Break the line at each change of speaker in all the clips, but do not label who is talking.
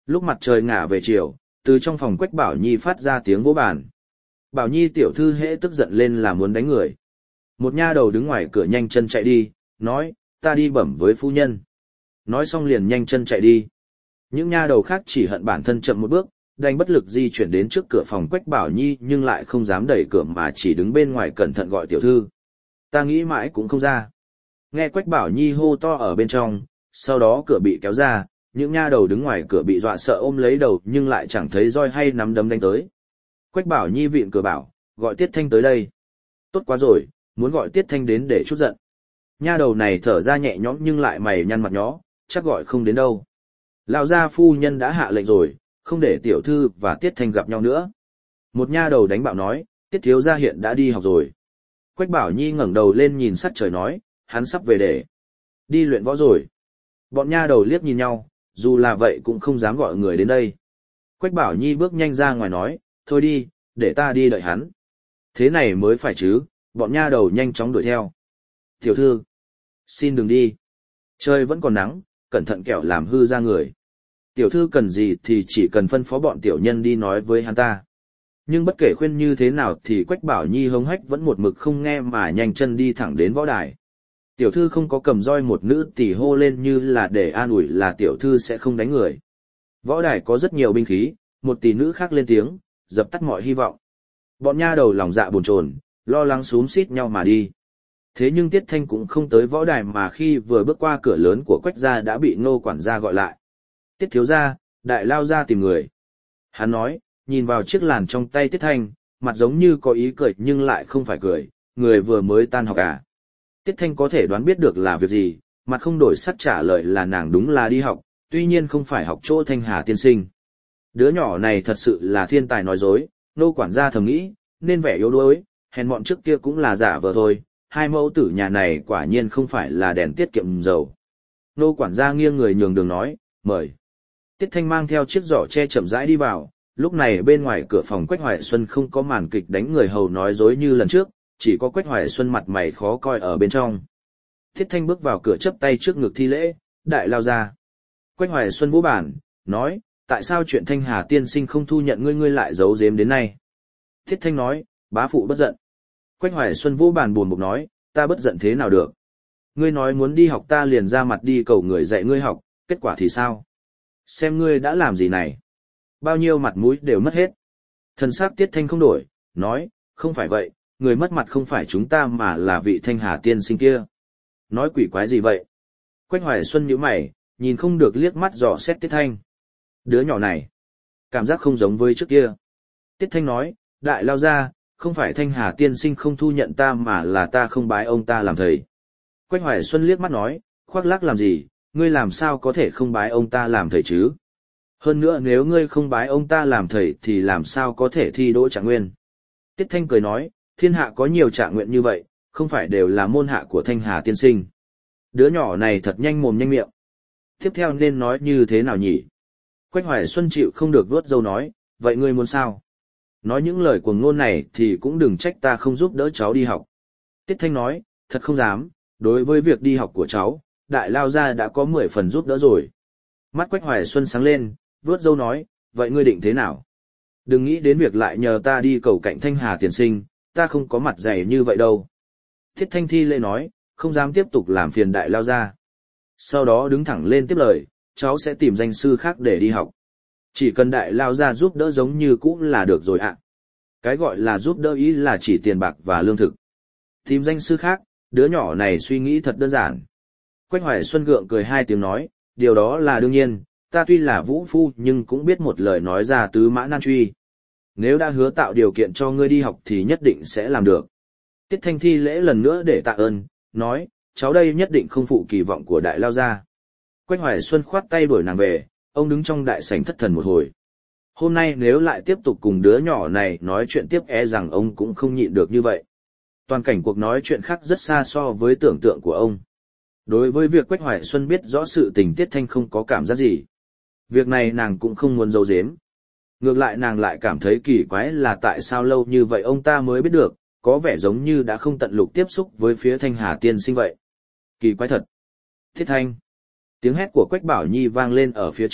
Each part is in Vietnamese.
lúc mặt trời ngả về chiều, từ trong phòng Quách Bảo Nhi phát ra tiếng vỗ bàn. Bảo Nhi tiểu thư hễ tức giận lên là muốn đánh người. Một nha đầu đứng ngoài cửa nhanh chân chạy đi, nói, ta đi bẩm với phu nhân. Nói xong liền nhanh chân chạy đi. Những nha đầu khác chỉ hận bản thân chậm một bước, đành bất lực di chuyển đến trước cửa phòng Quách Bảo Nhi nhưng lại không dám đẩy cửa mà chỉ đứng bên ngoài cẩn thận gọi tiểu thư. Ta nghĩ mãi cũng không ra. Nghe Quách Bảo Nhi hô to ở bên trong, sau đó cửa bị kéo ra, những nha đầu đứng ngoài cửa bị dọa sợ ôm lấy đầu nhưng lại chẳng thấy roi hay nắm đấm đánh tới. Quách Bảo Nhi vịn cửa bảo, gọi Tiết Thanh tới đây. Tốt quá rồi, muốn gọi Tiết Thanh đến để chút giận. Nha đầu này thở ra nhẹ nhõm nhưng lại mày nhăn mặt nhó, chắc gọi không đến đâu. Lão gia phu nhân đã hạ lệnh rồi, không để tiểu thư và Tiết Thanh gặp nhau nữa. Một nha đầu đánh bạo nói, Tiết thiếu gia hiện đã đi học rồi. Quách Bảo Nhi ngẩng đầu lên nhìn sắc trời nói, hắn sắp về để đi luyện võ rồi. Bọn nha đầu liếc nhìn nhau, dù là vậy cũng không dám gọi người đến đây. Quách Bảo Nhi bước nhanh ra ngoài nói, thôi đi, để ta đi đợi hắn. Thế này mới phải chứ, bọn nha đầu nhanh chóng đuổi theo. Tiểu thư, xin đừng đi. Trời vẫn còn nắng, cẩn thận kẻo làm hư ra người. Tiểu thư cần gì thì chỉ cần phân phó bọn tiểu nhân đi nói với hắn ta. Nhưng bất kể khuyên như thế nào thì Quách Bảo Nhi hống hách vẫn một mực không nghe mà nhanh chân đi thẳng đến võ đài. Tiểu thư không có cầm roi, một nữ tỷ hô lên như là để an ủi là tiểu thư sẽ không đánh người. Võ đài có rất nhiều binh khí, một tỷ nữ khác lên tiếng, dập tắt mọi hy vọng. Bọn nha đầu lòng dạ bồn chồn, lo lắng xúm xít nhau mà đi. Thế nhưng Tiết Thanh cũng không tới võ đài mà khi vừa bước qua cửa lớn của Quách gia đã bị Ngô quản gia gọi lại. Tiết thiếu gia, đại lao ra tìm người. Hắn nói, nhìn vào chiếc làn trong tay Tiết Thanh, mặt giống như có ý cười nhưng lại không phải cười, người vừa mới tan học à. Tiết Thanh có thể đoán biết được là việc gì, mặt không đổi sắc trả lời là nàng đúng là đi học, tuy nhiên không phải học chỗ Thanh Hà tiên sinh. Đứa nhỏ này thật sự là thiên tài nói dối, Ngô quản gia thầm nghĩ, nên vẻ yếu đuối, hèn bọn trước kia cũng là giả vờ thôi, hai mẫu tử nhà này quả nhiên không phải là đèn tiết kiệm dầu. Ngô quản gia nghiêng người nhường đường nói, mời. Tiết Thanh mang theo chiếc giỏ che chậm rãi đi vào, lúc này bên ngoài cửa phòng Quách Hoài Xuân không có màn kịch đánh người hầu nói dối như lần trước, chỉ có Quách Hoài Xuân mặt mày khó coi ở bên trong. Tiết Thanh bước vào cửa chắp tay trước ngực thi lễ, đại lao ra. Quách Hoài Xuân vỗ bản, nói, tại sao chuyện Thanh Hà tiên sinh không thu nhận ngươi lại giấu giếm đến nay? Tiết Thanh nói, bá phụ bất giận. Quách Hoài Xuân vỗ bàn buồn bực nói, ta bất giận thế nào được? Ngươi nói muốn đi học ta liền ra mặt đi cầu người dạy ngươi học, kết quả thì sao? Xem ngươi đã làm gì này? Bao nhiêu mặt mũi đều mất hết. Thần sắc Tiết Thanh không đổi, nói, không phải vậy, người mất mặt không phải chúng ta mà là vị Thanh Hà tiên sinh kia. Nói quỷ quái gì vậy? Quách Hoài Xuân nhíu mày, nhìn không được liếc mắt dò xét Tiết Thanh. Đứa nhỏ này, cảm giác không giống với trước kia. Tiết Thanh nói, đại lao ra, không phải Thanh Hà tiên sinh không thu nhận ta mà là ta không bái ông ta làm thầy. Quách Hoài Xuân liếc mắt nói, khoác lác làm gì, ngươi làm sao có thể không bái ông ta làm thầy chứ? Hơn nữa nếu ngươi không bái ông ta làm thầy thì làm sao có thể thi đỗ trạng nguyên? Tiết Thanh cười nói, thiên hạ có nhiều trạng nguyện như vậy, không phải đều là môn hạ của Thanh Hà tiên sinh. Đứa nhỏ này thật nhanh mồm nhanh miệng. Tiếp theo nên nói như thế nào nhỉ? Quách Hoài Xuân chịu không được vuốt râu nói, vậy ngươi muốn sao? Nói những lời cuồng ngôn này thì cũng đừng trách ta không giúp đỡ cháu đi học. Tiết Thanh nói, thật không dám, đối với việc đi học của cháu, đại lao gia đã có 10 phần giúp đỡ rồi. Mắt Quách Hoài Xuân sáng lên, vuốt râu nói, vậy ngươi định thế nào? Đừng nghĩ đến việc lại nhờ ta đi cầu cạnh Thanh Hà tiền sinh, ta không có mặt dày như vậy đâu. Thiết Thanh thi lễ nói, không dám tiếp tục làm phiền đại lao gia. Sau đó đứng thẳng lên tiếp lời, cháu sẽ tìm danh sư khác để đi học. Chỉ cần đại lao gia giúp đỡ giống như cũ là được rồi ạ. Cái gọi là giúp đỡ ý là chỉ tiền bạc và lương thực. Tìm danh sư khác, đứa nhỏ này suy nghĩ thật đơn giản. Quách Hoài Xuân gượng cười hai tiếng nói, điều đó là đương nhiên, ta tuy là vũ phu nhưng cũng biết một lời nói ra tứ mã nan truy. Nếu đã hứa tạo điều kiện cho ngươi đi học thì nhất định sẽ làm được. Tiết Thanh thi lễ lần nữa để tạ ơn, nói, cháu đây nhất định không phụ kỳ vọng của đại lao gia. Quách Hoài Xuân khoát tay đuổi nàng về, ông đứng trong đại sảnh thất thần một hồi. Hôm nay nếu lại tiếp tục cùng đứa nhỏ này nói chuyện tiếp rằng ông cũng không nhịn được như vậy. Toàn cảnh cuộc nói chuyện khác rất xa so với tưởng tượng của ông. Đối với việc Quách Hoài Xuân biết rõ sự tình Tiết Thanh không có cảm giác gì. Việc này nàng cũng không muốn giấu giếm. Ngược lại nàng lại cảm thấy kỳ quái là tại sao lâu như vậy ông ta mới biết được, có vẻ giống như đã không tận lục tiếp xúc với phía Thanh Hà tiên sinh vậy. Kỳ quái thật. Thiết Thanh. Tiếng hét của Quách Bảo Nhi vang lên ở phía trước,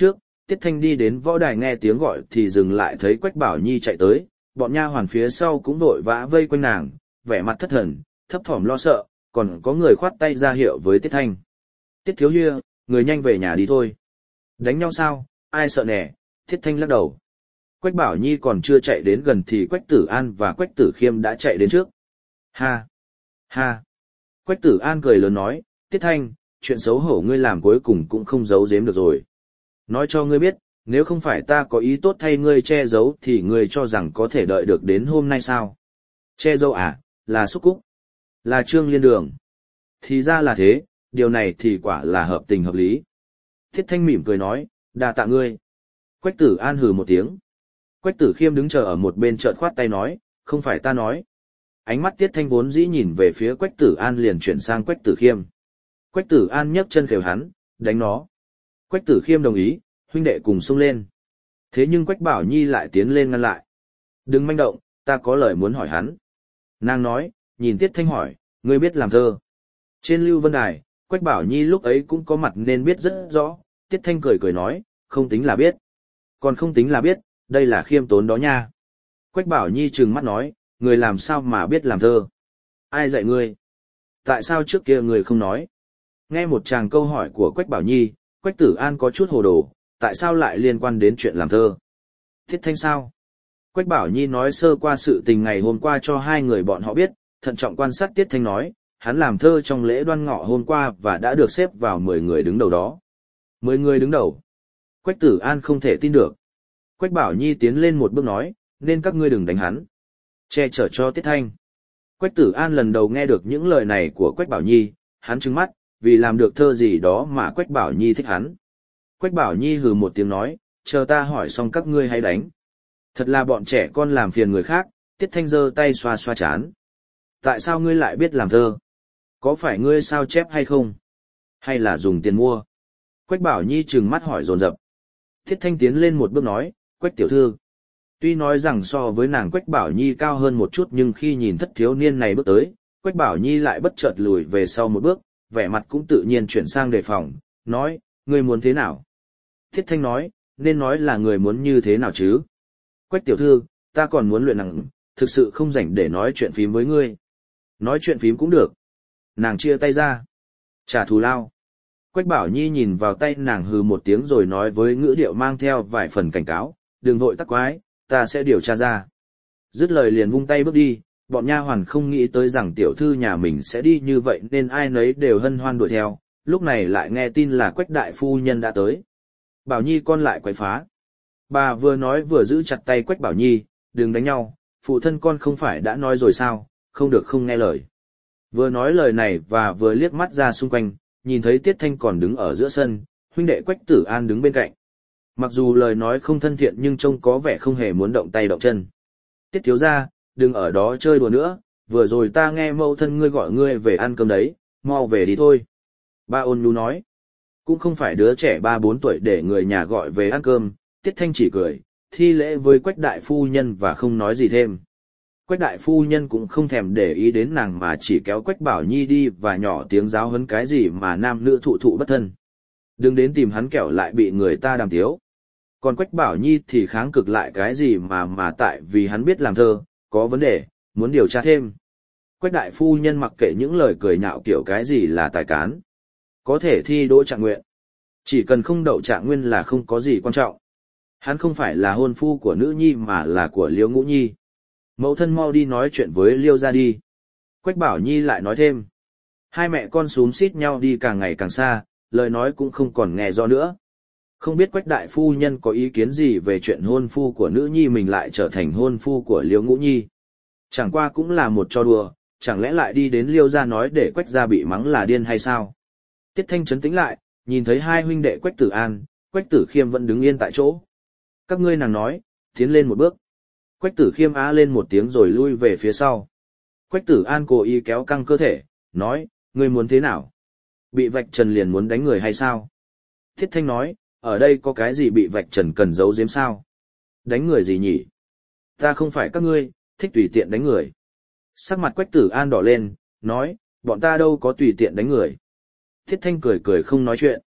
Tiết Thanh đi đến võ đài nghe tiếng gọi thì dừng lại thấy Quách Bảo Nhi chạy tới, bọn nha hoàn phía sau cũng vội vã vây quanh nàng, vẻ mặt thất thần, thấp thỏm lo sợ, còn có người khoát tay ra hiệu với Tiết Thanh. Tiết thiếu hiệp, người nhanh về nhà đi thôi. Đánh nhau sao, ai sợ nè, Tiết Thanh lắc đầu. Quách Bảo Nhi còn chưa chạy đến gần thì Quách Tử An và Quách Tử Khiêm đã chạy đến trước. Ha! Ha! Quách Tử An cười lớn nói, Tiết Thanh, chuyện xấu hổ ngươi làm cuối cùng cũng không giấu giếm được rồi. Nói cho ngươi biết, nếu không phải ta có ý tốt thay ngươi che giấu thì ngươi cho rằng có thể đợi được đến hôm nay sao? Che giấu à, là xúc cúc, là Trương Liên Đường. Thì ra là thế, điều này thì quả là hợp tình hợp lý. Thiết Thanh mỉm cười nói, đa tạ ngươi. Quách Tử An hừ một tiếng. Quách Tử Khiêm đứng chờ ở một bên chợt khoát tay nói, không phải ta nói. Ánh mắt Tiết Thanh vốn dĩ nhìn về phía Quách Tử An liền chuyển sang Quách Tử Khiêm. Quách Tử An nhấc chân khều hắn, đánh nó. Quách Tử Khiêm đồng ý, huynh đệ cùng xông lên. Thế nhưng Quách Bảo Nhi lại tiến lên ngăn lại. Đừng manh động, ta có lời muốn hỏi hắn. Nàng nói, nhìn Tiết Thanh hỏi, ngươi biết làm thơ. Trên Lưu Vân Đài, Quách Bảo Nhi lúc ấy cũng có mặt nên biết rất rõ, Tiết Thanh cười cười nói, không tính là biết. Còn không tính là biết, đây là khiêm tốn đó nha. Quách Bảo Nhi trừng mắt nói, người làm sao mà biết làm thơ? Ai dạy ngươi? Tại sao trước kia người không nói? Nghe một tràng câu hỏi của Quách Bảo Nhi, Quách Tử An có chút hồ đồ, tại sao lại liên quan đến chuyện làm thơ? Tiết Thanh sao? Quách Bảo Nhi nói sơ qua sự tình ngày hôm qua cho hai người bọn họ biết, thận trọng quan sát Tiết Thanh nói, hắn làm thơ trong lễ Đoan Ngọ hôm qua và đã được xếp vào 10 người đứng đầu đó. 10 người đứng đầu. Quách Tử An không thể tin được. Quách Bảo Nhi tiến lên một bước nói, nên các ngươi đừng đánh hắn. Che chở cho Tiết Thanh. Quách Tử An lần đầu nghe được những lời này của Quách Bảo Nhi, hắn trừng mắt, vì làm được thơ gì đó mà Quách Bảo Nhi thích hắn. Quách Bảo Nhi hừ một tiếng nói, chờ ta hỏi xong các ngươi hãy đánh. Thật là bọn trẻ con làm phiền người khác, Tiết Thanh giơ tay xoa xoa chán. Tại sao ngươi lại biết làm thơ? Có phải ngươi sao chép hay không? Hay là dùng tiền mua? Quách Bảo Nhi trừng mắt hỏi dồn dập. Tiết Thanh tiến lên một bước nói, Quách tiểu thư. Tuy nói rằng so với nàng Quách Bảo Nhi cao hơn một chút nhưng khi nhìn thất thiếu niên này bước tới, Quách Bảo Nhi lại bất chợt lùi về sau một bước, vẻ mặt cũng tự nhiên chuyển sang đề phòng, nói, ngươi muốn thế nào? Thiết Thanh nói, nên nói là người muốn như thế nào chứ? Quách tiểu thư, ta còn muốn luyện nặng, thực sự không rảnh để nói chuyện phím với ngươi. Nói chuyện phím cũng được. Nàng chia tay ra. Trả thù lao. Quách Bảo Nhi nhìn vào tay nàng hừ một tiếng rồi nói với ngữ điệu mang theo vài phần cảnh cáo, đừng vội tắc quái, ta sẽ điều tra ra. Dứt lời liền vung tay bước đi, bọn nha hoàn không nghĩ tới rằng tiểu thư nhà mình sẽ đi như vậy nên ai nấy đều hân hoan đuổi theo, lúc này lại nghe tin là Quách đại phu nhân đã tới. Bảo Nhi con lại quậy phá. Bà vừa nói vừa giữ chặt tay Quách Bảo Nhi, đừng đánh nhau, phụ thân con không phải đã nói rồi sao, không được không nghe lời. Vừa nói lời này và vừa liếc mắt ra xung quanh, nhìn thấy Tiết Thanh còn đứng ở giữa sân, huynh đệ Quách Tử An đứng bên cạnh. Mặc dù lời nói không thân thiện nhưng trông có vẻ không hề muốn động tay động chân. Tiết thiếu gia, đừng ở đó chơi đùa nữa, vừa rồi ta nghe mẫu thân ngươi gọi ngươi về ăn cơm đấy, mau về đi thôi. Ba ôn nhu nói, cũng không phải đứa trẻ 3-4 tuổi để người nhà gọi về ăn cơm, Tiết Thanh chỉ cười, thi lễ với Quách đại phu nhân và không nói gì thêm. Quách đại phu nhân cũng không thèm để ý đến nàng mà chỉ kéo Quách Bảo Nhi đi và nhỏ tiếng giáo huấn cái gì mà nam nữ thụ thụ bất thân. Đừng đến tìm hắn kẻo lại bị người ta đàm tiếu. Còn Quách Bảo Nhi thì kháng cực lại cái gì mà tại vì hắn biết làm thơ, có vấn đề, muốn điều tra thêm. Quách đại phu nhân mặc kệ những lời cười nhạo kiểu cái gì là tài cán. Có thể thi đỗ trạng nguyện. Chỉ cần không đậu trạng nguyên là không có gì quan trọng. Hắn không phải là hôn phu của nữ nhi mà là của Liễu Ngũ Nhi. Mẫu thân mau đi nói chuyện với Liêu ra đi. Quách Bảo Nhi lại nói thêm. Hai mẹ con xúm xít nhau đi càng ngày càng xa, lời nói cũng không còn nghe rõ nữa. Không biết Quách đại phu nhân có ý kiến gì về chuyện hôn phu của nữ nhi mình lại trở thành hôn phu của Liêu Ngũ Nhi. Chẳng qua cũng là một trò đùa, chẳng lẽ lại đi đến Liêu gia nói để Quách gia bị mắng là điên hay sao? Tiết Thanh trấn tĩnh lại, nhìn thấy hai huynh đệ Quách Tử An, Quách Tử Khiêm vẫn đứng yên tại chỗ. Các ngươi nàng nói, tiến lên một bước. Quách Tử Khiêm á lên một tiếng rồi lui về phía sau. Quách Tử An cố ý kéo căng cơ thể, nói, ngươi muốn thế nào? Bị vạch trần liền muốn đánh người hay sao? Thiết Thanh nói, ở đây có cái gì bị vạch trần cần giấu giếm sao? Đánh người gì nhỉ? Ta không phải các ngươi, thích tùy tiện đánh người. Sắc mặt Quách Tử An đỏ lên, nói, bọn ta đâu có tùy tiện đánh người. Thiết Thanh cười cười không nói chuyện.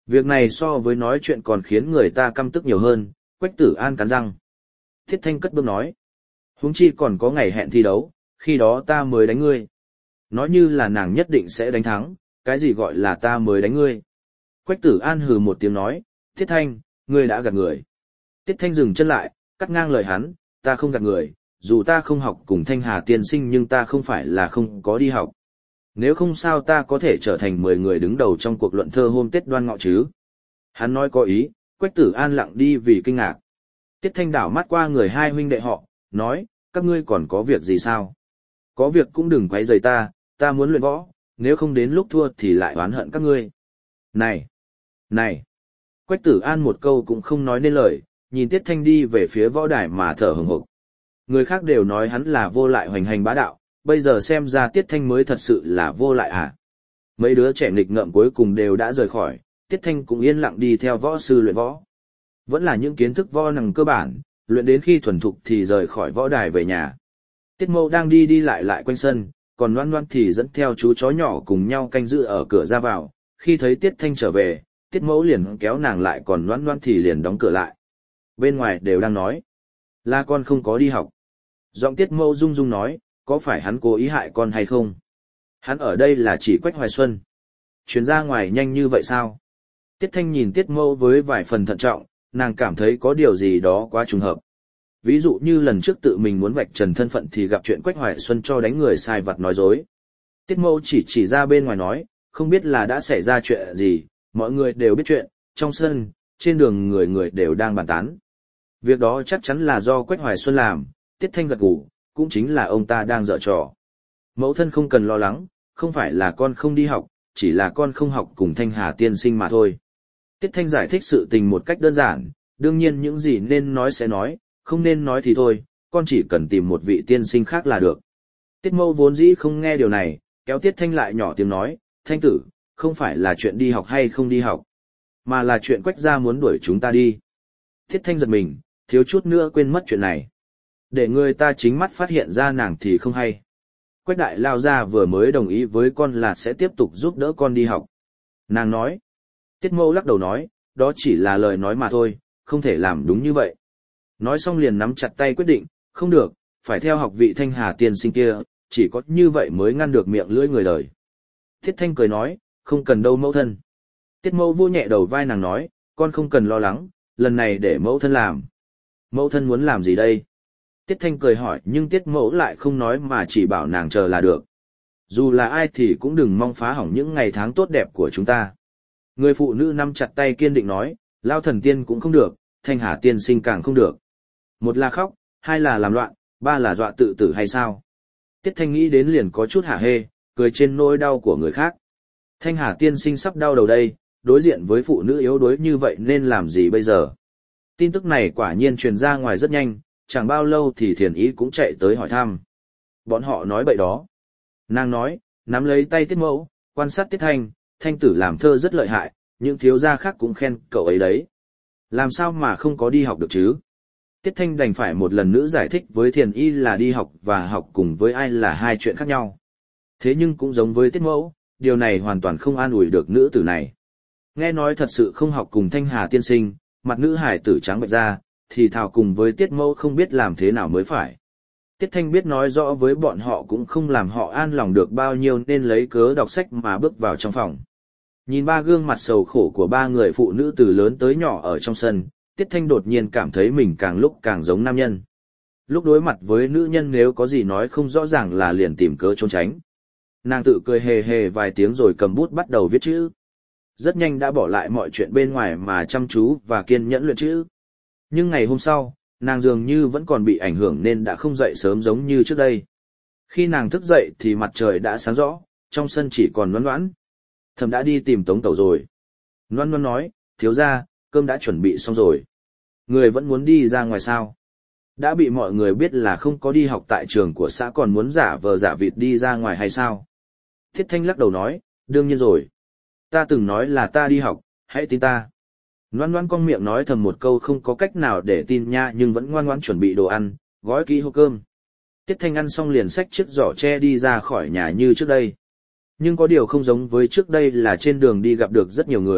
Việc này so với nói chuyện còn khiến người ta căm tức nhiều hơn, Quách Tử An cắn răng. Tiết Thanh cất bước nói. Huống chi còn có ngày hẹn thi đấu, khi đó ta mới đánh ngươi. Nói như là nàng nhất định sẽ đánh thắng, cái gì gọi là ta mới đánh ngươi. Quách Tử An hừ một tiếng nói, Tiết Thanh, ngươi đã gạt người. Tiết Thanh dừng chân lại, cắt ngang lời hắn, ta không gạt người, dù ta không học cùng Thanh Hà tiên sinh nhưng ta không phải là không có đi học. Nếu không sao ta có thể trở thành 10 người đứng đầu trong cuộc luận thơ hôm Tết Đoan Ngọ chứ. Hắn nói có ý, Quách Tử An lặng đi vì kinh ngạc. Tiết Thanh đảo mắt qua người hai huynh đệ họ, nói, các ngươi còn có việc gì sao? Có việc cũng đừng quấy rầy ta muốn luyện võ, nếu không đến lúc thua thì lại oán hận các ngươi. Này! Này! Quách Tử An một câu cũng không nói nên lời, nhìn Tiết Thanh đi về phía võ đài mà thở hổn hển. Người khác đều nói hắn là vô lại hoành hành bá đạo, bây giờ xem ra Tiết Thanh mới thật sự là vô lại à. Mấy đứa trẻ nghịch ngợm cuối cùng đều đã rời khỏi, Tiết Thanh cũng yên lặng đi theo võ sư luyện võ. Vẫn là những kiến thức võ năng cơ bản, luyện đến khi thuần thục thì rời khỏi võ đài về nhà. Tiết Mâu đang đi đi lại quanh sân, còn Loan Loan thì dẫn theo chú chó nhỏ cùng nhau canh giữ ở cửa ra vào. Khi thấy Tiết Thanh trở về, Tiết Mẫu liền kéo nàng lại, còn Loan Loan thì liền đóng cửa lại. Bên ngoài đều đang nói, là con không có đi học. Giọng Tiết Mẫu rung rung nói, có phải hắn cố ý hại con hay không? Hắn ở đây là chỉ Quách Hoài Xuân. Chuyến ra ngoài nhanh như vậy sao? Tiết Thanh nhìn Tiết Mẫu với vài phần thận trọng, nàng cảm thấy có điều gì đó quá trùng hợp. Ví dụ như lần trước tự mình muốn vạch trần thân phận thì gặp chuyện Quách Hoài Xuân cho đánh người sai vặt nói dối. Tiết Mẫu chỉ ra bên ngoài nói, không biết là đã xảy ra chuyện gì, mọi người đều biết chuyện, trong sân, trên đường người người đều đang bàn tán. Việc đó chắc chắn là do Quách Hoài Xuân làm, Tiết Thanh gật gù, cũng chính là ông ta đang giở trò. Mẫu thân không cần lo lắng, không phải là con không đi học, chỉ là con không học cùng Thanh Hà tiên sinh mà thôi. Tiết Thanh giải thích sự tình một cách đơn giản, đương nhiên những gì nên nói sẽ nói, không nên nói thì thôi, con chỉ cần tìm một vị tiên sinh khác là được. Tiết Mâu vốn dĩ không nghe điều này, kéo Tiết Thanh lại nhỏ tiếng nói, Thanh tử, không phải là chuyện đi học hay không đi học, mà là chuyện Quách gia muốn đuổi chúng ta đi. Tiết Thanh giật mình, thiếu chút nữa quên mất chuyện này. Để người ta chính mắt phát hiện ra nàng thì không hay. Quách đại lao gia vừa mới đồng ý với con là sẽ tiếp tục giúp đỡ con đi học. Nàng nói. Tiết Mâu lắc đầu nói, đó chỉ là lời nói mà thôi, không thể làm đúng như vậy. Nói xong liền nắm chặt tay quyết định, không được, phải theo học vị Thanh Hà tiên sinh kia, chỉ có như vậy mới ngăn được miệng lưỡi người đời. Tiết Thanh cười nói, không cần đâu mẫu thân. Tiết Mâu vô nhẹ đầu vai nàng nói, con không cần lo lắng, lần này để mẫu thân làm. Mẫu thân muốn làm gì đây? Tiết Thanh cười hỏi, nhưng Tiết Mẫu lại không nói mà chỉ bảo nàng chờ là được. Dù là ai thì cũng đừng mong phá hỏng những ngày tháng tốt đẹp của chúng ta. Người phụ nữ nắm chặt tay kiên định nói, Lao thần tiên cũng không được, Thanh Hà tiên sinh càng không được. Một là khóc, hai là làm loạn, ba là dọa tự tử hay sao? Tiết Thanh nghĩ đến liền có chút hả hê, cười trên nỗi đau của người khác. Thanh Hà tiên sinh sắp đau đầu đây, đối diện với phụ nữ yếu đuối như vậy nên làm gì bây giờ? Tin tức này quả nhiên truyền ra ngoài rất nhanh, chẳng bao lâu thì Thiền Ý cũng chạy tới hỏi thăm. Bọn họ nói bậy đó. Nàng nói, nắm lấy tay Tiết Mẫu, quan sát Tiết Thanh, Thanh tử làm thơ rất lợi hại, những thiếu gia khác cũng khen cậu ấy đấy. Làm sao mà không có đi học được chứ? Tiết Thanh đành phải một lần nữa giải thích với Thiền Y là đi học và học cùng với ai là hai chuyện khác nhau. Thế nhưng cũng giống với Tiết Mẫu, điều này hoàn toàn không an ủi được nữ tử này. Nghe nói thật sự không học cùng Thanh Hà tiên sinh, mặt nữ hải tử trắng bệch ra, thì thào cùng với Tiết Mẫu không biết làm thế nào mới phải. Tiết Thanh biết nói rõ với bọn họ cũng không làm họ an lòng được bao nhiêu nên lấy cớ đọc sách mà bước vào trong phòng. Nhìn ba gương mặt sầu khổ của ba người phụ nữ từ lớn tới nhỏ ở trong sân, Tiết Thanh đột nhiên cảm thấy mình càng lúc càng giống nam nhân. Lúc đối mặt với nữ nhân nếu có gì nói không rõ ràng là liền tìm cớ trốn tránh. Nàng tự cười hề hề vài tiếng rồi cầm bút bắt đầu viết chữ. Rất nhanh đã bỏ lại mọi chuyện bên ngoài mà chăm chú và kiên nhẫn luyện chữ. Nhưng ngày hôm sau, nàng dường như vẫn còn bị ảnh hưởng nên đã không dậy sớm giống như trước đây. Khi nàng thức dậy thì mặt trời đã sáng rõ, trong sân chỉ còn Loan Loan. Thẩm đã đi tìm Tống Tẩu rồi. Loan Loan nói, thiếu gia, cơm đã chuẩn bị xong rồi. Người vẫn muốn đi ra ngoài sao? Đã bị mọi người biết là không có đi học tại trường của xã còn muốn giả vờ giả vịt đi ra ngoài hay sao? Thiết Thanh lắc đầu nói, đương nhiên rồi. Ta từng nói là ta đi học, hãy tin ta. Loan Loan cong miệng nói thầm một câu không có cách nào để tin nha nhưng vẫn ngoan ngoãn chuẩn bị đồ ăn, gói kỹ hộp cơm. Tiết Thanh ăn xong liền xách chiếc giỏ tre đi ra khỏi nhà như trước đây. Nhưng có điều không giống với trước đây là trên đường đi gặp được rất nhiều người,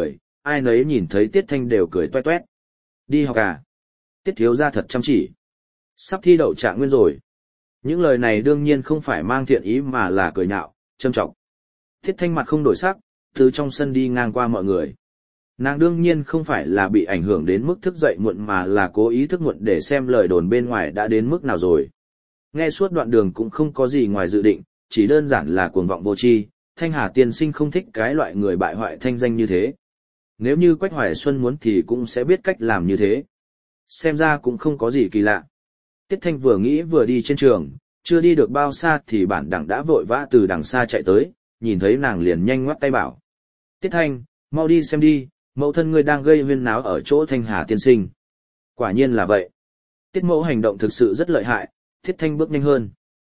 ai nấy nhìn thấy Tiết Thanh đều cười toe toét. Đi học à? Tiết thiếu gia thật chăm chỉ. Sắp thi đậu trạng nguyên rồi. Những lời này đương nhiên không phải mang thiện ý mà là cười nhạo, châm trọng. Tiết Thanh mặt không đổi sắc, từ trong sân đi ngang qua mọi người. Nàng đương nhiên không phải là bị ảnh hưởng đến mức thức dậy muộn mà là cố ý thức muộn để xem lời đồn bên ngoài đã đến mức nào rồi. Nghe suốt đoạn đường cũng không có gì ngoài dự định, chỉ đơn giản là cuồng vọng vô tri. Thanh Hà tiên sinh không thích cái loại người bại hoại thanh danh như thế. Nếu như Quách Hoài Xuân muốn thì cũng sẽ biết cách làm như thế. Xem ra cũng không có gì kỳ lạ. Tiết Thanh vừa nghĩ vừa đi trên trường, chưa đi được bao xa thì bản đẳng đã vội vã từ đằng xa chạy tới, nhìn thấy nàng liền nhanh ngoắc tay bảo. Tiết Thanh, mau đi xem đi, mẫu thân ngươi đang gây huyên náo ở chỗ Thanh Hà tiên sinh. Quả nhiên là vậy. Tiết mẫu hành động thực sự rất lợi hại, Tiết Thanh bước nhanh hơn.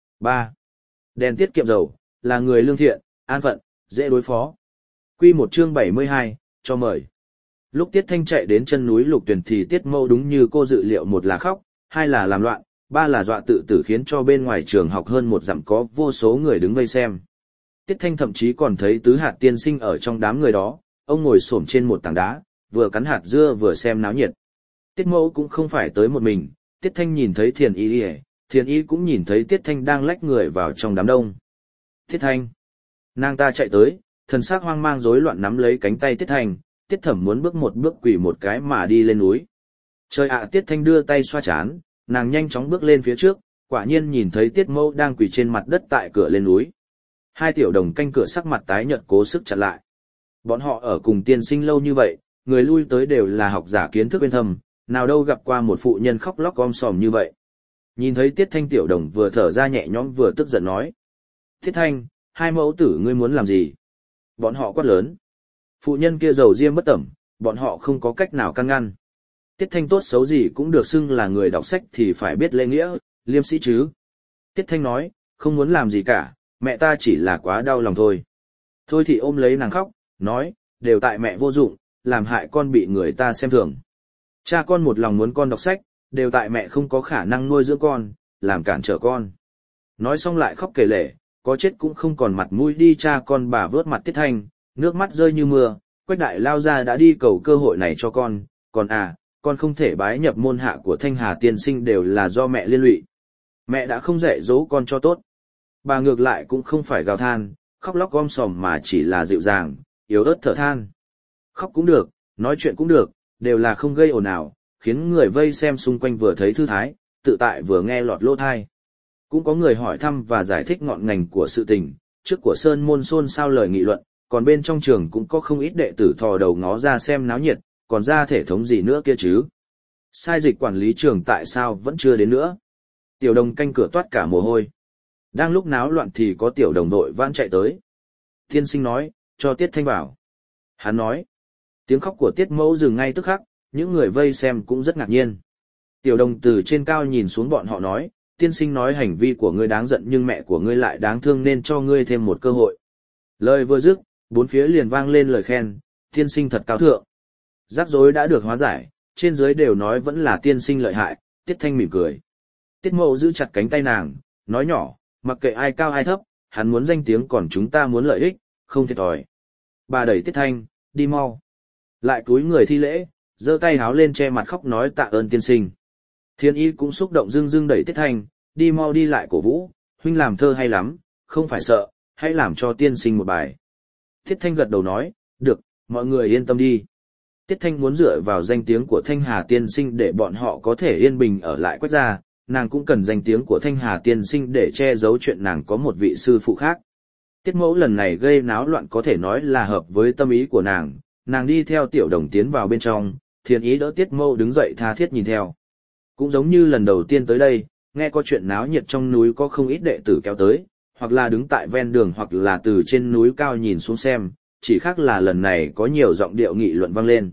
3. Đèn tiết kiệm dầu, là người lương thiện, an phận, dễ đối phó. Quy 1 chương 72, cho mời. Lúc Tiết Thanh chạy đến chân núi Lục Tuyền thì Tiết mẫu đúng như cô dự liệu, một là khóc, hai là làm loạn, ba là dọa tự tử, khiến cho bên ngoài trường học hơn một dặm có vô số người đứng vây xem. Tiết Thanh thậm chí còn thấy Tứ Hạt tiên sinh ở trong đám người đó, ông ngồi xổm trên một tảng đá, vừa cắn hạt dưa vừa xem náo nhiệt. Tiết mẫu cũng không phải tới một mình, Tiết Thanh nhìn thấy Thiền Y cũng nhìn thấy Tiết Thanh đang lách người vào trong đám đông. Tiết Thanh. Nàng ta chạy tới, thần sắc hoang mang rối loạn nắm lấy cánh tay Tiết Thanh, Tiết Thẩm muốn bước một bước quỳ một cái mà đi lên núi. Trời ạ, Tiết Thanh đưa tay xoa chán, nàng nhanh chóng bước lên phía trước, quả nhiên nhìn thấy Tiết mẫu đang quỳ trên mặt đất tại cửa lên núi. Hai tiểu đồng canh cửa sắc mặt tái nhợt cố sức chặn lại. Bọn họ ở cùng tiên sinh lâu như vậy, người lui tới đều là học giả kiến thức bên thâm, nào đâu gặp qua một phụ nhân khóc lóc om sòm như vậy. Nhìn thấy Tiết Thanh, tiểu đồng vừa thở ra nhẹ nhõm vừa tức giận nói. Tiết Thanh, hai mẫu tử ngươi muốn làm gì? Bọn họ quát lớn. Phụ nhân kia giàu diêm bất tẩm, bọn họ không có cách nào can ngăn. Tiết Thanh tốt xấu gì cũng được xưng là người đọc sách thì phải biết lễ nghĩa, liêm sĩ chứ. Tiết Thanh nói, không muốn làm gì cả, mẹ ta chỉ là quá đau lòng thôi. Thôi thì ôm lấy nàng khóc, nói, đều tại mẹ vô dụng, làm hại con bị người ta xem thường. Cha con một lòng muốn con đọc sách, đều tại mẹ không có khả năng nuôi dưỡng con, làm cản trở con. Nói xong lại khóc kể lể, có chết cũng không còn mặt mũi đi. Cha con bà vớt mặt Tiết Thanh, nước mắt rơi như mưa. Quách đại lao ra đã đi cầu cơ hội này cho con, còn con không thể bái nhập môn hạ của Thanh Hà tiên sinh đều là do mẹ liên lụy. Mẹ đã không dạy dỗ con cho tốt. Bà ngược lại cũng không phải gào than, khóc lóc gom sòm mà chỉ là dịu dàng, yếu ớt thở than. Khóc cũng được, nói chuyện cũng được, đều là không gây ồn ào, khiến người vây xem xung quanh vừa thấy thư thái, tự tại vừa nghe lọt lỗ tai. Cũng có người hỏi thăm và giải thích ngọn ngành của sự tình, trước của sơn môn xôn xao lời nghị luận, còn bên trong trường cũng có không ít đệ tử thò đầu ngó ra xem náo nhiệt, còn ra thể thống gì nữa kia chứ. Sai dịch quản lý trường tại sao vẫn chưa đến nữa? Tiểu đồng canh cửa toát cả mồ hôi. Đang lúc náo loạn thì có tiểu đồng đội vãn chạy tới. Tiên sinh nói, cho Tiết Thanh vào. Hắn nói, tiếng khóc của Tiết mẫu dừng ngay tức khắc, những người vây xem cũng rất ngạc nhiên. Tiểu đồng từ trên cao nhìn xuống bọn họ nói, tiên sinh nói hành vi của ngươi đáng giận nhưng mẹ của ngươi lại đáng thương nên cho ngươi thêm một cơ hội. Lời vừa dứt, bốn phía liền vang lên lời khen, tiên sinh thật cao thượng. Rắc rối đã được hóa giải, trên dưới đều nói vẫn là tiên sinh lợi hại. Tiết Thanh mỉm cười. Tiết mẫu giữ chặt cánh tay nàng, nói nhỏ, mặc kệ ai cao ai thấp, hắn muốn danh tiếng còn chúng ta muốn lợi ích, không thiệt thòi. Bà đẩy Tiết Thanh, đi mau. Lại cúi người thi lễ, giơ tay háo lên che mặt khóc nói tạ ơn tiên sinh. Thiên Y cũng xúc động dưng dưng đẩy Tiết Thanh, đi mau đi lại cổ vũ, huynh làm thơ hay lắm, không phải sợ, hãy làm cho tiên sinh một bài. Tiết Thanh gật đầu nói, được, mọi người yên tâm đi. Tiết Thanh muốn dựa vào danh tiếng của Thanh Hà tiên sinh để bọn họ có thể yên bình ở lại Quách gia, nàng cũng cần danh tiếng của Thanh Hà tiên sinh để che giấu chuyện nàng có một vị sư phụ khác. Tiết mẫu lần này gây náo loạn có thể nói là hợp với tâm ý của nàng đi theo tiểu đồng tiến vào bên trong, Thiên Y đỡ Tiết mẫu đứng dậy tha thiết nhìn theo. Cũng giống như lần đầu tiên tới đây, nghe có chuyện náo nhiệt trong núi có không ít đệ tử kéo tới, hoặc là đứng tại ven đường hoặc là từ trên núi cao nhìn xuống xem, chỉ khác là lần này có nhiều giọng điệu nghị luận vang lên.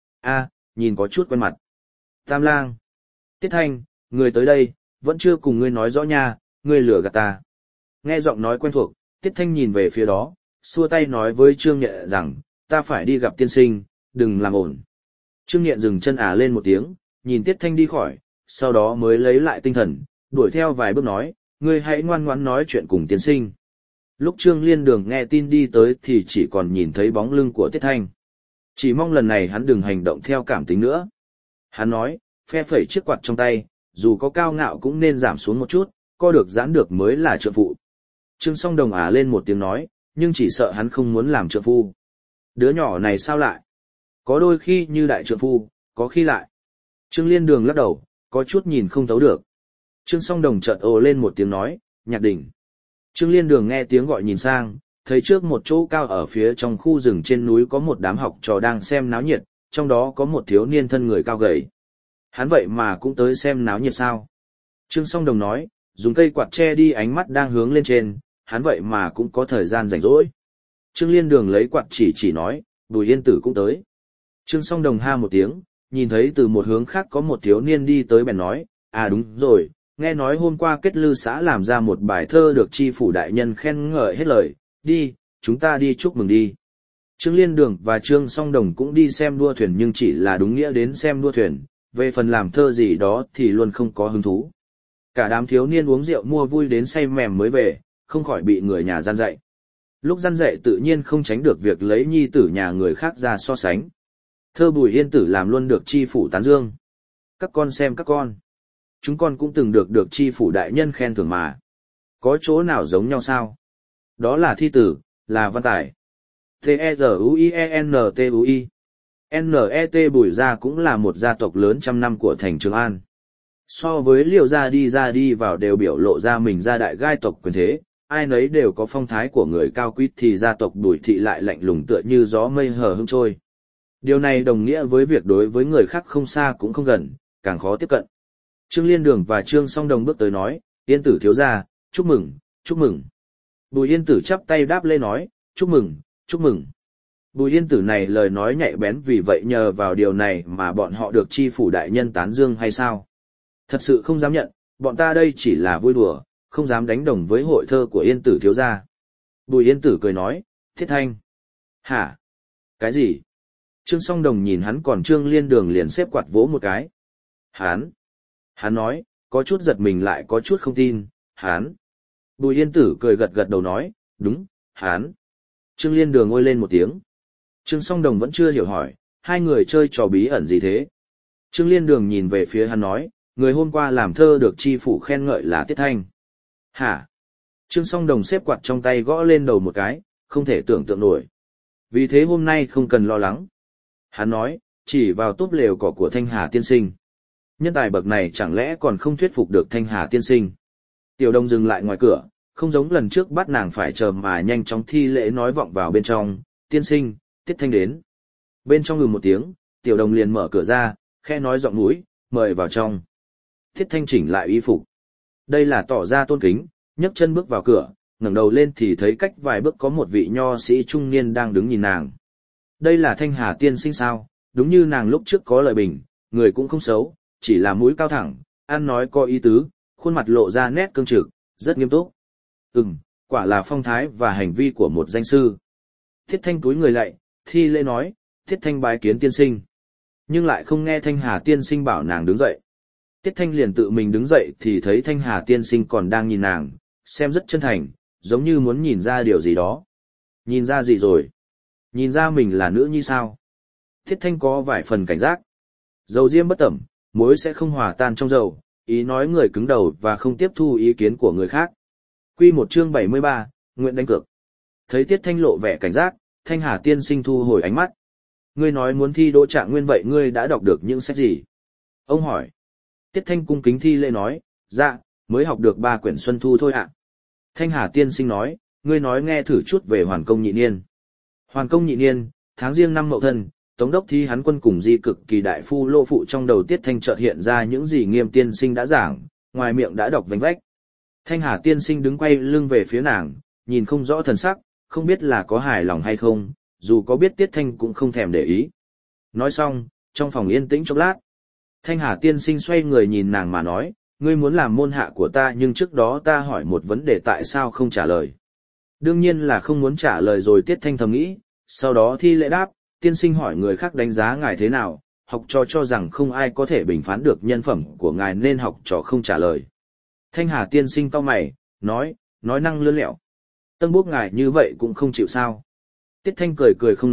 Nhìn có chút quen mặt. Tam lang. Tiết Thanh, người tới đây, vẫn chưa cùng ngươi nói rõ nha, ngươi lừa gạt ta. Nghe giọng nói quen thuộc, Tiết Thanh nhìn về phía đó, xua tay nói với Trương Nhện rằng, ta phải đi gặp tiên sinh, đừng làm ổn. Trương Nhện dừng chân lên một tiếng, nhìn Tiết Thanh đi khỏi, sau đó mới lấy lại tinh thần, đuổi theo vài bước nói, ngươi hãy ngoan ngoãn nói chuyện cùng tiên sinh. Lúc Trương Liên Đường nghe tin đi tới thì chỉ còn nhìn thấy bóng lưng của Tiết Thanh. Chỉ mong lần này hắn đừng hành động theo cảm tính nữa. Hắn nói, phe phẩy chiếc quạt trong tay, dù có cao ngạo cũng nên giảm xuống một chút, co được giãn được mới là trượng phụ. Trương Song Đồng lên một tiếng nói, nhưng chỉ sợ hắn không muốn làm trượng phu. Đứa nhỏ này sao lại? Có đôi khi như đại trượng phu, có khi lại. Trương Liên Đường lắc đầu, có chút nhìn không thấu được. Trương Song Đồng chợt ồ lên một tiếng nói, Nhạc Đình. Trương Liên Đường nghe tiếng gọi nhìn sang, thấy trước một chỗ cao ở phía trong khu rừng trên núi có một đám học trò đang xem náo nhiệt, trong đó có một thiếu niên thân người cao gầy. Hắn vậy mà cũng tới xem náo nhiệt sao? Trương Song Đồng nói, dùng cây quạt che đi ánh mắt đang hướng lên trên, hắn vậy mà cũng có thời gian rảnh rỗi. Trương Liên Đường lấy quạt chỉ nói, Bùi Yên Tử cũng tới. Trương Song Đồng ha một tiếng, nhìn thấy từ một hướng khác có một thiếu niên đi tới bèn nói, đúng rồi, nghe nói hôm qua Kết Lư xã làm ra một bài thơ được tri phủ đại nhân khen ngợi hết lời, đi, chúng ta đi chúc mừng đi. Trương Liên Đường và Trương Song Đồng cũng đi xem đua thuyền nhưng chỉ là đúng nghĩa đến xem đua thuyền, về phần làm thơ gì đó thì luôn không có hứng thú. Cả đám thiếu niên uống rượu mua vui đến say mềm mới về, không khỏi bị người nhà gian dạy. Lúc gian dạy tự nhiên không tránh được việc lấy nhi tử nhà người khác ra so sánh. Thơ Bùi Yên Tử làm luôn được tri phủ tán dương. Các con xem các con. Chúng con cũng từng được tri phủ đại nhân khen thưởng mà. Có chỗ nào giống nhau sao? Đó là thi tử, là văn tài. T-E-Z-U-I-E-N-T-U-I. N-E-T Bùi gia cũng là một gia tộc lớn trăm năm của thành Trường An. So với Liêu gia ra đi vào đều biểu lộ ra mình gia đại gai tộc quyền thế, ai nấy đều có phong thái của người cao quý thì gia tộc Bùi thị lại lạnh lùng tựa như gió mây hờ hững trôi. Điều này đồng nghĩa với việc đối với người khác không xa cũng không gần, càng khó tiếp cận. Trương Liên Đường và Trương Song Đồng bước tới nói, Yên Tử thiếu gia, chúc mừng, chúc mừng. Bùi Yên Tử chắp tay đáp lễ nói, chúc mừng, chúc mừng. Bùi Yên Tử này lời nói nhạy bén vì vậy nhờ vào điều này mà bọn họ được tri phủ đại nhân tán dương hay sao? Thật sự không dám nhận, bọn ta đây chỉ là vui đùa, không dám đánh đồng với hội thơ của Yên Tử thiếu gia. Bùi Yên Tử cười nói, Thiết Thanh. Hả? Cái gì? Trương Song Đồng nhìn hắn còn Trương Liên Đường liền xếp quạt vỗ một cái. Hắn nói, có chút giật mình lại có chút không tin, hắn. Bùi Yên Tử cười gật gật đầu nói, đúng, hắn. Trương Liên Đường ngôi lên một tiếng. Trương Song Đồng vẫn chưa hiểu hỏi, hai người chơi trò bí ẩn gì thế? Trương Liên Đường nhìn về phía hắn nói, người hôm qua làm thơ được tri phủ khen ngợi là Tiết Thanh. Hả? Trương Song Đồng xếp quạt trong tay gõ lên đầu một cái, không thể tưởng tượng nổi. Vì thế hôm nay không cần lo lắng. Hắn nói, chỉ vào túp lều cỏ của Thanh Hà tiên sinh. Nhân tài bậc này chẳng lẽ còn không thuyết phục được Thanh Hà tiên sinh. Tiểu Đông dừng lại ngoài cửa, không giống lần trước bắt nàng phải chờ mà nhanh chóng thi lễ nói vọng vào bên trong, tiên sinh, Tiết Thanh đến. Bên trong ngừng một tiếng, Tiểu Đồng liền mở cửa ra, khẽ nói giọng mũi, mời vào trong. Tiết Thanh chỉnh lại y phục. Đây là tỏ ra tôn kính, nhấc chân bước vào cửa, ngẩng đầu lên thì thấy cách vài bước có một vị nho sĩ trung niên đang đứng nhìn nàng. Đây là Thanh Hà tiên sinh sao? Đúng như nàng lúc trước có lời bình, người cũng không xấu, chỉ là mũi cao thẳng, ăn nói có ý tứ, khuôn mặt lộ ra nét cương trực, rất nghiêm túc. Quả là phong thái và hành vi của một danh sư. Thiết Thanh cúi người lạy, thi lễ nói, Thiết Thanh bái kiến tiên sinh. Nhưng lại không nghe Thanh Hà tiên sinh bảo nàng đứng dậy. Tiết Thanh liền tự mình đứng dậy thì thấy Thanh Hà tiên sinh còn đang nhìn nàng, xem rất chân thành, giống như muốn nhìn ra điều gì đó. Nhìn ra gì rồi? Nhìn ra mình là nữ nhi sao? Thiết Thanh có vài phần cảnh giác. Dầu diêm bất tẩm, muối sẽ không hòa tan trong dầu, ý nói người cứng đầu và không tiếp thu ý kiến của người khác. Quy một chương 73, nguyện đánh cược. Thấy Tiết Thanh lộ vẻ cảnh giác, Thanh Hà tiên sinh thu hồi ánh mắt. Ngươi nói muốn thi đỗ trạng nguyên vậy ngươi đã đọc được những sách gì? Ông hỏi. Tiết Thanh cung kính thi lễ nói, dạ, mới học được 3 quyển Xuân Thu thôi ạ. Thanh Hà tiên sinh nói, ngươi nói nghe thử chút về Hoàn Công Nhị Niên. Hoàn Công Nhị Niên, tháng riêng năm Mậu Thân, Tống đốc thi hắn quân cùng Di Cực Kỳ đại phu Lô phụ trong đầu Tiết Thanh chợt hiện ra những gì Nghiêm tiên sinh đã giảng, ngoài miệng đã đọc vánh vách. Thanh Hà tiên sinh đứng quay lưng về phía nàng, nhìn không rõ thần sắc, không biết là có hài lòng hay không, dù có biết Tiết Thanh cũng không thèm để ý. Nói xong, trong phòng yên tĩnh chốc lát, Thanh Hà tiên sinh xoay người nhìn nàng mà nói, ngươi muốn làm môn hạ của ta nhưng trước đó ta hỏi một vấn đề tại sao không trả lời. Đương nhiên là không muốn trả lời rồi Tiết Thanh thầm nghĩ, sau đó thi lễ đáp, tiên sinh hỏi người khác đánh giá ngài thế nào, học trò cho rằng không ai có thể bình phán được nhân phẩm của ngài nên học trò không trả lời. Thanh Hà tiên sinh cau mày, nói năng lươn lẹo. Tân bốc ngài như vậy cũng không chịu sao. Tiết Thanh cười cười không nói,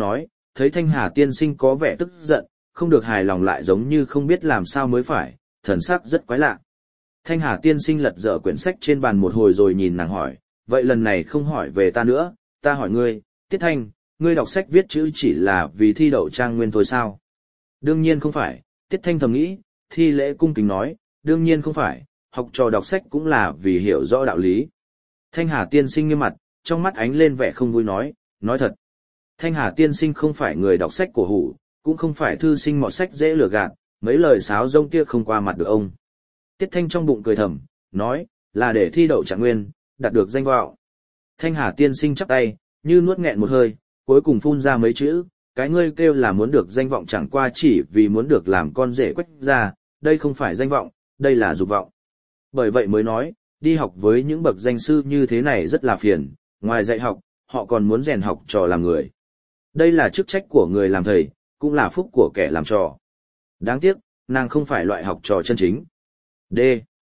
thấy Thanh Hà tiên sinh có vẻ tức giận, không được hài lòng lại giống như không biết làm sao mới phải, thần sắc rất quái lạ. Thanh Hà tiên sinh lật dở quyển sách trên bàn một hồi rồi nhìn nàng hỏi, vậy lần này không hỏi về ta nữa, ta hỏi ngươi, Tiết Thanh, ngươi đọc sách viết chữ chỉ là vì thi đậu trang nguyên thôi sao? Đương nhiên không phải, Tiết Thanh thầm nghĩ, thi lễ cung kính nói, đương nhiên không phải, học trò đọc sách cũng là vì hiểu rõ đạo lý. Thanh Hà tiên sinh nghiêm mặt, trong mắt ánh lên vẻ không vui nói thật. Thanh Hà tiên sinh không phải người đọc sách cổ hủ, cũng không phải thư sinh mọt sách dễ lừa gạt, mấy lời sáo rông kia không qua mặt được ông. Tiết Thanh trong bụng cười thầm, nói, là để thi đậu trạng nguyên, đạt được danh vọng. Thanh Hà tiên sinh chắp tay, như nuốt nghẹn một hơi, cuối cùng phun ra mấy chữ, cái ngươi kêu là muốn được danh vọng chẳng qua chỉ vì muốn được làm con rể Quách gia, đây không phải danh vọng, đây là dục vọng. Bởi vậy mới nói, đi học với những bậc danh sư như thế này rất là phiền, ngoài dạy học, họ còn muốn rèn học trò làm người. Đây là chức trách của người làm thầy, cũng là phúc của kẻ làm trò. Đáng tiếc, nàng không phải loại học trò chân chính. D.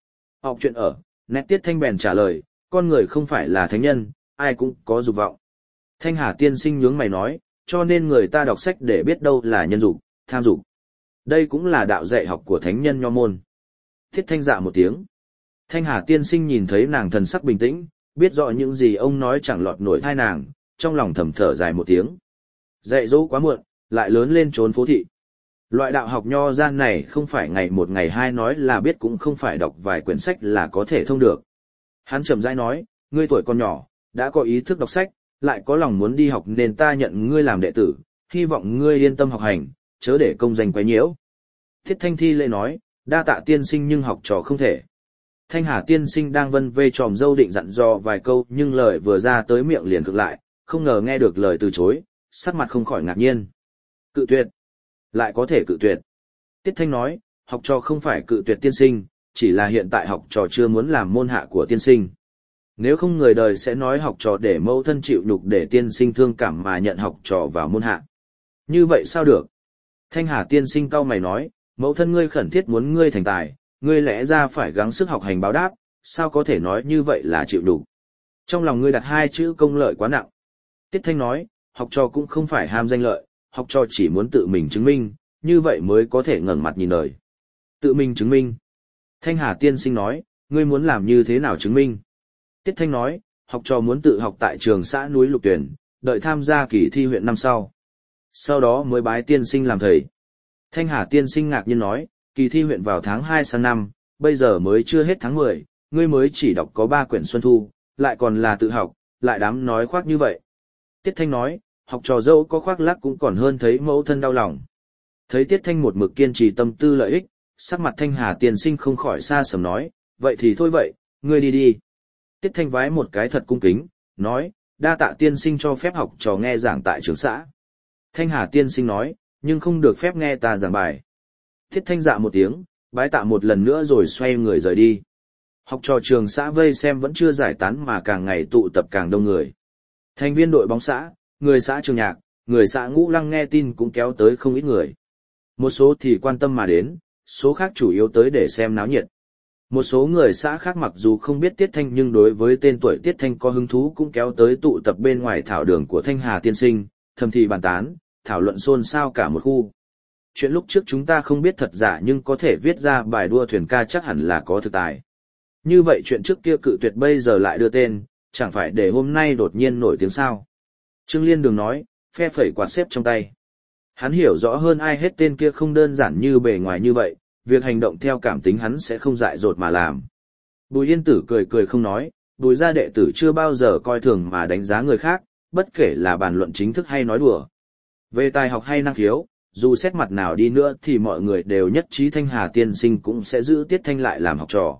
Học chuyện ở, nét Tiết Thanh bèn trả lời, con người không phải là thánh nhân, ai cũng có dục vọng. Thanh Hà tiên sinh nhướng mày nói, cho nên người ta đọc sách để biết đâu là nhân dục, tham dục. Đây cũng là đạo dạy học của thánh nhân nho môn. Tiết Thanh dạ một tiếng. Thanh Hà tiên sinh nhìn thấy nàng thần sắc bình tĩnh, biết rõ những gì ông nói chẳng lọt nổi tai nàng, trong lòng thầm thở dài một tiếng. Dạy dỗ quá muộn, lại lớn lên trốn phố thị. Loại đạo học nho gian này không phải ngày một ngày hai nói là biết, cũng không phải đọc vài quyển sách là có thể thông được. Hắn chậm rãi nói, ngươi tuổi còn nhỏ, đã có ý thức đọc sách, lại có lòng muốn đi học nên ta nhận ngươi làm đệ tử, hy vọng ngươi yên tâm học hành, chớ để công danh quấy nhiễu. Thiết Thanh thi lễ nói, đa tạ tiên sinh nhưng học trò không thể. Thanh Hà tiên sinh đang vân vê tròm dâu định dặn dò vài câu nhưng lời vừa ra tới miệng liền cực lại, không ngờ nghe được lời từ chối, sắc mặt không khỏi ngạc nhiên. Cự tuyệt. Lại có thể cự tuyệt. Tiết Thanh nói, học trò không phải cự tuyệt tiên sinh, chỉ là hiện tại học trò chưa muốn làm môn hạ của tiên sinh. Nếu không người đời sẽ nói học trò để mẫu thân chịu nhục để tiên sinh thương cảm mà nhận học trò vào môn hạ. Như vậy sao được? Thanh Hà tiên sinh cau mày nói, mẫu thân ngươi khẩn thiết muốn ngươi thành tài, ngươi lẽ ra phải gắng sức học hành báo đáp, sao có thể nói như vậy là chịu nhục? Trong lòng ngươi đặt hai chữ công lợi quá nặng. Tiết Thanh nói, học trò cũng không phải ham danh lợi, học trò chỉ muốn tự mình chứng minh, như vậy mới có thể ngẩng mặt nhìn đời. Tự mình chứng minh. Thanh Hà tiên sinh nói, ngươi muốn làm như thế nào chứng minh? Tiết Thanh nói, học trò muốn tự học tại trường xã núi Lục Tuyển, đợi tham gia kỳ thi huyện năm sau. Sau đó mới bái tiên sinh làm thầy. Thanh Hà tiên sinh ngạc nhiên nói, kỳ thi huyện vào tháng 2 sang năm, bây giờ mới chưa hết tháng 10, ngươi mới chỉ đọc có 3 quyển Xuân Thu, lại còn là tự học, lại dám nói khoác như vậy. Tiết Thanh nói, học trò dẫu có khoác lác cũng còn hơn thấy mẫu thân đau lòng. Thấy Tiết Thanh một mực kiên trì tâm tư lợi ích, sắc mặt Thanh Hà tiên sinh không khỏi xa sầm nói, vậy thì thôi vậy, ngươi đi đi. Tiết Thanh vái một cái thật cung kính, nói, đa tạ tiên sinh cho phép học trò nghe giảng tại trường xã. Thanh Hà tiên sinh nói, nhưng không được phép nghe ta giảng bài. Tiết Thanh dạ một tiếng, bái tạ một lần nữa rồi xoay người rời đi. Học trò trường xã vây xem vẫn chưa giải tán mà càng ngày tụ tập càng đông người. Thành viên đội bóng xã, người xã Trường Nhạc, người xã Ngũ Lăng nghe tin cũng kéo tới không ít người. Một số thì quan tâm mà đến, số khác chủ yếu tới để xem náo nhiệt. Một số người xã khác mặc dù không biết Tiết Thanh nhưng đối với tên tuổi Tiết Thanh có hứng thú cũng kéo tới tụ tập bên ngoài thảo đường của Thanh Hà tiên sinh, thầm thì bàn tán, thảo luận xôn xao cả một khu. Chuyện lúc trước chúng ta không biết thật giả nhưng có thể viết ra bài đua thuyền ca chắc hẳn là có thực tài. Như vậy chuyện trước kia cự tuyệt bây giờ lại đưa tên, chẳng phải để hôm nay đột nhiên nổi tiếng sao. Trương Liên Đường nói, phe phẩy quạt xếp trong tay. Hắn hiểu rõ hơn ai hết tên kia không đơn giản như bề ngoài như vậy, việc hành động theo cảm tính hắn sẽ không dại dột mà làm. Bùi Yên Tử cười cười không nói, Bùi gia đệ tử chưa bao giờ coi thường mà đánh giá người khác, bất kể là bàn luận chính thức hay nói đùa. Về tài học hay năng khiếu, dù xét mặt nào đi nữa thì mọi người đều nhất trí Thanh Hà tiên sinh cũng sẽ giữ Tiết Thanh lại làm học trò.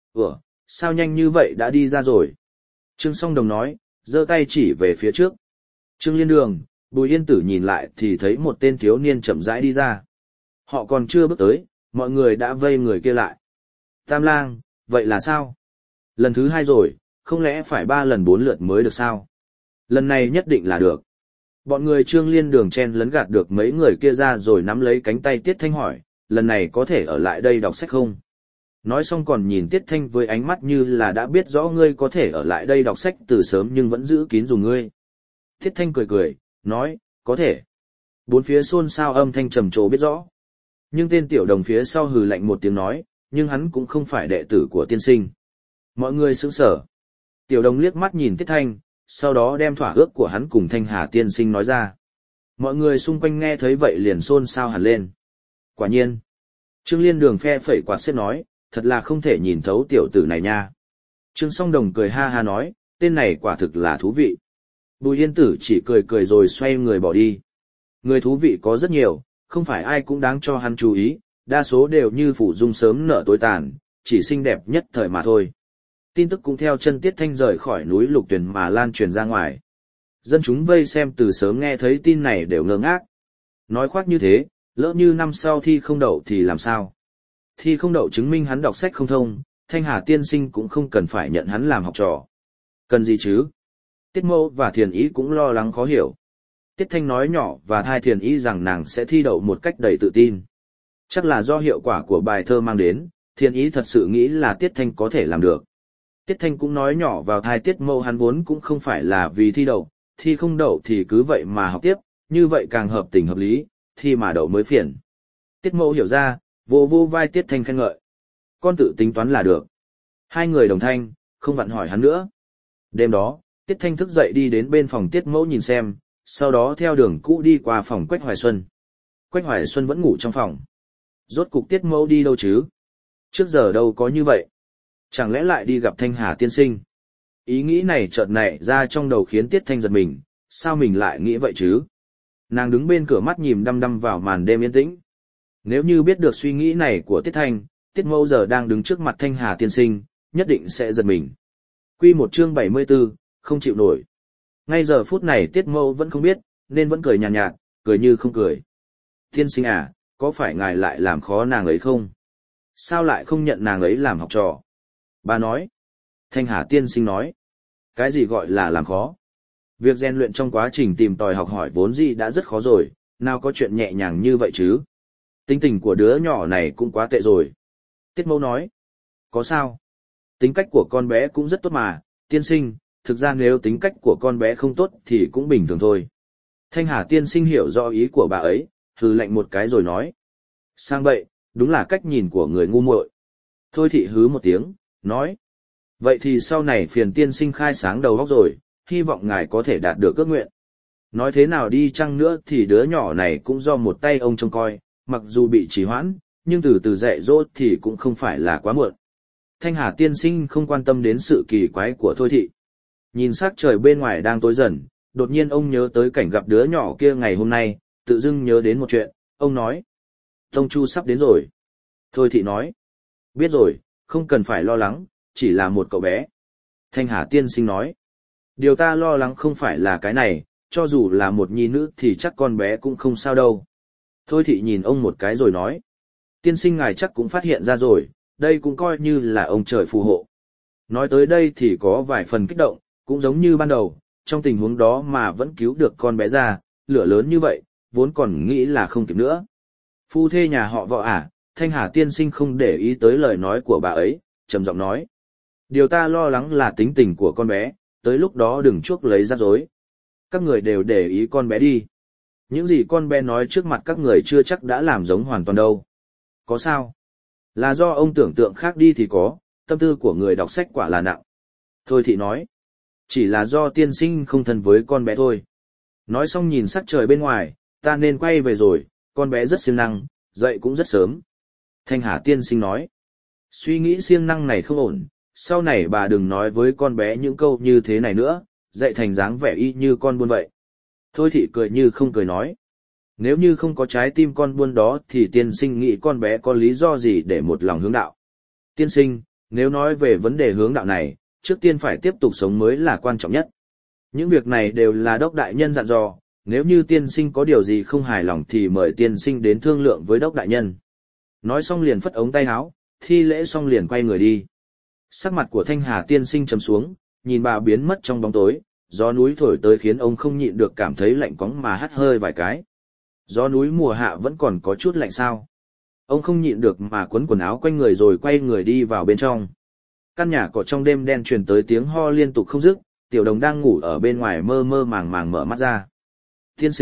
Sao nhanh như vậy đã đi ra rồi? Trương Song Đồng nói, giơ tay chỉ về phía trước. Trương Liên Đường, Bùi Yên Tử nhìn lại thì thấy một tên thiếu niên chậm rãi đi ra. Họ còn chưa bước tới, mọi người đã vây người kia lại. Tam lang, vậy là sao? Lần thứ 2 rồi, không lẽ phải 3 lần 4 lượt mới được sao? Lần này nhất định là được. Bọn người Trương Liên Đường chen lấn gạt được mấy người kia ra rồi nắm lấy cánh tay Tiết Thanh hỏi, lần này có thể ở lại đây đọc sách không? Nói xong còn nhìn Tiết Thanh với ánh mắt như là đã biết rõ ngươi có thể ở lại đây đọc sách từ sớm nhưng vẫn giữ kín dùng ngươi. Tiết Thanh cười cười, nói, có thể. Bốn phía xôn xao âm thanh trầm trồ biết rõ. Nhưng tên tiểu đồng phía sau hừ lạnh một tiếng nói, nhưng hắn cũng không phải đệ tử của tiên sinh. Mọi người sững sờ. Tiểu đồng liếc mắt nhìn Tiết Thanh, sau đó đem thỏa ước của hắn cùng Thanh Hà tiên sinh nói ra. Mọi người xung quanh nghe thấy vậy liền xôn xao hẳn lên. Quả nhiên. Trương Liên Đường phe phẩy quạt xếp nói, thật là không thể nhìn thấu tiểu tử này nha. Trương Song Đồng cười ha ha nói, tên này quả thực là thú vị. Bùi Yên Tử chỉ cười cười rồi xoay người bỏ đi. Người thú vị có rất nhiều, không phải ai cũng đáng cho hắn chú ý, đa số đều như phủ dung sớm nở tối tàn, chỉ xinh đẹp nhất thời mà thôi. Tin tức cũng theo chân Tiết Thanh rời khỏi núi Lục Tuyền mà lan truyền ra ngoài. Dân chúng vây xem từ sớm nghe thấy tin này đều ngơ ngác. Nói khoác như thế, lỡ như năm sau thi không đậu thì làm sao? Thi không đậu chứng minh hắn đọc sách không thông, Thanh Hà tiên sinh cũng không cần phải nhận hắn làm học trò. Cần gì chứ? Tiết Mẫu và Thiền Ý cũng lo lắng khó hiểu. Tiết Thanh nói nhỏ và thai Thiền Ý rằng nàng sẽ thi đậu một cách đầy tự tin. Chắc là do hiệu quả của bài thơ mang đến, Thiền Ý thật sự nghĩ là Tiết Thanh có thể làm được. Tiết Thanh cũng nói nhỏ vào thai Tiết Mẫu hắn vốn cũng không phải là vì thi đậu, thi không đậu thì cứ vậy mà học tiếp, như vậy càng hợp tình hợp lý, thi mà đậu mới phiền. Tiết Mẫu hiểu ra, vô vô vai Tiết Thanh khen ngợi. Con tự tính toán là được. Hai người đồng thanh, không vặn hỏi hắn nữa. Đêm đó, Tiết Thanh thức dậy đi đến bên phòng Tiết Mẫu nhìn xem, sau đó theo đường cũ đi qua phòng Quách Hoài Xuân. Quách Hoài Xuân vẫn ngủ trong phòng. Rốt cục Tiết Mẫu đi đâu chứ? Trước giờ đâu có như vậy. Chẳng lẽ lại đi gặp Thanh Hà tiên sinh? Ý nghĩ này chợt nảy ra trong đầu khiến Tiết Thanh giật mình, sao mình lại nghĩ vậy chứ? Nàng đứng bên cửa mắt nhìn đăm đăm vào màn đêm yên tĩnh. Nếu như biết được suy nghĩ này của Tiết Thanh, Tiết Mẫu giờ đang đứng trước mặt Thanh Hà tiên sinh, nhất định sẽ giật mình. Quy một chương 74, không chịu nổi. Ngay giờ phút này Tiết Mẫu vẫn không biết, nên vẫn cười nhàn nhạt, cười như không cười. Tiên sinh à, có phải ngài lại làm khó nàng ấy không? Sao lại không nhận nàng ấy làm học trò? Bà nói. Thanh Hà tiên sinh nói. Cái gì gọi là làm khó? Việc rèn luyện trong quá trình tìm tòi học hỏi vốn gì đã rất khó rồi, nào có chuyện nhẹ nhàng như vậy chứ? Tính tình của đứa nhỏ này cũng quá tệ rồi. Tiết Mẫu nói. Có sao? Tính cách của con bé cũng rất tốt mà, tiên sinh, thực ra nếu tính cách của con bé không tốt thì cũng bình thường thôi. Thanh Hà tiên sinh hiểu rõ ý của bà ấy, hừ lạnh một cái rồi nói. Sang bậy, đúng là cách nhìn của người ngu muội. Thôi thị hứ một tiếng, nói. Vậy thì sau này phiền tiên sinh khai sáng đầu óc rồi, hy vọng ngài có thể đạt được ước nguyện. Nói thế nào đi chăng nữa thì đứa nhỏ này cũng do một tay ông trông coi, mặc dù bị trì hoãn, nhưng từ từ dạy dỗ thì cũng không phải là quá muộn. Thanh Hà tiên sinh không quan tâm đến sự kỳ quái của Thôi thị. Nhìn sắc trời bên ngoài đang tối dần, đột nhiên ông nhớ tới cảnh gặp đứa nhỏ kia ngày hôm nay, tự dưng nhớ đến một chuyện, ông nói. Tông Chu sắp đến rồi. Thôi thị nói. Biết rồi, không cần phải lo lắng, chỉ là một cậu bé. Thanh Hà tiên sinh nói. Điều ta lo lắng không phải là cái này, cho dù là một nhi nữ thì chắc con bé cũng không sao đâu. Thôi thị nhìn ông một cái rồi nói. Tiên sinh ngài chắc cũng phát hiện ra rồi, đây cũng coi như là ông trời phù hộ. Nói tới đây thì có vài phần kích động, cũng giống như ban đầu, trong tình huống đó mà vẫn cứu được con bé ra, lửa lớn như vậy, vốn còn nghĩ là không kịp nữa. Phu thê nhà họ Võ à, Thanh Hà tiên sinh không để ý tới lời nói của bà ấy, trầm giọng nói. Điều ta lo lắng là tính tình của con bé, tới lúc đó đừng chuốc lấy rắc rối. Các người đều để ý con bé đi. Những gì con bé nói trước mặt các người chưa chắc đã làm giống hoàn toàn đâu. Có sao? Là do ông tưởng tượng khác đi thì có, tâm tư của người đọc sách quả là nặng. Thôi thị nói. Chỉ là do tiên sinh không thân với con bé thôi. Nói xong nhìn sắc trời bên ngoài, ta nên quay về rồi, con bé rất siêng năng, dậy cũng rất sớm. Thanh Hà tiên sinh nói. Suy nghĩ siêng năng này không ổn, sau này bà đừng nói với con bé những câu như thế này nữa, dậy thành dáng vẻ y như con buôn vậy. Thôi thị cười như không cười nói. Nếu như không có trái tim con buôn đó thì tiên sinh nghĩ con bé có lý do gì để một lòng hướng đạo. Tiên sinh, nếu nói về vấn đề hướng đạo này, trước tiên phải tiếp tục sống mới là quan trọng nhất. Những việc này đều là đốc đại nhân dặn dò, nếu như tiên sinh có điều gì không hài lòng thì mời tiên sinh đến thương lượng với đốc đại nhân. Nói xong liền phất ống tay áo, thi lễ xong liền quay người đi. Sắc mặt của Thanh Hà tiên sinh trầm xuống, nhìn bà biến mất trong bóng tối, gió núi thổi tới khiến ông không nhịn được cảm thấy lạnh cóng mà hắt hơi vài cái. Gió núi mùa hạ vẫn còn có chút lạnh sao. Ông không nhịn được mà quấn quần áo quanh người rồi quay người đi vào bên trong. Căn nhà cỏ trong đêm đen truyền tới tiếng ho liên tục không dứt, tiểu đồng đang ngủ ở bên ngoài mơ mơ màng màng mở mắt ra. Tiên sinh,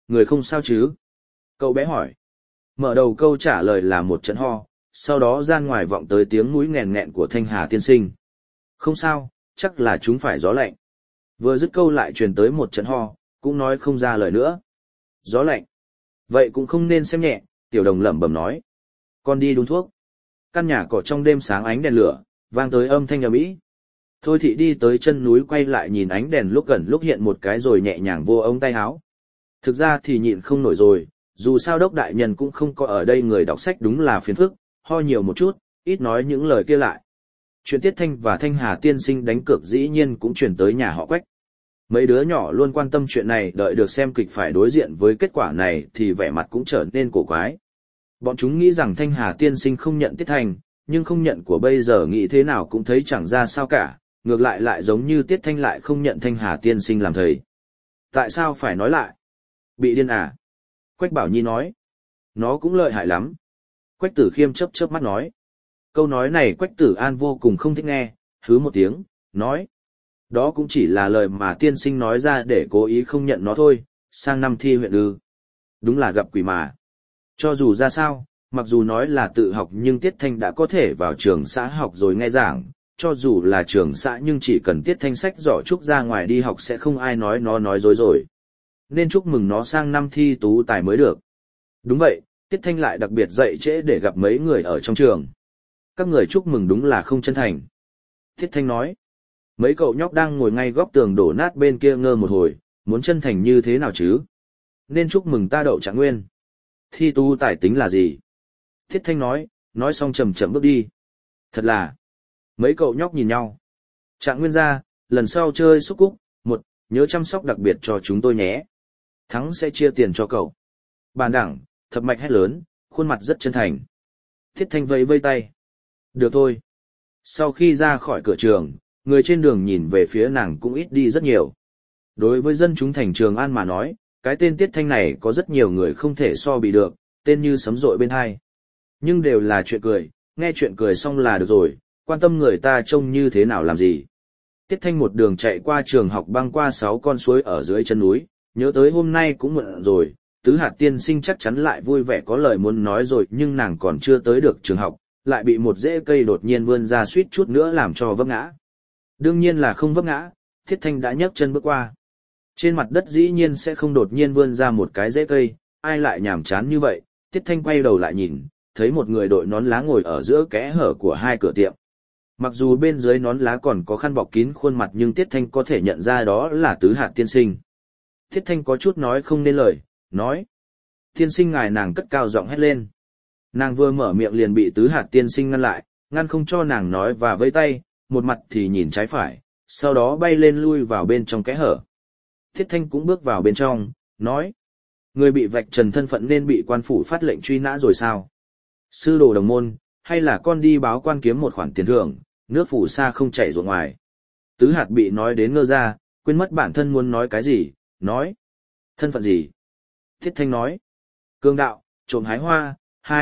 người không sao chứ? Cậu bé hỏi. Mở đầu câu trả lời là một trận ho, sau đó gian ngoài vọng tới tiếng mũi nghèn nghẹn của Thanh Hà tiên sinh. Không sao, chắc là chúng phải gió lạnh. Vừa dứt câu lại truyền tới một trận ho, cũng nói không ra lời nữa. Gió lạnh. Vậy cũng không nên xem nhẹ, Tiểu Đồng lẩm bẩm nói. Con đi đun thuốc. Căn nhà cỏ trong đêm sáng ánh đèn lửa, vang tới âm thanh ầm ĩ. Thôi Thị đi tới chân núi quay lại nhìn ánh đèn lúc gần lúc hiện một cái rồi nhẹ nhàng vô ống tay áo. Thực ra thì nhịn không nổi rồi, dù sao Đốc đại nhân cũng không có ở đây, người đọc sách đúng là phiền phức, ho nhiều một chút, ít nói những lời kia lại. Chuyện Tiết Thanh và Thanh Hà tiên sinh đánh cược dĩ nhiên cũng chuyển tới nhà họ Quách. Mấy đứa nhỏ luôn quan tâm chuyện này, đợi được xem kịch phải đối diện với kết quả này thì vẻ mặt cũng trở nên cổ quái. Bọn chúng nghĩ rằng Thanh Hà tiên sinh không nhận Tiết Thanh, nhưng không nhận của bây giờ nghĩ thế nào cũng thấy chẳng ra sao cả, ngược lại lại giống như Tiết Thanh lại không nhận Thanh Hà tiên sinh làm thầy. Tại sao phải nói lại? Bị điên à? Quách Bảo Nhi nói. Nó cũng lợi hại lắm. Quách Tử Khiêm chớp chớp mắt nói. Câu nói này Quách Tử An vô cùng không thích nghe, hứ một tiếng, nói. Đó cũng chỉ là lời mà tiên sinh nói ra để cố ý không nhận nó thôi, sang năm thi huyện ư. Đúng là gặp quỷ mà. Cho dù ra sao, mặc dù nói là tự học nhưng Tiết Thanh đã có thể vào trường xã học rồi nghe giảng, cho dù là trường xã nhưng chỉ cần Tiết Thanh sách giỏ trúc ra ngoài đi học sẽ không ai nói nó nói dối rồi. Nên chúc mừng nó sang năm thi tú tài mới được. Đúng vậy, Tiết Thanh lại đặc biệt dậy trễ để gặp mấy người ở trong trường. Các người chúc mừng đúng là không chân thành. Tiết Thanh nói. Mấy cậu nhóc đang ngồi ngay góc tường đổ nát bên kia ngơ một hồi, muốn chân thành như thế nào chứ? Nên chúc mừng ta đậu trạng nguyên. Thi tú tài tính là gì? Tiết Thanh nói xong chậm chậm bước đi. Thật là... Mấy cậu nhóc nhìn nhau. Trạng nguyên ra, lần sau chơi xúc cúc, nhớ chăm sóc đặc biệt cho chúng tôi nhé. Thắng sẽ chia tiền cho cậu. Bàn đẳng, Thập Mạch hét lớn, khuôn mặt rất chân thành. Tiết Thanh vẫy vây tay. Được thôi. Sau khi ra khỏi cửa trường, người trên đường nhìn về phía nàng cũng ít đi rất nhiều. Đối với dân chúng thành Trường An mà nói, cái tên Tiết Thanh này có rất nhiều người không thể so bì được, tên như sấm rội bên tai. Nhưng đều là chuyện cười, nghe chuyện cười xong là được rồi, quan tâm người ta trông như thế nào làm gì. Tiết Thanh một đường chạy qua trường học băng qua 6 con suối ở dưới chân núi, nhớ tới hôm nay cũng muộn rồi, Tứ Hạt tiên sinh chắc chắn lại vui vẻ có lời muốn nói rồi, nhưng nàng còn chưa tới được trường học, lại bị một rễ cây đột nhiên vươn ra suýt chút nữa làm cho vấp ngã. Đương nhiên là không vấp ngã, Tiết Thanh đã nhấc chân bước qua. Trên mặt đất dĩ nhiên sẽ không đột nhiên vươn ra một cái rễ cây, ai lại nhàm chán như vậy. Tiết Thanh quay đầu lại nhìn, thấy một người đội nón lá ngồi ở giữa kẽ hở của hai cửa tiệm. Mặc dù bên dưới nón lá còn có khăn bọc kín khuôn mặt nhưng Tiết Thanh có thể nhận ra đó là Tứ Hạt tiên sinh. Tiết Thanh có chút nói không nên lời, nói. Tiên sinh ngài, nàng cất cao giọng hét lên. Nàng vừa mở miệng liền bị Tứ Hạt tiên sinh ngăn lại, ngăn không cho nàng nói và vẫy tay, một mặt thì nhìn trái phải, sau đó bay lên lui vào bên trong kẽ hở. Tiết Thanh cũng bước vào bên trong, nói. Người bị vạch trần thân phận nên bị quan phủ phát lệnh truy nã rồi sao? Sư đồ đồng môn, hay là con đi báo quan kiếm một khoản tiền thưởng, nước phủ xa không chảy ruộng ngoài. Tứ Hạt bị nói đến ngơ ra, quên mất bản thân muốn nói cái gì, nói. Thân phận gì? Tiết Thanh nói. Cương đạo, trộm hái hoa,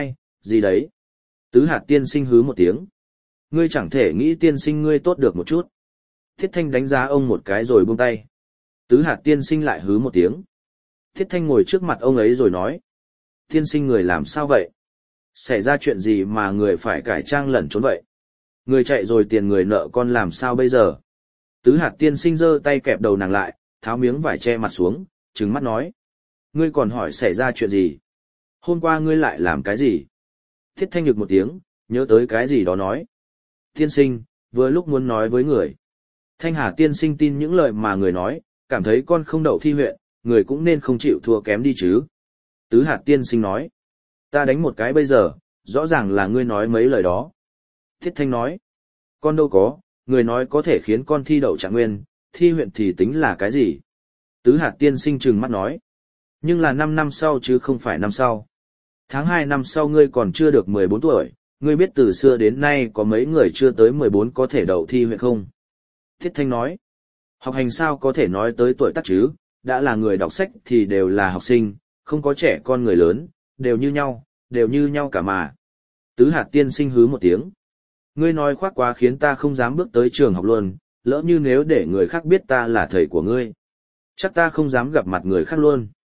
gì đấy. Tứ Hạt tiên sinh hứ một tiếng. Ngươi chẳng thể nghĩ tiên sinh ngươi tốt được một chút. Tiết Thanh đánh giá ông một cái rồi buông tay. Tứ Hạt tiên sinh lại hứ một tiếng. Tiết Thanh ngồi trước mặt ông ấy rồi nói. Tiên sinh người làm sao vậy? Xảy ra chuyện gì mà người phải cải trang lẩn trốn vậy? Người chạy rồi tiền người nợ con làm sao bây giờ? Tứ Hạt tiên sinh giơ tay kẹp đầu nàng lại, tháo miếng vải che mặt xuống, trừng mắt nói. Ngươi còn hỏi xảy ra chuyện gì? Hôm qua ngươi lại làm cái gì? Tiết Thanh nhực một tiếng, nhớ tới cái gì đó nói. Tiên sinh, vừa lúc muốn nói với người. Thanh Hà tiên sinh tin những lời mà người nói, cảm thấy con không đậu thi huyện, người cũng nên không chịu thua kém đi chứ. Tứ Hạt tiên sinh nói. Ta đánh một cái bây giờ, rõ ràng là ngươi nói mấy lời đó. Tiết Thanh nói. Con đâu có, người nói có thể khiến con thi đậu trạng nguyên, thi huyện thì tính là cái gì? Tứ Hạt tiên sinh trừng mắt nói. Nhưng là 5 năm sau chứ không phải năm sau. Tháng 2 năm sau ngươi còn chưa được 14 tuổi, ngươi biết từ xưa đến nay có mấy người chưa tới 14 có thể đậu thi huyện không? Tiết Thanh nói. Học hành sao có thể nói tới tuổi tác chứ, đã là người đọc sách thì đều là học sinh, không có trẻ con người lớn, đều như nhau cả mà. Tứ Hạt tiên sinh hứ một tiếng. Ngươi nói khoác quá khiến ta không dám bước tới trường học luôn, lỡ như nếu để người khác biết ta là thầy của ngươi. Chắc ta không dám gặp mặt người khác luôn.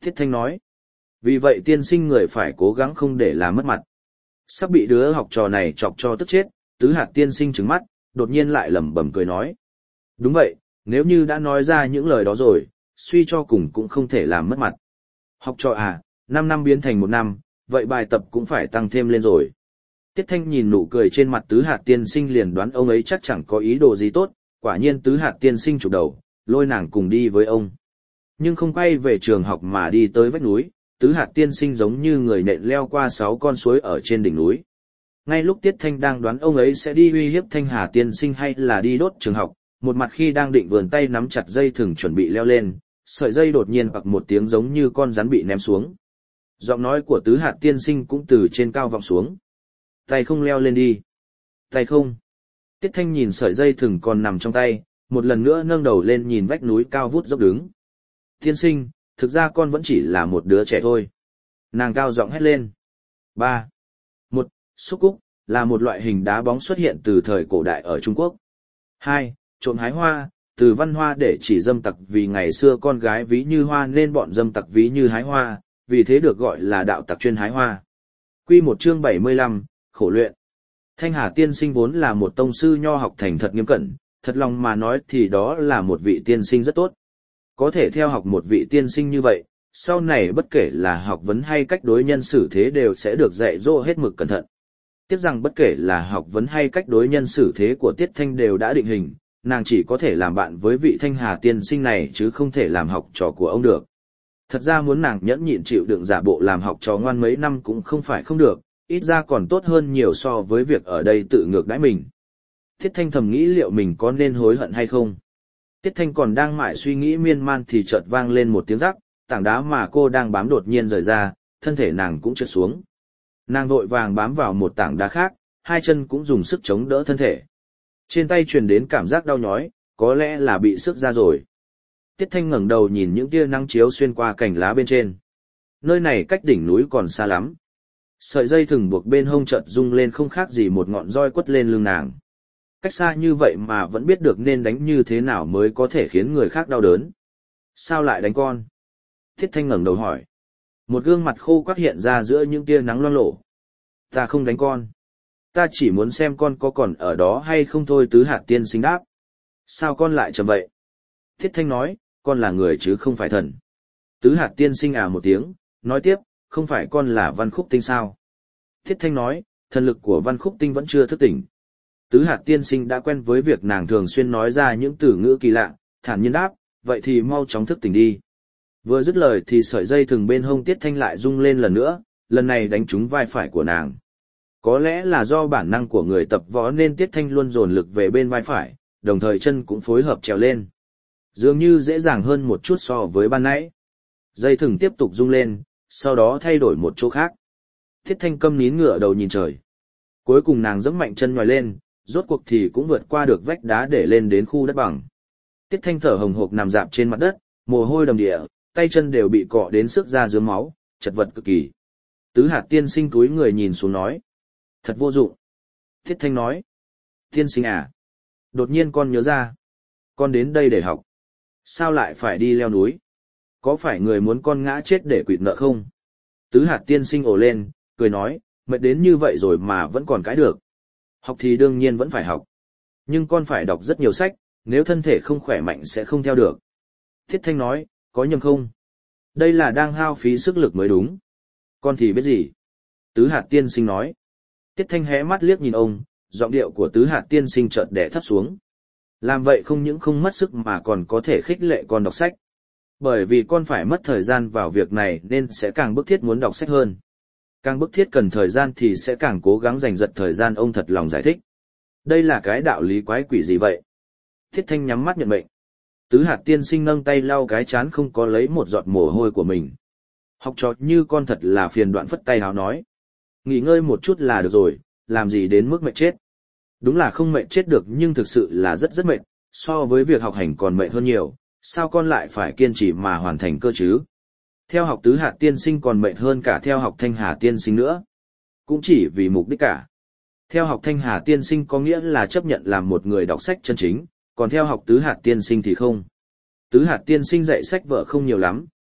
Thiết Thanh nói. Vì vậy tiên sinh người phải cố gắng không để làm mất mặt. Sắp bị đứa học trò này chọc cho tức chết, Tứ Hạt tiên sinh trừng mắt, đột nhiên lại lẩm bẩm cười nói. Đúng vậy, nếu như đã nói ra những lời đó rồi, suy cho cùng cũng không thể làm mất mặt. Học trò à, 5 năm biến thành 1 năm, vậy bài tập cũng phải tăng thêm lên rồi. Tiết Thanh nhìn nụ cười trên mặt Tứ Hạt tiên sinh liền đoán ông ấy chắc chẳng có ý đồ gì tốt, quả nhiên Tứ Hạt tiên sinh chụp đầu, lôi nàng cùng đi với ông. Nhưng không quay về trường học mà đi tới vách núi, Tứ Hạt tiên sinh giống như người nện leo qua 6 con suối ở trên đỉnh núi. Ngay lúc Tiết Thanh đang đoán ông ấy sẽ đi uy hiếp Thanh Hà tiên sinh hay là đi đốt trường học, một mặt khi đang định vườn tay nắm chặt dây thừng chuẩn bị leo lên, sợi dây đột nhiên bặc một tiếng giống như con rắn bị ném xuống. Giọng nói của Tứ Hạt tiên sinh cũng từ trên cao vọng xuống. Tay không leo lên đi. Tay không. Tiết Thanh nhìn sợi dây thừng còn nằm trong tay, một lần nữa nâng đầu lên nhìn vách núi cao vút dốc đứng. Tiên sinh, thực ra con vẫn chỉ là một đứa trẻ thôi. Nàng cao giọng hét lên. 3. Một, xúc cúc, là một loại hình đá bóng xuất hiện từ thời cổ đại ở Trung Quốc. 2. Trộm hái hoa, từ văn hoa để chỉ dâm tặc vì ngày xưa con gái ví như hoa nên bọn dâm tặc ví như hái hoa, vì thế được gọi là đạo tặc chuyên hái hoa. Quy 1 chương 75, khổ luyện. Thanh Hà tiên sinh vốn là một tông sư nho học thành thật nghiêm cẩn, thật lòng mà nói thì đó là một vị tiên sinh rất tốt. Có thể theo học một vị tiên sinh như vậy, sau này bất kể là học vấn hay cách đối nhân xử thế đều sẽ được dạy dỗ hết mực cẩn thận. Tiếc rằng bất kể là học vấn hay cách đối nhân xử thế của Tiết Thanh đều đã định hình, nàng chỉ có thể làm bạn với vị Thanh Hà tiên sinh này chứ không thể làm học trò của ông được. Thật ra muốn nàng nhẫn nhịn chịu đựng giả bộ làm học trò ngoan mấy năm cũng không phải không được, ít ra còn tốt hơn nhiều so với việc ở đây tự ngược đãi mình. Tiết Thanh thầm nghĩ liệu mình có nên hối hận hay không. Tiết Thanh còn đang mải suy nghĩ miên man thì chợt vang lên một tiếng rắc, tảng đá mà cô đang bám đột nhiên rời ra, thân thể nàng cũng trượt xuống. Nàng vội vàng bám vào một tảng đá khác, hai chân cũng dùng sức chống đỡ thân thể. Trên tay truyền đến cảm giác đau nhói, có lẽ là bị sức ra rồi. Tiết Thanh ngẩng đầu nhìn những tia nắng chiếu xuyên qua cành lá bên trên. Nơi này cách đỉnh núi còn xa lắm. Sợi dây thừng buộc bên hông chợt rung lên không khác gì một ngọn roi quất lên lưng nàng. Cách xa như vậy mà vẫn biết được nên đánh như thế nào mới có thể khiến người khác đau đớn. Sao lại đánh con? Tiết Thanh ngẩng đầu hỏi. Một gương mặt khô quắt hiện ra giữa những tia nắng loang lổ. Ta không đánh con. Ta chỉ muốn xem con có còn ở đó hay không thôi. Tứ Hạt tiên sinh đáp. Sao con lại trầm vậy? Tiết Thanh nói, con là người chứ không phải thần. Tứ Hạt tiên sinh à một tiếng, nói tiếp, không phải con là Văn Khúc Tinh sao? Tiết Thanh nói, thần lực của Văn Khúc Tinh vẫn chưa thức tỉnh. Tứ Hạt tiên sinh đã quen với việc nàng thường xuyên nói ra những từ ngữ kỳ lạ, thản nhiên đáp, vậy thì mau chóng thức tỉnh đi. Vừa dứt lời thì sợi dây thừng bên hông Tiết Thanh lại rung lên lần nữa, lần này đánh trúng vai phải của nàng. Có lẽ là do bản năng của người tập võ nên Tiết Thanh luôn dồn lực về bên vai phải, đồng thời chân cũng phối hợp trèo lên. Dường như dễ dàng hơn một chút so với ban nãy. Dây thừng tiếp tục rung lên, sau đó thay đổi một chỗ khác. Tiết Thanh câm nín ngửa đầu nhìn trời. Cuối cùng nàng giẫm mạnh chân nhòi lên, rốt cuộc thì cũng vượt qua được vách đá để lên đến khu đất bằng. Tiết Thanh thở hồng hộc nằm rạp trên mặt đất, mồ hôi đầm đìa, tay chân đều bị cọ đến sức ra rướm máu, chật vật cực kỳ. Tứ Hạt tiên sinh cúi người nhìn xuống nói. Thật vô dụng. Tiết Thanh nói. Tiên sinh à. Đột nhiên con nhớ ra. Con đến đây để học. Sao lại phải đi leo núi? Có phải người muốn con ngã chết để quỵt nợ không? Tứ Hạt tiên sinh ồ lên, cười nói, mệt đến như vậy rồi mà vẫn còn cãi được. Học thì đương nhiên vẫn phải học. Nhưng con phải đọc rất nhiều sách, nếu thân thể không khỏe mạnh sẽ không theo được. Tiết Thanh nói, có nhầm không? Đây là đang hao phí sức lực mới đúng. Con thì biết gì? Tứ Hạt tiên sinh nói. Tiết Thanh hé mắt liếc nhìn ông, giọng điệu của Tứ Hạt tiên sinh chợt đè thấp xuống. Làm vậy không những không mất sức mà còn có thể khích lệ con đọc sách. Bởi vì con phải mất thời gian vào việc này nên sẽ càng bức thiết muốn đọc sách hơn. Càng bức thiết cần thời gian thì sẽ càng cố gắng dành giật thời gian, ông thật lòng giải thích. Đây là cái đạo lý quái quỷ gì vậy? Tiết Thanh nhắm mắt nhận mệnh. Tứ Hạt tiên sinh nâng tay lau cái trán không có lấy một giọt mồ hôi của mình. Học trò như con thật là phiền, đoạn phất tay háo nói. Nghỉ ngơi một chút là được rồi, làm gì đến mức mệt chết. Đúng là không mệt chết được nhưng thực sự là rất rất mệt, so với việc học hành còn mệt hơn nhiều, sao con lại phải kiên trì mà hoàn thành cơ chứ? Theo học Tứ Hạt tiên sinh còn mệt hơn cả theo học Thanh Hà tiên sinh nữa. Cũng chỉ vì mục đích cả. Theo học Thanh Hà tiên sinh có nghĩa là chấp nhận làm một người đọc sách chân chính, còn theo học Tứ Hạt tiên sinh thì không. Tứ Hạt tiên sinh dạy sách vở không nhiều lắm,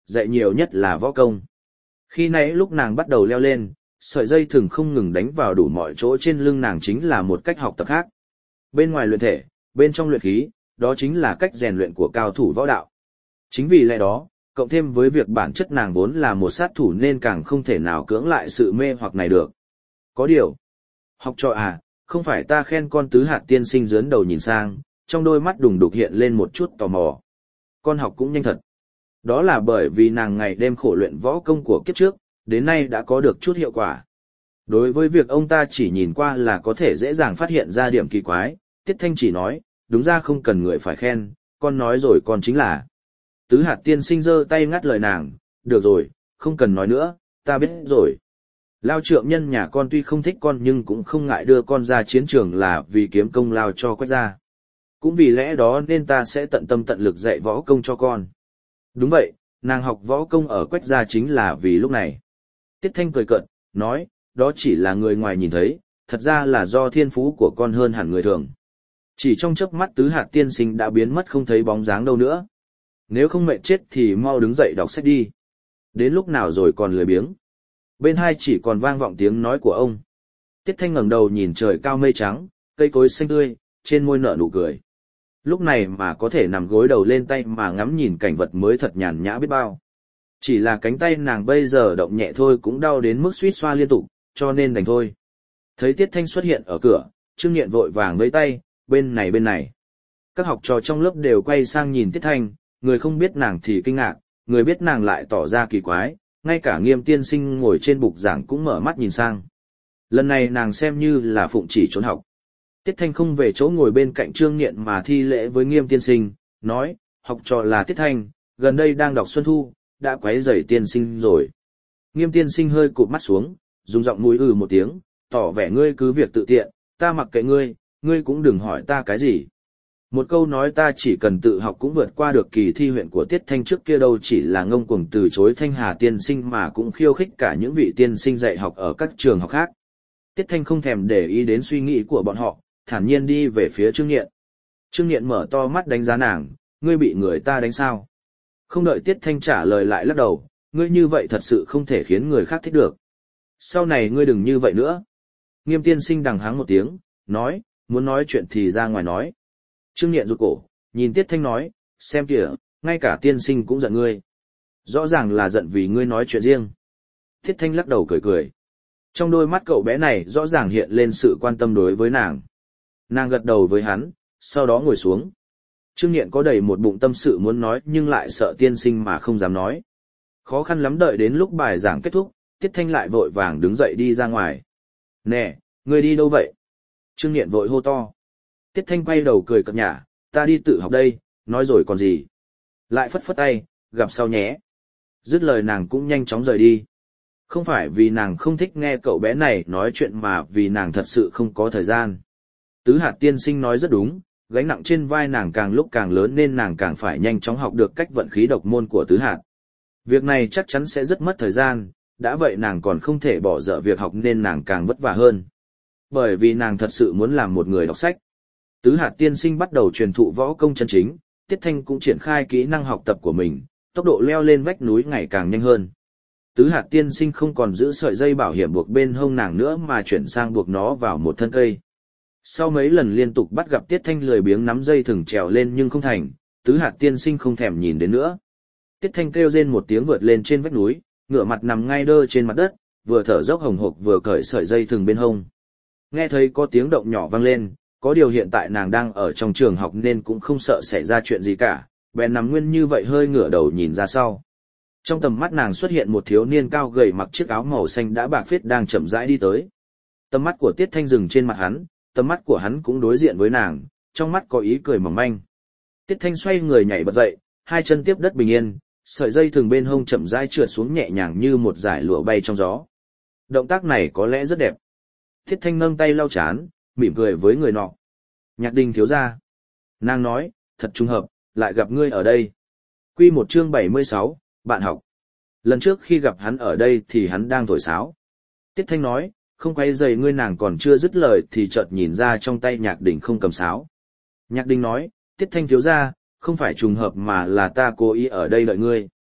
dạy nhiều nhất là võ công. Khi nãy lúc nàng bắt đầu leo lên, sợi dây thừng không ngừng đánh vào đủ mọi chỗ trên lưng nàng chính là một cách học tập khác. Bên ngoài luyện thể, bên trong luyện khí, đó chính là cách rèn luyện của cao thủ võ đạo. Chính vì lẽ đó, cộng thêm với việc bản chất nàng vốn là một sát thủ nên càng không thể nào cưỡng lại sự mê hoặc này được. Có điều, học trò à, không phải ta khen con Tứ Hạt tiên sinh giớn đầu nhìn sang, trong đôi mắt đùng đục hiện lên một chút tò mò. Con học cũng nhanh thật. Đó là bởi vì nàng ngày đêm khổ luyện võ công của kiếp trước, đến nay đã có được chút hiệu quả. Đối với việc ông ta chỉ nhìn qua là có thể dễ dàng phát hiện ra điểm kỳ quái, Tiết Thanh chỉ nói, đúng ra không cần người phải khen, con nói rồi con chính là. Tứ Hạt tiên sinh giơ tay ngắt lời nàng, được rồi, không cần nói nữa, ta biết rồi. Lao trượng nhân nhà con tuy không thích con nhưng cũng không ngại đưa con ra chiến trường là vì kiếm công lao cho Quách gia. Cũng vì lẽ đó nên ta sẽ tận tâm tận lực dạy võ công cho con. Đúng vậy, nàng học võ công ở Quách gia chính là vì lúc này. Tiết Thanh cười cợt, nói, đó chỉ là người ngoài nhìn thấy, thật ra là do thiên phú của con hơn hẳn người thường. Chỉ trong chớp mắt Tứ Hạt tiên sinh đã biến mất không thấy bóng dáng đâu nữa. Nếu không mệt chết thì mau đứng dậy đọc sách đi. Đến lúc nào rồi còn lười biếng. Bên hai chỉ còn vang vọng tiếng nói của ông. Tiết Thanh ngẩng đầu nhìn trời cao mây trắng, cây cối xanh tươi, trên môi nở nụ cười. Lúc này mà có thể nằm gối đầu lên tay mà ngắm nhìn cảnh vật mới thật nhàn nhã biết bao. Chỉ là cánh tay nàng bây giờ động nhẹ thôi cũng đau đến mức suýt xoa liên tục, cho nên đành thôi. Thấy Tiết Thanh xuất hiện ở cửa, Trương Nghiện vội vàng vẫy tay, bên này bên này. Các học trò trong lớp đều quay sang nhìn Tiết Thanh, người không biết nàng thì kinh ngạc, người biết nàng lại tỏ ra kỳ quái, ngay cả Nghiêm tiên sinh ngồi trên bục giảng cũng mở mắt nhìn sang. Lần này nàng xem như là phụng chỉ trốn học. Tiết Thanh không về chỗ ngồi bên cạnh Trương Nghiện mà thi lễ với Nghiêm tiên sinh, nói, học trò là Tiết Thanh, gần đây đang đọc Xuân Thu, đã quấy rầy tiên sinh rồi. Nghiêm tiên sinh hơi cụp mắt xuống, dùng giọng mũi một tiếng, tỏ vẻ ngươi cứ việc tự tiện, ta mặc kệ ngươi cũng đừng hỏi ta cái gì. Một câu nói ta chỉ cần tự học cũng vượt qua được kỳ thi huyện của Tiết Thanh trước kia đâu chỉ là ngông cuồng từ chối Thanh Hà tiên sinh mà cũng khiêu khích cả những vị tiên sinh dạy học ở các trường học khác. Tiết Thanh không thèm để ý đến suy nghĩ của bọn họ, thản nhiên đi về phía Trương Nghiện. Trương Nghiện mở to mắt đánh giá nàng, ngươi bị người ta đánh sao? Không đợi Tiết Thanh trả lời lại lắc đầu, ngươi như vậy thật sự không thể khiến người khác thích được. Sau này ngươi đừng như vậy nữa. Nghiêm tiên sinh đằng háng một tiếng, nói, muốn nói chuyện thì ra ngoài nói. Trương Nghiện rụt cổ, nhìn Tiết Thanh nói, xem kìa, ngay cả tiên sinh cũng giận ngươi. Rõ ràng là giận vì ngươi nói chuyện riêng. Tiết Thanh lắc đầu cười cười. Trong đôi mắt cậu bé này rõ ràng hiện lên sự quan tâm đối với nàng. Nàng gật đầu với hắn, sau đó ngồi xuống. Trương Nghiện có đầy một bụng tâm sự muốn nói nhưng lại sợ tiên sinh mà không dám nói. Khó khăn lắm đợi đến lúc bài giảng kết thúc, Tiết Thanh lại vội vàng đứng dậy đi ra ngoài. Nè, ngươi đi đâu vậy? Trương Nghiện vội hô to. Tiết Thanh quay đầu cười cợt nhả, ta đi tự học đây, nói rồi còn gì. Lại phất phất tay, gặp sau nhé. Dứt lời nàng cũng nhanh chóng rời đi. Không phải vì nàng không thích nghe cậu bé này nói chuyện mà vì nàng thật sự không có thời gian. Tứ Hạt tiên sinh nói rất đúng, gánh nặng trên vai nàng càng lúc càng lớn nên nàng càng phải nhanh chóng học được cách vận khí độc môn của Tứ Hạt. Việc này chắc chắn sẽ rất mất thời gian, đã vậy nàng còn không thể bỏ dở việc học nên nàng càng vất vả hơn. Bởi vì nàng thật sự muốn làm một người đọc sách. Tứ Hạt tiên sinh bắt đầu truyền thụ võ công chân chính, Tiết Thanh cũng triển khai kỹ năng học tập của mình, tốc độ leo lên vách núi ngày càng nhanh hơn. Tứ Hạt tiên sinh không còn giữ sợi dây bảo hiểm buộc bên hông nàng nữa mà chuyển sang buộc nó vào một thân cây. Sau mấy lần liên tục bắt gặp Tiết Thanh lười biếng nắm dây thừng trèo lên nhưng không thành, Tứ Hạt tiên sinh không thèm nhìn đến nữa. Tiết Thanh kêu rên một tiếng vượt lên trên vách núi, ngửa mặt nằm ngay đơ trên mặt đất, vừa thở dốc hồng hộc vừa cởi sợi dây thừng bên hông. Nghe thấy có tiếng động nhỏ vang lên, có điều hiện tại nàng đang ở trong trường học nên cũng không sợ xảy ra chuyện gì cả, bèn nằm nguyên như vậy hơi ngửa đầu nhìn ra sau. Trong tầm mắt nàng xuất hiện một thiếu niên cao gầy mặc chiếc áo màu xanh đã bạc phết đang chậm rãi đi tới. Tầm mắt của Tiết Thanh dừng trên mặt hắn, tầm mắt của hắn cũng đối diện với nàng, trong mắt có ý cười mỏng manh. Tiết Thanh xoay người nhảy bật dậy, hai chân tiếp đất bình yên, sợi dây thừng bên hông chậm rãi trượt xuống nhẹ nhàng như một dải lụa bay trong gió. Động tác này có lẽ rất đẹp. Tiết Thanh nâng tay lau chán, mỉm cười với người nọ. Nhạc Đình thiếu gia. Nàng nói, thật trùng hợp, lại gặp ngươi ở đây. Quy một chương 76, bạn học. Lần trước khi gặp hắn ở đây thì hắn đang thổi sáo. Tiết Thanh nói, không quay giày ngươi, nàng còn chưa dứt lời thì chợt nhìn ra trong tay Nhạc Đình không cầm sáo. Nhạc Đình nói, Tiết Thanh thiếu gia, không phải trùng hợp mà là ta cố ý ở đây đợi ngươi.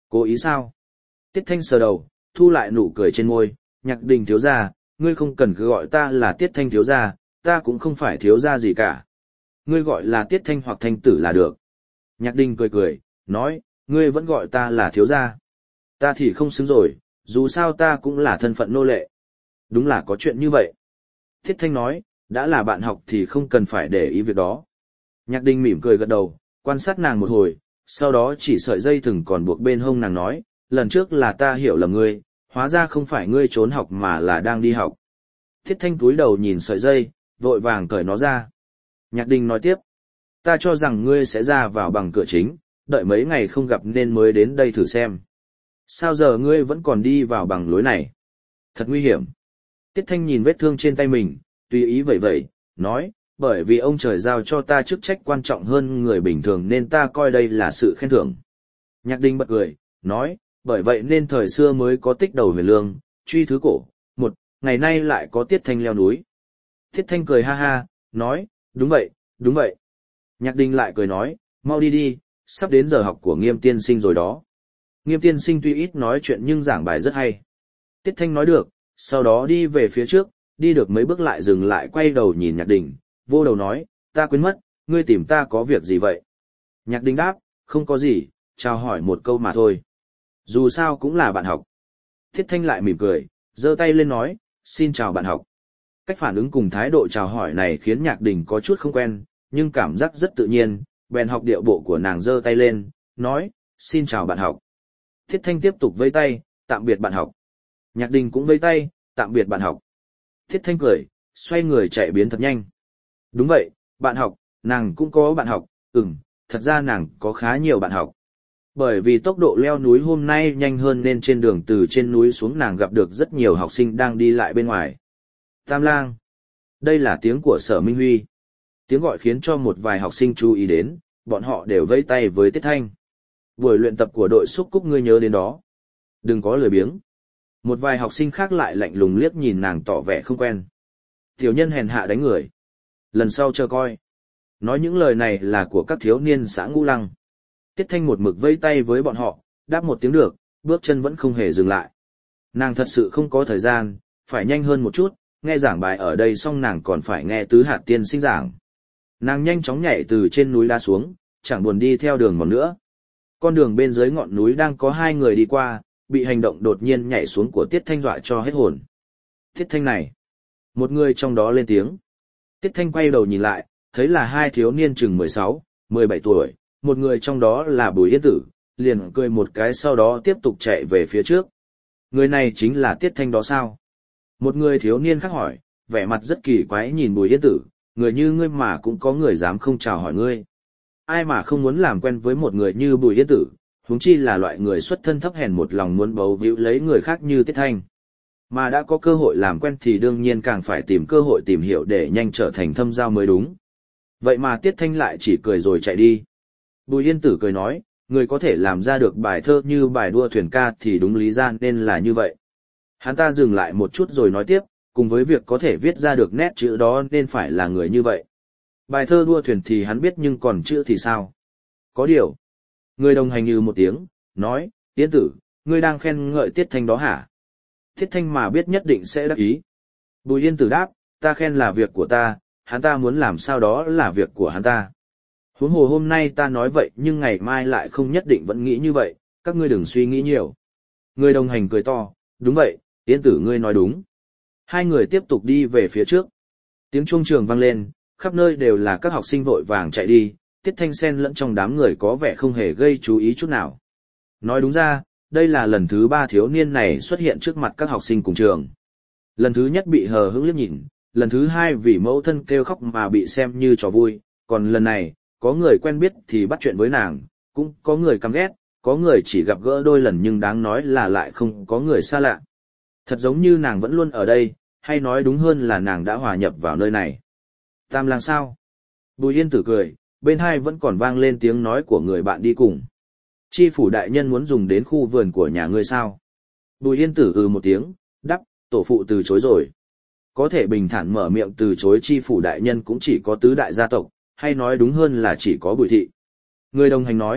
Cố ý sao? Tiết Thanh sờ đầu, thu lại nụ cười trên môi, Nhạc Đình thiếu gia, ngươi không cần cứ gọi ta là Tiết Thanh thiếu gia, ta cũng không phải thiếu gia gì cả. Ngươi gọi là Tiết Thanh hoặc Thanh tử là được. Nhạc Đình cười cười, nói, ngươi vẫn gọi ta là thiếu gia. Ta thì không xứng rồi, dù sao ta cũng là thân phận nô lệ. Đúng là có chuyện như vậy. Tiết Thanh nói, đã là bạn học thì không cần phải để ý việc đó. Nhạc Đình mỉm cười gật đầu, quan sát nàng một hồi, sau đó chỉ sợi dây thừng còn buộc bên hông nàng nói, lần trước là ta hiểu lầm ngươi, hóa ra không phải ngươi trốn học mà là đang đi học. Tiết Thanh cúi đầu nhìn sợi dây, vội vàng cởi nó ra. Nhạc Đình nói tiếp, ta cho rằng ngươi sẽ ra vào bằng cửa chính, đợi mấy ngày không gặp nên mới đến đây thử xem. Sao giờ ngươi vẫn còn đi vào bằng lối này? Thật nguy hiểm. Tiết Thanh nhìn vết thương trên tay mình, tùy ý vậy vậy, nói, bởi vì ông trời giao cho ta chức trách quan trọng hơn người bình thường nên ta coi đây là sự khen thưởng. Nhạc Đình bật cười, nói, bởi vậy nên thời xưa mới có tích đầu huyền lương, truy thứ cổ, một, ngày nay lại có Tiết Thanh leo núi. Tiết Thanh cười ha ha, nói, đúng vậy, đúng vậy. Nhạc Đình lại cười nói, mau đi đi, sắp đến giờ học của Nghiêm tiên sinh rồi đó. Nghiêm tiên sinh tuy ít nói chuyện nhưng giảng bài rất hay. Tiết Thanh nói được, sau đó đi về phía trước, đi được mấy bước lại dừng lại quay đầu nhìn Nhạc Đình, vô đầu nói, ta quên mất, ngươi tìm ta có việc gì vậy? Nhạc Đình đáp, không có gì, chào hỏi một câu mà thôi. Dù sao cũng là bạn học. Tiết Thanh lại mỉm cười, giơ tay lên nói, xin chào bạn học. Cách phản ứng cùng thái độ chào hỏi này khiến Nhạc Đình có chút không quen, nhưng cảm giác rất tự nhiên, bèn học điệu bộ của nàng giơ tay lên, nói, xin chào bạn học. Tiết Thanh tiếp tục vẫy tay, tạm biệt bạn học. Nhạc Đình cũng vẫy tay, tạm biệt bạn học. Tiết Thanh cười, xoay người chạy biến thật nhanh. Đúng vậy, bạn học, nàng cũng có bạn học, thật ra nàng có khá nhiều bạn học. Bởi vì tốc độ leo núi hôm nay nhanh hơn nên trên đường từ trên núi xuống nàng gặp được rất nhiều học sinh đang đi lại bên ngoài. Tam lang. Đây là tiếng của Sở Minh Huy. Tiếng gọi khiến cho một vài học sinh chú ý đến, bọn họ đều vẫy tay với Tiết Thanh. Buổi luyện tập của đội xúc cúc ngươi nhớ đến đó. Đừng có lười biếng. Một vài học sinh khác lại lạnh lùng liếc nhìn nàng tỏ vẻ không quen. Tiểu nhân hèn hạ đánh người. Lần sau chờ coi. Nói những lời này là của các thiếu niên xã Ngũ Lăng. Tiết Thanh một mực vẫy tay với bọn họ, đáp một tiếng được, bước chân vẫn không hề dừng lại. Nàng thật sự không có thời gian, phải nhanh hơn một chút, nghe giảng bài ở đây xong nàng còn phải nghe Tứ Hạt tiên sinh giảng. Nàng nhanh chóng nhảy từ trên núi đá xuống, chẳng buồn đi theo đường mòn nữa. Con đường bên dưới ngọn núi đang có hai người đi qua, bị hành động đột nhiên nhảy xuống của Tiết Thanh dọa cho hết hồn. Tiết Thanh này. Một người trong đó lên tiếng. Tiết Thanh quay đầu nhìn lại, thấy là hai thiếu niên chừng 16, 17 tuổi, một người trong đó là Bùi Yên Tử, liền cười một cái sau đó tiếp tục chạy về phía trước. Người này chính là Tiết Thanh đó sao? Một người thiếu niên khác hỏi, vẻ mặt rất kỳ quái nhìn Bùi Yên Tử, người như ngươi mà cũng có người dám không chào hỏi ngươi. Ai mà không muốn làm quen với một người như Bùi Yên Tử, huống chi là loại người xuất thân thấp hèn một lòng muốn bấu víu lấy người khác như Tiết Thanh. Mà đã có cơ hội làm quen thì đương nhiên càng phải tìm cơ hội tìm hiểu để nhanh trở thành thâm giao mới đúng. Vậy mà Tiết Thanh lại chỉ cười rồi chạy đi. Bùi Yên Tử cười nói, người có thể làm ra được bài thơ như bài đua thuyền ca thì đúng lý ra nên là như vậy. Hắn ta dừng lại một chút rồi nói tiếp, cùng với việc có thể viết ra được nét chữ đó nên phải là người như vậy. Bài thơ đua thuyền thì hắn biết nhưng còn chữ thì sao? Có điều. Người đồng hành như một tiếng, nói, Yên Tử, ngươi đang khen ngợi Tiết Thanh đó hả? Tiết Thanh mà biết nhất định sẽ đắc ý. Bùi Yên Tử đáp, ta khen là việc của ta, hắn ta muốn làm sao đó là việc của hắn ta. Huống hồ hôm nay ta nói vậy nhưng ngày mai lại không nhất định vẫn nghĩ như vậy, các ngươi đừng suy nghĩ nhiều. Người đồng hành cười to, đúng vậy, Yên Tử ngươi nói đúng. Hai người tiếp tục đi về phía trước. Tiếng chuông trường vang lên, khắp nơi đều là các học sinh vội vàng chạy đi, Tiết Thanh xen lẫn trong đám người có vẻ không hề gây chú ý chút nào. Nói đúng ra, đây là lần thứ 3 thiếu niên này xuất hiện trước mặt các học sinh cùng trường. Lần thứ nhất bị hờ hững liếc nhìn, lần thứ 2 vì mẫu thân kêu khóc mà bị xem như trò vui, còn lần này, có người quen biết thì bắt chuyện với nàng, cũng có người căm ghét, có người chỉ gặp gỡ đôi lần nhưng đáng nói là lại không có người xa lạ. Thật giống như nàng vẫn luôn ở đây, hay nói đúng hơn là nàng đã hòa nhập vào nơi này. Tam lang sao? Bùi Yên Tử cười, bên hai vẫn còn vang lên tiếng nói của người bạn đi cùng. Chi phủ đại nhân muốn dùng đến khu vườn của nhà ngươi sao? Bùi Yên Tử một tiếng, đáp, tổ phụ từ chối rồi. Có thể bình thản mở miệng từ chối chi phủ đại nhân cũng chỉ có tứ đại gia tộc, hay nói đúng hơn là chỉ có Bùi thị. Người đồng hành nói,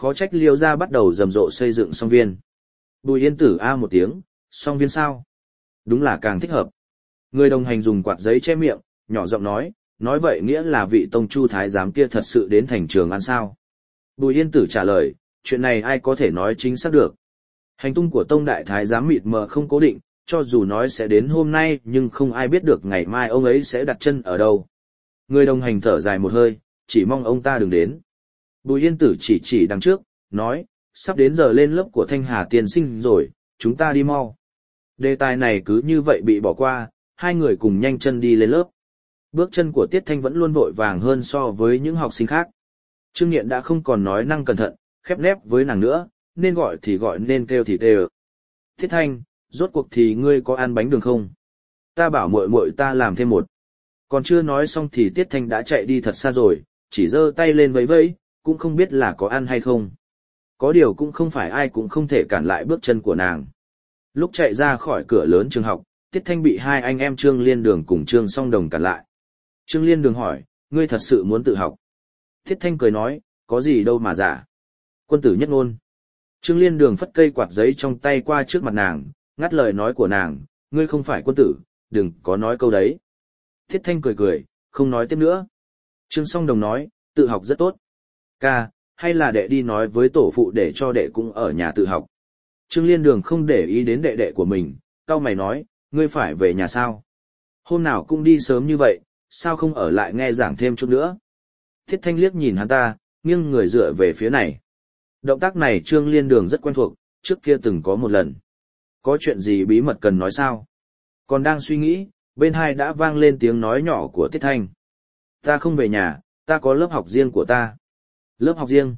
khó trách Liêu gia bắt đầu rầm rộ xây dựng song viên. Bùi Yên Tử a một tiếng, song viên sao? Đúng là càng thích hợp. Người đồng hành dùng quạt giấy che miệng, nhỏ giọng nói vậy nghĩa là vị tông chu thái giám kia thật sự đến thành Trường An sao? Bùi Yên Tử trả lời, chuyện này ai có thể nói chính xác được. Hành tung của tông đại thái giám mịt mờ không cố định, cho dù nói sẽ đến hôm nay nhưng không ai biết được ngày mai ông ấy sẽ đặt chân ở đâu. Người đồng hành thở dài một hơi, chỉ mong ông ta đừng đến. Bùi Yên Tử chỉ đằng trước, nói, sắp đến giờ lên lớp của Thanh Hà tiên sinh rồi, chúng ta đi mau. Đề tài này cứ như vậy bị bỏ qua, hai người cùng nhanh chân đi lên lớp. Bước chân của Tiết Thanh vẫn luôn vội vàng hơn so với những học sinh khác. Trương Nghiện đã không còn nói năng cẩn thận, khép nép với nàng nữa, nên gọi thì gọi nên kêu thì kêu. Tiết Thanh, rốt cuộc thì ngươi có ăn bánh đường không? Ta bảo muội muội ta làm thêm một. Còn chưa nói xong thì Tiết Thanh đã chạy đi thật xa rồi, chỉ giơ tay lên vẫy vẫy, cũng không biết là có ăn hay không. Có điều cũng không phải ai cũng không thể cản lại bước chân của nàng. Lúc chạy ra khỏi cửa lớn trường học, Tiết Thanh bị hai anh em Trương Liên Đường cùng Trương Song Đồng cản lại. Trương Liên Đường hỏi, ngươi thật sự muốn tự học? Tiết Thanh cười nói, có gì đâu mà giả. Quân tử nhất ngôn. Trương Liên Đường phất cây quạt giấy trong tay qua trước mặt nàng, ngắt lời nói của nàng, ngươi không phải quân tử, đừng có nói câu đấy. Tiết Thanh cười, không nói tiếp nữa. Trương Song Đồng nói, tự học rất tốt. Ca, hay là đệ đi nói với tổ phụ để cho đệ cũng ở nhà tự học. Trương Liên Đường không để ý đến đệ đệ của mình, cau mày nói, ngươi phải về nhà sao? Hôm nào cũng đi sớm như vậy, sao không ở lại nghe giảng thêm chút nữa? Tiết Thanh liếc nhìn hắn ta, nghiêng người dựa về phía này. Động tác này Trương Liên Đường rất quen thuộc, trước kia từng có một lần. Có chuyện gì bí mật cần nói sao? Còn đang suy nghĩ, bên hai đã vang lên tiếng nói nhỏ của Tiết Thanh. Ta không về nhà, ta có lớp học riêng của ta. Lớp học riêng.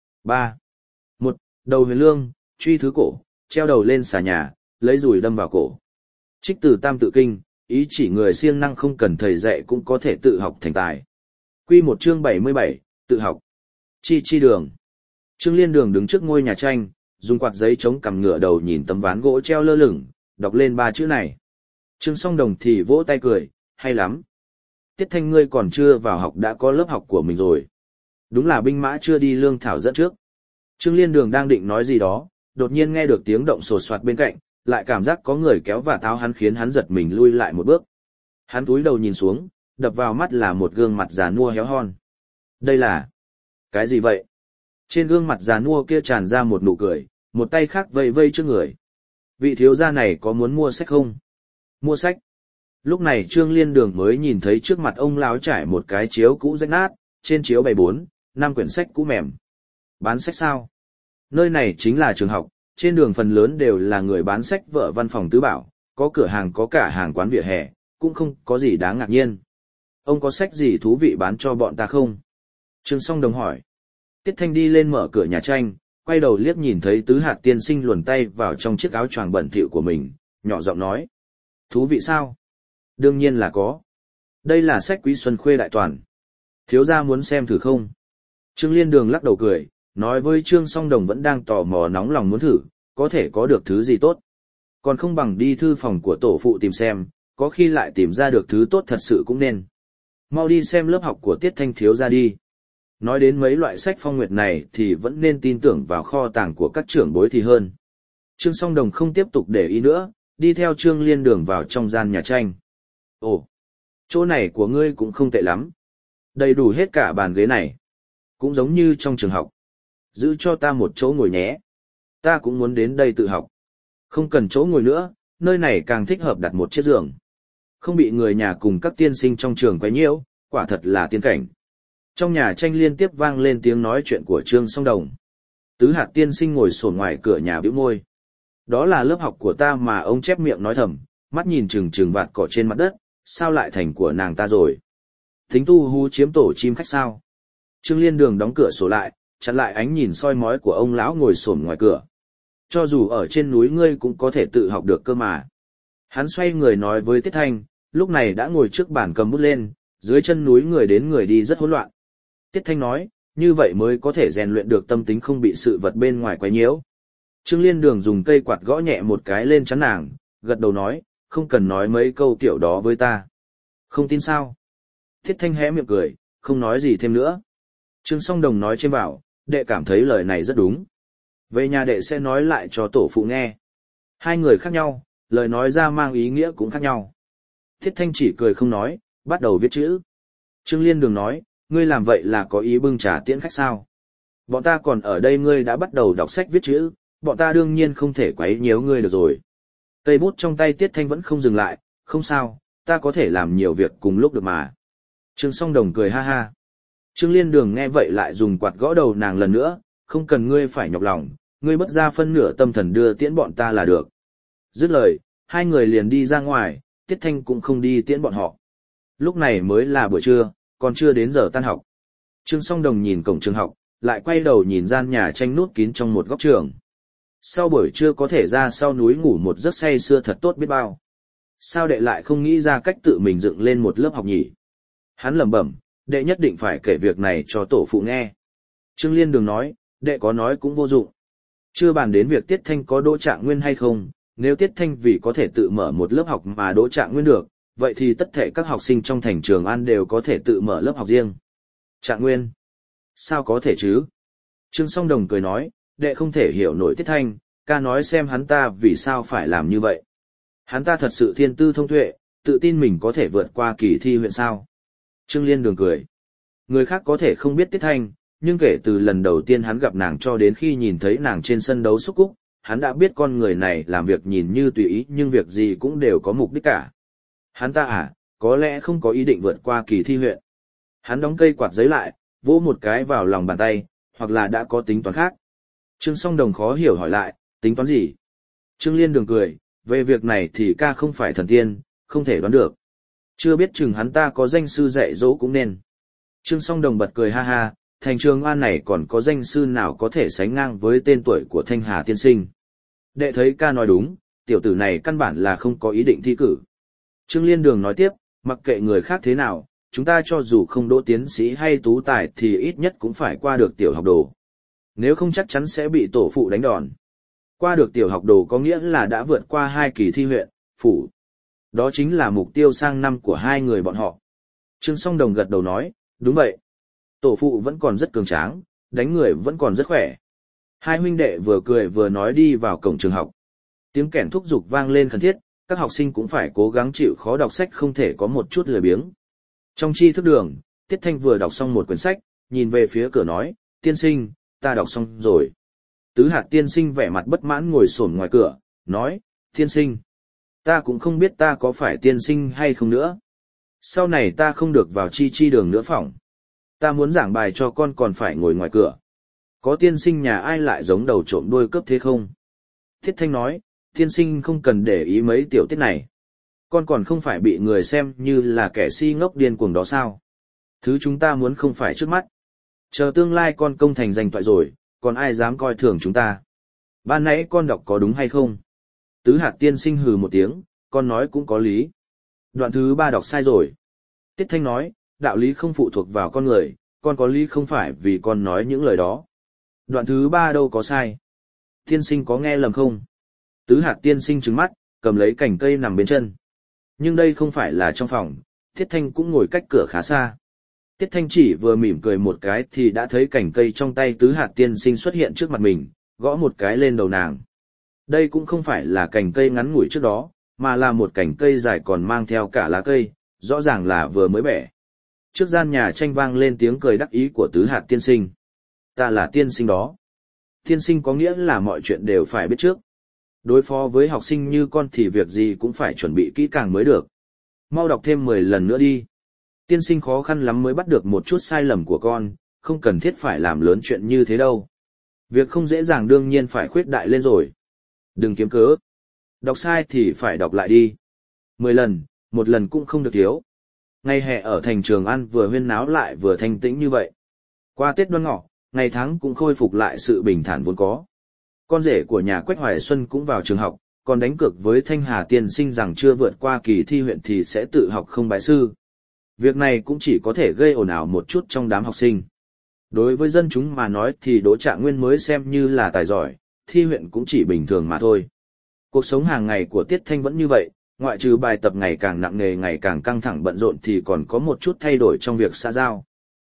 3. 1. Đầu huyền lương, truy thứ cổ, treo đầu lên xà nhà, lấy dùi đâm vào cổ. Trích từ Tam Tự Kinh, ý chỉ người siêng năng không cần thầy dạy cũng có thể tự học thành tài. Quy 1 chương 77, tự học. Chi đường. Trương Liên Đường đứng trước ngôi nhà tranh, dùng quạt giấy chống cằm ngựa đầu nhìn tấm ván gỗ treo lơ lửng, đọc lên 3 chữ này. Trương Song Đồng thì vỗ tay cười, hay lắm. Tiết Thanh ngươi còn chưa vào học đã có lớp học của mình rồi. Đúng là binh mã chưa đi lương thảo dẫn trước. Trương Liên Đường đang định nói gì đó, đột nhiên nghe được tiếng động sột soạt bên cạnh, lại cảm giác có người kéo và tháo hắn khiến hắn giật mình lui lại một bước. Hắn cúi đầu nhìn xuống, đập vào mắt là một gương mặt già nua héo hon. Đây là... cái gì vậy? Trên gương mặt già nua kia tràn ra một nụ cười, một tay khác vây vây trước người. Vị thiếu gia này có muốn mua sách không? Mua sách. Lúc này Trương Liên Đường mới nhìn thấy trước mặt ông lão trải một cái chiếu cũ rách nát, trên chiếu bày 4-5 quyển sách cũ mềm. Bán sách sao? Nơi này chính là trường học, trên đường phần lớn đều là người bán sách vợ văn phòng tứ bảo, có cửa hàng có cả hàng quán vỉa hè, cũng không có gì đáng ngạc nhiên. Ông có sách gì thú vị bán cho bọn ta không? Trương Song Đồng hỏi. Tiết Thanh đi lên mở cửa nhà tranh, quay đầu liếc nhìn thấy Tứ Hạt tiên sinh luồn tay vào trong chiếc áo choàng bẩn thỉu của mình, nhỏ giọng nói. Thú vị sao? Đương nhiên là có. Đây là sách Quý Xuân Khuê Đại Toàn. Thiếu gia muốn xem thử không? Trương Liên Đường lắc đầu cười, nói với Trương Song Đồng vẫn đang tò mò nóng lòng muốn thử, có thể có được thứ gì tốt. Còn không bằng đi thư phòng của tổ phụ tìm xem, có khi lại tìm ra được thứ tốt thật sự cũng nên. Mau đi xem lớp học của Tiết Thanh thiếu gia đi. Nói đến mấy loại sách phong nguyệt này thì vẫn nên tin tưởng vào kho tàng của các trưởng bối thì hơn. Trương Song Đồng không tiếp tục để ý nữa, đi theo Trương Liên Đường vào trong gian nhà tranh. Ồ, chỗ này của ngươi cũng không tệ lắm. Đầy đủ hết cả bàn ghế này. Cũng giống như trong trường học. Giữ cho ta một chỗ ngồi nhé. Ta cũng muốn đến đây tự học. Không cần chỗ ngồi nữa, nơi này càng thích hợp đặt một chiếc giường. Không bị người nhà cùng các tiên sinh trong trường quấy nhiễu, quả thật là tiên cảnh. Trong nhà tranh liên tiếp vang lên tiếng nói chuyện của Trương Song Đồng. Tứ Hạt tiên sinh ngồi sồn ngoài cửa nhà bĩu môi. Đó là lớp học của ta mà ông chép miệng nói thầm, mắt nhìn chừng vạt cỏ trên mặt đất, sao lại thành của nàng ta rồi? Tính tu hú chiếm tổ chim khách sao? Trương Liên Đường đóng cửa sổ lại, chặn lại ánh nhìn soi mói của ông lão ngồi xổm ngoài cửa. Cho dù ở trên núi ngươi cũng có thể tự học được cơ mà. Hắn xoay người nói với Tiết Thanh, lúc này đã ngồi trước bàn cầm bút lên, dưới chân núi người đến người đi rất hỗn loạn. Tiết Thanh nói, như vậy mới có thể rèn luyện được tâm tính không bị sự vật bên ngoài quấy nhiễu. Trương Liên Đường dùng cây quạt gõ nhẹ một cái lên trán nàng, gật đầu nói, không cần nói mấy câu kiểu đó với ta. Không tin sao? Tiết Thanh hé miệng cười, không nói gì thêm nữa. Trương Song Đồng nói trên bảo, đệ cảm thấy lời này rất đúng. Về nhà đệ sẽ nói lại cho tổ phụ nghe. Hai người khác nhau, lời nói ra mang ý nghĩa cũng khác nhau. Tiết Thanh chỉ cười không nói, bắt đầu viết chữ. Trương Liên Đường nói, ngươi làm vậy là có ý bưng trà tiễn khách sao? Bọn ta còn ở đây ngươi đã bắt đầu đọc sách viết chữ, bọn ta đương nhiên không thể quấy nhiễu ngươi được rồi. Cây bút trong tay Tiết Thanh vẫn không dừng lại, không sao, ta có thể làm nhiều việc cùng lúc được mà. Trương Song Đồng cười ha ha. Trương Liên Đường nghe vậy lại dùng quạt gõ đầu nàng lần nữa, không cần ngươi phải nhọc lòng, ngươi bất ra phân nửa tâm thần đưa tiễn bọn ta là được. Dứt lời, hai người liền đi ra ngoài, Tiết Thanh cũng không đi tiễn bọn họ. Lúc này mới là buổi trưa, còn chưa đến giờ tan học. Trương Song Đồng nhìn cổng trường học, lại quay đầu nhìn gian nhà tranh nút kín trong một góc trường. Sau buổi trưa có thể ra sau núi ngủ một giấc say sưa thật tốt biết bao. Sao đệ lại không nghĩ ra cách tự mình dựng lên một lớp học nhỉ? Hắn lẩm bẩm, đệ nhất định phải kể việc này cho tổ phụ nghe. Trương Liên Đường nói, đệ có nói cũng vô dụng. Chưa bàn đến việc Tiết Thanh có đỗ trạng nguyên hay không, nếu Tiết Thanh vì có thể tự mở một lớp học mà đỗ trạng nguyên được, vậy thì tất thể các học sinh trong thành Trường An đều có thể tự mở lớp học riêng. Trạng nguyên? Sao có thể chứ? Trương Song Đồng cười nói, đệ không thể hiểu nổi Tiết Thanh, ca nói xem hắn ta vì sao phải làm như vậy. Hắn ta thật sự thiên tư thông tuệ, tự tin mình có thể vượt qua kỳ thi huyện sao. Trương Liên Đường cười. Người khác có thể không biết Tiết Thanh, nhưng kể từ lần đầu tiên hắn gặp nàng cho đến khi nhìn thấy nàng trên sân đấu xúc cúc, hắn đã biết con người này làm việc nhìn như tùy ý nhưng việc gì cũng đều có mục đích cả. Hắn ta có lẽ không có ý định vượt qua kỳ thi huyện. Hắn đóng cây quạt giấy lại, vỗ một cái vào lòng bàn tay, hoặc là đã có tính toán khác. Trương Song Đồng khó hiểu hỏi lại, tính toán gì? Trương Liên Đường cười, về việc này thì ca không phải thần tiên, không thể đoán được. Chưa biết chừng hắn ta có danh sư dạy dỗ cũng nên. Trương Song Đồng bật cười ha ha, thành Trường An này còn có danh sư nào có thể sánh ngang với tên tuổi của Thanh Hà tiên sinh. Đệ thấy ca nói đúng, tiểu tử này căn bản là không có ý định thi cử. Trương Liên Đường nói tiếp, mặc kệ người khác thế nào, chúng ta cho dù không đỗ tiến sĩ hay tú tài thì ít nhất cũng phải qua được tiểu học đồ. Nếu không chắc chắn sẽ bị tổ phụ đánh đòn. Qua được tiểu học đồ có nghĩa là đã vượt qua 2 kỳ thi huyện, phủ. Đó chính là mục tiêu sang năm của hai người bọn họ. Trương Song Đồng gật đầu nói, đúng vậy. Tổ phụ vẫn còn rất cường tráng, đánh người vẫn còn rất khỏe. Hai huynh đệ vừa cười vừa nói đi vào cổng trường học. Tiếng kèn thúc giục vang lên khẩn thiết, các học sinh cũng phải cố gắng chịu khó đọc sách không thể có một chút lười biếng. Trong tri thức đường, Tiết Thanh vừa đọc xong một quyển sách, nhìn về phía cửa nói, tiên sinh, ta đọc xong rồi. Tứ Hạt tiên sinh vẻ mặt bất mãn ngồi xổm ngoài cửa, nói, tiên sinh, ta cũng không biết ta có phải tiên sinh hay không nữa. Sau này ta không được vào chi đường nữa phỏng. Ta muốn giảng bài cho con còn phải ngồi ngoài cửa. Có tiên sinh nhà ai lại giống đầu trộm đuôi cướp thế không? Thiết Thanh nói, tiên sinh không cần để ý mấy tiểu tiết này. Con còn không phải bị người xem như là kẻ si ngốc điên cuồng đó sao? Thứ chúng ta muốn không phải trước mắt. Chờ tương lai con công thành danh toại rồi, còn ai dám coi thường chúng ta? Ban nãy con đọc có đúng hay không? Tứ Hạt tiên sinh hừ một tiếng, con nói cũng có lý. Đoạn thứ 3 đọc sai rồi. Tiết Thanh nói, đạo lý không phụ thuộc vào con người, con có lý không phải vì con nói những lời đó. Đoạn thứ 3 đâu có sai. Tiên sinh có nghe lầm không? Tứ Hạt tiên sinh trừng mắt, cầm lấy cành cây nằm bên chân. Nhưng đây không phải là trong phòng, Tiết Thanh cũng ngồi cách cửa khá xa. Tiết Thanh chỉ vừa mỉm cười một cái thì đã thấy cành cây trong tay Tứ Hạt tiên sinh xuất hiện trước mặt mình, gõ một cái lên đầu nàng. Đây cũng không phải là cành cây ngắn ngủi trước đó, mà là một cành cây dài còn mang theo cả lá cây, rõ ràng là vừa mới bẻ. Trước gian nhà tranh vang lên tiếng cười đắc ý của Tứ Hạt tiên sinh. Ta là tiên sinh đó. Tiên sinh có nghĩa là mọi chuyện đều phải biết trước. Đối phó với học sinh như con thì việc gì cũng phải chuẩn bị kỹ càng mới được. Mau đọc thêm 10 lần nữa đi. Tiên sinh khó khăn lắm mới bắt được một chút sai lầm của con, không cần thiết phải làm lớn chuyện như thế đâu. Việc không dễ dàng đương nhiên phải khuyết đại lên rồi. Đừng kiếm cớ. Đọc sai thì phải đọc lại đi. 10 lần, một lần cũng không được thiếu. Ngày hè ở thành Trường An vừa huyên náo lại vừa thanh tĩnh như vậy. Qua Tết Đoan Ngọ, ngày tháng cũng khôi phục lại sự bình thản vốn có. Con rể của nhà Quách Hoài Xuân cũng vào trường học, còn đánh cược với Thanh Hà tiên sinh rằng chưa vượt qua kỳ thi huyện thì sẽ tự học không bái sư. Việc này cũng chỉ có thể gây ồn ào một chút trong đám học sinh. Đối với dân chúng mà nói thì đỗ trạng nguyên mới xem như là tài giỏi, thi huyện cũng chỉ bình thường mà thôi. Cuộc sống hàng ngày của Tiết Thanh vẫn như vậy, ngoại trừ bài tập ngày càng nặng nề ngày càng căng thẳng bận rộn thì còn có một chút thay đổi trong việc xã giao.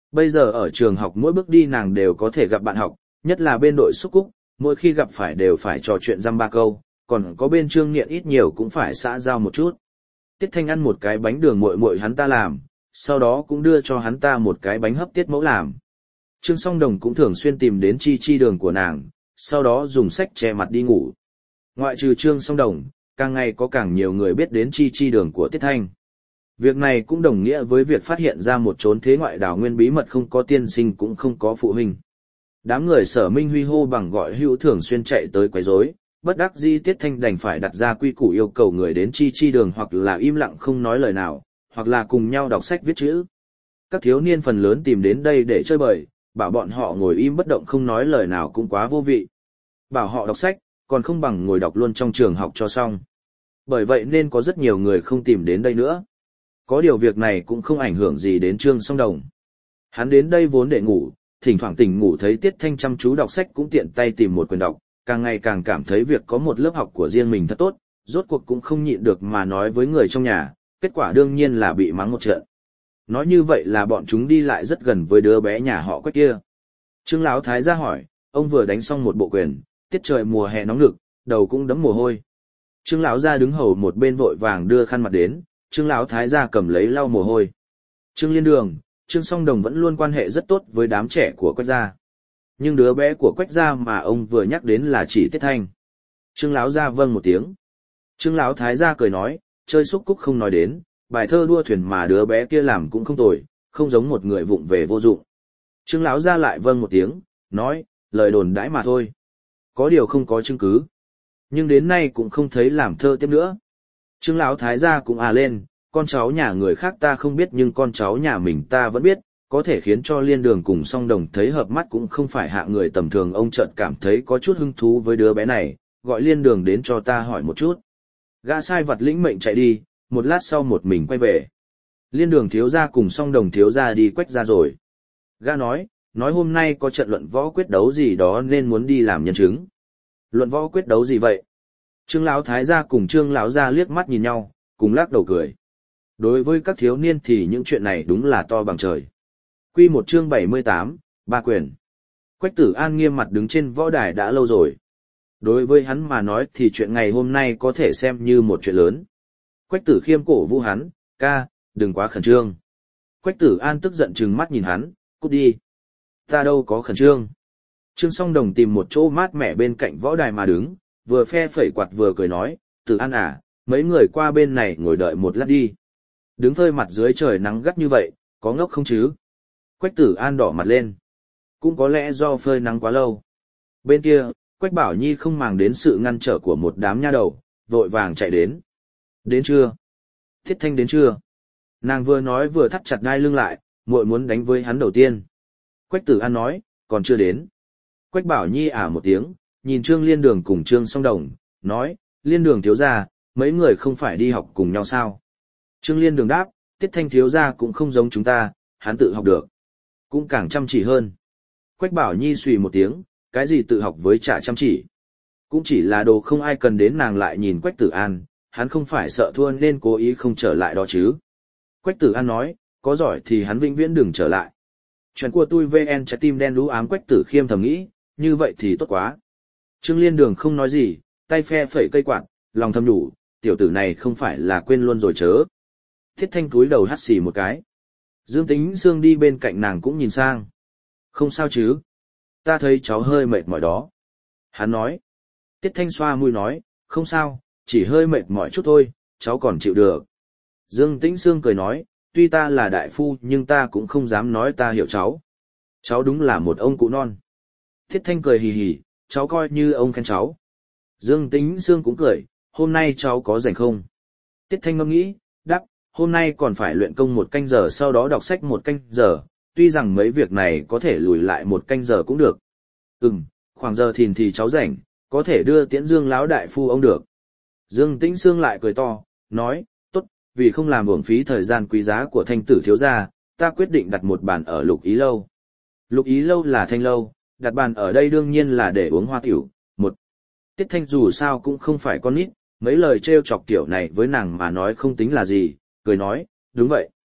Bây giờ ở trường học mỗi bước đi nàng đều có thể gặp bạn học, nhất là bên đội xúc cúc, mỗi khi gặp phải đều phải trò chuyện dăm ba câu, còn có bên Trương Niệm ít nhiều cũng phải xã giao một chút. Tiết Thanh ăn một cái bánh đường muội muội hắn ta làm, sau đó cũng đưa cho hắn ta một cái bánh hấp Tiết Mẫu làm. Trương Song Đồng cũng thường xuyên tìm đến chi chi đường của nàng, sau đó dùng sách che mặt đi ngủ. Ngoại trừ Trương Song Đồng, càng ngày có càng nhiều người biết đến chi chi đường của Tiết Thanh. Việc này cũng đồng nghĩa với việc phát hiện ra một chốn thế ngoại đảo nguyên bí mật không có tiên sinh cũng không có phụ huynh. Đám người Sở Minh Huy hô bằng gọi hữu thường xuyên chạy tới quấy rối, bất đắc dĩ Tiết Thanh đành phải đặt ra quy củ yêu cầu người đến chi chi đường hoặc là im lặng không nói lời nào, hoặc là cùng nhau đọc sách viết chữ. Các thiếu niên phần lớn tìm đến đây để chơi bời, bảo bọn họ ngồi im bất động không nói lời nào cũng quá vô vị. Bảo họ đọc sách, còn không bằng ngồi đọc luôn trong trường học cho xong. Bởi vậy nên có rất nhiều người không tìm đến đây nữa. Có điều việc này cũng không ảnh hưởng gì đến Trương Song Đồng. Hắn đến đây vốn để ngủ, thỉnh thoảng tỉnh ngủ thấy Tiết Thanh chăm chú đọc sách cũng tiện tay tìm một quyển đọc, càng ngày càng cảm thấy việc có một lớp học của riêng mình thật tốt, rốt cuộc cũng không nhịn được mà nói với người trong nhà, kết quả đương nhiên là bị mắng một trận. Nói như vậy là bọn chúng đi lại rất gần với đứa bé nhà họ Quách kia. Trương Lão Thái ra hỏi, ông vừa đánh xong một bộ quyền, tiết trời mùa hè nóng nực, đầu cũng đẫm mồ hôi. Trương Lão gia đứng hầu một bên vội vàng đưa khăn mặt đến, Trương Lão Thái gia cầm lấy lau mồ hôi. Trương Liên Đường, Trương Song Đồng vẫn luôn quan hệ rất tốt với đám trẻ của Quách gia. Nhưng đứa bé của Quách gia mà ông vừa nhắc đến là chỉ Tiết Thanh. Trương Lão gia vâng một tiếng. Trương Lão Thái gia cười nói, chơi xúc cúc không nói đến, bài thơ đua thuyền mà đứa bé kia làm cũng không tồi, không giống một người vụng về vô dụng. Trương Lão gia lại vâng một tiếng, nói, lời đồn đãi mà thôi. Có điều không có chứng cứ. Nhưng đến nay cũng không thấy làm thơ tiếp nữa. Trương Lão Thái gia cũng lên, con cháu nhà người khác ta không biết nhưng con cháu nhà mình ta vẫn biết, có thể khiến cho Liên Đường cùng Song Đồng thấy hợp mắt cũng không phải hạ người tầm thường. Ông chợt cảm thấy có chút hứng thú với đứa bé này, gọi Liên Đường đến cho ta hỏi một chút. Gã sai vặt lĩnh mệnh chạy đi, một lát sau một mình quay về. Liên Đường thiếu gia cùng Song Đồng thiếu gia đi Quách gia rồi. Gã nói hôm nay có trận luận võ quyết đấu gì đó nên muốn đi làm nhân chứng. Luận võ quyết đấu gì vậy? Trương Lão Thái gia cùng Trương Lão gia liếc mắt nhìn nhau, cùng lắc đầu cười. Đối với các thiếu niên thì những chuyện này đúng là to bằng trời. Quy một chương 78, ba quyền. Quách Tử An nghiêm mặt đứng trên võ đài đã lâu rồi. Đối với hắn mà nói thì chuyện ngày hôm nay có thể xem như một chuyện lớn. Quách Tử Khiêm cổ vũ hắn, ca, đừng quá khẩn trương. Quách Tử An tức giận trừng mắt nhìn hắn, cút đi. Ta đâu có khẩn trương. Trương Song Đồng tìm một chỗ mát mẻ bên cạnh võ đài mà đứng, vừa phe phẩy quạt vừa cười nói, Tử An à, mấy người qua bên này ngồi đợi một lát đi. Đứng phơi mặt dưới trời nắng gắt như vậy, có ngốc không chứ? Quách Tử An đỏ mặt lên. Cũng có lẽ do phơi nắng quá lâu. Bên kia, Quách Bảo Nhi không màng đến sự ngăn trở của một đám nha đầu, vội vàng chạy đến. Đến chưa? Thiết Thanh đến chưa? Nàng vừa nói vừa thắt chặt đai lưng lại, muội muốn đánh với hắn đầu tiên. Quách Tử An nói, còn chưa đến. Quách Bảo Nhi một tiếng, nhìn Trương Liên Đường cùng Trương Song Đồng, nói, Liên Đường thiếu gia, mấy người không phải đi học cùng nhau sao? Trương Liên Đường đáp, Tiết Thanh thiếu gia cũng không giống chúng ta, hắn tự học được. Cũng càng chăm chỉ hơn. Quách Bảo Nhi xùy một tiếng, cái gì tự học với trả chăm chỉ. Cũng chỉ là đồ không ai cần đến. Nàng lại nhìn Quách Tử An, hắn không phải sợ thua nên cố ý không trở lại đó chứ. Quách Tử An nói, có giỏi thì hắn vĩnh viễn đừng trở lại. Chuyện của tôi VN trái tim đen đú ám. Quách Tử Khiêm thầm nghĩ, như vậy thì tốt quá. Trương Liên Đường không nói gì, tay phe phẩy cây quạt, lòng thầm nhủ, tiểu tử này không phải là quên luôn rồi chớ. Thiết Thanh cúi đầu hắt xì một cái. Dương Tính Sương đi bên cạnh nàng cũng nhìn sang. Không sao chứ? Ta thấy cháu hơi mệt mỏi đó. Hắn nói. Tiết Thanh xoa mũi nói, không sao, chỉ hơi mệt mỏi chút thôi, cháu còn chịu được. Dương Tĩnh Sương cười nói, tuy ta là đại phu nhưng ta cũng không dám nói ta hiểu cháu. Cháu đúng là một ông cụ non. Thiết Thanh cười hì hì, cháu coi như ông khen cháu. Dương Tĩnh Sương cũng cười, hôm nay cháu có rảnh không? Tiết Thanh ngẫm nghĩ, đáp, hôm nay còn phải luyện công 1 canh giờ sau đó đọc sách 1 canh giờ, tuy rằng mấy việc này có thể lùi lại 1 canh giờ cũng được. Khoảng giờ thìn thì cháu rảnh, có thể đưa tiễn Dương lão đại phu ông được. Dương Tĩnh Sương lại cười to, nói, tốt, vì không làm uổng phí thời gian quý giá của Thanh tử thiếu gia, ta quyết định đặt một bàn ở Lục Ý lâu. Lục Ý lâu là Thanh lâu, đặt bàn ở đây đương nhiên là để uống hoa tiểu. Tiết Thanh dù sao cũng không phải con nít, mấy lời trêu chọc kiểu này với nàng mà nói không tính là gì, cười nói, đúng vậy.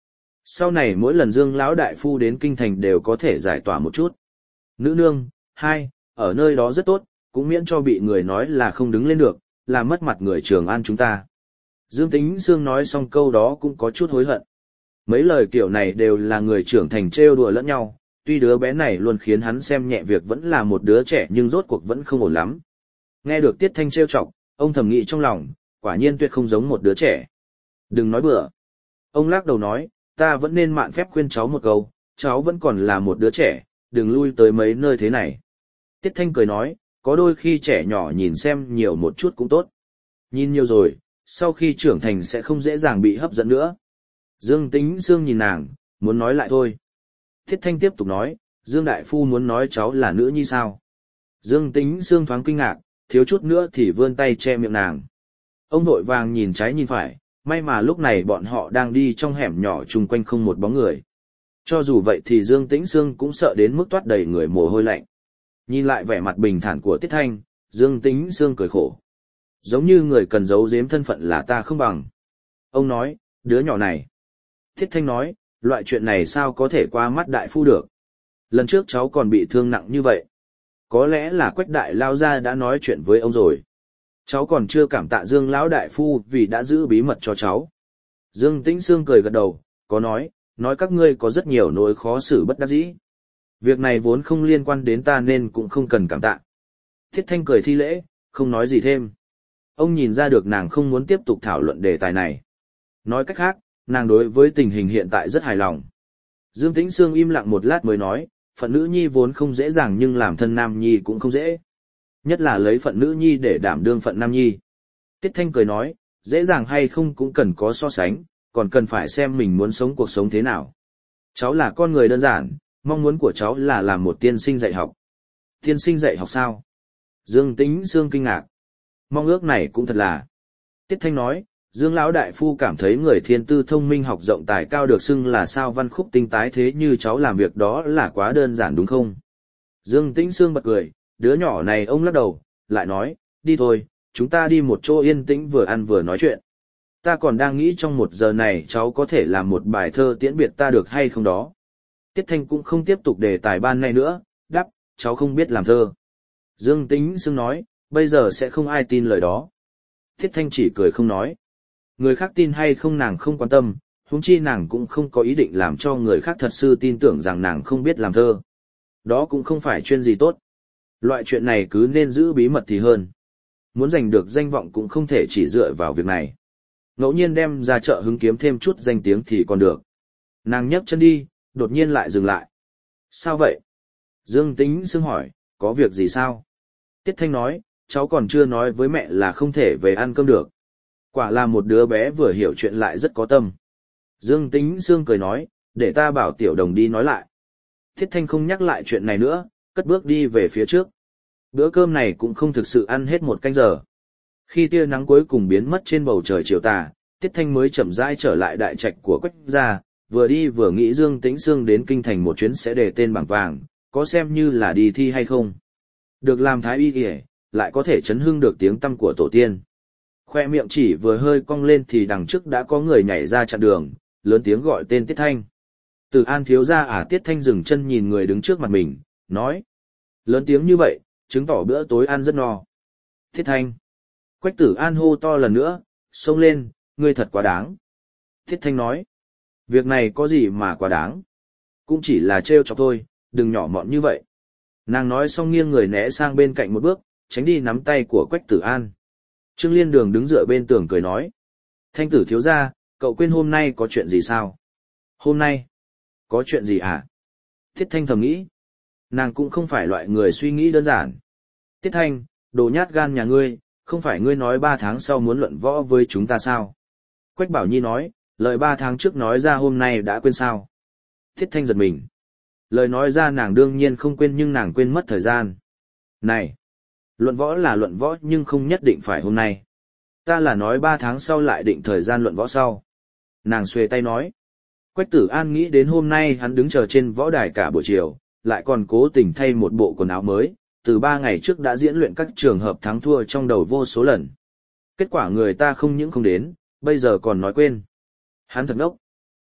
Sau này mỗi lần Dương lão đại phu đến kinh thành đều có thể giải tỏa một chút. Nữ nương, hai, ở nơi đó rất tốt, cũng miễn cho bị người nói là không đứng lên được, làm mất mặt người Trường An chúng ta. Dương Tĩnh Sương nói xong câu đó cũng có chút hối hận. Mấy lời kiểu này đều là người trưởng thành trêu đùa lẫn nhau, tuy đứa bé này luôn khiến hắn xem nhẹ việc vẫn là một đứa trẻ nhưng rốt cuộc vẫn không ổn lắm. Nghe được Tiết Thanh trêu chọc, ông thầm nghĩ trong lòng, quả nhiên tuyệt không giống một đứa trẻ. Đừng nói bừa. Ông lắc đầu nói, ta vẫn nên mạn phép khuyên cháu một câu, cháu vẫn còn là một đứa trẻ, đừng lui tới mấy nơi thế này. Tiết Thanh cười nói, có đôi khi trẻ nhỏ nhìn xem nhiều một chút cũng tốt. Nhìn nhiều rồi, sau khi trưởng thành sẽ không dễ dàng bị hấp dẫn nữa. Dương Tĩnh Sương nhìn nàng, muốn nói lại thôi. Tiết Thanh tiếp tục nói, Dương Đại Phu muốn nói cháu là nữ nhi sao? Dương Tĩnh Sương thoáng kinh ngạc, thiếu chút nữa thì vươn tay che miệng nàng. Ông vội vàng nhìn trái nhìn phải, may mà lúc này bọn họ đang đi trong hẻm nhỏ chung quanh không một bóng người. Cho dù vậy thì Dương Tĩnh Sương cũng sợ đến mức toát đầy người mồ hôi lạnh. Nhìn lại vẻ mặt bình thản của Tiết Thanh, Dương Tĩnh Sương cười khổ. Giống như người cần giấu giếm thân phận là ta không bằng. Ông nói, đứa nhỏ này. Tiết Thanh nói, loại chuyện này sao có thể qua mắt đại phu được. Lần trước cháu còn bị thương nặng như vậy. Có lẽ là Quách đại lao ra đã nói chuyện với ông rồi. Cháu còn chưa cảm tạ Dương lão đại phu vì đã giữ bí mật cho cháu. Dương Tĩnh Sương cười gật đầu, có nói các ngươi có rất nhiều nỗi khó xử bất đắc dĩ. Việc này vốn không liên quan đến ta nên cũng không cần cảm tạ. Thiết Thanh cười thi lễ, không nói gì thêm. Ông nhìn ra được nàng không muốn tiếp tục thảo luận đề tài này. Nói cách khác, nàng đối với tình hình hiện tại rất hài lòng. Dương Tĩnh Sương im lặng một lát mới nói, phận nữ nhi vốn không dễ dàng nhưng làm thân nam nhi cũng không dễ. Nhất là lấy phận nữ nhi để đảm đương phận nam nhi. Tiết Thanh cười nói, dễ dàng hay không cũng cần có so sánh, còn cần phải xem mình muốn sống cuộc sống thế nào. Cháu là con người đơn giản, mong muốn của cháu là làm một tiên sinh dạy học. Tiên sinh dạy học sao? Dương Tĩnh Sương kinh ngạc. Mong ước này cũng thật là. Tiết Thanh nói, Dương lão đại phu cảm thấy người thiên tư thông minh học rộng tài cao được xưng là sao văn khúc tinh tái thế như cháu làm việc đó là quá đơn giản đúng không? Dương Tĩnh Sương bật cười, đứa nhỏ này ông lắc đầu, lại nói, đi thôi, chúng ta đi một chỗ yên tĩnh vừa ăn vừa nói chuyện. Ta còn đang nghĩ trong một giờ này cháu có thể làm một bài thơ tiễn biệt ta được hay không đó. Tiết Thanh cũng không tiếp tục đề tài ban nay nữa, đáp, cháu không biết làm thơ. Dương Tĩnh Sương nói, bây giờ sẽ không ai tin lời đó. Tiết Thanh chỉ cười không nói. Người khác tin hay không nàng không quan tâm, huống chi nàng cũng không có ý định làm cho người khác thật sự tin tưởng rằng nàng không biết làm thơ. Đó cũng không phải chuyên gì tốt. Loại chuyện này cứ nên giữ bí mật thì hơn. Muốn giành được danh vọng cũng không thể chỉ dựa vào việc này. Ngẫu nhiên đem ra chợ hứng kiếm thêm chút danh tiếng thì còn được. Nàng nhấc chân đi, đột nhiên lại dừng lại. Sao vậy? Dương Tĩnh Sương hỏi, có việc gì sao? Tiết Thanh nói, cháu còn chưa nói với mẹ là không thể về ăn cơm được. Quả là một đứa bé vừa hiểu chuyện lại rất có tâm. Dương Tĩnh Sương cười nói, để ta bảo Tiểu Đồng đi nói lại. Tiết Thanh không nhắc lại chuyện này nữa, cất bước đi về phía trước. Bữa cơm này cũng không thực sự ăn hết một canh giờ. Khi tia nắng cuối cùng biến mất trên bầu trời chiều tà, Tiết Thanh mới chậm rãi trở lại đại trạch của Quách gia, vừa đi vừa nghĩ Dương Tĩnh Sương đến kinh thành một chuyến sẽ để tên bảng vàng, có xem như là đi thi hay không. Được làm thái y y, lại có thể chấn hưng được tiếng tăm của tổ tiên. Khoe miệng chỉ vừa hơi cong lên thì đằng trước đã có người nhảy ra chặn đường, lớn tiếng gọi tên Tiết Thanh. Từ An thiếu gia à? Tiết Thanh dừng chân nhìn người đứng trước mặt mình, nói. Lớn tiếng như vậy, chứng tỏ bữa tối ăn rất no. Tiết Thanh. Quách Tử An hô to lần nữa, xông lên, ngươi thật quá đáng. Tiết Thanh nói. Việc này có gì mà quá đáng? Cũng chỉ là trêu chọc thôi, đừng nhỏ mọn như vậy. Nàng nói xong nghiêng người né sang bên cạnh một bước, tránh đi nắm tay của Quách Tử An. Trương Liên Đường đứng dựa bên tường cười nói. Thanh tử thiếu gia, cậu quên hôm nay có chuyện gì sao? Hôm nay? Có chuyện gì hả? Tiết Thanh thầm nghĩ. Nàng cũng không phải loại người suy nghĩ đơn giản. Tiết Thanh, đồ nhát gan nhà ngươi, không phải ngươi nói 3 tháng sau muốn luận võ với chúng ta sao? Quách Bảo Nhi nói, lời 3 tháng trước nói ra hôm nay đã quên sao? Tiết Thanh giật mình. Lời nói ra nàng đương nhiên không quên nhưng nàng quên mất thời gian. Này! Luận võ là luận võ nhưng không nhất định phải hôm nay. Ta là nói 3 tháng sau lại định thời gian luận võ sau. Nàng xuề tay nói. Quách Tử An nghĩ đến hôm nay hắn đứng chờ trên võ đài cả buổi chiều, lại còn cố tình thay một bộ quần áo mới, từ 3 ngày trước đã diễn luyện các trường hợp thắng thua trong đầu vô số lần. Kết quả người ta không những không đến, bây giờ còn nói quên. Hắn thật ngốc.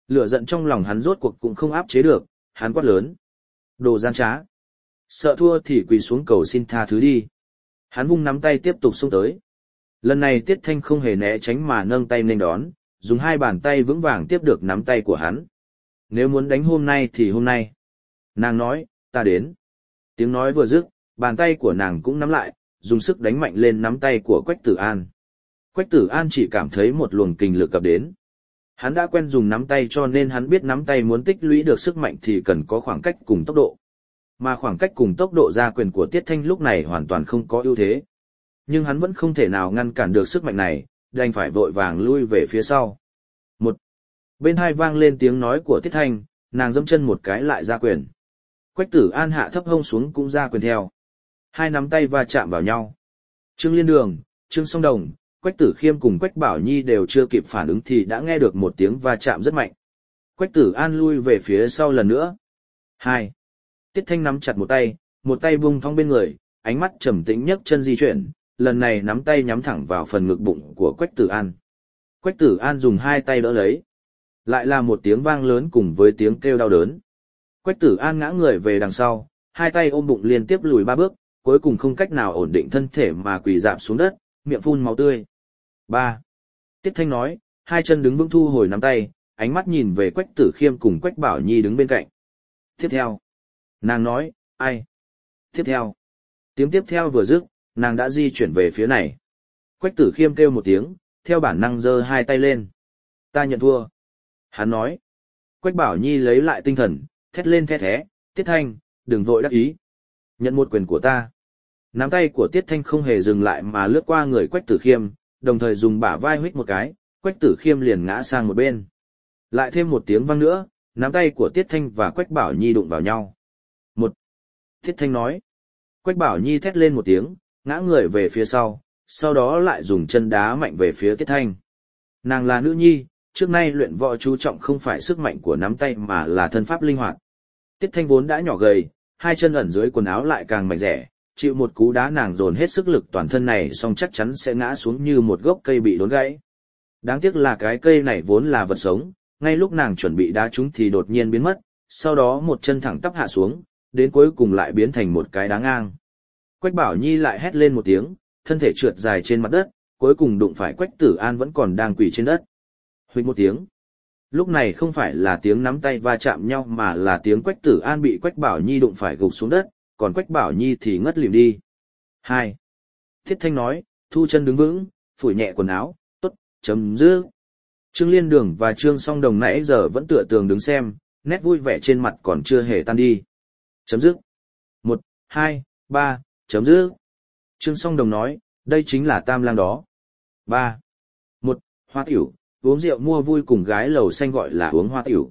Lửa giận trong lòng hắn rốt cuộc cũng không áp chế được, hắn quát lớn. Đồ gian trá. Sợ thua thì quỳ xuống cầu xin tha thứ đi. Hắn vung nắm tay tiếp tục xông tới. Lần này Tiết Thanh không hề né tránh mà nâng tay nên đón, dùng hai bàn tay vững vàng tiếp được nắm tay của hắn. Nếu muốn đánh hôm nay thì hôm nay. Nàng nói, ta đến. Tiếng nói vừa dứt, bàn tay của nàng cũng nắm lại, dùng sức đánh mạnh lên nắm tay của Quách Tử An. Quách Tử An chỉ cảm thấy một luồng kình lực ập đến. Hắn đã quen dùng nắm tay cho nên hắn biết nắm tay muốn tích lũy được sức mạnh thì cần có khoảng cách cùng tốc độ. Mà khoảng cách cùng tốc độ ra quyền của Tiết Thanh lúc này hoàn toàn không có ưu thế. Nhưng hắn vẫn không thể nào ngăn cản được sức mạnh này, đành phải vội vàng lui về phía sau. Một. Bên hai vang lên tiếng nói của Tiết Thanh, nàng giẫm chân một cái lại ra quyền. Quách Tử An hạ thấp hông xuống cũng ra quyền theo. Hai nắm tay va chạm vào nhau. Trương Liên Đường, Trương Song Đồng, Quách Tử Khiêm cùng Quách Bảo Nhi đều chưa kịp phản ứng thì đã nghe được một tiếng va chạm rất mạnh. Quách Tử An lui về phía sau lần nữa. 2. Tiết Thanh nắm chặt một tay vung thong bên người, ánh mắt trầm tĩnh nhấc chân di chuyển, lần này nắm tay nhắm thẳng vào phần ngực bụng của Quách Tử An. Quách Tử An dùng hai tay đỡ lấy. Lại là một tiếng vang lớn cùng với tiếng kêu đau đớn. Quách Tử An ngã người về đằng sau, hai tay ôm bụng liên tiếp lùi 3 bước, cuối cùng không cách nào ổn định thân thể mà quỳ rạp xuống đất, miệng phun máu tươi. 3. Tiết Thanh nói, hai chân đứng vững thu hồi nắm tay, ánh mắt nhìn về Quách Tử Khiêm cùng Quách Bảo Nhi đứng bên cạnh. Tiếp theo. Nàng nói, ai? Tiếp theo. Tiếng tiếp theo vừa dứt, nàng đã di chuyển về phía này. Quách Tử Khiêm kêu một tiếng, theo bản năng giơ hai tay lên. Ta nhận thua. Hắn nói. Quách Bảo Nhi lấy lại tinh thần, thét lên thét thé, Tiết Thanh, đừng vội đắc ý. Nhận một quyền của ta. Nắm tay của Tiết Thanh không hề dừng lại mà lướt qua người Quách Tử Khiêm, đồng thời dùng bả vai huých một cái, Quách Tử Khiêm liền ngã sang một bên. Lại thêm một tiếng vang nữa, nắm tay của Tiết Thanh và Quách Bảo Nhi đụng vào nhau. Một. Tiết Thanh nói. Quách Bảo Nhi thét lên một tiếng, ngã người về phía sau đó lại dùng chân đá mạnh về phía Tiết Thanh. Nàng là nữ nhi, trước nay luyện võ chú trọng không phải sức mạnh của nắm tay mà là thân pháp linh hoạt. Tiết Thanh vốn đã nhỏ gầy, hai chân ẩn dưới quần áo lại càng mạnh dẻ, chịu một cú đá nàng dồn hết sức lực toàn thân này xong chắc chắn sẽ ngã xuống như một gốc cây bị đốn gãy. Đáng tiếc là cái cây này vốn là vật sống, ngay lúc nàng chuẩn bị đá chúng thì đột nhiên biến mất, sau đó một chân thẳng tắp hạ xuống, đến cuối cùng lại biến thành một cái đá ngang. Quách Bảo Nhi lại hét lên một tiếng, thân thể trượt dài trên mặt đất, cuối cùng đụng phải Quách Tử An vẫn còn đang quỳ trên đất. Huỵch một tiếng. Lúc này không phải là tiếng nắm tay va chạm nhau mà là tiếng Quách Tử An bị Quách Bảo Nhi đụng phải gục xuống đất, còn Quách Bảo Nhi thì ngất lịm đi. 2. Thiết Thanh nói, thu chân đứng vững, phủi nhẹ quần áo, tốt, chấm dứt. Trương Liên Đường và Trương Song Đồng nãy giờ vẫn tựa tường đứng xem, nét vui vẻ trên mặt còn chưa hề tan đi. Chấm dứt. 1, 2, 3, chấm dứt. Trương Song Đồng nói, đây chính là tam lang đó. 3. 1. Hoa tiểu, uống rượu mua vui cùng gái lầu xanh gọi là uống hoa tiểu.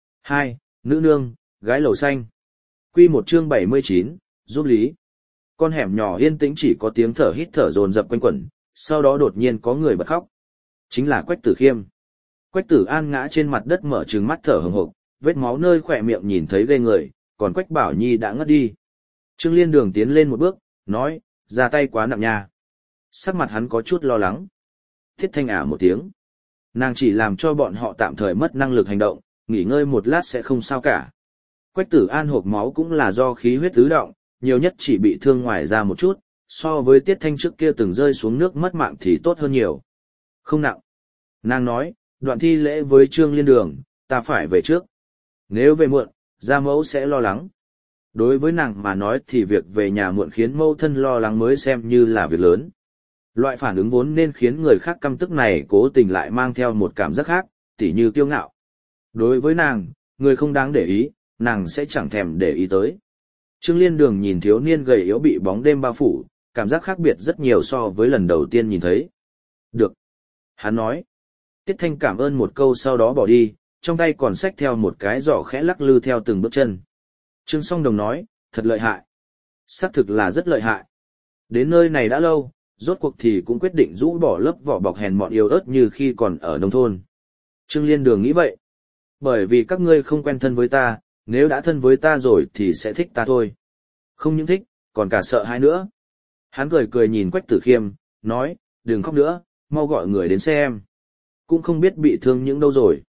2. Nữ nương, gái lầu xanh. Quy một chương 79, giúp lý. Con hẻm nhỏ yên tĩnh chỉ có tiếng thở hít thở dồn dập quanh quẩn, sau đó đột nhiên có người bật khóc. Chính là Quách Tử Khiêm. Quách Tử An ngã trên mặt đất mở trừng mắt thở hổn hộc, vết máu nơi khỏe miệng nhìn thấy ghê người, còn Quách Bảo Nhi đã ngất đi. Trương Liên Đường tiến lên một bước, nói, ra tay quá nặng nha. Sắc mặt hắn có chút lo lắng. Thiết Thanh ả một tiếng. Nàng chỉ làm cho bọn họ tạm thời mất năng lực hành động, nghỉ ngơi một lát sẽ không sao cả. Quách Tử An hộc máu cũng là do khí huyết tứ động, nhiều nhất chỉ bị thương ngoài ra một chút, so với Tiết Thanh trước kia từng rơi xuống nước mất mạng thì tốt hơn nhiều. Không nặng. Nàng nói, đoạn thi lễ với Trương Liên Đường, ta phải về trước. Nếu về muộn, gia mẫu sẽ lo lắng. Đối với nàng mà nói thì việc về nhà muộn khiến mẫu thân lo lắng mới xem như là việc lớn. Loại phản ứng vốn nên khiến người khác căm tức này cố tình lại mang theo một cảm giác khác, tỉ như kiêu ngạo. Đối với nàng, người không đáng để ý, nàng sẽ chẳng thèm để ý tới. Trương Liên Đường nhìn thiếu niên gầy yếu bị bóng đêm bao phủ, cảm giác khác biệt rất nhiều so với lần đầu tiên nhìn thấy. Được. Hắn nói. Tiết Thanh cảm ơn một câu sau đó bỏ đi, trong tay còn xách theo một cái giỏ khẽ lắc lư theo từng bước chân. Trương Song Đồng nói, thật lợi hại. Xác thực là rất lợi hại. Đến nơi này đã lâu, rốt cuộc thì cũng quyết định rũ bỏ lớp vỏ bọc hèn mọn yếu ớt như khi còn ở nông thôn. Trương Liên Đường nghĩ vậy. Bởi vì các ngươi không quen thân với ta, nếu đã thân với ta rồi thì sẽ thích ta thôi. Không những thích, còn cả sợ hãi nữa. Hắn cười cười nhìn Quách Tử Khiêm, nói, đừng khóc nữa, mau gọi người đến xem. Cũng không biết bị thương những đâu rồi.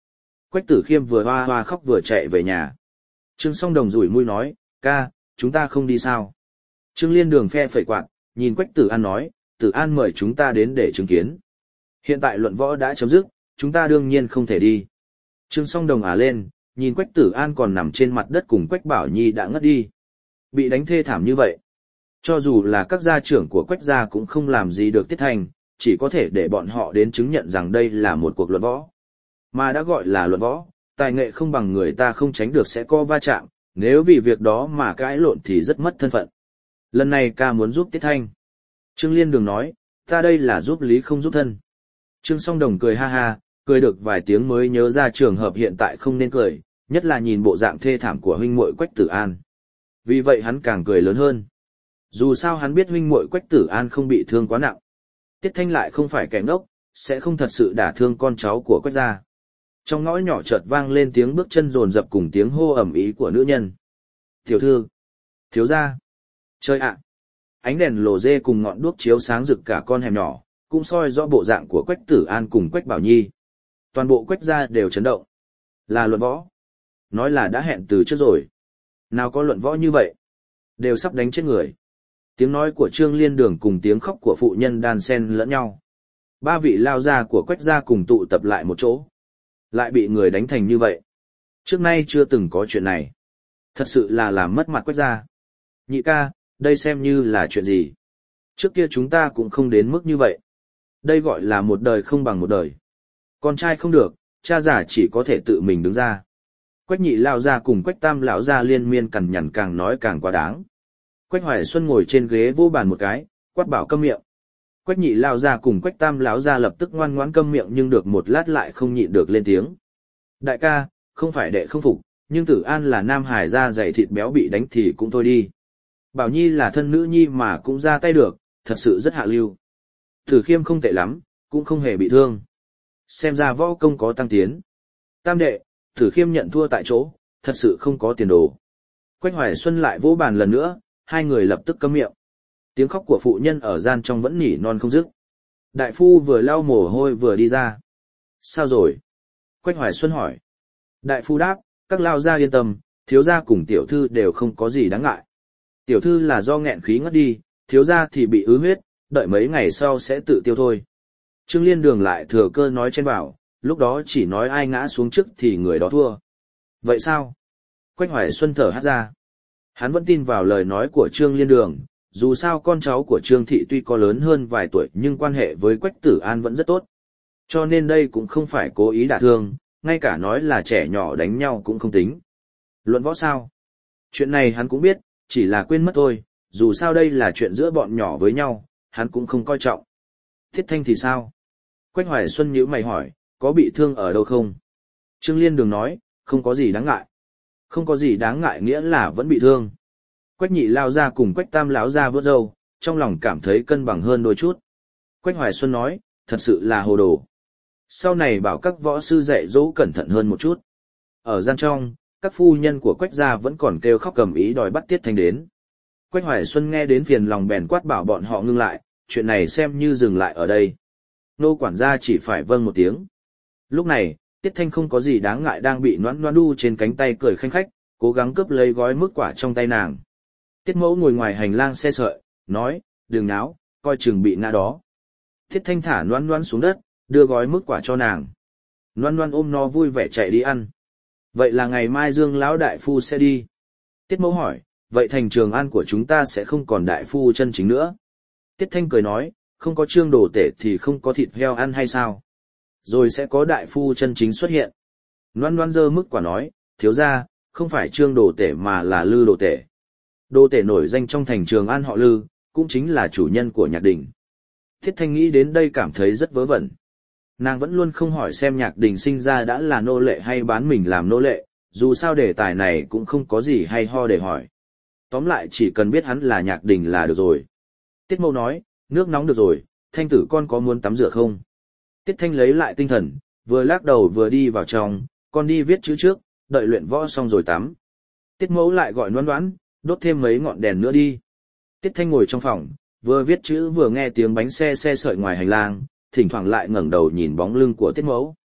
Quách Tử Khiêm vừa hoa hoa khóc vừa chạy về nhà. Trương Song Đồng rủi mũi nói, ca, chúng ta không đi sao? Trương Liên Đường phe phẩy quạt, nhìn Quách Tử An nói, Tử An mời chúng ta đến để chứng kiến. Hiện tại luận võ đã chấm dứt, chúng ta đương nhiên không thể đi. Trương Song Đồng lên, nhìn Quách Tử An còn nằm trên mặt đất cùng Quách Bảo Nhi đã ngất đi. Bị đánh thê thảm như vậy. Cho dù là các gia trưởng của Quách gia cũng không làm gì được Tiết Thanh, chỉ có thể để bọn họ đến chứng nhận rằng đây là một cuộc luận võ. Mà đã gọi là luận võ, tài nghệ không bằng người ta không tránh được sẽ có va chạm, nếu vì việc đó mà cãi lộn thì rất mất thân phận. Lần này ca muốn giúp Tiết Thanh. Trương Liên Đường nói, ta đây là giúp lý không giúp thân. Trương Song Đồng cười ha ha, cười được vài tiếng mới nhớ ra trường hợp hiện tại không nên cười, nhất là nhìn bộ dạng thê thảm của huynh muội Quách Tử An. Vì vậy hắn càng cười lớn hơn. Dù sao hắn biết huynh muội Quách Tử An không bị thương quá nặng. Tiết Thanh lại không phải kẻ ngốc, sẽ không thật sự đả thương con cháu của Quách gia. Trong ngõ nhỏ chợt vang lên tiếng bước chân rồn rập cùng tiếng hô ầm ĩ của nữ nhân. Tiểu thư, thiếu gia, chơi ạ. Ánh đèn lồ dê cùng ngọn đuốc chiếu sáng rực cả con hẻm nhỏ, cũng soi rõ bộ dạng của Quách Tử An cùng Quách Bảo Nhi. Toàn bộ Quách gia đều chấn động. Là luận võ. Nói là đã hẹn từ trước rồi. Nào có luận võ như vậy. Đều sắp đánh chết người. Tiếng nói của Trương Liên Đường cùng tiếng khóc của phụ nhân đan xen lẫn nhau. Ba vị lao gia của Quách gia cùng tụ tập lại một chỗ. Lại bị người đánh thành như vậy. Trước nay chưa từng có chuyện này. Thật sự là làm mất mặt Quách gia. Nhị ca, đây xem như là chuyện gì? Trước kia chúng ta cũng không đến mức như vậy. Đây gọi là một đời không bằng một đời. Con trai không được, cha già chỉ có thể tự mình đứng ra. Quách nhị lao gia cùng Quách tam lão gia liên miên cằn nhằn càng nói càng quá đáng. Quách Hoài Xuân ngồi trên ghế vô bàn một cái, quát bảo câm miệng. Quách nhị lao gia cùng Quách tam lão gia lập tức ngoan ngoãn câm miệng nhưng được một lát lại không nhịn được lên tiếng. Đại ca, không phải đệ không phục, nhưng Tử An là nam hải da dày thịt béo bị đánh thì cũng thôi đi. Bảo Nhi là thân nữ nhi mà cũng ra tay được, thật sự rất hạ lưu. Tử Khiêm không tệ lắm, cũng không hề bị thương. Xem ra võ công có tăng tiến. Tam đệ, Tử Khiêm nhận thua tại chỗ, thật sự không có tiền đồ. Quách Hoài Xuân lại vỗ bàn lần nữa, hai người lập tức câm miệng. Tiếng khóc của phụ nhân ở gian trong vẫn nỉ non không dứt. Đại phu vừa lau mồ hôi vừa đi ra. Sao rồi? Quách Hoài Xuân hỏi. Đại phu đáp, các lao gia yên tâm, thiếu gia cùng tiểu thư đều không có gì đáng ngại. Tiểu thư là do nghẹn khí ngất đi, thiếu gia thì bị ứ huyết, đợi mấy ngày sau sẽ tự tiêu thôi. Trương Liên Đường lại thừa cơ nói chen vào, lúc đó chỉ nói ai ngã xuống trước thì người đó thua. Vậy sao? Quách Hoài Xuân thở hắt ra. Hắn vẫn tin vào lời nói của Trương Liên Đường, dù sao con cháu của Trương Thị tuy có lớn hơn vài tuổi nhưng quan hệ với Quách Tử An vẫn rất tốt. Cho nên đây cũng không phải cố ý đả thương, ngay cả nói là trẻ nhỏ đánh nhau cũng không tính. Luận võ sao? Chuyện này hắn cũng biết, chỉ là quên mất thôi, dù sao đây là chuyện giữa bọn nhỏ với nhau, hắn cũng không coi trọng. Thiết Thanh thì sao? Quách Hoài Xuân nhíu mày hỏi, có bị thương ở đâu không? Trương Liên Đường nói, không có gì đáng ngại. Không có gì đáng ngại nghĩa là vẫn bị thương. Quách nhị lao ra cùng Quách tam lão ra vớt râu, trong lòng cảm thấy cân bằng hơn đôi chút. Quách Hoài Xuân nói, thật sự là hồ đồ. Sau này bảo các võ sư dạy dỗ cẩn thận hơn một chút. Ở gian trong, các phu nhân của Quách gia vẫn còn kêu khóc cầm ý đòi bắt Tiết Thanh đến. Quách Hoài Xuân nghe đến phiền lòng bèn quát bảo bọn họ ngưng lại, chuyện này xem như dừng lại ở đây. Nô quản gia chỉ phải vâng một tiếng. Lúc này, Tiết Thanh không có gì đáng ngại đang bị Noãn Noãn đu trên cánh tay cười khanh khách, cố gắng cướp lấy gói mứt quả trong tay nàng. Tiết Mẫu ngồi ngoài hành lang xe sợi, nói, đừng náo, coi chừng bị ngã đó. Tiết Thanh thả Noãn Noãn xuống đất, đưa gói mứt quả cho nàng. Noãn Noãn ôm nó vui vẻ chạy đi ăn. Vậy là ngày mai Dương lão đại phu sẽ đi. Tiết Mẫu hỏi, vậy thành Trường An của chúng ta sẽ không còn đại phu chân chính nữa. Tiết Thanh cười nói, không có Trương đồ tể thì không có thịt heo ăn hay sao? Rồi sẽ có đại phu chân chính xuất hiện. Noãn Noãn giơ mức quả nói, thiếu gia, không phải Trương đồ tể mà là Lư đồ tể. Đồ tể nổi danh trong thành Trường An họ Lư, cũng chính là chủ nhân của Nhạc Đình. Thiết Thanh nghĩ đến đây cảm thấy rất vớ vẩn. Nàng vẫn luôn không hỏi xem Nhạc Đình sinh ra đã là nô lệ hay bán mình làm nô lệ, dù sao đề tài này cũng không có gì hay ho để hỏi. Tóm lại chỉ cần biết hắn là Nhạc Đình là được rồi. Tiết Mẫu nói, nước nóng được rồi, Thanh tử con có muốn tắm rửa không? Tiết Thanh lấy lại tinh thần, vừa lắc đầu vừa đi vào trong, con đi viết chữ trước, đợi luyện võ xong rồi tắm. Tiết Mẫu lại gọi Noãn Noãn, đốt thêm mấy ngọn đèn nữa đi. Tiết Thanh ngồi trong phòng, vừa viết chữ vừa nghe tiếng bánh xe xe sợi ngoài hành lang, thỉnh thoảng lại ngẩng đầu nhìn bóng lưng của Tiết Mẫu.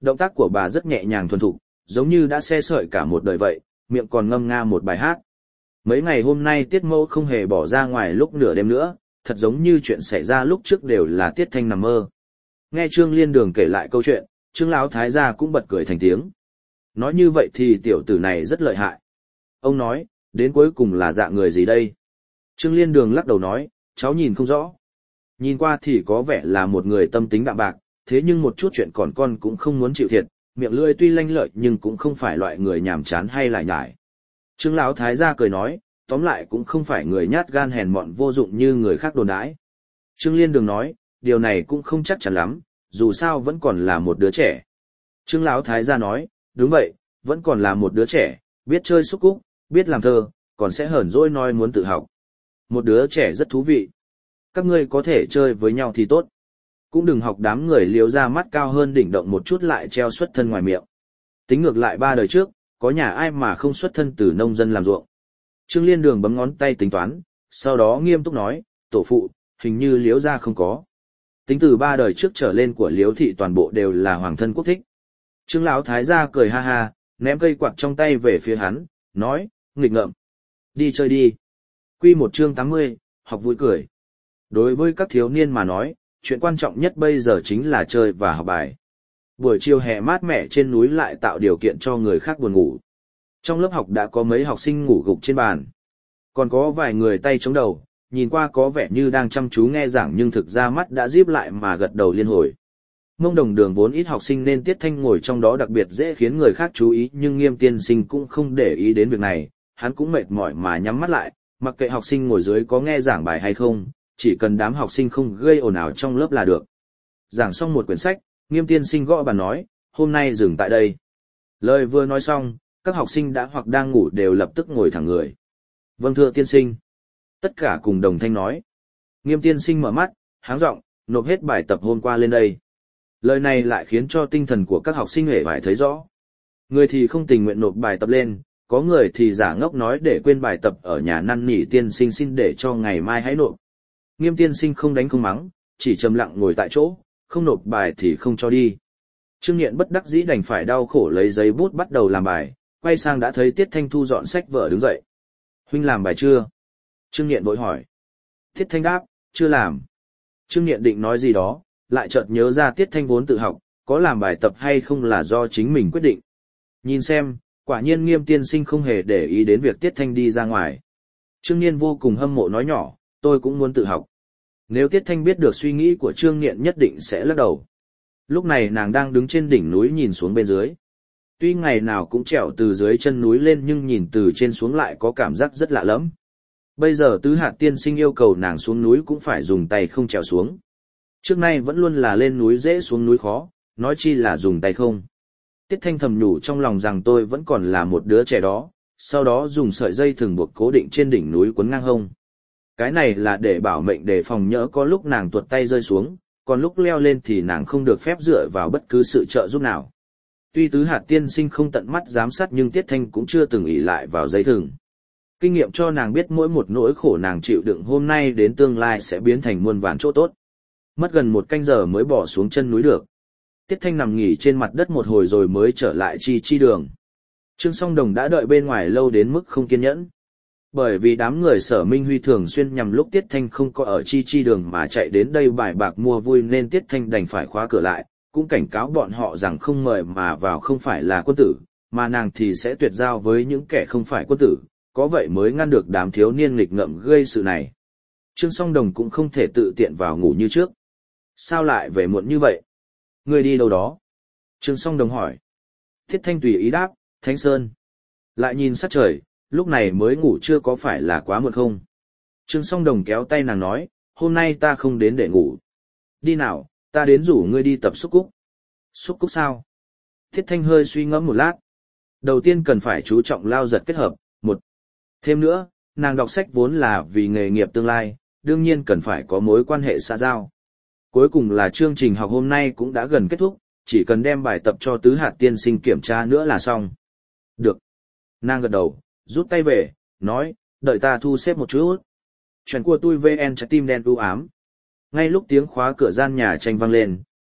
Động tác của bà rất nhẹ nhàng thuần thục, giống như đã xe sợi cả một đời vậy, miệng còn ngâm nga một bài hát. Mấy ngày hôm nay Tiết Mẫu không hề bỏ ra ngoài lúc nửa đêm nữa, thật giống như chuyện xảy ra lúc trước đều là Tiết Thanh nằm mơ. Nghe Trương Liên Đường kể lại câu chuyện, Trương Lão Thái gia cũng bật cười thành tiếng. Nói như vậy thì tiểu tử này rất lợi hại. Ông nói, đến cuối cùng là dạng người gì đây? Trương Liên Đường lắc đầu nói, cháu nhìn không rõ. Nhìn qua thì có vẻ là một người tâm tính đạm bạc, thế nhưng một chút chuyện còn con cũng không muốn chịu thiệt, miệng lưỡi tuy lanh lợi nhưng cũng không phải loại người nhàm chán hay lải nhải. Trương Lão Thái gia cười nói, tóm lại cũng không phải người nhát gan hèn mọn vô dụng như người khác đồn đãi. Trương Liên Đường nói, điều này cũng không chắc chắn lắm, dù sao vẫn còn là một đứa trẻ. Trương Lão Thái gia nói, đúng vậy, vẫn còn là một đứa trẻ, biết chơi xúc cúc, biết làm thơ, còn sẽ hờn dỗi nói muốn tự học. Một đứa trẻ rất thú vị. Các ngươi có thể chơi với nhau thì tốt. Cũng đừng học đám người liếu ra mắt cao hơn đỉnh động một chút lại treo xuất thân ngoài miệng. Tính ngược lại 3 đời trước, có nhà ai mà không xuất thân từ nông dân làm ruộng. Trương Liên Đường bấm ngón tay tính toán, sau đó nghiêm túc nói, tổ phụ, hình như liếu ra không có. Tính từ 3 đời trước trở lên của liếu thị toàn bộ đều là hoàng thân quốc thích. Trương Lão Thái gia cười ha ha, ném cây quạt trong tay về phía hắn, nói, nghịch ngợm. Đi chơi đi. Quy 1 chương 80, học vui cười. Đối với các thiếu niên mà nói, chuyện quan trọng nhất bây giờ chính là chơi và học bài. Buổi chiều hè mát mẻ trên núi lại tạo điều kiện cho người khác buồn ngủ. Trong lớp học đã có mấy học sinh ngủ gục trên bàn. Còn có vài người tay chống đầu, nhìn qua có vẻ như đang chăm chú nghe giảng nhưng thực ra mắt đã díp lại mà gật đầu liên hồi. Mông Đồng Đường vốn ít học sinh nên Tiết Thanh ngồi trong đó đặc biệt dễ khiến người khác chú ý, nhưng Nghiêm tiên sinh cũng không để ý đến việc này, hắn cũng mệt mỏi mà nhắm mắt lại, mặc kệ học sinh ngồi dưới có nghe giảng bài hay không, chỉ cần đám học sinh không gây ồn ào trong lớp là được. Giảng xong một quyển sách, Nghiêm tiên sinh gõ bàn nói, hôm nay dừng tại đây. Lời vừa nói xong, các học sinh đã hoặc đang ngủ đều lập tức ngồi thẳng người. Vâng thưa tiên sinh. Tất cả cùng đồng thanh nói. Nghiêm tiên sinh mở mắt, háng giọng, nộp hết bài tập hôm qua lên đây. Lời này lại khiến cho tinh thần của các học sinh hề phải thấy rõ. Người thì không tình nguyện nộp bài tập lên, có người thì giả ngốc nói để quên bài tập ở nhà năn nỉ tiên sinh xin để cho ngày mai hãy nộp. Nghiêm tiên sinh không đánh không mắng, chỉ trầm lặng ngồi tại chỗ, không nộp bài thì không cho đi. Trương Nghiện bất đắc dĩ đành phải đau khổ lấy giấy bút bắt đầu làm bài, quay sang đã thấy Tiết Thanh thu dọn sách vở đứng dậy. Huynh làm bài chưa? Trương Nghiện vội hỏi. Tiết Thanh đáp, chưa làm. Trương Nghiện định nói gì đó, lại chợt nhớ ra Tiết Thanh vốn tự học, có làm bài tập hay không là do chính mình quyết định. Nhìn xem, quả nhiên Nghiêm tiên sinh không hề để ý đến việc Tiết Thanh đi ra ngoài. Trương Nghiên vô cùng hâm mộ nói nhỏ, tôi cũng muốn tự học. Nếu Tiết Thanh biết được suy nghĩ của Trương Nghiện nhất định sẽ lắc đầu. Lúc này nàng đang đứng trên đỉnh núi nhìn xuống bên dưới. Tuy ngày nào cũng trèo từ dưới chân núi lên nhưng nhìn từ trên xuống lại có cảm giác rất lạ lẫm. Bây giờ Tứ Hạt tiên sinh yêu cầu nàng xuống núi cũng phải dùng tay không trèo xuống. Trước nay vẫn luôn là lên núi dễ xuống núi khó, nói chi là dùng tay không. Tiết Thanh thầm nhủ trong lòng rằng tôi vẫn còn là một đứa trẻ đó, sau đó dùng sợi dây thừng buộc cố định trên đỉnh núi quấn ngang hông. Cái này là để bảo mệnh, để phòng nhỡ có lúc nàng tuột tay rơi xuống, còn lúc leo lên thì nàng không được phép dựa vào bất cứ sự trợ giúp nào. Tuy Tứ Hạt tiên sinh không tận mắt giám sát nhưng Tiết Thanh cũng chưa từng ỷ lại vào dây thừng. Kinh nghiệm cho nàng biết mỗi một nỗi khổ nàng chịu đựng hôm nay đến tương lai sẽ biến thành muôn vàn chỗ tốt. Mất gần 1 canh giờ mới bỏ xuống chân núi được. Tiết Thanh nằm nghỉ trên mặt đất một hồi rồi mới trở lại chi đường. Trương Song Đồng đã đợi bên ngoài lâu đến mức không kiên nhẫn. Bởi vì đám người Sở Minh Huy thường xuyên nhằm lúc Tiết Thanh không có ở chi đường mà chạy đến đây bài bạc mua vui nên Tiết Thanh đành phải khóa cửa lại, cũng cảnh cáo bọn họ rằng không mời mà vào không phải là quân tử, mà nàng thì sẽ tuyệt giao với những kẻ không phải quân tử, có vậy mới ngăn được đám thiếu niên nghịch ngợm gây sự này. Trương Song Đồng cũng không thể tự tiện vào ngủ như trước. Sao lại về muộn như vậy? Ngươi đi đâu đó? Trương Song Đồng hỏi. Tiết Thanh tùy ý đáp, Thánh Sơn. Lại nhìn sát trời, lúc này mới ngủ chưa có phải là quá muộn không? Trương Song Đồng kéo tay nàng nói, hôm nay ta không đến để ngủ. Đi nào, ta đến rủ ngươi đi tập xúc cúc. Xúc cúc sao? Tiết Thanh hơi suy ngẫm một lát. Đầu tiên cần phải chú trọng lao giật kết hợp, một. Thêm nữa, nàng đọc sách vốn là vì nghề nghiệp tương lai, đương nhiên cần phải có mối quan hệ xã giao. Cuối cùng là chương trình học hôm nay cũng đã gần kết thúc, chỉ cần đem bài tập cho Tứ Hạt tiên sinh kiểm tra nữa là xong. Được. Nàng gật đầu, rút tay về, nói, đợi ta thu xếp một chút. Chuyện của tôi VN trái tim đen u ám. Ngay lúc tiếng khóa cửa gian nhà tranh vang lên,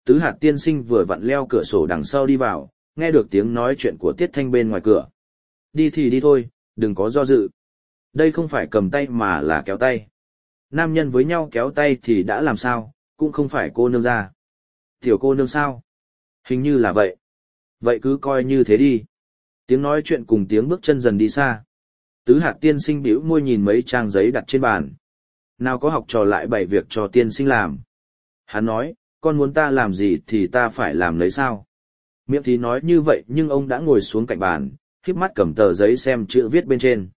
Tứ Hạt tiên sinh vừa vặn leo cửa sổ đằng sau đi vào, nghe được tiếng nói chuyện của Tiết Thanh bên ngoài cửa. Đi thì đi thôi, đừng có do dự. Đây không phải cầm tay mà là kéo tay. Nam nhân với nhau kéo tay thì đã làm sao, cũng không phải cô nương ra. Tiểu cô nương sao? Hình như là vậy. Vậy cứ coi như thế đi. Tiếng nói chuyện cùng tiếng bước chân dần đi xa. Tứ Hạt tiên sinh bĩu môi nhìn mấy trang giấy đặt trên bàn. Nào có học trò lại bày việc cho tiên sinh làm. Hắn nói, con muốn ta làm gì thì ta phải làm lấy sao. Miệng thì nói như vậy nhưng ông đã ngồi xuống cạnh bàn, khép mắt cầm tờ giấy xem chữ viết bên trên.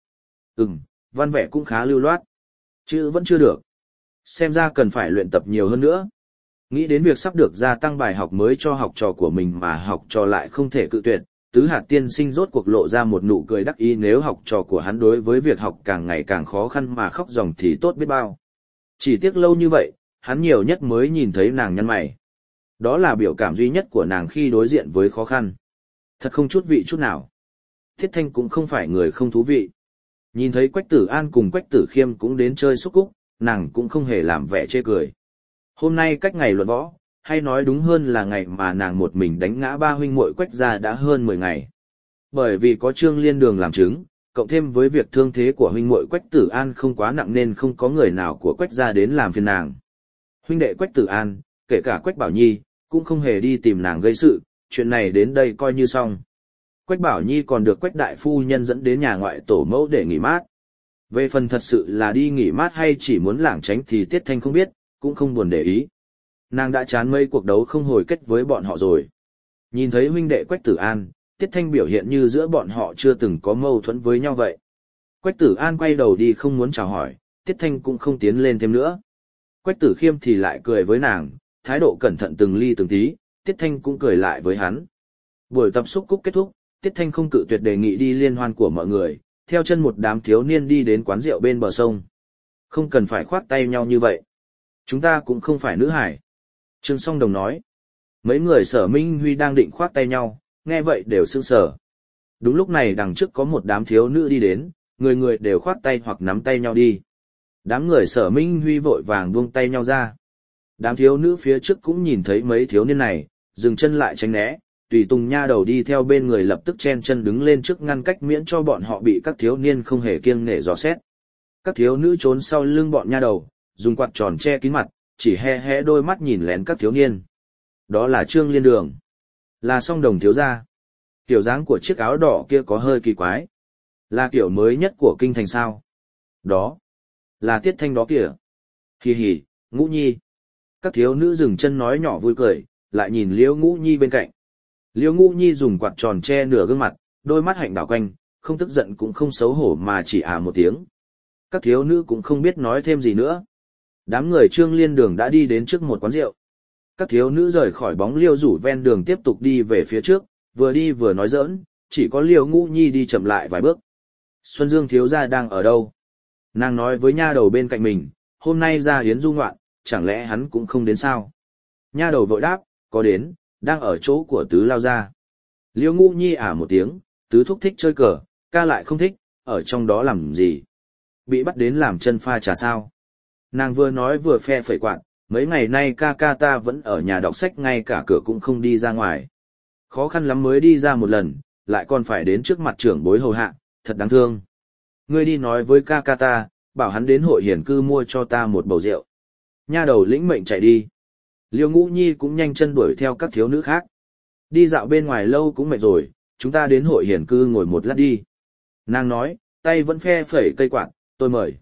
Văn vẽ cũng khá lưu loát. Chữ vẫn chưa được. Xem ra cần phải luyện tập nhiều hơn nữa. Nghĩ đến việc sắp được gia tăng bài học mới cho học trò của mình mà học trò lại không thể cự tuyệt, Tứ Hạt tiên sinh rốt cuộc lộ ra một nụ cười đắc ý, nếu học trò của hắn đối với việc học càng ngày càng khó khăn mà khóc ròng thì tốt biết bao. Chỉ tiếc lâu như vậy, hắn nhiều nhất mới nhìn thấy nàng nhăn mày. Đó là biểu cảm duy nhất của nàng khi đối diện với khó khăn. Thật không chút vị chút nào. Thiết Thanh cũng không phải người không thú vị. Nhìn thấy Quách Tử An cùng Quách Tử Khiêm cũng đến chơi xúc cúc, nàng cũng không hề làm vẻ chê cười. Hôm nay cách ngày luận võ, hay nói đúng hơn là ngày mà nàng một mình đánh ngã ba huynh muội Quách gia đã hơn 10 ngày. Bởi vì có Trương Liên Đường làm chứng, cộng thêm với việc thương thế của huynh muội Quách Tử An không quá nặng nên không có người nào của Quách gia đến làm phiền nàng. Huynh đệ Quách Tử An, kể cả Quách Bảo Nhi, cũng không hề đi tìm nàng gây sự, chuyện này đến đây coi như xong. Quách Bảo Nhi còn được Quách đại phu nhân dẫn đến nhà ngoại tổ mẫu để nghỉ mát. Về phần thật sự là đi nghỉ mát hay chỉ muốn lảng tránh thì Tiết Thanh không biết, cũng không buồn để ý. Nàng đã chán mấy cuộc đấu không hồi kết với bọn họ rồi. Nhìn thấy huynh đệ Quách Tử An, Tiết Thanh biểu hiện như giữa bọn họ chưa từng có mâu thuẫn với nhau vậy. Quách Tử An quay đầu đi không muốn chào hỏi, Tiết Thanh cũng không tiến lên thêm nữa. Quách Tử Khiêm thì lại cười với nàng, thái độ cẩn thận từng ly từng tí, Tiết Thanh cũng cười lại với hắn. Buổi tập xúc cúc kết thúc, Tiết Thanh không cự tuyệt đề nghị đi liên hoan của mọi người, theo chân một đám thiếu niên đi đến quán rượu bên bờ sông. Không cần phải khoác tay nhau như vậy. Chúng ta cũng không phải nữ hải. Trương Song Đồng nói. Mấy người Sở Minh Huy đang định khoác tay nhau, nghe vậy đều sững sờ. Đúng lúc này đằng trước có một đám thiếu nữ đi đến, người người đều khoác tay hoặc nắm tay nhau đi. Đám người Sở Minh Huy vội vàng buông tay nhau ra. Đám thiếu nữ phía trước cũng nhìn thấy mấy thiếu niên này, dừng chân lại tránh né, tùy tùng nha đầu đi theo bên người lập tức chen chân đứng lên trước ngăn cách miễn cho bọn họ bị các thiếu niên không hề kiêng nể dò xét. Các thiếu nữ trốn sau lưng bọn nha đầu, dùng quạt tròn che kín mặt, chỉ hé hé đôi mắt nhìn lén các thiếu niên. Đó là Trương Liên Đường, là Song Đồng thiếu gia. Kiểu dáng của chiếc áo đỏ kia có hơi kỳ quái, là kiểu mới nhất của kinh thành sao? Đó là Tiết Thanh đó kìa. Hì hì, Ngũ Nhi. Các thiếu nữ dừng chân nói nhỏ vui cười, lại nhìn Liễu Ngũ Nhi bên cạnh. Liễu Ngũ Nhi dùng quạt tròn che nửa gương mặt, đôi mắt hạnh đảo quanh, không tức giận cũng không xấu hổ mà chỉ một tiếng. Các thiếu nữ cũng không biết nói thêm gì nữa. Đám người Trương Liên Đường đã đi đến trước một quán rượu. Các thiếu nữ rời khỏi bóng liêu rủ ven đường tiếp tục đi về phía trước, vừa đi vừa nói giỡn, chỉ có Liễu Ngũ Nhi đi chậm lại vài bước. Xuân Dương thiếu gia đang ở đâu? Nàng nói với nha đầu bên cạnh mình, hôm nay ra hiến du ngoạn, chẳng lẽ hắn cũng không đến sao? Nha đầu vội đáp, có đến, đang ở chỗ của Tứ lao gia. Liễu Ngũ Nhi một tiếng, Tứ thúc thích chơi cờ, ca lại không thích, ở trong đó làm gì? Bị bắt đến làm chân pha trà sao? Nàng vừa nói vừa phe phẩy quạt, mấy ngày nay ca ca ta vẫn ở nhà đọc sách, ngay cả cửa cũng không đi ra ngoài. Khó khăn lắm mới đi ra một lần, lại còn phải đến trước mặt trưởng bối hầu hạ, thật đáng thương. Ngươi đi nói với ca ca ta, bảo hắn đến hội hiển cư mua cho ta một bầu rượu. Nha đầu lĩnh mệnh chạy đi. Liễu Ngũ Nhi cũng nhanh chân đuổi theo các thiếu nữ khác. Đi dạo bên ngoài lâu cũng mệt rồi, chúng ta đến hội hiển cư ngồi một lát đi. Nàng nói, tay vẫn phe phẩy cây quạt, tôi mời.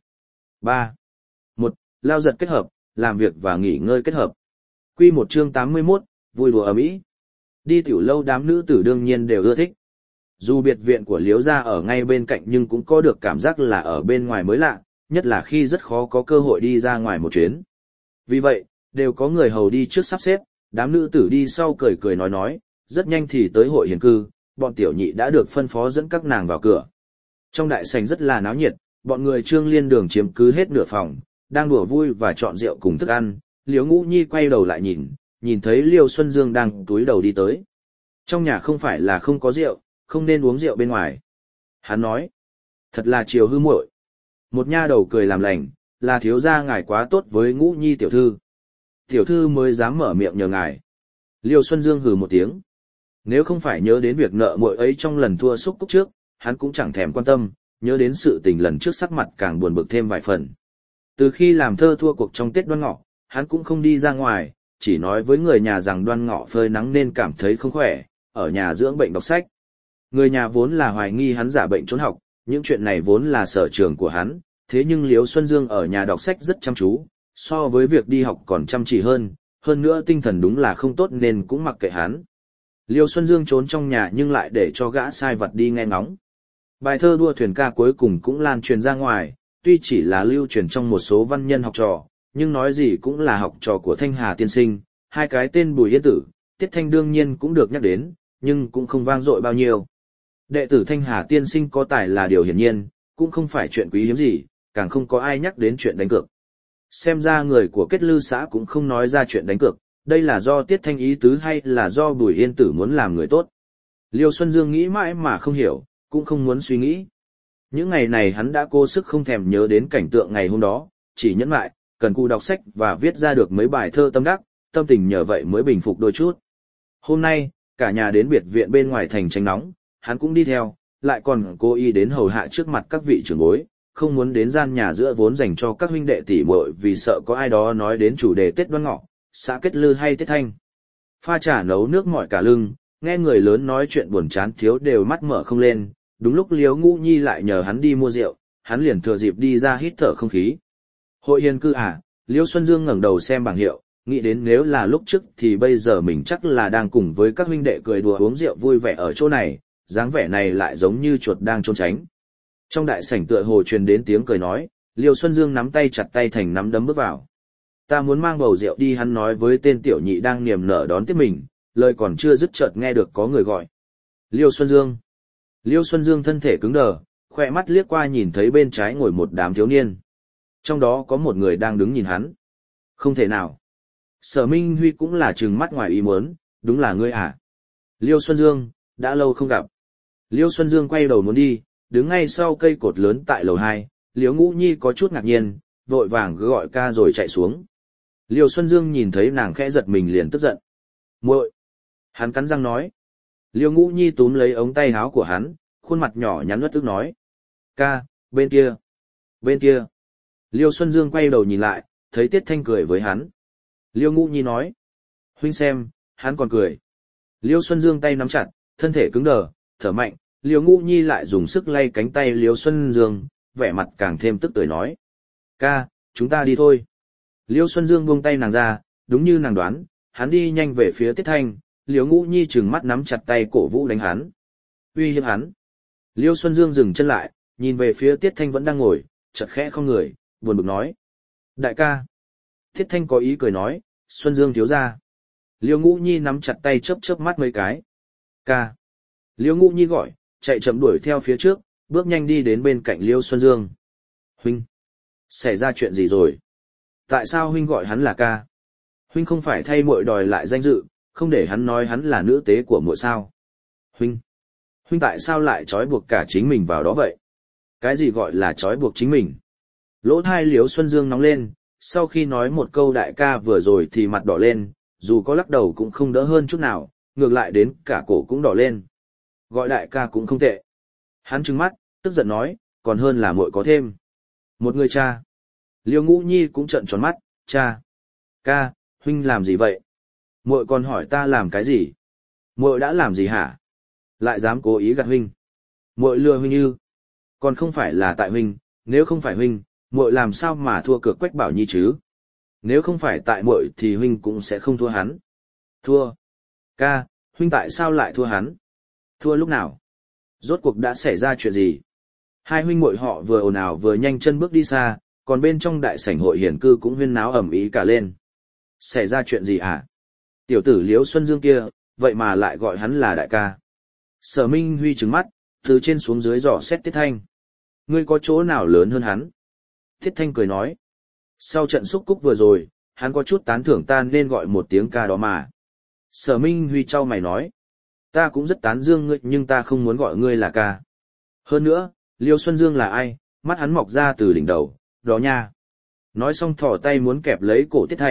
3. 1. Lao giật kết hợp, làm việc và nghỉ ngơi kết hợp. Quy 1 chương 81, vui đùa ầm ĩ. Đi tiểu lâu đám nữ tử đương nhiên đều ưa thích. Dù biệt viện của Liễu gia ở ngay bên cạnh nhưng cũng có được cảm giác là ở bên ngoài mới lạ, nhất là khi rất khó có cơ hội đi ra ngoài một chuyến. Vì vậy, đều có người hầu đi trước sắp xếp, đám nữ tử đi sau cười cười nói, rất nhanh thì tới hội hiền cư, bọn tiểu nhị đã được phân phó dẫn các nàng vào cửa. Trong đại sảnh rất là náo nhiệt, bọn người Trương Liên Đường chiếm cứ hết nửa phòng, đang đùa vui và chọn rượu cùng thức ăn. Liễu Ngũ Nhi quay đầu lại nhìn thấy Liêu Xuân Dương đang túi đầu đi tới. Trong nhà không phải là không có rượu, không nên uống rượu bên ngoài. Hắn nói, thật là chiều hư muội. Một nha đầu cười làm lành, là thiếu gia ngài quá tốt với Ngũ Nhi tiểu thư. Tiểu thư mới dám mở miệng nhờ ngài. Liêu Xuân Dương hừ một tiếng. Nếu không phải nhớ đến việc nợ muội ấy trong lần thua xúc cúc trước, hắn cũng chẳng thèm quan tâm, nhớ đến sự tình lần trước sắc mặt càng buồn bực thêm vài phần. Từ khi làm thơ thua cuộc trong Tết Đoan Ngọ, hắn cũng không đi ra ngoài, chỉ nói với người nhà rằng Đoan Ngọ phơi nắng nên cảm thấy không khỏe, ở nhà dưỡng bệnh đọc sách. Người nhà vốn là hoài nghi hắn giả bệnh trốn học, những chuyện này vốn là sở trường của hắn, thế nhưng Liêu Xuân Dương ở nhà đọc sách rất chăm chú, so với việc đi học còn chăm chỉ hơn nữa tinh thần đúng là không tốt nên cũng mặc kệ hắn. Liêu Xuân Dương trốn trong nhà nhưng lại để cho gã sai vật đi nghe ngóng. Bài thơ đua thuyền ca cuối cùng cũng lan truyền ra ngoài, tuy chỉ là lưu truyền trong một số văn nhân học trò, nhưng nói gì cũng là học trò của Thanh Hà tiên sinh, hai cái tên Bùi Yên Tử, Tiết Thanh đương nhiên cũng được nhắc đến, nhưng cũng không vang dội bao nhiêu. Đệ tử Thanh Hà tiên sinh có tài là điều hiển nhiên, cũng không phải chuyện quý hiếm gì, càng không có ai nhắc đến chuyện đánh cược. Xem ra người của Kết Lư xã cũng không nói ra chuyện đánh cược, đây là do Tiết Thanh ý tứ hay là do Bùi Yên Tử muốn làm người tốt. Liêu Xuân Dương nghĩ mãi mà không hiểu, cũng không muốn suy nghĩ. Những ngày này hắn đã cố sức không thèm nhớ đến cảnh tượng ngày hôm đó, chỉ nhẫn lại, cần cù đọc sách và viết ra được mấy bài thơ tâm đắc, tâm tình nhờ vậy mới bình phục đôi chút. Hôm nay, cả nhà đến biệt viện bên ngoài thành tránh nóng, hắn cũng đi theo, lại còn cố ý đến hầu hạ trước mặt các vị trưởng bối, không muốn đến gian nhà giữa vốn dành cho các huynh đệ tỷ muội vì sợ có ai đó nói đến chủ đề Tết Đoan Ngọ, xã Kết Lư hay Tết Thanh. Pha trà nấu nước mỏi cả lưng, nghe người lớn nói chuyện buồn chán thiếu đều mắt mở không lên, đúng lúc Liễu Ngũ Nhi lại nhờ hắn đi mua rượu, hắn liền thừa dịp đi ra hít thở không khí. Hội hiền cư à? Liễu Xuân Dương ngẩng đầu xem bảng hiệu, nghĩ đến nếu là lúc trước thì bây giờ mình chắc là đang cùng với các huynh đệ cười đùa uống rượu vui vẻ ở chỗ này, dáng vẻ này lại giống như chuột đang trốn tránh. Trong đại sảnh tựa hồ truyền đến tiếng cười nói, Liêu Xuân Dương nắm tay chặt tay thành nắm đấm bước vào. Ta muốn mang bầu rượu đi, hắn nói với tên tiểu nhị đang niềm nở đón tiếp mình, lời còn chưa dứt chợt nghe được có người gọi. Liêu Xuân Dương. Liêu Xuân Dương thân thể cứng đờ, khỏe mắt liếc qua nhìn thấy bên trái ngồi một đám thiếu niên. Trong đó có một người đang đứng nhìn hắn. Không thể nào. Sở Minh Huy cũng là trừng mắt ngoài ý muốn, đúng là ngươi à? Liêu Xuân Dương, đã lâu không gặp. Liêu Xuân Dương quay đầu muốn đi, đứng ngay sau cây cột lớn tại lầu 2, Liễu Ngũ Nhi có chút ngạc nhiên, vội vàng gọi ca rồi chạy xuống. Liêu Xuân Dương nhìn thấy nàng khẽ giật mình liền tức giận. Muội! Hắn cắn răng nói. Liêu Ngũ Nhi túm lấy ống tay áo của hắn, khuôn mặt nhỏ nhắn uất ức nói. Ca, bên kia! Bên kia! Liêu Xuân Dương quay đầu nhìn lại, thấy Tiết Thanh cười với hắn. Liêu Ngũ Nhi nói. Huynh xem, hắn còn cười. Liêu Xuân Dương tay nắm chặt, thân thể cứng đờ, thở mạnh. Liêu Ngũ Nhi lại dùng sức lay cánh tay Liêu Xuân Dương, vẻ mặt càng thêm tức tưởi nói. Ca, chúng ta đi thôi. Liêu Xuân Dương buông tay nàng ra, đúng như nàng đoán, hắn đi nhanh về phía Tiết Thanh, Liêu Ngũ Nhi trừng mắt nắm chặt tay cổ vũ đánh hắn. Uy hiếp hắn. Liêu Xuân Dương dừng chân lại, nhìn về phía Tiết Thanh vẫn đang ngồi, chợt khẽ không người, buồn bực nói. Đại ca. Tiết Thanh có ý cười nói, Xuân Dương thiếu gia. Liêu Ngũ Nhi nắm chặt tay chớp chớp mắt mấy cái. Ca. Liêu Ngũ Nhi gọi, chạy chậm đuổi theo phía trước, bước nhanh đi đến bên cạnh Liêu Xuân Dương. Huynh. Xảy ra chuyện gì rồi? Tại sao huynh gọi hắn là ca? Huynh không phải thay muội đòi lại danh dự, không để hắn nói hắn là nữ tế của muội sao? Huynh. Huynh tại sao lại trói buộc cả chính mình vào đó vậy? Cái gì gọi là trói buộc chính mình? Lỗ tai Liêu Xuân Dương nóng lên, sau khi nói một câu đại ca vừa rồi thì mặt đỏ lên, dù có lắc đầu cũng không đỡ hơn chút nào, ngược lại đến cả cổ cũng đỏ lên. Gọi đại ca cũng không tệ. Hắn trừng mắt, tức giận nói, còn hơn là muội có thêm một người cha. Liêu Ngũ Nhi cũng trợn tròn mắt, cha. Ca, huynh làm gì vậy? Muội còn hỏi ta làm cái gì? Muội đã làm gì hả? Lại dám cố ý gạt huynh. Muội lừa huynh ư? Còn không phải là tại huynh, nếu không phải huynh, muội làm sao mà thua cược Quách Bảo Nhi chứ? Nếu không phải tại muội thì huynh cũng sẽ không thua hắn. Thua? Ca, huynh tại sao lại thua hắn? Thua lúc nào? Rốt cuộc đã xảy ra chuyện gì? Hai huynh muội họ vừa ồn ào vừa nhanh chân bước đi xa, còn bên trong đại sảnh hội hiển cư cũng huyên náo ầm ĩ cả lên. Xảy ra chuyện gì hả? Tiểu tử Liễu Xuân Dương kia, vậy mà lại gọi hắn là đại ca. Sở Minh Huy trừng mắt, từ trên xuống dưới dò xét Tiết Thanh. Ngươi có chỗ nào lớn hơn hắn? Tiết Thanh cười nói. Sau trận xúc cúc vừa rồi, hắn có chút tán thưởng ta nên gọi một tiếng ca đó mà. Sở Minh Huy trao mày nói. Ta cũng rất tán dương ngươi nhưng ta không muốn gọi ngươi là ca. Hơn nữa, Liêu Xuân Dương là ai, mắt hắn mọc ra từ đỉnh đầu, đó nha. Nói xong thò tay muốn kẹp lấy cổ Tiết Thanh,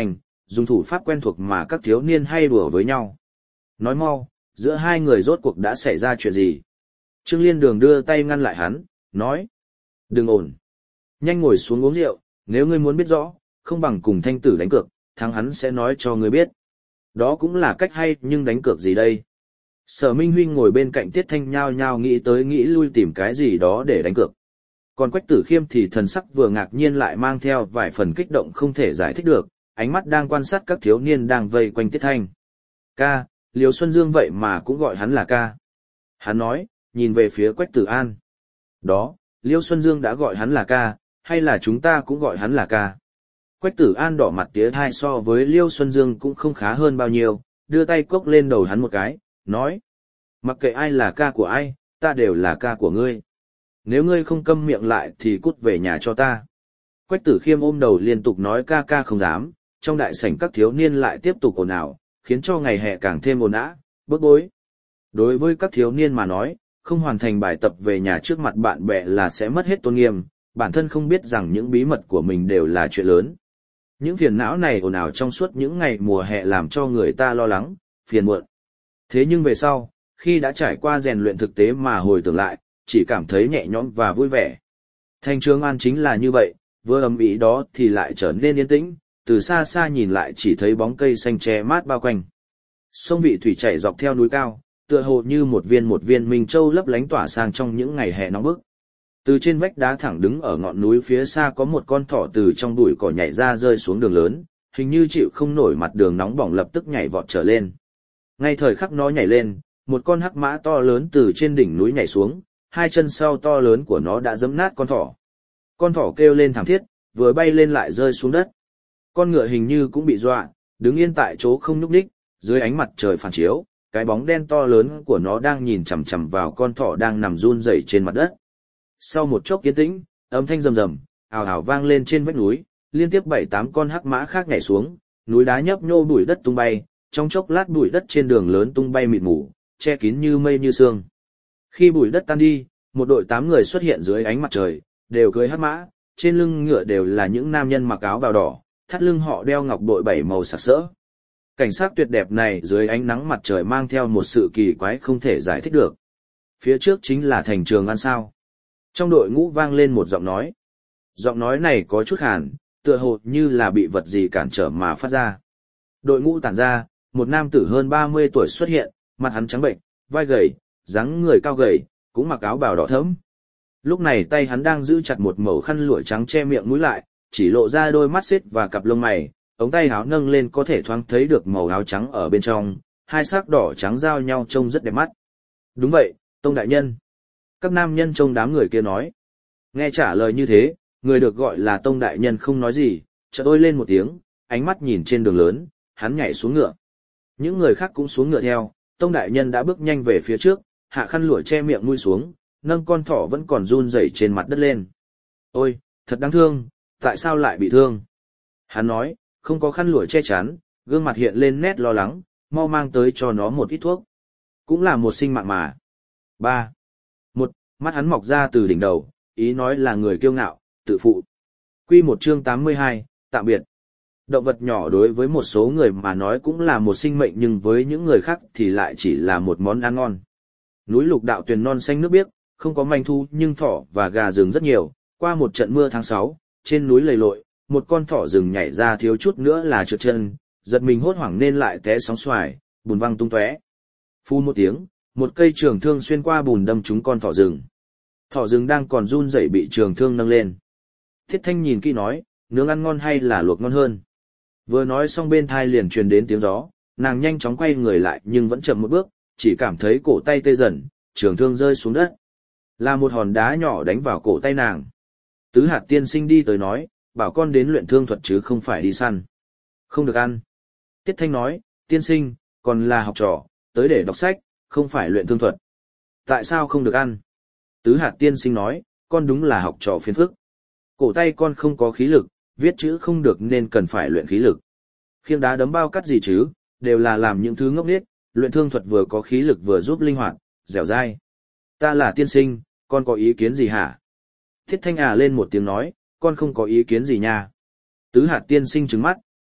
dùng thủ pháp quen thuộc mà các thiếu niên hay đùa với nhau. Nói mau, giữa hai người rốt cuộc đã xảy ra chuyện gì? Trương Liên Đường đưa tay ngăn lại hắn, nói. Đừng ổn. Nhanh ngồi xuống uống rượu, nếu ngươi muốn biết rõ, không bằng cùng Thanh Tử đánh cược, thắng hắn sẽ nói cho ngươi biết. Đó cũng là cách hay, nhưng đánh cược gì đây? Sở Minh Huy ngồi bên cạnh Tiết Thanh nhao nhao nghĩ tới nghĩ lui tìm cái gì đó để đánh cược. Còn Quách Tử Khiêm thì thần sắc vừa ngạc nhiên lại mang theo vài phần kích động không thể giải thích được, ánh mắt đang quan sát các thiếu niên đang vây quanh Tiết Thanh. Ca, Liêu Xuân Dương vậy mà cũng gọi hắn là ca. Hắn nói, nhìn về phía Quách Tử An. Đó, Liêu Xuân Dương đã gọi hắn là ca, hay là chúng ta cũng gọi hắn là ca? Quách Tử An đỏ mặt tía thai so với Liêu Xuân Dương cũng không khá hơn bao nhiêu, đưa tay cốc lên đầu hắn một cái, nói. Mặc kệ ai là ca của ai, ta đều là ca của ngươi. Nếu ngươi không câm miệng lại thì cút về nhà cho ta. Quách Tử Khiêm ôm đầu liên tục nói ca ca không dám, trong đại sảnh các thiếu niên lại tiếp tục ồn ào, khiến cho ngày hè càng thêm ồn ào, bức bối. Đối với các thiếu niên mà nói, không hoàn thành bài tập về nhà trước mặt bạn bè là sẽ mất hết tôn nghiêm, bản thân không biết rằng những bí mật của mình đều là chuyện lớn. Những phiền não này ồn ào trong suốt những ngày mùa hè làm cho người ta lo lắng, phiền muộn. Thế nhưng về sau, khi đã trải qua rèn luyện thực tế mà hồi tưởng lại, chỉ cảm thấy nhẹ nhõm và vui vẻ. Thành Trường An chính là như vậy, vừa ầm ĩ đó thì lại trở nên yên tĩnh, từ xa xa nhìn lại chỉ thấy bóng cây xanh che mát bao quanh. Sông vị thủy chảy dọc theo núi cao, tựa hồ như một viên minh châu lấp lánh tỏa sang trong những ngày hè nóng bức. Từ trên vách đá thẳng đứng ở ngọn núi phía xa có một con thỏ từ trong bụi cỏ nhảy ra rơi xuống đường lớn, hình như chịu không nổi mặt đường nóng bỏng lập tức nhảy vọt trở lên. Ngay thời khắc nó nhảy lên, một con hắc mã to lớn từ trên đỉnh núi nhảy xuống, hai chân sau to lớn của nó đã giẫm nát con thỏ. Con thỏ kêu lên thảm thiết, vừa bay lên lại rơi xuống đất. Con ngựa hình như cũng bị dọa, đứng yên tại chỗ không nhúc nhích, dưới ánh mặt trời phản chiếu, cái bóng đen to lớn của nó đang nhìn chằm chằm vào con thỏ đang nằm run rẩy trên mặt đất. Sau một chốc yên tĩnh, âm thanh rầm rầm, ào ào vang lên trên vách núi, liên tiếp 7-8 con hắc mã khác nhảy xuống, núi đá nhấp nhô bụi đất tung bay, trong chốc lát bụi đất trên đường lớn tung bay mịt mù, che kín như mây như sương. Khi bụi đất tan đi, một đội 8 người xuất hiện dưới ánh mặt trời, đều cưỡi hắc mã, trên lưng ngựa đều là những nam nhân mặc áo bào đỏ, thắt lưng họ đeo ngọc bội 7 màu sặc sỡ. Cảnh sắc tuyệt đẹp này dưới ánh nắng mặt trời mang theo một sự kỳ quái không thể giải thích được. Phía trước chính là thành Trường An sao. Trong đội ngũ vang lên một giọng nói. Giọng nói này có chút khàn, tựa hồ như là bị vật gì cản trở mà phát ra. Đội ngũ tản ra, một nam tử hơn 30 tuổi xuất hiện, mặt hắn trắng bệnh, vai gầy, dáng người cao gầy, cũng mặc áo bào đỏ thẫm. Lúc này tay hắn đang giữ chặt một mẩu khăn lụa trắng che miệng mũi lại, chỉ lộ ra đôi mắt xếp và cặp lông mày, ống tay áo nâng lên có thể thoáng thấy được màu áo trắng ở bên trong, hai sắc đỏ trắng giao nhau trông rất đẹp mắt. Đúng vậy, Tông đại nhân. Các nam nhân trong đám người kia nói. Nghe trả lời như thế, người được gọi là Tông đại nhân không nói gì, chợt ôi lên một tiếng, ánh mắt nhìn trên đường lớn, hắn nhảy xuống ngựa. Những người khác cũng xuống ngựa theo, Tông đại nhân đã bước nhanh về phía trước, hạ khăn lụa che miệng mũi xuống, nâng con thỏ vẫn còn run rẩy trên mặt đất lên. Ôi, thật đáng thương, tại sao lại bị thương? Hắn nói, không có khăn lụa che chắn, gương mặt hiện lên nét lo lắng, mau mang tới cho nó một ít thuốc. Cũng là một sinh mạng mà. 3. Một, mắt hắn mọc ra từ đỉnh đầu, ý nói là người kiêu ngạo, tự phụ. Quy một chương 82, tạm biệt. Động vật nhỏ đối với một số người mà nói cũng là một sinh mệnh nhưng với những người khác thì lại chỉ là một món ăn ngon. Núi Lục Đạo tuyền non xanh nước biếc, không có manh thu nhưng thỏ và gà rừng rất nhiều. Qua một trận mưa tháng 6, trên núi lầy lội, một con thỏ rừng nhảy ra thiếu chút nữa là trượt chân, giật mình hốt hoảng nên lại té sóng xoài, bùn văng tung tóe. Phu một tiếng, một cây trường thương xuyên qua bùn đâm trúng con thỏ rừng. Thỏ rừng đang còn run rẩy bị trường thương nâng lên. Thiết Thanh nhìn kỹ nói, nướng ăn ngon hay là luộc ngon hơn. Vừa nói xong bên thai liền truyền đến tiếng gió, nàng nhanh chóng quay người lại nhưng vẫn chậm một bước, chỉ cảm thấy cổ tay tê dần, trường thương rơi xuống đất. Là một hòn đá nhỏ đánh vào cổ tay nàng. Tứ Hạt tiên sinh đi tới nói, bảo con đến luyện thương thuật chứ không phải đi săn. Không được ăn. Tiết Thanh nói, tiên sinh, còn là học trò, tới để đọc sách, không phải luyện thương thuật. Tại sao không được ăn? Tứ Hạt tiên sinh nói, con đúng là học trò phiền phức. Cổ tay con không có khí lực, viết chữ không được nên cần phải luyện khí lực. Khiêng đá đấm bao cắt gì chứ, đều là làm những thứ ngốc nghếch, luyện thương thuật vừa có khí lực vừa giúp linh hoạt, dẻo dai. Ta là tiên sinh, con có ý kiến gì hả? Thiết Thanh lên một tiếng nói, con không có ý kiến gì nha. Tứ Hạt tiên sinh trừng mắt,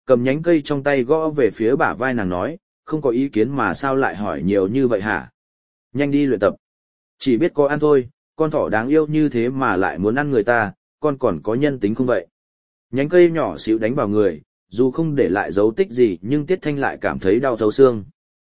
cầm nhánh cây trong tay gõ về phía bả vai nàng nói, không có ý kiến mà sao lại hỏi nhiều như vậy hả? Nhanh đi luyện tập. Chỉ biết có ăn thôi, con thỏ đáng yêu như thế mà lại muốn ăn người ta, con còn có nhân tính không vậy? Nhánh cây nhỏ xíu đánh vào người, dù không để lại dấu tích gì nhưng Tiết Thanh lại cảm thấy đau thấu xương.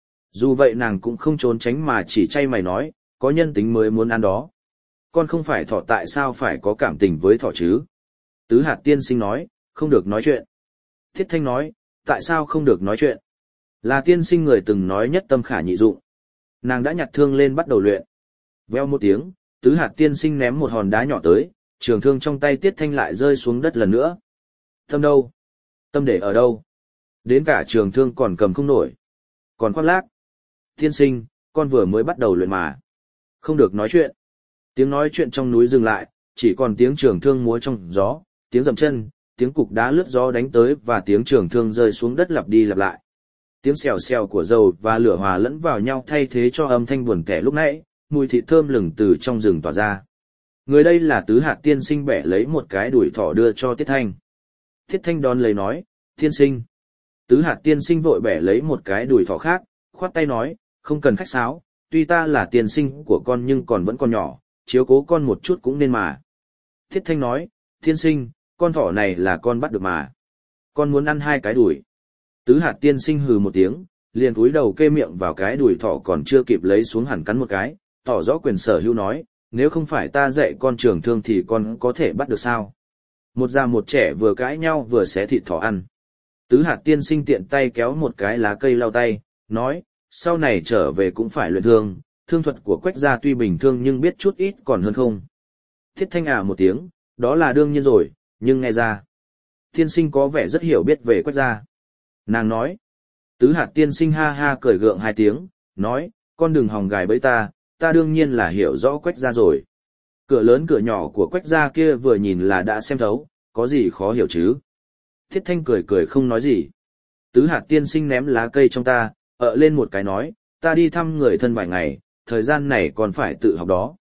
Dù vậy nàng cũng không trốn tránh mà chỉ chay mày nói, có nhân tính mới muốn ăn đó. Con không phải thỏ tại sao phải có cảm tình với thỏ chứ? Tứ hạt tiên sinh nói, không được nói chuyện. Tiết Thanh nói, tại sao không được nói chuyện? Là tiên sinh người từng nói nhất tâm khả nhị dụng. Nàng đã nhặt thương lên bắt đầu luyện. Veo một tiếng, tứ hạt tiên sinh ném một hòn đá nhỏ tới, trường thương trong tay Tiết Thanh lại rơi xuống đất lần nữa. Tâm đâu? Tâm để ở đâu? Đến cả trường thương còn cầm không nổi. Còn khoác lác. Tiên sinh, con vừa mới bắt đầu luyện mà. Không được nói chuyện. Tiếng nói chuyện trong núi dừng lại, chỉ còn tiếng trường thương múa trong gió, tiếng dậm chân, tiếng cục đá lướt gió đánh tới và tiếng trường thương rơi xuống đất lặp đi lặp lại. Tiếng xèo xèo của dầu và lửa hòa lẫn vào nhau thay thế cho âm thanh buồn kẻ lúc nãy, mùi thịt thơm lừng từ trong rừng tỏa ra. Người đây là tứ hạt tiên sinh bẻ lấy một cái đùi thỏ đưa cho Tiết Thanh. Tiết Thanh đón lấy nói, tiên sinh. Tứ hạt tiên sinh vội bẻ lấy một cái đùi thỏ khác, khoát tay nói, không cần khách sáo, tuy ta là tiên sinh của con nhưng còn vẫn còn nhỏ, chiếu cố con một chút cũng nên mà. Tiết Thanh nói, tiên sinh, con thỏ này là con bắt được mà. Con muốn ăn 2 cái đùi. Tứ hạt tiên sinh hừ một tiếng, liền cúi đầu kê miệng vào cái đùi thỏ còn chưa kịp lấy xuống hẳn cắn một cái, tỏ rõ quyền sở hữu nói, nếu không phải ta dạy con trường thương thì con có thể bắt được sao? Một già một trẻ vừa cãi nhau vừa xé thịt thỏ ăn. Tứ hạt tiên sinh tiện tay kéo một cái lá cây lau tay, nói, sau này trở về cũng phải luyện thương, thương thuật của Quách gia tuy bình thường nhưng biết chút ít còn hơn không. Thiết Thanh một tiếng, đó là đương nhiên rồi, nhưng nghe ra. Tiên sinh có vẻ rất hiểu biết về Quách gia. Nàng nói, tứ hạt tiên sinh ha ha cười gượng 2 tiếng, nói, con đừng hòng gài bẫy ta đương nhiên là hiểu rõ Quách gia rồi. Cửa lớn cửa nhỏ của Quách gia kia vừa nhìn là đã xem thấu, có gì khó hiểu chứ. Thiết Thanh cười cười không nói gì. Tứ hạt tiên sinh ném lá cây trong ta, lên một cái nói, ta đi thăm người thân vài ngày, thời gian này còn phải tự học đó.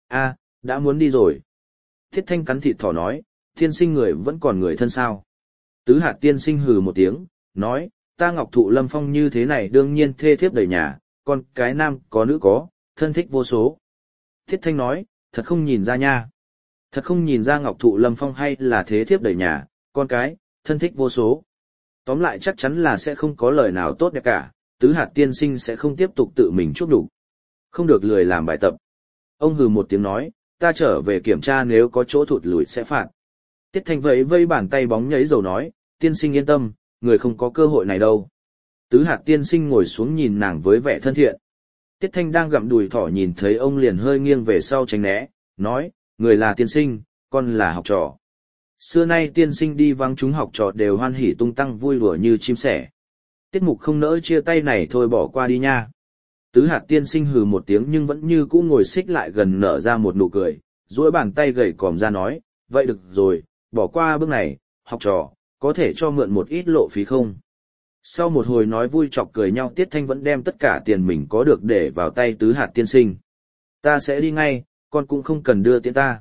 Đã muốn đi rồi. Thiết Thanh cắn thịt thỏ nói, tiên sinh người vẫn còn người thân sao. Tứ hạt tiên sinh hừ một tiếng, nói, ta Ngọc Thụ Lâm Phong như thế này đương nhiên thê thiếp đầy nhà, con cái nam có nữ có, thân thích vô số. Thiết Thanh nói, thật không nhìn ra nha. Thật không nhìn ra Ngọc Thụ Lâm Phong hay là thế thiếp đầy nhà, con cái, thân thích vô số. Tóm lại chắc chắn là sẽ không có lời nào tốt đẹp cả, tứ hạt tiên sinh sẽ không tiếp tục tự mình chuốc đủ. Không được lười làm bài tập. Ông hừ một tiếng nói, ta trở về kiểm tra nếu có chỗ thụt lùi sẽ phạt. Tiết Thanh vẫy vây bàn tay bóng nhấy dầu nói, tiên sinh yên tâm, người không có cơ hội này đâu. Tứ hạt tiên sinh ngồi xuống nhìn nàng với vẻ thân thiện. Tiết Thanh đang gặm đùi thỏ nhìn thấy ông liền hơi nghiêng về sau tránh né, nói, người là tiên sinh, con là học trò. Xưa nay tiên sinh đi vắng chúng học trò đều hoan hỉ tung tăng vui đùa như chim sẻ. Tiết mục không nỡ chia tay này thôi bỏ qua đi nha. Tứ hạt tiên sinh hừ một tiếng nhưng vẫn như cũ ngồi xích lại gần nở ra một nụ cười, duỗi bàn tay gầy còm ra nói, vậy được rồi, bỏ qua bước này, học trò, có thể cho mượn một ít lộ phí không? Sau một hồi nói vui chọc cười nhau Tiết Thanh vẫn đem tất cả tiền mình có được để vào tay tứ hạt tiên sinh. Ta sẽ đi ngay, con cũng không cần đưa tiễn ta.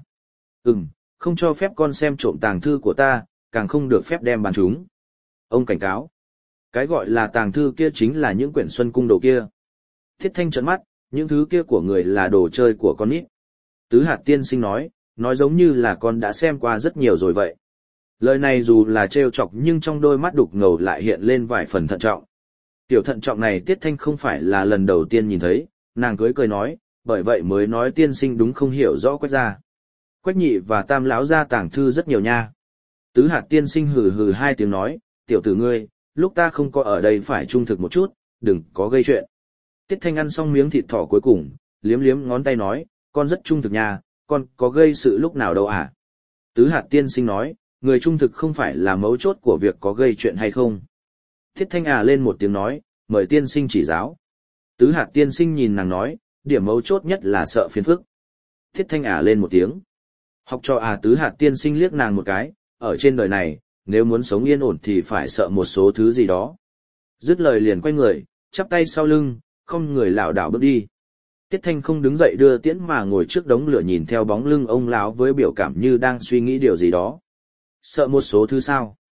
Không cho phép con xem trộm tàng thư của ta, càng không được phép đem bán chúng. Ông cảnh cáo. Cái gọi là tàng thư kia chính là những quyển Xuân Cung đồ kia. Thiết Thanh trợn mắt, những thứ kia của người là đồ chơi của con nít. Tứ hạt tiên sinh nói giống như là con đã xem qua rất nhiều rồi vậy. Lời này dù là trêu chọc nhưng trong đôi mắt đục ngầu lại hiện lên vài phần thận trọng. Tiểu thận trọng này Tiết Thanh không phải là lần đầu tiên nhìn thấy, nàng cười nói, bởi vậy mới nói tiên sinh đúng không hiểu rõ Quách gia. Quách nhị và Tam lão gia tàng thư rất nhiều nha. Tứ hạt tiên sinh hừ hừ 2 tiếng nói, tiểu tử ngươi, lúc ta không có ở đây phải trung thực một chút, đừng có gây chuyện. Tiết Thanh ăn xong miếng thịt thỏ cuối cùng, liếm liếm ngón tay nói, con rất trung thực nha, con có gây sự lúc nào đâu à? Tứ hạt tiên sinh nói, người trung thực không phải là mấu chốt của việc có gây chuyện hay không. Thiết Thanh lên một tiếng nói, mời tiên sinh chỉ giáo. Tứ hạt tiên sinh nhìn nàng nói, điểm mấu chốt nhất là sợ phiền phức. Thiết Thanh lên một tiếng. Học trò tứ hạt tiên sinh liếc nàng một cái, ở trên đời này, nếu muốn sống yên ổn thì phải sợ một số thứ gì đó. Dứt lời liền quay người, chắp tay sau lưng, không người lảo đảo bước đi. Tiết Thanh không đứng dậy đưa tiễn mà ngồi trước đống lửa nhìn theo bóng lưng ông lão với biểu cảm như đang suy nghĩ điều gì đó. Sợ một số thứ sao?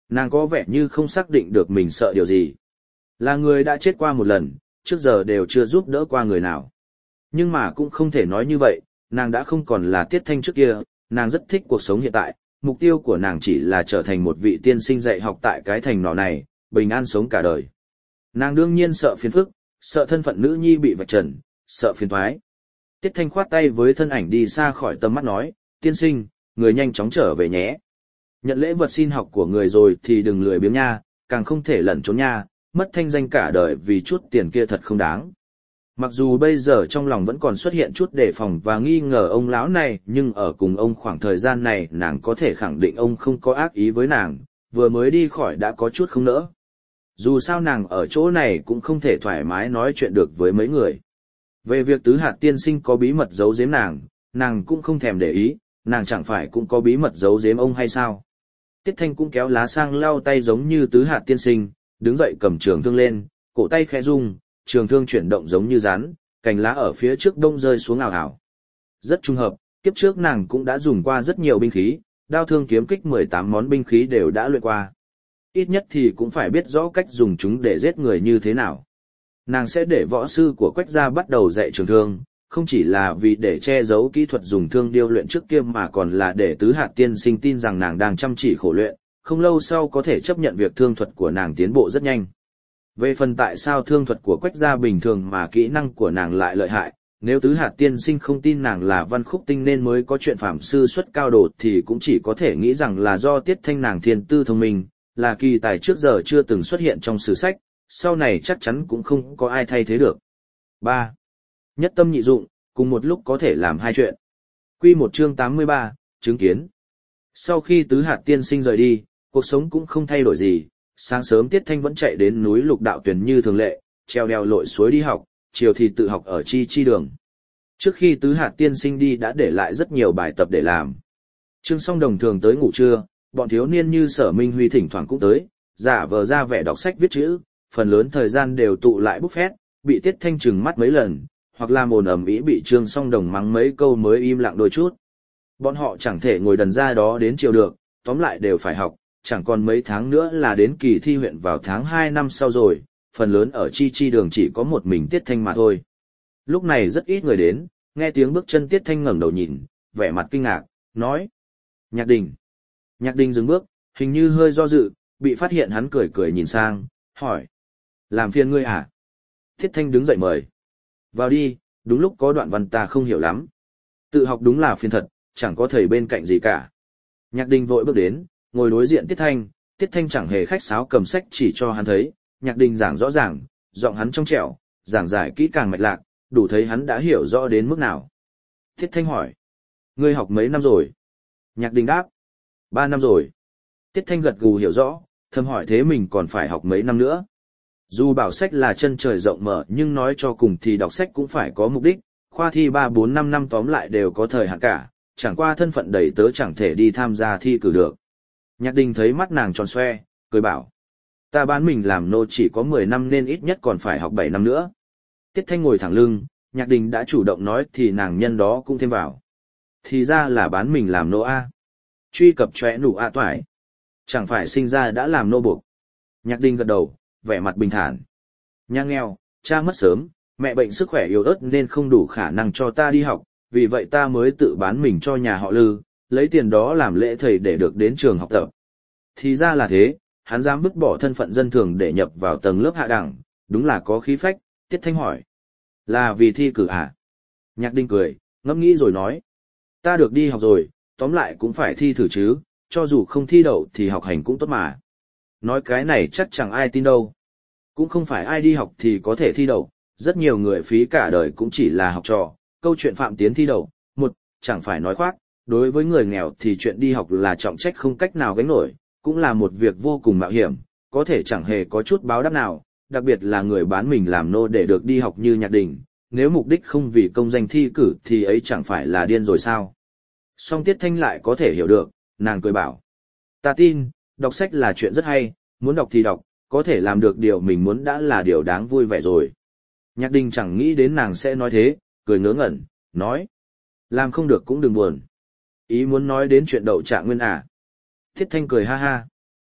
Nàng có vẻ như không xác định được mình sợ điều gì. Là người đã chết qua một lần, trước giờ đều chưa giúp đỡ qua người nào. Nhưng mà cũng không thể nói như vậy, nàng đã không còn là Tiết Thanh trước kia, nàng rất thích cuộc sống hiện tại, mục tiêu của nàng chỉ là trở thành một vị tiên sinh dạy học tại cái thành nhỏ này, bình an sống cả đời. Nàng đương nhiên sợ phiền phức, sợ thân phận nữ nhi bị vạch trần, sợ phiền toái. Tiết Thanh khoát tay với thân ảnh đi xa khỏi tầm mắt nói, tiên sinh, người nhanh chóng trở về nhé. Nhận lễ vật xin học của người rồi thì đừng lười biếng nha, càng không thể lẩn trốn nha, mất thanh danh cả đời vì chút tiền kia thật không đáng. Mặc dù bây giờ trong lòng vẫn còn xuất hiện chút đề phòng và nghi ngờ ông lão này, nhưng ở cùng ông khoảng thời gian này nàng có thể khẳng định ông không có ác ý với nàng, vừa mới đi khỏi đã có chút không nỡ. Dù sao nàng ở chỗ này cũng không thể thoải mái nói chuyện được với mấy người. Về việc Tứ Hạt tiên sinh có bí mật giấu giếm nàng cũng không thèm để ý, nàng chẳng phải cũng có bí mật giấu giếm ông hay sao. Tiết Thanh cũng kéo lá sang lau tay giống như Tứ Hạt tiên sinh, đứng dậy cầm trường thương lên, cổ tay khẽ rung, trường thương chuyển động giống như rắn, cành lá ở phía trước đông rơi xuống ảo ảo. Rất trùng hợp, kiếp trước nàng cũng đã dùng qua rất nhiều binh khí, đao thương kiếm kích 18 món binh khí đều đã luyện qua. Ít nhất thì cũng phải biết rõ cách dùng chúng để giết người như thế nào. Nàng sẽ để võ sư của Quách gia bắt đầu dạy trường thương, không chỉ là vì để che giấu kỹ thuật dùng thương điêu luyện trước kia mà còn là để Tứ Hạt tiên sinh tin rằng nàng đang chăm chỉ khổ luyện, không lâu sau có thể chấp nhận việc thương thuật của nàng tiến bộ rất nhanh. Về phần tại sao thương thuật của Quách gia bình thường mà kỹ năng của nàng lại lợi hại, nếu Tứ Hạt tiên sinh không tin nàng là văn khúc tinh nên mới có chuyện phạm sư xuất cao đồ thì cũng chỉ có thể nghĩ rằng là do Tiết Thanh nàng thiên tư thông minh, là kỳ tài trước giờ chưa từng xuất hiện trong sử sách, sau này chắc chắn cũng không có ai thay thế được. 3. Nhất tâm nhị dụng, cùng một lúc có thể làm hai chuyện. Quy một chương 83, chứng kiến. Sau khi Tứ Hạt tiên sinh rời đi, cuộc sống cũng không thay đổi gì, sáng sớm Tiết Thanh vẫn chạy đến núi Lục Đạo Tuyền như thường lệ, treo đèo lội suối đi học, chiều thì tự học ở chi đường. Trước khi Tứ Hạt tiên sinh đi đã để lại rất nhiều bài tập để làm. Trương Song Đồng thường tới ngủ trưa, bọn thiếu niên như Sở Minh Huy thỉnh thoảng cũng tới, giả vờ ra vẻ đọc sách viết chữ, phần lớn thời gian đều tụ lại bút phét, bị Tiết Thanh trừng mắt mấy lần, hoặc là ồn ầm ĩ bị Trương Song Đồng mắng mấy câu mới im lặng đôi chút. Bọn họ chẳng thể ngồi đần ra đó đến chiều được, tóm lại đều phải học, chẳng còn mấy tháng nữa là đến kỳ thi huyện vào tháng 2 năm sau rồi, phần lớn ở chi đường chỉ có một mình Tiết Thanh mà thôi. Lúc này rất ít người đến, nghe tiếng bước chân Tiết Thanh ngẩng đầu nhìn, vẻ mặt kinh ngạc, nói: Nhạc Đình. Nhạc Đình dừng bước, hình như hơi do dự, bị phát hiện hắn cười cười nhìn sang, hỏi: Làm phiền ngươi à? Tiết Thanh đứng dậy mời: Vào đi, đúng lúc có đoạn văn ta không hiểu lắm. Tự học đúng là phiền thật, chẳng có thầy bên cạnh gì cả. Nhạc Đình vội bước đến, ngồi đối diện Tiết Thanh chẳng hề khách sáo cầm sách chỉ cho hắn thấy, Nhạc Đình giảng rõ ràng, giọng hắn trong trẻo, giảng giải kỹ càng mạch lạc, đủ thấy hắn đã hiểu rõ đến mức nào. Tiết Thanh hỏi: Ngươi học mấy năm rồi? Nhạc Đình đáp: 3 năm rồi. Tiết Thanh gật gù hiểu rõ, thầm hỏi thế mình còn phải học mấy năm nữa. Dù bảo sách là chân trời rộng mở nhưng nói cho cùng thì đọc sách cũng phải có mục đích, khoa thi 3-4-5 năm tóm lại đều có thời hạn cả, chẳng qua thân phận đầy tớ chẳng thể đi tham gia thi cử được. Nhạc Đình thấy mắt nàng tròn xoe, cười bảo: Ta bán mình làm nô chỉ có 10 năm nên ít nhất còn phải học 7 năm nữa. Tiết Thanh ngồi thẳng lưng, Nhạc Đình đã chủ động nói thì nàng nhân đó cũng thêm vào. Thì ra là bán mình làm nô a. Truy cập chóe nụ a toải. Chẳng phải sinh ra đã làm nô buộc. Nhạc Đình gật đầu, vẻ mặt bình thản. Nhà nghèo, cha mất sớm, mẹ bệnh sức khỏe yếu ớt nên không đủ khả năng cho ta đi học, vì vậy ta mới tự bán mình cho nhà họ Lư, lấy tiền đó làm lễ thầy để được đến trường học tập. Thì ra là thế, hắn dám vứt bỏ thân phận dân thường để nhập vào tầng lớp hạ đẳng, đúng là có khí phách. Tiết Thanh hỏi: Là vì thi cử à? Nhạc Đình cười, ngẫm nghĩ rồi nói: Ta được đi học rồi, tóm lại cũng phải thi thử chứ, cho dù không thi đậu thì học hành cũng tốt mà. Nói cái này chắc chẳng ai tin đâu. Cũng không phải ai đi học thì có thể thi đậu, rất nhiều người phí cả đời cũng chỉ là học trò. Câu chuyện Phạm Tiến thi đậu, chẳng phải nói khoác, đối với người nghèo thì chuyện đi học là trọng trách không cách nào gánh nổi, cũng là một việc vô cùng mạo hiểm, có thể chẳng hề có chút báo đáp nào, đặc biệt là người bán mình làm nô để được đi học như Nhạc Đình, nếu mục đích không vì công danh thi cử thì ấy chẳng phải là điên rồi sao. Song Tiết Thanh lại có thể hiểu được, nàng cười bảo: Ta tin, đọc sách là chuyện rất hay, muốn đọc thì đọc, có thể làm được điều mình muốn đã là điều đáng vui vẻ rồi. Nhạc Đình chẳng nghĩ đến nàng sẽ nói thế, cười ngớ ngẩn, nói: Làm không được cũng đừng buồn. Ý muốn nói đến chuyện đậu Trạng Nguyên à? Tiết Thanh cười ha ha.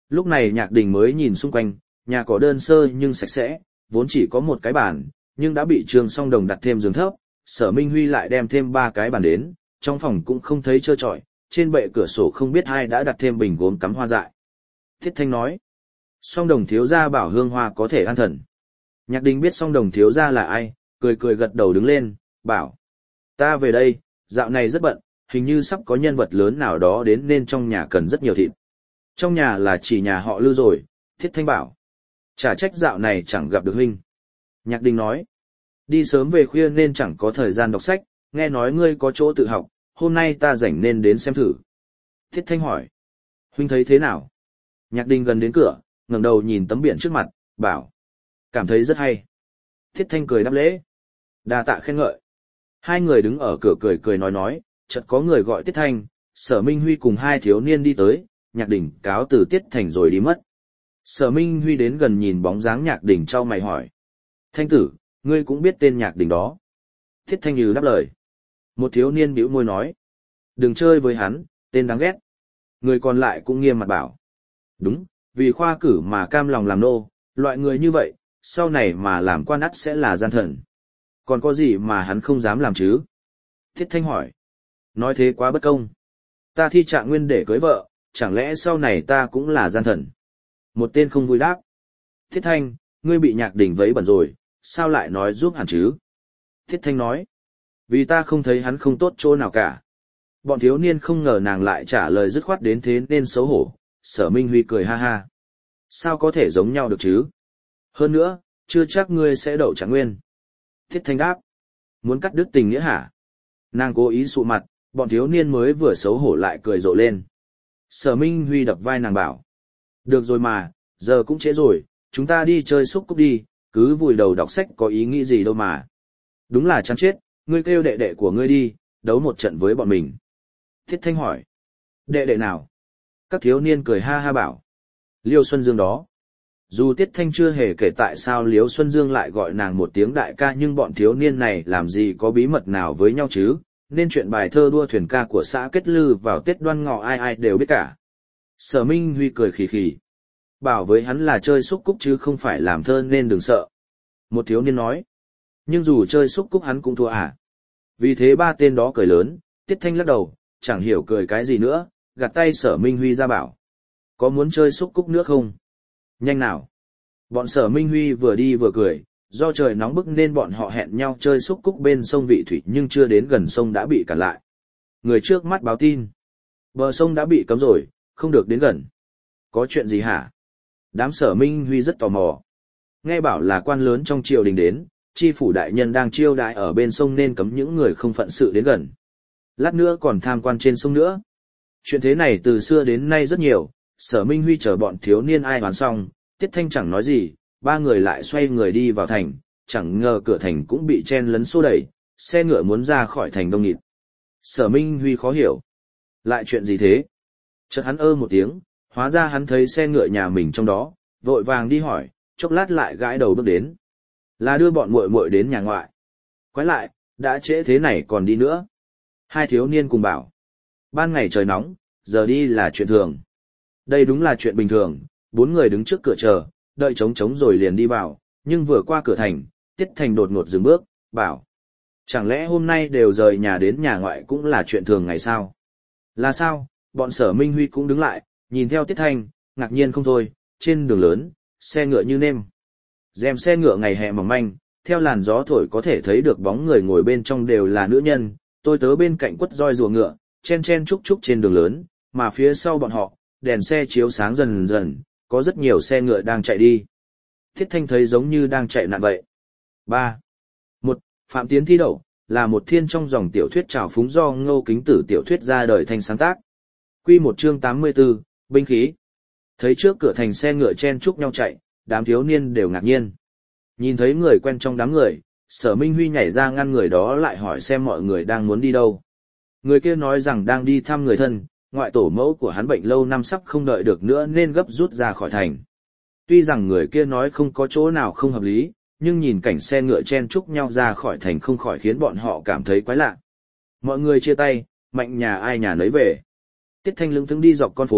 Lúc này Nhạc Đình mới nhìn xung quanh, nhà có đơn sơ nhưng sạch sẽ, vốn chỉ có một cái bàn, nhưng đã bị Trương Song Đồng đặt thêm giường thấp, Sở Minh Huy lại đem thêm 3 cái bàn đến, trong phòng cũng không thấy trơ trọi, trên bệ cửa sổ không biết ai đã đặt thêm bình gốm cắm hoa dại. Thiết Thanh nói, Song Đồng thiếu gia bảo hương hoa có thể an thần. Nhạc Đình biết Song Đồng thiếu gia là ai, cười cười gật đầu đứng lên, bảo, ta về đây, dạo này rất bận, hình như sắp có nhân vật lớn nào đó đến nên trong nhà cần rất nhiều thịt. Trong nhà là chỉ nhà họ Lư rồi, Thiết Thanh bảo. Chả trách dạo này chẳng gặp được huynh. Nhạc Đình nói, đi sớm về khuya nên chẳng có thời gian đọc sách, nghe nói ngươi có chỗ tự học, hôm nay ta rảnh nên đến xem thử. Thiết Thanh hỏi, huynh thấy thế nào? Nhạc Đình gần đến cửa, ngẩng đầu nhìn tấm biển trước mặt, bảo, cảm thấy rất hay. Thiết Thanh cười đáp lễ, đa tạ khen ngợi. Hai người đứng ở cửa cười cười nói, chợt có người gọi Tiết Thanh, Sở Minh Huy cùng 2 thiếu niên đi tới, Nhạc Đình cáo từ Tiết Thành rồi đi mất. Sở Minh Huy đến gần nhìn bóng dáng Nhạc Đình trao mày hỏi, Thanh tử, ngươi cũng biết tên Nhạc Đình đó. Thiết Thanh như đáp lời. Một thiếu niên bĩu môi nói, đừng chơi với hắn, tên đáng ghét. Người còn lại cũng nghiêm mặt bảo, đúng, vì khoa cử mà cam lòng làm nô, loại người như vậy, sau này mà làm quan ắt sẽ là gian thần. Còn có gì mà hắn không dám làm chứ? Thiết Thanh hỏi, nói thế quá bất công. Ta thi trạng nguyên để cưới vợ, chẳng lẽ sau này ta cũng là gian thần? Một tên không vui đáp. Thiết Thanh, ngươi bị Nhạc Đình vấy bẩn rồi, sao lại nói giúp hẳn chứ? Thiết Thanh nói, vì ta không thấy hắn không tốt chỗ nào cả. Bọn thiếu niên không ngờ nàng lại trả lời dứt khoát đến thế nên xấu hổ. Sở Minh Huy cười ha ha. Sao có thể giống nhau được chứ? Hơn nữa, chưa chắc ngươi sẽ đậu trạng nguyên. Thiết Thanh đáp, muốn cắt đứt tình nghĩa hả? Nàng cố ý sụ mặt, bọn thiếu niên mới vừa xấu hổ lại cười rộ lên. Sở Minh Huy đập vai nàng bảo, được rồi mà, giờ cũng trễ rồi, chúng ta đi chơi xúc cúc đi, cứ vùi đầu đọc sách có ý nghĩ gì đâu mà. Đúng là chán chết, ngươi kêu đệ đệ của ngươi đi, đấu một trận với bọn mình. Thiết Thanh hỏi, đệ đệ nào? Các thiếu niên cười ha ha bảo, Liêu Xuân Dương đó. Dù Tiết Thanh chưa hề kể tại sao Liêu Xuân Dương lại gọi nàng một tiếng đại ca, nhưng bọn thiếu niên này làm gì có bí mật nào với nhau chứ, nên chuyện bài thơ đua thuyền ca của xã Kết Lư vào Tết Đoan Ngọ ai ai đều biết cả. Sở Minh Huy cười khì khì, bảo với hắn là chơi xúc cúc chứ không phải làm thơ nên đừng sợ. Một thiếu niên nói, nhưng dù chơi xúc cúc hắn cũng thua à? Vì thế 3 tên đó cười lớn. Tiết Thanh lắc đầu, chẳng hiểu cười cái gì nữa, gạt tay Sở Minh Huy ra bảo, có muốn chơi xúc cúc nữa không? Nhanh nào. Bọn Sở Minh Huy vừa đi vừa cười, do trời nóng bức nên bọn họ hẹn nhau chơi xúc cúc bên sông Vị Thủy, nhưng chưa đến gần sông đã bị cản lại. Người trước mắt báo tin, bờ sông đã bị cấm rồi, không được đến gần. Có chuyện gì hả? Đám Sở Minh Huy rất tò mò. Nghe bảo là quan lớn trong triều đình đến, tri phủ đại nhân đang chiêu đãi ở bên sông nên cấm những người không phận sự đến gần. Lát nữa còn tham quan trên sông nữa. Chuyện thế này từ xưa đến nay rất nhiều. Sở Minh Huy chờ bọn thiếu niên ai hoàn xong, Tiết Thanh chẳng nói gì, 3 người lại xoay người đi vào thành, chẳng ngờ cửa thành cũng bị chen lấn xô đẩy, xe ngựa muốn ra khỏi thành đông nghịt. Sở Minh Huy khó hiểu. Lại chuyện gì thế? Chợt hắn một tiếng, hóa ra hắn thấy xe ngựa nhà mình trong đó, vội vàng đi hỏi, chốc lát lại gãi đầu bước đến. Là đưa bọn muội muội đến nhà ngoại. Quái lại, đã trễ thế này còn đi nữa. 2 thiếu niên cùng bảo, ban ngày trời nóng, giờ đi là chuyện thường. Đây đúng là chuyện bình thường, 4 người đứng trước cửa chờ, đợi trống rồi liền đi vào, nhưng vừa qua cửa thành, Tiết Thành đột ngột dừng bước, bảo, chẳng lẽ hôm nay đều rời nhà đến nhà ngoại cũng là chuyện thường ngày sao? Là sao? Bọn Sở Minh Huy cũng đứng lại, nhìn theo Tiết Thanh, ngạc nhiên không thôi. Trên đường lớn, xe ngựa như nêm. Rèm xe ngựa ngày hè mỏng manh, theo làn gió thổi có thể thấy được bóng người ngồi bên trong đều là nữ nhân, tôi tớ bên cạnh quất roi rùa ngựa, chen chen chúc chúc trên đường lớn, mà phía sau bọn họ, đèn xe chiếu sáng dần dần, có rất nhiều xe ngựa đang chạy đi. Thiết Thanh thấy giống như đang chạy nạn vậy. 3. 1. Phạm Tiến thi đậu, là một thiên trong dòng tiểu thuyết trào phúng do Ngô Kính Tử tiểu thuyết ra đời thành sáng tác. Quy 1 chương 84, binh khí. Thấy trước cửa thành xe ngựa chen chúc nhau chạy, đám thiếu niên đều ngạc nhiên. Nhìn thấy người quen trong đám người, Sở Minh Huy nhảy ra ngăn người đó lại hỏi xem mọi người đang muốn đi đâu. Người kia nói rằng đang đi thăm người thân, ngoại tổ mẫu của hắn bệnh lâu năm sắp không đợi được nữa nên gấp rút ra khỏi thành. Tuy rằng người kia nói không có chỗ nào không hợp lý, nhưng nhìn cảnh xe ngựa chen chúc nhau ra khỏi thành không khỏi khiến bọn họ cảm thấy quái lạ. Mọi người chia tay, mạnh nhà ai nhà nấy về. Tiết Thanh lững thững đi dọc con phố,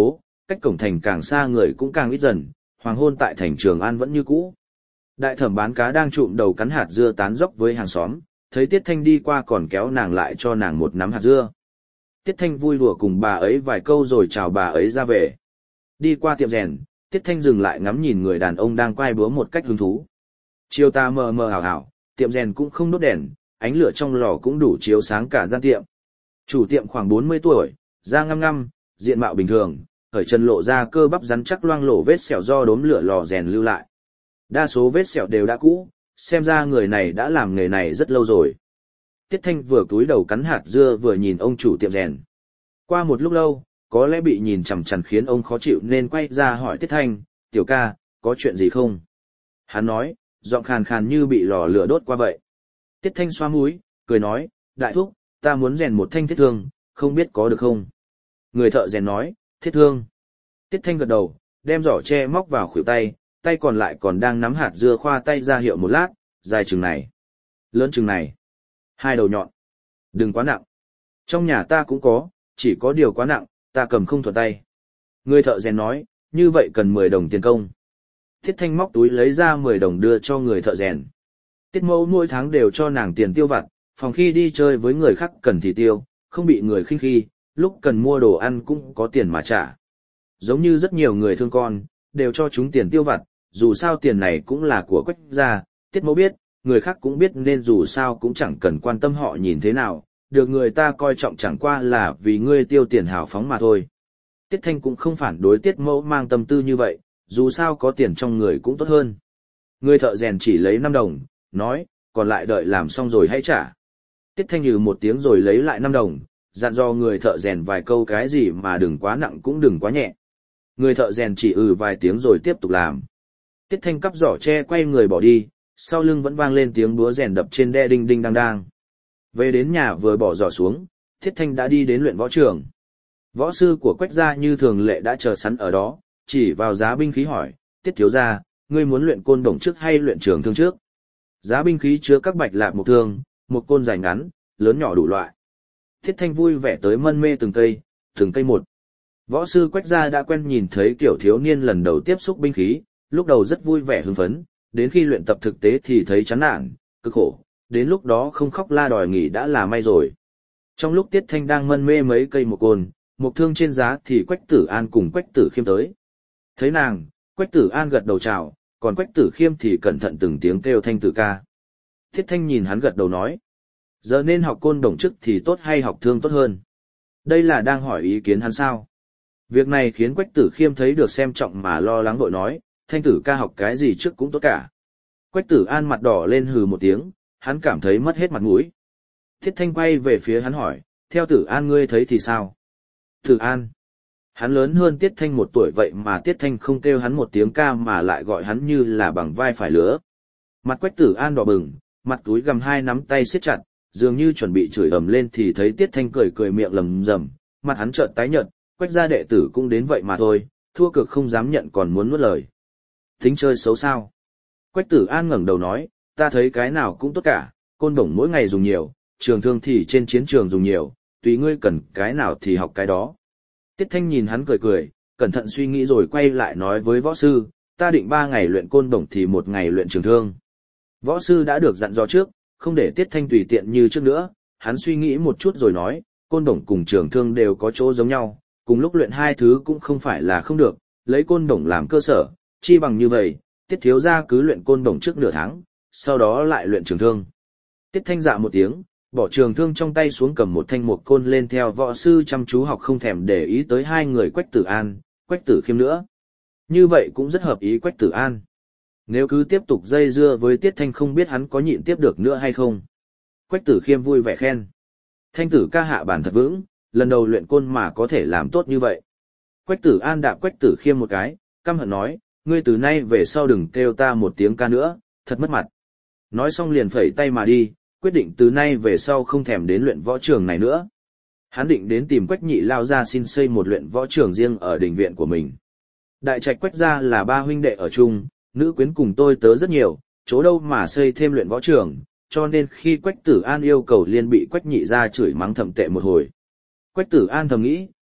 cách cổng thành càng xa người cũng càng ít dần, hoàng hôn tại thành Trường An vẫn như cũ. Đại thẩm bán cá đang trụm đầu cắn hạt dưa tán dóc với hàng xóm, thấy Tiết Thanh đi qua còn kéo nàng lại cho nàng một nắm hạt dưa. Tiết Thanh vui đùa cùng bà ấy vài câu rồi chào bà ấy ra về. Đi qua tiệm rèn, Tiết Thanh dừng lại ngắm nhìn người đàn ông đang quay búa một cách hứng thú. Chiều tà mờ mờ ảo ảo, tiệm rèn cũng không đốt đèn, ánh lửa trong lò cũng đủ chiếu sáng cả gian tiệm. Chủ tiệm khoảng 40 tuổi, da ngăm ngăm, diện mạo bình thường, khởi chân lộ ra cơ bắp rắn chắc loang lổ vết sẹo do đốm lửa lò rèn lưu lại. Đa số vết sẹo đều đã cũ, xem ra người này đã làm nghề này rất lâu rồi. Tiết Thanh vừa cúi đầu cắn hạt dưa vừa nhìn ông chủ tiệm rèn. Qua một lúc lâu, có lẽ bị nhìn chằm chằm khiến ông khó chịu nên quay ra hỏi Tiết Thanh, tiểu ca, có chuyện gì không? Hắn nói, giọng khàn khàn như bị lò lửa đốt qua vậy. Tiết Thanh xoa mũi, cười nói, đại thúc, ta muốn rèn một thanh thiết thương, không biết có được không? Người thợ rèn nói, thiết thương. Tiết Thanh gật đầu, đem giỏ tre móc vào khuỷu tay, tay còn lại còn đang nắm hạt dưa khoa tay ra hiệu một lát, dài chừng này, lớn chừng này, 2 đầu nhọn. Đừng quá nặng. Trong nhà ta cũng có, chỉ có điều quá nặng, ta cầm không thuận tay. Người thợ rèn nói, như vậy cần 10 đồng tiền công. Tiết Thanh móc túi lấy ra 10 đồng đưa cho người thợ rèn. Tiết Mẫu mỗi tháng đều cho nàng tiền tiêu vặt, phòng khi đi chơi với người khác cần thì tiêu, không bị người khinh khi, lúc cần mua đồ ăn cũng có tiền mà trả. Giống như rất nhiều người thương con, đều cho chúng tiền tiêu vặt, dù sao tiền này cũng là của Quách gia, Tiết Mẫu biết, người khác cũng biết nên dù sao cũng chẳng cần quan tâm họ nhìn thế nào, được người ta coi trọng chẳng qua là vì ngươi tiêu tiền hào phóng mà thôi. Tiết Thanh cũng không phản đối Tiết Mẫu mang tâm tư như vậy, dù sao có tiền trong người cũng tốt hơn. Người thợ rèn chỉ lấy 5 đồng, nói, còn lại đợi làm xong rồi hãy trả. Tiết Thanh nhừ một tiếng rồi lấy lại 5 đồng, dặn dò người thợ rèn vài câu cái gì mà đừng quá nặng cũng đừng quá nhẹ. Người thợ rèn chỉ vài tiếng rồi tiếp tục làm. Tiết Thanh cắp giỏ tre quay người bỏ đi, sau lưng vẫn vang lên tiếng búa rèn đập trên đe đinh đinh đang đang. Về đến nhà vừa bỏ giỏ xuống, Tiết Thanh đã đi đến luyện võ trường. Võ sư của Quách gia như thường lệ đã chờ sẵn ở đó, chỉ vào giá binh khí hỏi, Tiết thiếu gia, ngươi muốn luyện côn đồng trước hay luyện trường thương trước? Giá binh khí chứa các bạch lạp một thương, một côn dài ngắn, lớn nhỏ đủ loại. Tiết Thanh vui vẻ tới mân mê từng cây một. Võ sư Quách gia đã quen nhìn thấy kiểu thiếu niên lần đầu tiếp xúc binh khí, lúc đầu rất vui vẻ hưng phấn, đến khi luyện tập thực tế thì thấy chán nản, cực khổ, đến lúc đó không khóc la đòi nghỉ đã là may rồi. Trong lúc Tiết Thanh đang mân mê mấy cây một côn, một thương trên giá thì Quách Tử An cùng Quách Tử Khiêm tới. Thấy nàng, Quách Tử An gật đầu chào, còn Quách Tử Khiêm thì cẩn thận từng tiếng kêu Thanh tử ca. Tiết Thanh nhìn hắn gật đầu nói, giờ nên học côn đồng chức thì tốt hay học thương tốt hơn? Đây là đang hỏi ý kiến hắn sao? Việc này khiến Quách Tử Khiêm thấy được xem trọng mà lo lắng vội nói, Thanh tử ca học cái gì trước cũng tốt cả. Quách Tử An mặt đỏ lên hừ một tiếng, hắn cảm thấy mất hết mặt mũi. Tiết Thanh quay về phía hắn hỏi, theo Tử An ngươi thấy thì sao? Tử An. Hắn lớn hơn Tiết Thanh 1 tuổi vậy mà Tiết Thanh không kêu hắn một tiếng ca mà lại gọi hắn như là bằng vai phải lứa. Mặt Quách Tử An đỏ bừng, mặt túi gầm 2 nắm tay siết chặt, dường như chuẩn bị chửi ầm lên thì thấy Tiết Thanh cười cười miệng lầm rầm, mặt hắn trợn tái nhợt, Quách gia đệ tử cũng đến vậy mà thôi, thua cực không dám nhận còn muốn nuốt lời. Tính chơi xấu sao? Quách Tử An ngẩng đầu nói, ta thấy cái nào cũng tốt cả, côn đồng mỗi ngày dùng nhiều, trường thương thì trên chiến trường dùng nhiều, tùy ngươi cần cái nào thì học cái đó. Tiết Thanh nhìn hắn cười cười, cẩn thận suy nghĩ rồi quay lại nói với võ sư, ta định 3 ngày luyện côn đồng thì 1 ngày luyện trường thương. Võ sư đã được dặn dò trước, không để Tiết Thanh tùy tiện như trước nữa, hắn suy nghĩ một chút rồi nói, côn đồng cùng trường thương đều có chỗ giống nhau, cùng lúc luyện 2 thứ cũng không phải là không được, lấy côn đồng làm cơ sở, chi bằng như vậy, Tiết thiếu gia cứ luyện côn đồng trước nửa tháng, sau đó lại luyện trường thương. Tiết Thanh dạ một tiếng, bỏ trường thương trong tay xuống cầm một thanh một côn lên theo võ sư chăm chú học không thèm để ý tới 2 người Quách Tử An, Quách Tử Khiêm nữa. Như vậy cũng rất hợp ý Quách Tử An. Nếu cứ tiếp tục dây dưa với Tiết Thanh không biết hắn có nhịn tiếp được nữa hay không. Quách Tử Khiêm vui vẻ khen. Thanh tử ca hạ bản thật vững, lần đầu luyện côn mà có thể làm tốt như vậy. Quách Tử An đạp Quách Tử Khiêm một cái, căm hận nói, ngươi từ nay về sau đừng kêu ta một tiếng ca nữa, thật mất mặt. Nói xong liền phẩy tay mà đi, quyết định từ nay về sau không thèm đến luyện võ trường này nữa. Hắn định đến tìm Quách Nhị lao ra xin xây một luyện võ trường riêng ở đình viện của mình. Đại trạch Quách gia là 3 huynh đệ ở chung, nữ quyến cùng tôi tớ rất nhiều, chỗ đâu mà xây thêm luyện võ trường, cho nên khi Quách Tử An yêu cầu liền bị Quách Nhị ra chửi mắng thậm tệ một hồi. Quách Tử An thầm nghĩ,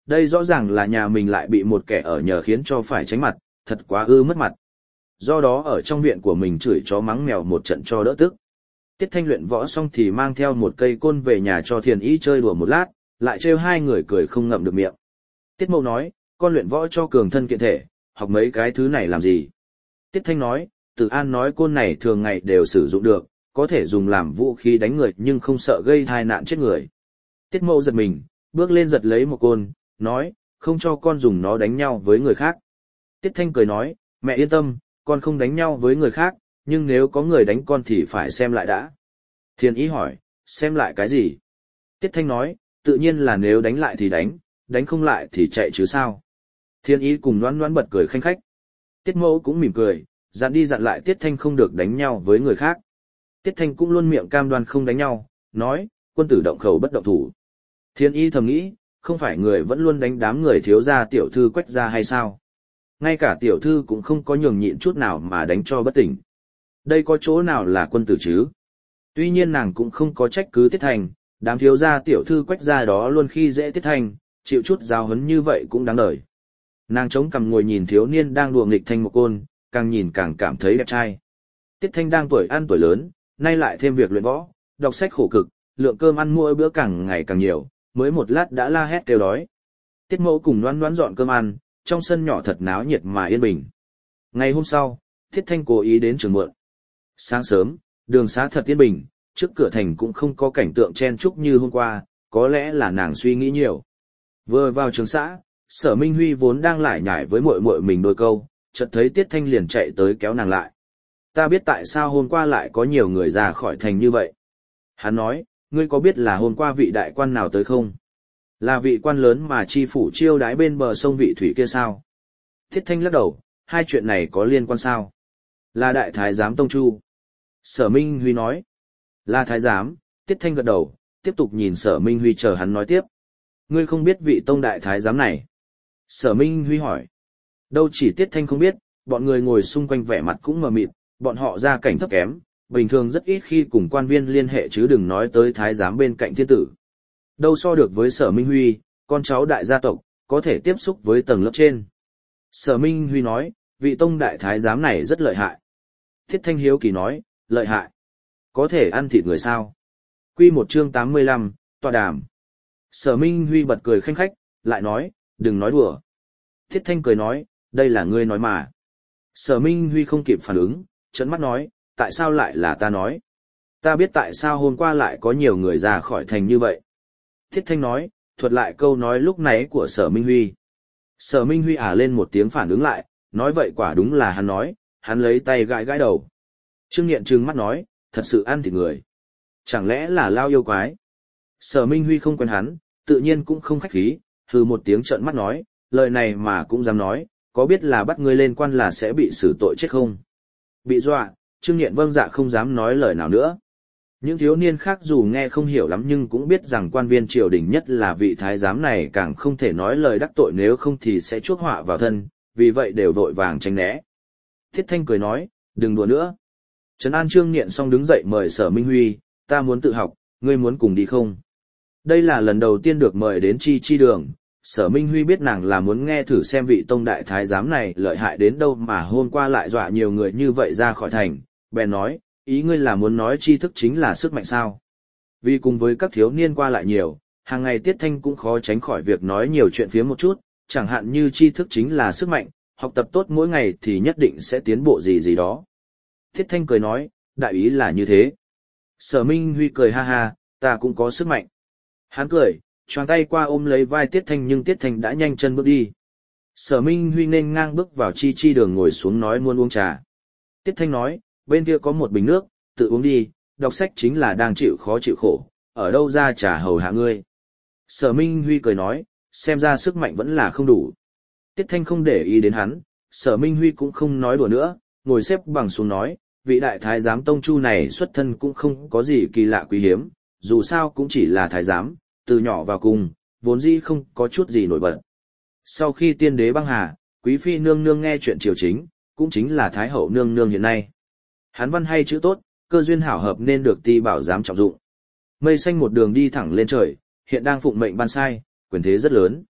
đây rõ ràng là nhà mình lại bị một kẻ ở nhờ khiến cho phải tránh mặt, thật quá mất mặt. Do đó ở trong viện của mình chửi chó mắng mèo một trận cho đỡ tức. Tiết Thanh luyện võ xong thì mang theo một cây côn về nhà cho Thiền Ý chơi đùa một lát, lại trêu hai người cười không ngậm được miệng. Tiết Mậu nói, con luyện võ cho cường thân kiện thể, học mấy cái thứ này làm gì? Tiết Thanh nói, Từ An nói côn này thường ngày đều sử dụng được, có thể dùng làm vũ khí đánh người nhưng không sợ gây tai nạn chết người. Tiết Mậu giật mình, bước lên giật lấy một côn, nói, không cho con dùng nó đánh nhau với người khác. Tiết Thanh cười nói, mẹ yên tâm, con không đánh nhau với người khác, nhưng nếu có người đánh con thì phải xem lại đã. Thiền Ý hỏi, xem lại cái gì? Tiết Thanh nói, tự nhiên là nếu đánh lại thì đánh không lại thì chạy chứ sao. Thiền Ý cùng Loan Loan bật cười khanh khách. Tiết Mẫu cũng mỉm cười, dặn đi dặn lại Tiết Thanh không được đánh nhau với người khác. Tiết Thanh cũng luôn miệng cam đoan không đánh nhau, nói, quân tử động khẩu bất động thủ. Thiền Ý thầm nghĩ, không phải người vẫn luôn đánh đám người thiếu gia tiểu thư Quách gia hay sao? Ngay cả tiểu thư cũng không có nhường nhịn chút nào mà đánh cho bất tỉnh. Đây có chỗ nào là quân tử chứ? Tuy nhiên nàng cũng không có trách cứ Tiết Thanh, đám thiếu gia tiểu thư Quách gia đó luôn khi dễ Tiết Thanh, chịu chút giáo huấn như vậy cũng đáng đời. Nàng chống cằm ngồi nhìn thiếu niên đang đùa nghịch thanh một côn, càng nhìn càng cảm thấy đẹp trai. Tiết Thanh đang tuổi ăn tuổi lớn, nay lại thêm việc luyện võ, đọc sách khổ cực, lượng cơm ăn mỗi bữa càng ngày càng nhiều, mới một lát đã la hét kêu đói. Tiết Mẫu cùng Loan Loan dọn cơm ăn, trong sân nhỏ thật náo nhiệt mà yên bình. Ngày hôm sau, Tiết Thanh cố ý đến trường muộn. Sáng sớm, đường xá thật yên bình, trước cửa thành cũng không có cảnh tượng chen chúc như hôm qua, có lẽ là nàng suy nghĩ nhiều. Vừa vào trường xã, Sở Minh Huy vốn đang lải nhải với muội muội mình đôi câu, chợt thấy Tiết Thanh liền chạy tới kéo nàng lại. Ta biết tại sao hôm qua lại có nhiều người ra khỏi thành như vậy. Hắn nói, ngươi có biết là hôm qua vị đại quan nào tới không? Là vị quan lớn mà chi phủ chiêu đái bên bờ sông Vị Thủy kia sao? Tiết Thanh lắc đầu, hai chuyện này có liên quan sao? Là đại thái giám Tông Chu. Sở Minh Huy nói. Là thái giám, Tiết Thanh gật đầu, tiếp tục nhìn Sở Minh Huy chờ hắn nói tiếp. Ngươi không biết vị tông đại thái giám này. Sở Minh Huy hỏi. Đâu chỉ Tiết Thanh không biết, bọn người ngồi xung quanh vẻ mặt cũng mờ mịt, bọn họ gia cảnh thấp kém, bình thường rất ít khi cùng quan viên liên hệ chứ đừng nói tới thái giám bên cạnh thiên tử. Đâu so được với Sở Minh Huy, con cháu đại gia tộc, có thể tiếp xúc với tầng lớp trên. Sở Minh Huy nói, vị tông đại thái giám này rất lợi hại. Tiết Thanh hiếu kỳ nói, lợi hại. Có thể ăn thịt người sao? Quy một chương 85, tọa đàm. Sở Minh Huy bật cười khanh khách, lại nói, đừng nói đùa. Tiết Thanh cười nói, đây là ngươi nói mà. Sở Minh Huy không kịp phản ứng, trợn mắt nói, tại sao lại là ta nói? Ta biết tại sao hôm qua lại có nhiều người ra khỏi thành như vậy. Tiết Thanh nói, thuật lại câu nói lúc nãy của Sở Minh Huy. Sở Minh Huy lên một tiếng phản ứng lại, nói vậy quả đúng là hắn nói, hắn lấy tay gãi gãi đầu. Trương Nghiện trừng mắt nói, thật sự ăn thịt người. Chẳng lẽ là lao yêu quái? Sở Minh Huy không quen hắn, tự nhiên cũng không khách khí, hừ một tiếng trợn mắt nói, lời này mà cũng dám nói, có biết là bắt ngươi lên quan là sẽ bị xử tội chết không? Bị dọa, Trương Nghiện vâng dạ không dám nói lời nào nữa. Những thiếu niên khác dù nghe không hiểu lắm nhưng cũng biết rằng quan viên triều đình nhất là vị thái giám này càng không thể nói lời đắc tội nếu không thì sẽ chuốc họa vào thân, vì vậy đều vội vàng tránh né. Thiết Thanh cười nói, đừng đùa nữa. Trấn An Trương Nghiện xong đứng dậy mời Sở Minh Huy, ta muốn tự học, ngươi muốn cùng đi không? Đây là lần đầu tiên được mời đến chi đường, Sở Minh Huy biết nàng là muốn nghe thử xem vị tông đại thái giám này lợi hại đến đâu mà hôm qua lại dọa nhiều người như vậy ra khỏi thành, bèn nói, ý ngươi là muốn nói tri thức chính là sức mạnh sao? Vì cùng với các thiếu niên qua lại nhiều, hàng ngày Tiết Thanh cũng khó tránh khỏi việc nói nhiều chuyện phía một chút, chẳng hạn như tri thức chính là sức mạnh, học tập tốt mỗi ngày thì nhất định sẽ tiến bộ gì đó. Tiết Thanh cười nói, đại ý là như thế. Sở Minh Huy cười ha ha, ta cũng có sức mạnh. Hắn cười, choàng tay qua ôm lấy vai Tiết Thanh nhưng Tiết Thanh đã nhanh chân bước đi. Sở Minh Huy nên ngang bước vào chi đường ngồi xuống nói muốn uống trà. Tiết Thanh nói, bên kia có một bình nước, tự uống đi, đọc sách chính là đang chịu khó chịu khổ, ở đâu ra trà hầu hạ ngươi. Sở Minh Huy cười nói, xem ra sức mạnh vẫn là không đủ. Tiết Thanh không để ý đến hắn, Sở Minh Huy cũng không nói đùa nữa, ngồi xếp bằng xuống nói, vị đại thái giám Tông Chu này xuất thân cũng không có gì kỳ lạ quý hiếm, dù sao cũng chỉ là thái giám, từ nhỏ vào cùng, vốn dĩ không có chút gì nổi bật. Sau khi tiên đế băng hà, quý phi nương nương nghe chuyện triều chính, cũng chính là thái hậu nương nương hiện nay. Hắn văn hay chữ tốt, cơ duyên hảo hợp nên được Ti Bảo giám trọng dụng. Mây xanh một đường đi thẳng lên trời, hiện đang phụng mệnh ban sai, quyền thế rất lớn.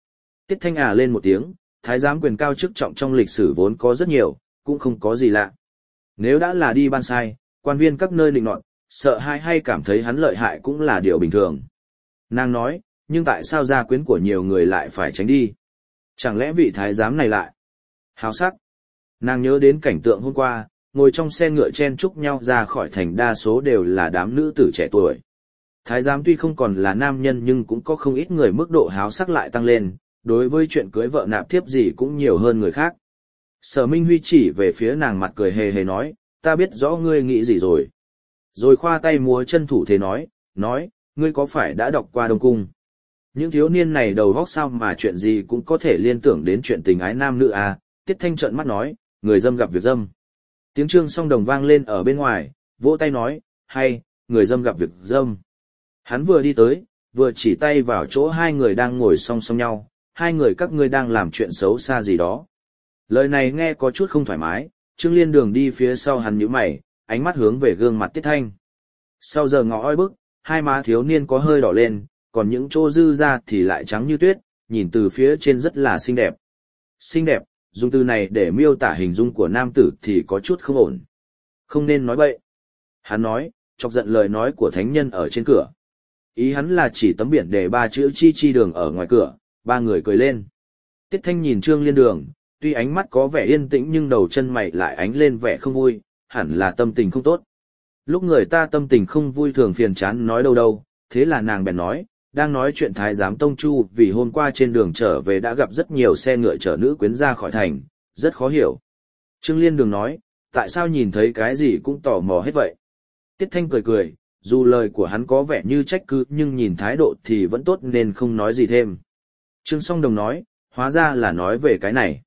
Tiết Thanh lên một tiếng, thái giám quyền cao chức trọng trong lịch sử vốn có rất nhiều, cũng không có gì lạ. Nếu đã là đi ban sai, quan viên các nơi định nọt, sợ hãi hay cảm thấy hắn lợi hại cũng là điều bình thường. Nàng nói, nhưng tại sao gia quyến của nhiều người lại phải tránh đi? Chẳng lẽ vị thái giám này lại háo sắc? Nàng nhớ đến cảnh tượng hôm qua, ngồi trong xe ngựa chen chúc nhau ra khỏi thành, đa số đều là đám nữ tử trẻ tuổi. Thái giám tuy không còn là nam nhân nhưng cũng có không ít người mức độ háo sắc lại tăng lên, đối với chuyện cưới vợ nạp thiếp gì cũng nhiều hơn người khác. Sở Minh Huy chỉ về phía nàng, mặt cười hề hề nói, ta biết rõ ngươi nghĩ gì rồi. Rồi khoa tay múa chân thủ thế nói, ngươi có phải đã đọc qua Đông Cung? Những thiếu niên này đầu óc sao mà chuyện gì cũng có thể liên tưởng đến chuyện tình ái nam nữ à? Tiết Thanh trợn mắt nói, người dâm gặp việc dâm. Tiếng Trương Song Đồng vang lên ở bên ngoài, vỗ tay nói, hay, người dâm gặp việc dâm. Hắn vừa đi tới, vừa chỉ tay vào chỗ hai người đang ngồi song song nhau, hai người các ngươi đang làm chuyện xấu xa gì đó. Lời này nghe có chút không thoải mái, Trương Liên Đường đi phía sau hắn nhíu mày, ánh mắt hướng về gương mặt Tiết Thanh. Sau giờ ngọ oi bức, hai má thiếu niên có hơi đỏ lên, còn những chỗ dư ra thì lại trắng như tuyết, nhìn từ phía trên rất là xinh đẹp. Xinh đẹp, dùng từ này để miêu tả hình dung của nam tử thì có chút không ổn. Không nên nói bậy. Hắn nói, chọc giận lời nói của thánh nhân ở trên cửa. Ý hắn là chỉ tấm biển để ba chữ chi chi đường ở ngoài cửa, ba người cười lên. Tiết Thanh nhìn Trương Liên Đường, tuy ánh mắt có vẻ yên tĩnh nhưng đầu chân mày lại ánh lên vẻ không vui, hẳn là tâm tình không tốt. Lúc người ta tâm tình không vui thường phiền chán nói đâu, thế là nàng bèn nói, đang nói chuyện thái giám Tông Chu vì hôm qua trên đường trở về đã gặp rất nhiều xe ngựa chở nữ quyến ra khỏi thành, rất khó hiểu. Trương Liên Đường nói, tại sao nhìn thấy cái gì cũng tò mò hết vậy? Tiết Thanh cười, dù lời của hắn có vẻ như trách cứ nhưng nhìn thái độ thì vẫn tốt nên không nói gì thêm. Trương Song Đồng nói, hóa ra là nói về cái này.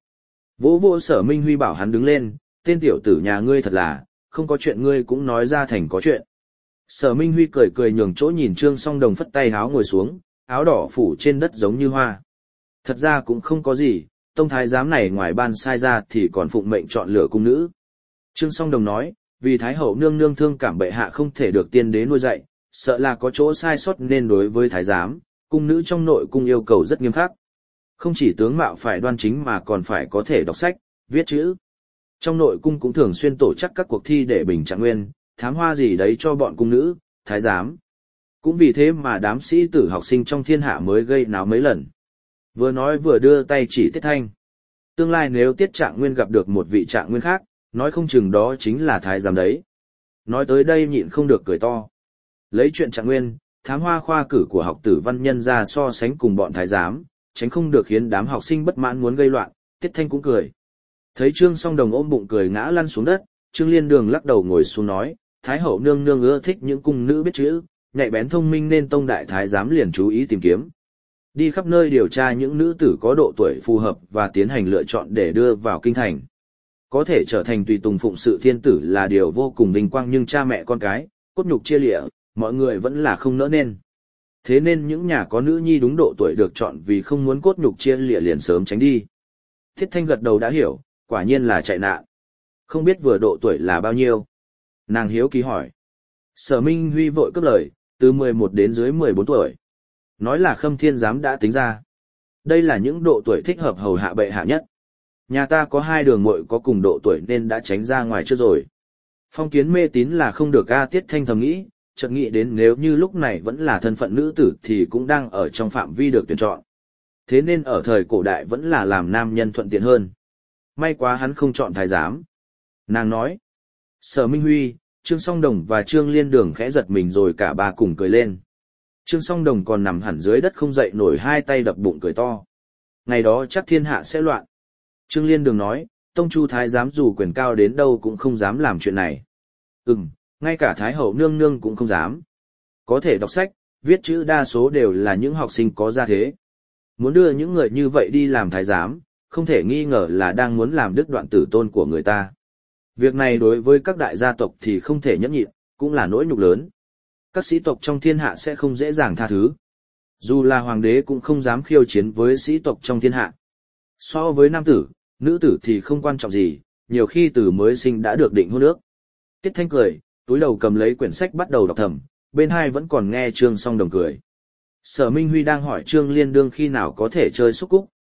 Vỗ Sở Minh Huy bảo hắn đứng lên, tên tiểu tử nhà ngươi thật là, không có chuyện ngươi cũng nói ra thành có chuyện. Sở Minh Huy cười nhường chỗ nhìn Trương Song Đồng phất tay háo ngồi xuống, áo đỏ phủ trên đất giống như hoa. Thật ra cũng không có gì, tông thái giám này ngoài ban sai ra thì còn phụng mệnh chọn lựa cung nữ. Trương Song Đồng nói, vì thái hậu nương nương thương cảm bệ hạ không thể được tiên đế nuôi dạy, sợ là có chỗ sai sót nên đối với thái giám, cung nữ trong nội cung yêu cầu rất nghiêm khắc. Không chỉ tướng mạo phải đoan chính mà còn phải có thể đọc sách, viết chữ. Trong nội cung cũng thường xuyên tổ chức các cuộc thi để bình trạng nguyên, thám hoa gì đấy cho bọn cung nữ, thái giám. Cũng vì thế mà đám sĩ tử học sinh trong thiên hạ mới gây náo mấy lần. Vừa nói vừa đưa tay chỉ Tiết Thanh. Tương lai nếu Tiết Trạng Nguyên gặp được một vị trạng nguyên khác, nói không chừng đó chính là thái giám đấy. Nói tới đây nhịn không được cười to. Lấy chuyện trạng nguyên, thám hoa khoa cử của học tử văn nhân ra so sánh cùng bọn thái giám, tránh không được khiến đám học sinh bất mãn muốn gây loạn, Tiết Thanh cũng cười. Thấy Trương Song Đồng ôm bụng cười ngã lăn xuống đất, Trương Liên Đường lắc đầu ngồi xuống nói, thái hậu nương nương ưa thích những cung nữ biết chữ, nhạy bén thông minh nên tông đại thái giám liền chú ý tìm kiếm. Đi khắp nơi điều tra những nữ tử có độ tuổi phù hợp và tiến hành lựa chọn để đưa vào kinh thành. Có thể trở thành tùy tùng phụng sự thiên tử là điều vô cùng vinh quang nhưng cha mẹ con cái, cốt nhục chia lịa, mọi người vẫn là không nỡ nên. Thế nên những nhà có nữ nhi đúng độ tuổi được chọn vì không muốn cốt nhục chia lịa liền sớm tránh đi. Thiết Thanh gật đầu đã hiểu, quả nhiên là chạy nạn. Không biết vừa độ tuổi là bao nhiêu? Nàng hiếu kỳ hỏi. Sở Minh Huy vội cướp lời, từ 11 đến dưới 14 tuổi. Nói là Khâm Thiên Giám đã tính ra. Đây là những độ tuổi thích hợp hầu hạ bệ hạ nhất. Nhà ta có hai đường muội có cùng độ tuổi nên đã tránh ra ngoài trước rồi. Phong kiến mê tín là không được. Tiết Thanh thầm nghĩ, chợt nghĩ đến nếu như lúc này vẫn là thân phận nữ tử thì cũng đang ở trong phạm vi được tuyển chọn. Thế nên ở thời cổ đại vẫn là làm nam nhân thuận tiện hơn. May quá hắn không chọn thái giám. Nàng nói. Sở Minh Huy, Trương Song Đồng và Trương Liên Đường khẽ giật mình rồi cả ba cùng cười lên. Trương Song Đồng còn nằm hẳn dưới đất không dậy nổi, hai tay đập bụng cười to. Ngày đó chắc thiên hạ sẽ loạn. Trương Liên Đường nói, Tông Chu thái giám dù quyền cao đến đâu cũng không dám làm chuyện này. Ngay cả thái hậu nương nương cũng không dám. Có thể đọc sách, viết chữ đa số đều là những học sinh có gia thế. Muốn đưa những người như vậy đi làm thái giám, không thể nghi ngờ là đang muốn làm đứt đoạn tử tôn của người ta. Việc này đối với các đại gia tộc thì không thể nhẫn nhịn, cũng là nỗi nhục lớn. Các sĩ tộc trong thiên hạ sẽ không dễ dàng tha thứ. Dù là hoàng đế cũng không dám khiêu chiến với sĩ tộc trong thiên hạ. So với nam tử, nữ tử thì không quan trọng gì, nhiều khi từ mới sinh đã được định hôn ước. Tiết Thanh cười, túi đầu cầm lấy quyển sách bắt đầu đọc thầm, bên hai vẫn còn nghe Trương Song Đồng cười. Sở Minh Huy đang hỏi Trương Liên Đương khi nào có thể chơi xúc cúc,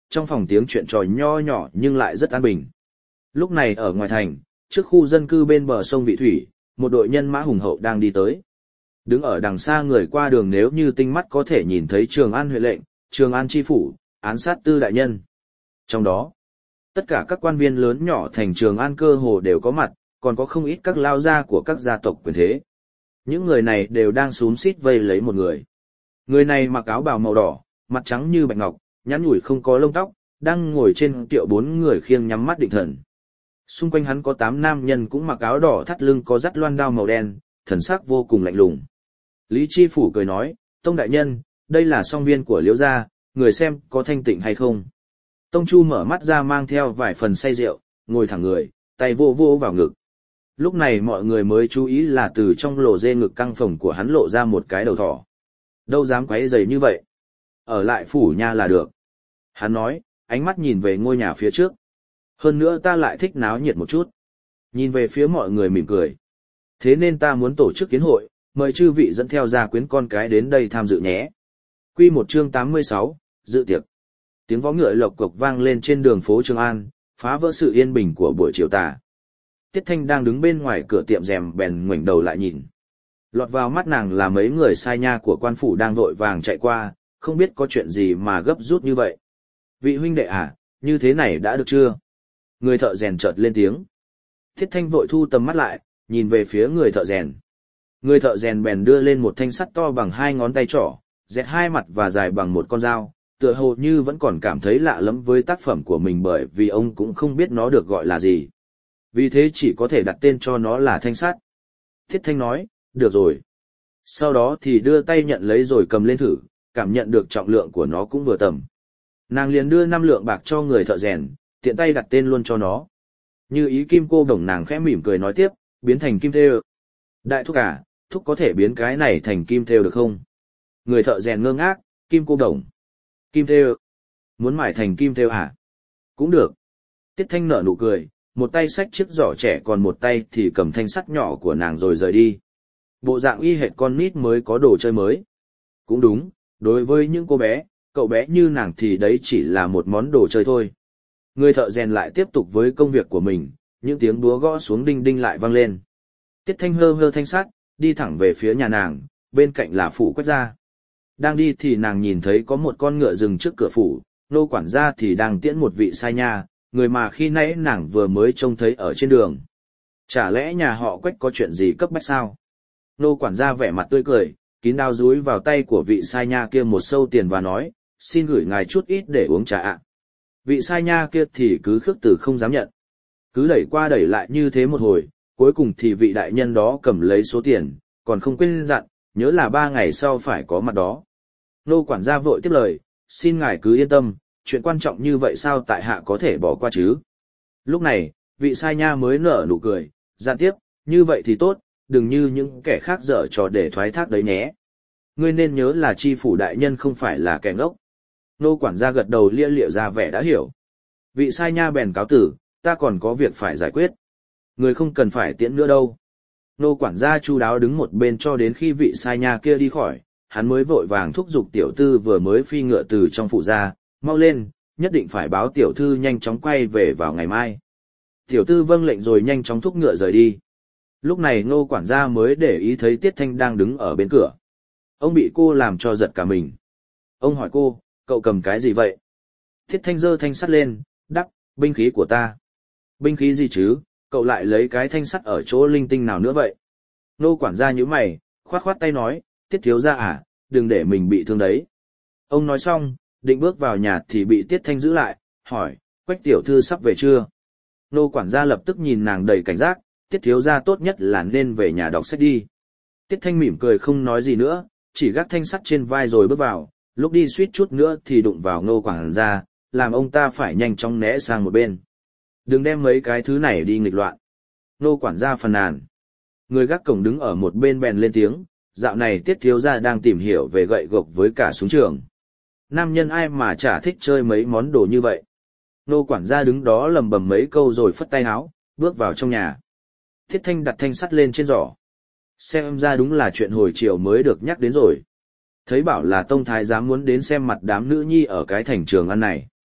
trong phòng tiếng chuyện trò nho nhỏ nhưng lại rất an bình. Lúc này ở ngoài thành, trước khu dân cư bên bờ sông Vị Thủy, một đội nhân mã hùng hậu đang đi tới. Đứng ở đằng xa người qua đường nếu như tinh mắt có thể nhìn thấy Trường An huệ lệnh, Trường An chi phủ, án sát tư đại nhân. Trong đó, tất cả các quan viên lớn nhỏ thành Trường An cơ hồ đều có mặt, còn có không ít các lao gia của các gia tộc quyền thế. Những người này đều đang xúm xít vây lấy một người. Người này mặc áo bào màu đỏ, mặt trắng như bạch ngọc, nhắn nhủi không có lông tóc, đang ngồi trên kiệu 4 người khiêng nhắm mắt định thần. Xung quanh hắn có 8 nam nhân cũng mặc áo đỏ thắt lưng có dắt loan đao màu đen, thần sắc vô cùng lạnh lùng. Lý Chi Phủ cười nói, Tông đại nhân, đây là song viên của Liễu gia, người xem có thanh tịnh hay không. Tông Chu mở mắt ra mang theo vài phần say rượu, ngồi thẳng người, tay vô vô vào ngực. Lúc này mọi người mới chú ý là từ trong lỗ dê ngực căng phồng của hắn lộ ra một cái đầu thỏ. Đâu dám quấy rầy như vậy. Ở lại phủ nha là được. Hắn nói, ánh mắt nhìn về ngôi nhà phía trước. Hơn nữa ta lại thích náo nhiệt một chút. Nhìn về phía mọi người mỉm cười. Thế nên ta muốn tổ chức kiến hội, mời chư vị dẫn theo gia quyến con cái đến đây tham dự nhé. Quy 1 chương 86, dự tiệc. Tiếng vó ngựa lộc cộc vang lên trên đường phố Trường An, phá vỡ sự yên bình của buổi chiều tà. Tiết Thanh đang đứng bên ngoài cửa tiệm rèm bèn ngoảnh đầu lại nhìn. Lọt vào mắt nàng là mấy người sai nha của quan phủ đang vội vàng chạy qua, không biết có chuyện gì mà gấp rút như vậy. Vị huynh đệ à, như thế này đã được chưa? Người thợ rèn chợt lên tiếng. Tiết Thanh vội thu tầm mắt lại, nhìn về phía người thợ rèn. Người thợ rèn bèn đưa lên một thanh sắt to bằng 2 ngón tay trỏ, dẹt 2 mặt và dài bằng một con dao, tựa hồ như vẫn còn cảm thấy lạ lẫm với tác phẩm của mình bởi vì ông cũng không biết nó được gọi là gì. Vì thế chỉ có thể đặt tên cho nó là thanh sắt. Thiết Thanh nói, được rồi. Sau đó thì đưa tay nhận lấy rồi cầm lên thử, cảm nhận được trọng lượng của nó cũng vừa tầm. Nàng liền đưa 5 lượng bạc cho người thợ rèn, tiện tay đặt tên luôn cho nó. Như ý kim cô đồng nàng khẽ mỉm cười nói tiếp, biến thành kim thêu. Đại thúc à, thúc có thể biến cái này thành kim thêu được không? Người thợ rèn ngơ ngác, kim cô đồng. Kim thêu. Muốn mải thành kim thêu hả? Cũng được. Tiết Thanh nở nụ cười, một tay xách chiếc giỏ trẻ còn một tay thì cầm thanh sắt nhỏ của nàng rồi rời đi. Bộ dạng y hệt con nít mới có đồ chơi mới. Cũng đúng, đối với những cô bé, cậu bé như nàng thì đấy chỉ là một món đồ chơi thôi. Người thợ rèn lại tiếp tục với công việc của mình, những tiếng búa gõ xuống đinh đinh lại vang lên. Tiết Thanh hơ hơ thanh sắt, đi thẳng về phía nhà nàng, bên cạnh là phủ Quách gia. Đang đi thì nàng nhìn thấy có một con ngựa dừng trước cửa phủ, nô quản gia thì đang tiễn một vị sai nha, người mà khi nãy nàng vừa mới trông thấy ở trên đường. Chả lẽ nhà họ Quách có chuyện gì cấp bách sao? Nô quản gia vẻ mặt tươi cười, kín đao dúi vào tay của vị sai nha kia một sâu tiền và nói, xin gửi ngài chút ít để uống trà ạ. Vị sai nha kia thì cứ khước từ không dám nhận. Cứ đẩy qua đẩy lại như thế một hồi, cuối cùng thì vị đại nhân đó cầm lấy số tiền, còn không quên dặn, nhớ là 3 ngày sau phải có mặt đó. Nô quản gia vội tiếp lời, xin ngài cứ yên tâm, chuyện quan trọng như vậy sao tại hạ có thể bỏ qua chứ? Lúc này, vị sai nha mới nở nụ cười, dặn tiếp, như vậy thì tốt, đừng như những kẻ khác dở trò để thoái thác đấy nhé. Ngươi nên nhớ là chi phủ đại nhân không phải là kẻ ngốc. Nô quản gia gật đầu lia lịa ra vẻ đã hiểu. Vị sai nha bèn cáo tử, ta còn có việc phải giải quyết. Người không cần phải tiễn nữa đâu. Nô quản gia chu đáo đứng một bên cho đến khi vị sai nha kia đi khỏi, hắn mới vội vàng thúc giục tiểu tư vừa mới phi ngựa từ trong phủ ra, mau lên, nhất định phải báo tiểu thư nhanh chóng quay về vào ngày mai. Tiểu tư vâng lệnh rồi nhanh chóng thúc ngựa rời đi. Lúc này Nô quản gia mới để ý thấy Tiết Thanh đang đứng ở bên cửa. Ông bị cô làm cho giật cả mình. Ông hỏi cô, cậu cầm cái gì vậy? Tiết Thanh giơ thanh sắt lên, đắp, binh khí của ta. Binh khí gì chứ, cậu lại lấy cái thanh sắt ở chỗ linh tinh nào nữa vậy? Nô quản gia nhíu mày, khoát khoát tay nói, Tiết thiếu gia à, đừng để mình bị thương đấy. Ông nói xong, định bước vào nhà thì bị Tiết Thanh giữ lại, hỏi, Quách tiểu thư sắp về chưa? Nô quản gia lập tức nhìn nàng đầy cảnh giác, Tiết thiếu gia tốt nhất là nên về nhà đọc sách đi. Tiết Thanh mỉm cười không nói gì nữa, chỉ gác thanh sắt trên vai rồi bước vào, lúc đi suýt chút nữa thì đụng vào Nô quản gia, làm ông ta phải nhanh chóng né sang một bên. Đừng đem mấy cái thứ này đi nghịch loạn. Nô quản gia phàn nàn. Người gác cổng đứng ở một bên bèn lên tiếng, dạo này Tiết thiếu gia đang tìm hiểu về gậy gộc với cả súng trường. Nam nhân ai mà chả thích chơi mấy món đồ như vậy. Nô quản gia đứng đó lầm bầm mấy câu rồi phất tay áo, bước vào trong nhà. Thiết Thanh đặt thanh sắt lên trên giỏ. Xem ra đúng là chuyện hồi chiều mới được nhắc đến rồi. Thấy bảo là Tông Thái giám muốn đến xem mặt đám nữ nhi ở cái thành Trường An này.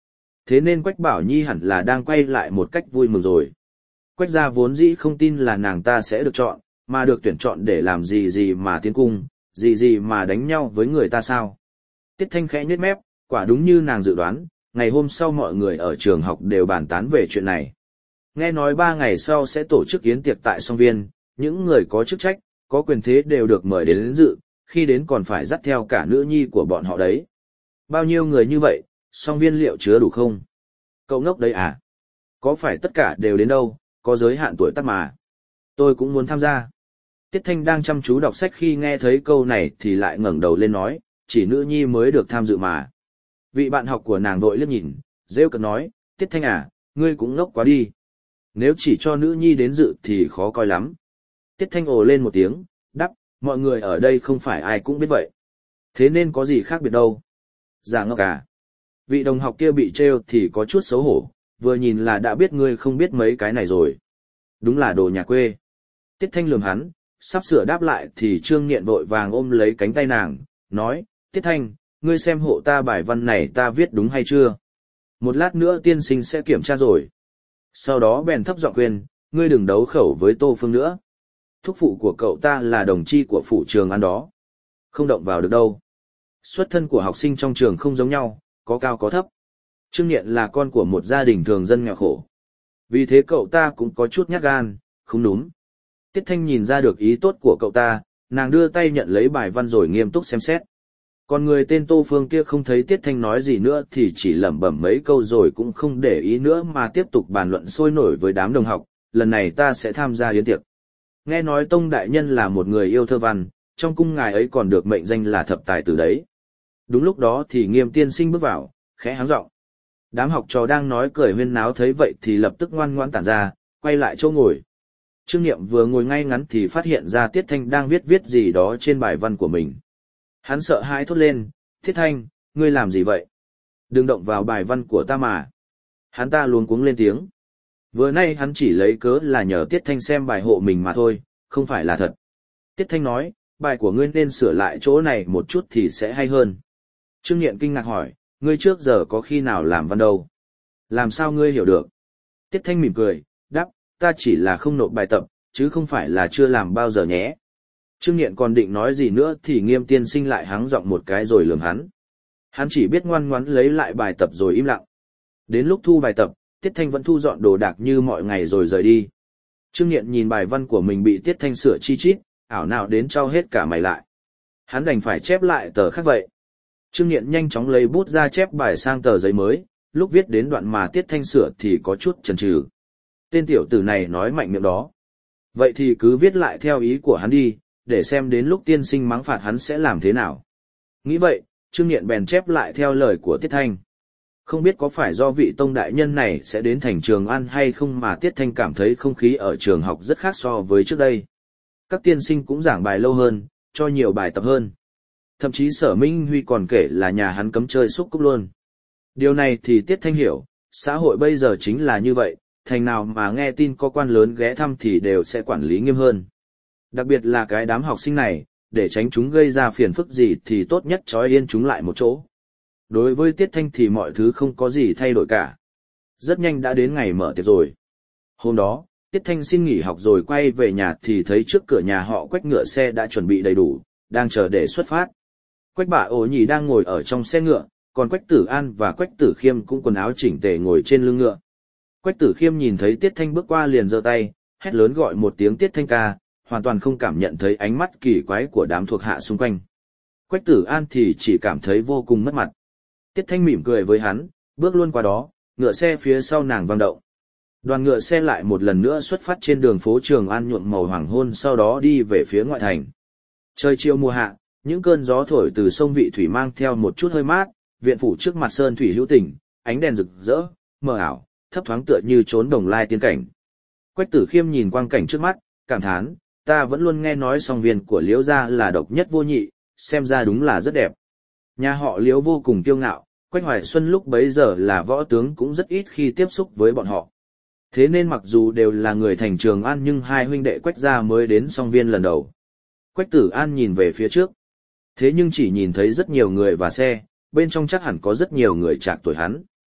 Thế nên Quách Bảo Nhi hẳn là đang quay lại một cách vui mừng rồi. Quách gia vốn dĩ không tin là nàng ta sẽ được chọn, mà được tuyển chọn để làm gì mà tiến cung, gì mà đánh nhau với người ta sao. Tiết Thanh khẽ nhếch mép, quả đúng như nàng dự đoán, ngày hôm sau mọi người ở trường học đều bàn tán về chuyện này. Nghe nói 3 ngày sau sẽ tổ chức yến tiệc tại Song Viên, những người có chức trách, có quyền thế đều được mời đến dự, khi đến còn phải dắt theo cả nữ nhi của bọn họ đấy. Bao nhiêu người như vậy, Song Viên liệu chứa đủ không? Cậu ngốc đấy à? Có phải tất cả đều đến đâu, có giới hạn tuổi tác mà. Tôi cũng muốn tham gia. Tiết Thanh đang chăm chú đọc sách khi nghe thấy câu này thì lại ngẩng đầu lên nói, chỉ nữ nhi mới được tham dự mà. Vị bạn học của nàng vội liếc nhìn, rêu cợt nói, Tiết Thanh à, ngươi cũng ngốc quá đi. Nếu chỉ cho nữ nhi đến dự thì khó coi lắm. Tiết Thanh ồ lên một tiếng, đáp, mọi người ở đây không phải ai cũng biết vậy. Thế nên có gì khác biệt đâu. Giả ngốc à. Vị đồng học kia bị trêu thì có chút xấu hổ, vừa nhìn là đã biết ngươi không biết mấy cái này rồi. Đúng là đồ nhà quê. Tiết Thanh lườm hắn, sắp sửa đáp lại thì Trương Nghiện vội vàng ôm lấy cánh tay nàng, nói, Tiết Thanh, ngươi xem hộ ta bài văn này ta viết đúng hay chưa? Một lát nữa tiên sinh sẽ kiểm tra rồi. Sau đó bèn thấp giọng khuyên, ngươi đừng đấu khẩu với Tô Phương nữa. Thúc phụ của cậu ta là đồng chi của phủ trường ăn đó. Không động vào được đâu. Xuất thân của học sinh trong trường không giống nhau, có cao có thấp. Trương Nghiện là con của một gia đình thường dân nghèo khổ. Vì thế cậu ta cũng có chút nhát gan, không đúng. Tiết Thanh nhìn ra được ý tốt của cậu ta, nàng đưa tay nhận lấy bài văn rồi nghiêm túc xem xét. Còn người tên Tô Phương kia không thấy Tiết Thanh nói gì nữa thì chỉ lẩm bẩm mấy câu rồi cũng không để ý nữa mà tiếp tục bàn luận sôi nổi với đám đồng học, lần này ta sẽ tham gia yến tiệc. Nghe nói Tông Đại Nhân là một người yêu thơ văn, trong cung ngài ấy còn được mệnh danh là thập tài tử đấy. Đúng lúc đó thì Nghiêm tiên sinh bước vào, khẽ háng giọng. Đám học trò đang nói cười huyên náo thấy vậy thì lập tức ngoan ngoãn tản ra, quay lại chỗ ngồi. Trương Niệm vừa ngồi ngay ngắn thì phát hiện ra Tiết Thanh đang viết gì đó trên bài văn của mình. Hắn sợ hãi thốt lên, Tiết Thanh, ngươi làm gì vậy? Đừng động vào bài văn của ta mà. Hắn ta luống cuống lên tiếng. Vừa nay hắn chỉ lấy cớ là nhờ Tiết Thanh xem bài hộ mình mà thôi, không phải là thật. Tiết Thanh nói, bài của ngươi nên sửa lại chỗ này một chút thì sẽ hay hơn. Trương Niệm kinh ngạc hỏi, ngươi trước giờ có khi nào làm văn đâu? Làm sao ngươi hiểu được? Tiết Thanh mỉm cười, đáp, ta chỉ là không nộp bài tập, chứ không phải là chưa làm bao giờ nhé. Trương Nghiện còn định nói gì nữa thì Nghiêm tiên sinh lại hắng giọng một cái rồi lườm hắn. Hắn chỉ biết ngoan ngoãn lấy lại bài tập rồi im lặng. Đến lúc thu bài tập, Tiết Thanh vẫn thu dọn đồ đạc như mọi ngày rồi rời đi. Trương Nghiện nhìn bài văn của mình bị Tiết Thanh sửa chi chít, ảo nào đến trao hết cả mày lại. Hắn đành phải chép lại tờ khác vậy. Trương Nghiện nhanh chóng lấy bút ra chép bài sang tờ giấy mới, lúc viết đến đoạn mà Tiết Thanh sửa thì có chút chần chừ. Tên tiểu tử này nói mạnh miệng đó. Vậy thì cứ viết lại theo ý của hắn đi, để xem đến lúc tiên sinh mắng phạt hắn sẽ làm thế nào. Nghĩ vậy, Trương Nghiện bèn chép lại theo lời của Tiết Thanh. Không biết có phải do vị Tông Đại Nhân này sẽ đến thành Trường An hay không mà Tiết Thanh cảm thấy không khí ở trường học rất khác so với trước đây. Các tiên sinh cũng giảng bài lâu hơn, cho nhiều bài tập hơn. Thậm chí Sở Minh Huy còn kể là nhà hắn cấm chơi xúc cúc luôn. Điều này thì Tiết Thanh hiểu, xã hội bây giờ chính là như vậy, thành nào mà nghe tin có quan lớn ghé thăm thì đều sẽ quản lý nghiêm hơn. Đặc biệt là cái đám học sinh này, để tránh chúng gây ra phiền phức gì thì tốt nhất trói yên chúng lại một chỗ. Đối với Tiết Thanh thì mọi thứ không có gì thay đổi cả. Rất nhanh đã đến ngày mở tiệc rồi. Hôm đó, Tiết Thanh xin nghỉ học rồi quay về nhà thì thấy trước cửa nhà họ Quách ngựa xe đã chuẩn bị đầy đủ, đang chờ để xuất phát. Quách Bả Ổ Nhì đang ngồi ở trong xe ngựa, còn Quách Tử An và Quách Tử Khiêm cũng quần áo chỉnh tề ngồi trên lưng ngựa. Quách Tử Khiêm nhìn thấy Tiết Thanh bước qua liền giơ tay, hét lớn gọi một tiếng Tiết Thanh ca, hoàn toàn không cảm nhận thấy ánh mắt kỳ quái của đám thuộc hạ xung quanh. Quách Tử An thì chỉ cảm thấy vô cùng mất mặt. Tiết Thanh mỉm cười với hắn, bước luôn qua đó, ngựa xe phía sau nàng vang động. Đoàn ngựa xe lại một lần nữa xuất phát trên đường phố Trường An nhuộm màu hoàng hôn, sau đó đi về phía ngoại thành. Trời chiều mùa hạ, những cơn gió thổi từ sông Vị Thủy mang theo một chút hơi mát, viện phủ trước mặt sơn thủy hữu tình, ánh đèn rực rỡ, mờ ảo, thấp thoáng tựa như trốn đồng lai tiên cảnh. Quách Tử Khiêm nhìn quang cảnh trước mắt, cảm thán, ta vẫn luôn nghe nói song viên của Liễu gia là độc nhất vô nhị, xem ra đúng là rất đẹp. Nhà họ Liễu vô cùng kiêu ngạo, Quách Hoài Xuân lúc bấy giờ là võ tướng cũng rất ít khi tiếp xúc với bọn họ. Thế nên mặc dù đều là người thành Trường An nhưng hai huynh đệ Quách gia mới đến song viên lần đầu. Quách Tử An nhìn về phía trước. Thế nhưng chỉ nhìn thấy rất nhiều người và xe, bên trong chắc hẳn có rất nhiều người trạc tuổi hắn.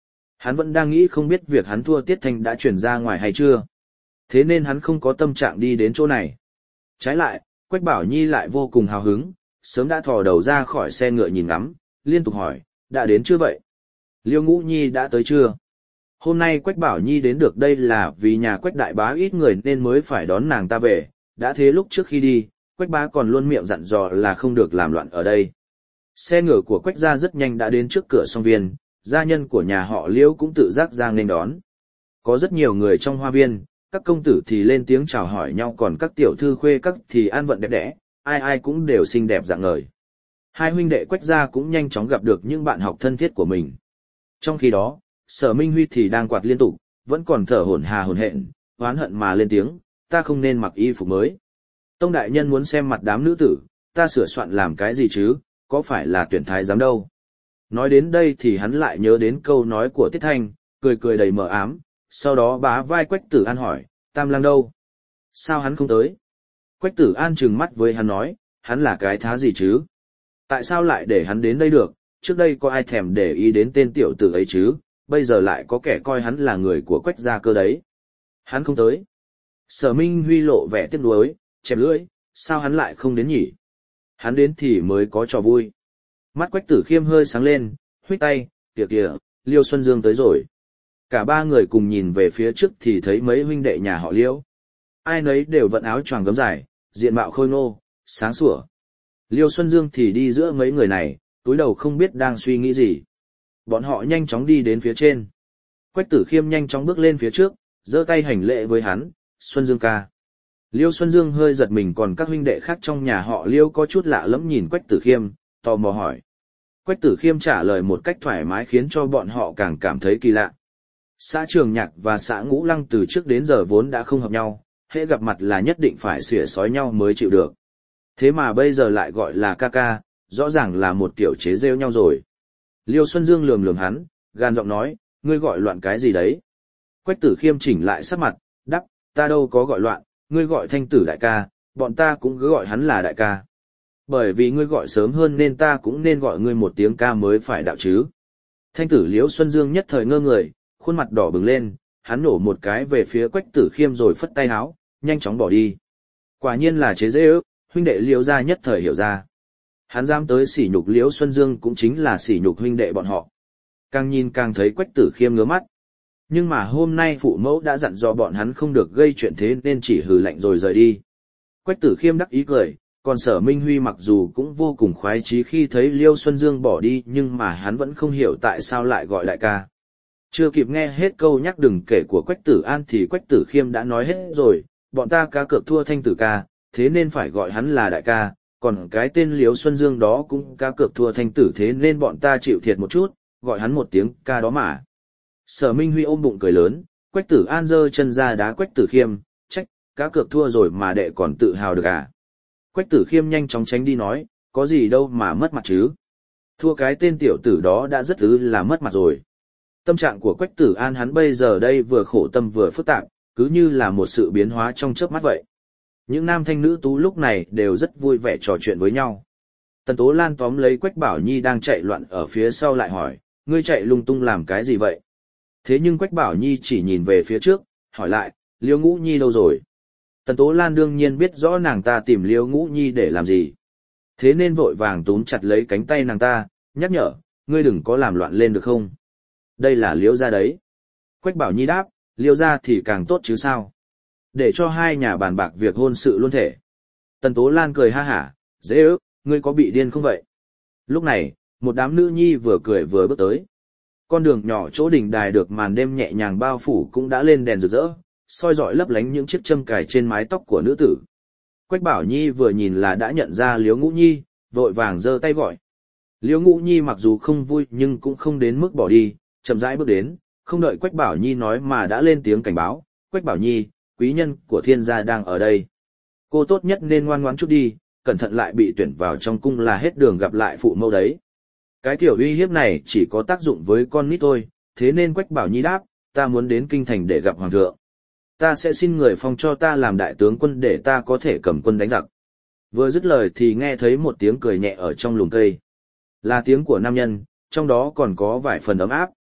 Hắn vẫn đang nghĩ không biết việc hắn thua Tiết Thanh đã truyền ra ngoài hay chưa. Thế nên hắn không có tâm trạng đi đến chỗ này. Trái lại, Quách Bảo Nhi lại vô cùng hào hứng, sớm đã thò đầu ra khỏi xe ngựa nhìn ngắm, liên tục hỏi, đã đến chưa vậy? Liêu Ngũ Nhi đã tới chưa? Hôm nay Quách Bảo Nhi đến được đây là vì nhà Quách đại bá ít người nên mới phải đón nàng ta về, đã thế lúc trước khi đi, Quách bá còn luôn miệng dặn dò là không được làm loạn ở đây. Xe ngựa của Quách gia rất nhanh đã đến trước cửa song viên, gia nhân của nhà họ Liêu cũng tự giác ra nghênh đón. Có rất nhiều người trong hoa viên, các công tử thì lên tiếng chào hỏi nhau còn các tiểu thư khuê các thì an vận đẹp đẽ, ai ai cũng đều xinh đẹp rạng ngời. Hai huynh đệ Quách gia cũng nhanh chóng gặp được những bạn học thân thiết của mình. Trong khi đó, Sở Minh Huy thì đang quạt liên tục, vẫn còn thở hổn hển, oán hận mà lên tiếng, ta không nên mặc y phục mới. Tông đại nhân muốn xem mặt đám nữ tử, ta sửa soạn làm cái gì chứ, có phải là tuyển thái giám đâu. Nói đến đây thì hắn lại nhớ đến câu nói của Tiết Thanh, cười cười đầy mờ ám, sau đó bá vai Quách Tử An hỏi, Tam Lang đâu? Sao hắn không tới? Quách Tử An trừng mắt với hắn nói, hắn là cái thá gì chứ? Tại sao lại để hắn đến đây được, trước đây có ai thèm để ý đến tên tiểu tử ấy chứ, bây giờ lại có kẻ coi hắn là người của Quách gia cơ đấy. Hắn không tới. Sở Minh Huy lộ vẻ tiếc nuối, chẹp lưỡi, sao hắn lại không đến nhỉ? Hắn đến thì mới có trò vui. Mắt Quách Tử Khiêm hơi sáng lên, huých tay, kìa kìa, Liêu Xuân Dương tới rồi. Cả ba người cùng nhìn về phía trước thì thấy mấy huynh đệ nhà họ Liêu. Ai nấy đều vận áo choàng gấm dài, diện mạo khôi ngô, sáng sủa. Liêu Xuân Dương thì đi giữa mấy người này, túi đầu không biết đang suy nghĩ gì. Bọn họ nhanh chóng đi đến phía trên. Quách Tử Khiêm nhanh chóng bước lên phía trước, giơ tay hành lễ với hắn, Xuân Dương ca. Liêu Xuân Dương hơi giật mình còn các huynh đệ khác trong nhà họ Liêu có chút lạ lẫm nhìn Quách Tử Khiêm, tò mò hỏi. Quách Tử Khiêm trả lời một cách thoải mái khiến cho bọn họ càng cảm thấy kỳ lạ. Xã Trường Nhạc và xã Ngũ Lăng từ trước đến giờ vốn đã không hợp nhau, hễ gặp mặt là nhất định phải xỉa xói nhau mới chịu được. Thế mà bây giờ lại gọi là ca ca, rõ ràng là một kiểu chế rêu nhau rồi. Liêu Xuân Dương lườm lườm hắn, gan giọng nói, ngươi gọi loạn cái gì đấy? Quách Tử Khiêm chỉnh lại sắc mặt, đáp, ta đâu có gọi loạn, ngươi gọi Thanh Tử đại ca, bọn ta cũng cứ gọi hắn là đại ca. Bởi vì ngươi gọi sớm hơn nên ta cũng nên gọi ngươi một tiếng ca mới phải đạo chứ. Thanh Tử Liêu Xuân Dương nhất thời ngơ người, khuôn mặt đỏ bừng lên, hắn nổ một cái về phía Quách Tử Khiêm rồi phất tay áo, nhanh chóng bỏ đi. Quả nhiên là chế giễu, huynh đệ Liêu gia nhất thời hiểu ra. Hắn dám tới sỉ nhục Liễu Xuân Dương cũng chính là sỉ nhục huynh đệ bọn họ. Càng nhìn càng thấy Quách Tử Khiêm ngứa mắt. Nhưng mà hôm nay phụ mẫu đã dặn dò bọn hắn không được gây chuyện thế nên chỉ hừ lạnh rồi rời đi. Quách Tử Khiêm đắc ý cười, còn Sở Minh Huy mặc dù cũng vô cùng khoái chí khi thấy Liêu Xuân Dương bỏ đi nhưng mà hắn vẫn không hiểu tại sao lại gọi đại ca. Chưa kịp nghe hết câu nhắc đừng kể của Quách Tử An thì Quách Tử Khiêm đã nói hết rồi, bọn ta cá cược thua Thanh Tử ca, thế nên phải gọi hắn là đại ca, còn cái tên Liêu Xuân Dương đó cũng cá cược thua Thanh Tử thế nên bọn ta chịu thiệt một chút, gọi hắn một tiếng ca đó mà. Sở Minh Huy ôm bụng cười lớn, Quách Tử An giơ chân ra đá Quách Tử Khiêm, trách, cá cược thua rồi mà đệ còn tự hào được à. Quách Tử Khiêm nhanh chóng tránh đi nói, có gì đâu mà mất mặt chứ. Thua cái tên tiểu tử đó đã rất là mất mặt rồi. Tâm trạng của Quách Tử An hắn bây giờ đây vừa khổ tâm vừa phức tạp, cứ như là một sự biến hóa trong chớp mắt vậy. Những nam thanh nữ tú lúc này đều rất vui vẻ trò chuyện với nhau. Tần Tố Lan tóm lấy Quách Bảo Nhi đang chạy loạn ở phía sau lại hỏi, ngươi chạy lung tung làm cái gì vậy? Thế nhưng Quách Bảo Nhi chỉ nhìn về phía trước, hỏi lại, Liêu Ngũ Nhi đâu rồi? Tần Tố Lan đương nhiên biết rõ nàng ta tìm Liêu Ngũ Nhi để làm gì. Thế nên vội vàng túm chặt lấy cánh tay nàng ta, nhắc nhở, ngươi đừng có làm loạn lên được không? Đây là Liêu gia đấy. Quách Bảo Nhi đáp, Liêu gia thì càng tốt chứ sao? Để cho hai nhà bàn bạc việc hôn sự luôn thể. Tần Tố Lan cười ha hả, dễ ước, ngươi có bị điên không vậy? Lúc này, một đám nữ nhi vừa cười vừa bước tới. Con đường nhỏ chỗ đỉnh đài được màn đêm nhẹ nhàng bao phủ cũng đã lên đèn rực rỡ, soi rọi lấp lánh những chiếc châm cài trên mái tóc của nữ tử. Quách Bảo Nhi vừa nhìn là đã nhận ra Liễu Ngũ Nhi, vội vàng giơ tay gọi. Liễu Ngũ Nhi mặc dù không vui nhưng cũng không đến mức bỏ đi, chậm rãi bước đến, không đợi Quách Bảo Nhi nói mà đã lên tiếng cảnh báo, Quách Bảo Nhi, quý nhân của thiên gia đang ở đây. Cô tốt nhất nên ngoan ngoãn chút đi, cẩn thận lại bị tuyển vào trong cung là hết đường gặp lại phụ mẫu đấy. Cái tiểu uy hiếp này chỉ có tác dụng với con nít thôi, thế nên Quách Bảo Nhi đáp, ta muốn đến kinh thành để gặp hoàng thượng. Ta sẽ xin người phong cho ta làm đại tướng quân để ta có thể cầm quân đánh giặc. Vừa dứt lời thì nghe thấy một tiếng cười nhẹ ở trong lùm cây. Là tiếng của nam nhân, trong đó còn có vài phần ấm áp.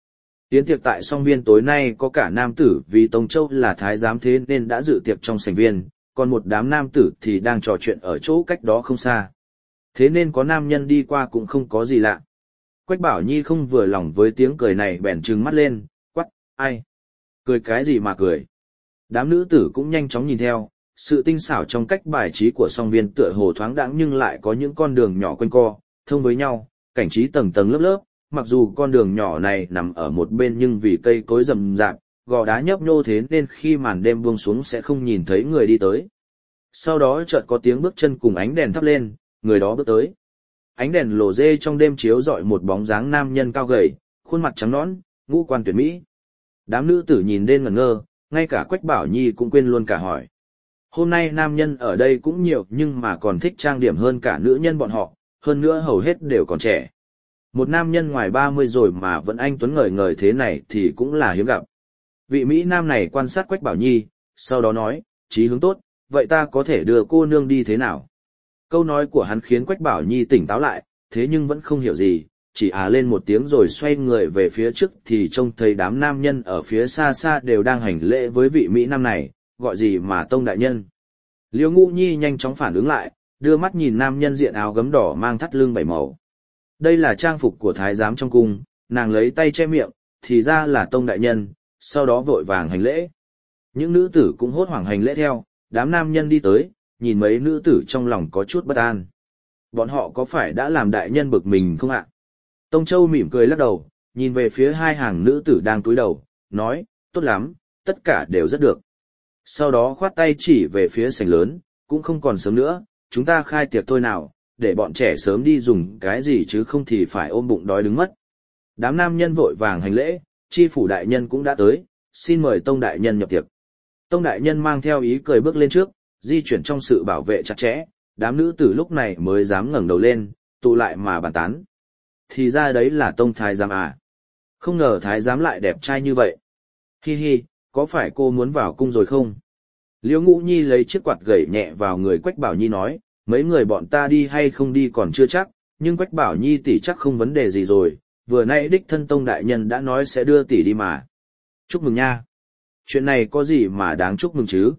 Yến tiệc tại song viên tối nay có cả nam tử vì Tông Châu là thái giám thế nên đã dự tiệc trong sảnh viên, còn một đám nam tử thì đang trò chuyện ở chỗ cách đó không xa. Thế nên có nam nhân đi qua cũng không có gì lạ. Quách Bảo Nhi không vừa lòng với tiếng cười này bèn trừng mắt lên, quắc, ai? Cười cái gì mà cười? Đám nữ tử cũng nhanh chóng nhìn theo, sự tinh xảo trong cách bài trí của song viên tựa hồ thoáng đãng nhưng lại có những con đường nhỏ quanh co, thông với nhau, cảnh trí tầng tầng lớp lớp, mặc dù con đường nhỏ này nằm ở một bên nhưng vì cây cối rậm rạp, gò đá nhấp nhô thế nên khi màn đêm buông xuống sẽ không nhìn thấy người đi tới. Sau đó chợt có tiếng bước chân cùng ánh đèn thắp lên, người đó bước tới. Ánh đèn lồ rê trong đêm chiếu rọi một bóng dáng nam nhân cao gầy, khuôn mặt trắng nõn, ngũ quan tuyệt mỹ. Đám nữ tử nhìn đến ngẩn ngơ, ngay cả Quách Bảo Nhi cũng quên luôn cả hỏi. Hôm nay nam nhân ở đây cũng nhiều nhưng mà còn thích trang điểm hơn cả nữ nhân bọn họ, hơn nữa hầu hết đều còn trẻ. Một nam nhân ngoài 30 rồi mà vẫn anh tuấn ngời ngời thế này thì cũng là hiếm gặp. Vị Mỹ Nam này quan sát Quách Bảo Nhi, sau đó nói, chí hướng tốt, vậy ta có thể đưa cô nương đi thế nào? Câu nói của hắn khiến Quách Bảo Nhi tỉnh táo lại, thế nhưng vẫn không hiểu gì, chỉ lên một tiếng rồi xoay người về phía trước thì trông thấy đám nam nhân ở phía xa xa đều đang hành lễ với vị Mỹ Nam này, gọi gì mà Tông đại nhân. Liêu Ngũ Nhi nhanh chóng phản ứng lại, đưa mắt nhìn nam nhân diện áo gấm đỏ mang thắt lưng 7 màu. Đây là trang phục của thái giám trong cung, nàng lấy tay che miệng, thì ra là Tông đại nhân, sau đó vội vàng hành lễ. Những nữ tử cũng hốt hoảng hành lễ theo, đám nam nhân đi tới, nhìn mấy nữ tử trong lòng có chút bất an. Bọn họ có phải đã làm đại nhân bực mình không ạ? Tông Châu mỉm cười lắc đầu, nhìn về phía hai hàng nữ tử đang cúi đầu, nói, tốt lắm, tất cả đều rất được. Sau đó khoát tay chỉ về phía sảnh lớn, cũng không còn sớm nữa, chúng ta khai tiệc thôi nào, để bọn trẻ sớm đi dùng cái gì chứ không thì phải ôm bụng đói đứng mất. Đám nam nhân vội vàng hành lễ, chi phủ đại nhân cũng đã tới, xin mời Tông đại nhân nhập tiệc. Tông đại nhân mang theo ý cười bước lên trước, di chuyển trong sự bảo vệ chặt chẽ, đám nữ tử lúc này mới dám ngẩng đầu lên, tụ lại mà bàn tán. Thì ra đấy là Tông thái giám à? Không ngờ thái giám lại đẹp trai như vậy. Hi hi, có phải cô muốn vào cung rồi không? Liêu Ngũ Nhi lấy chiếc quạt gẩy nhẹ vào người Quách Bảo Nhi nói, mấy người bọn ta đi hay không đi còn chưa chắc, nhưng Quách Bảo Nhi tỷ chắc không vấn đề gì rồi, vừa nãy đích thân Tông đại nhân đã nói sẽ đưa tỷ đi mà. Chúc mừng nha. Chuyện này có gì mà đáng chúc mừng chứ?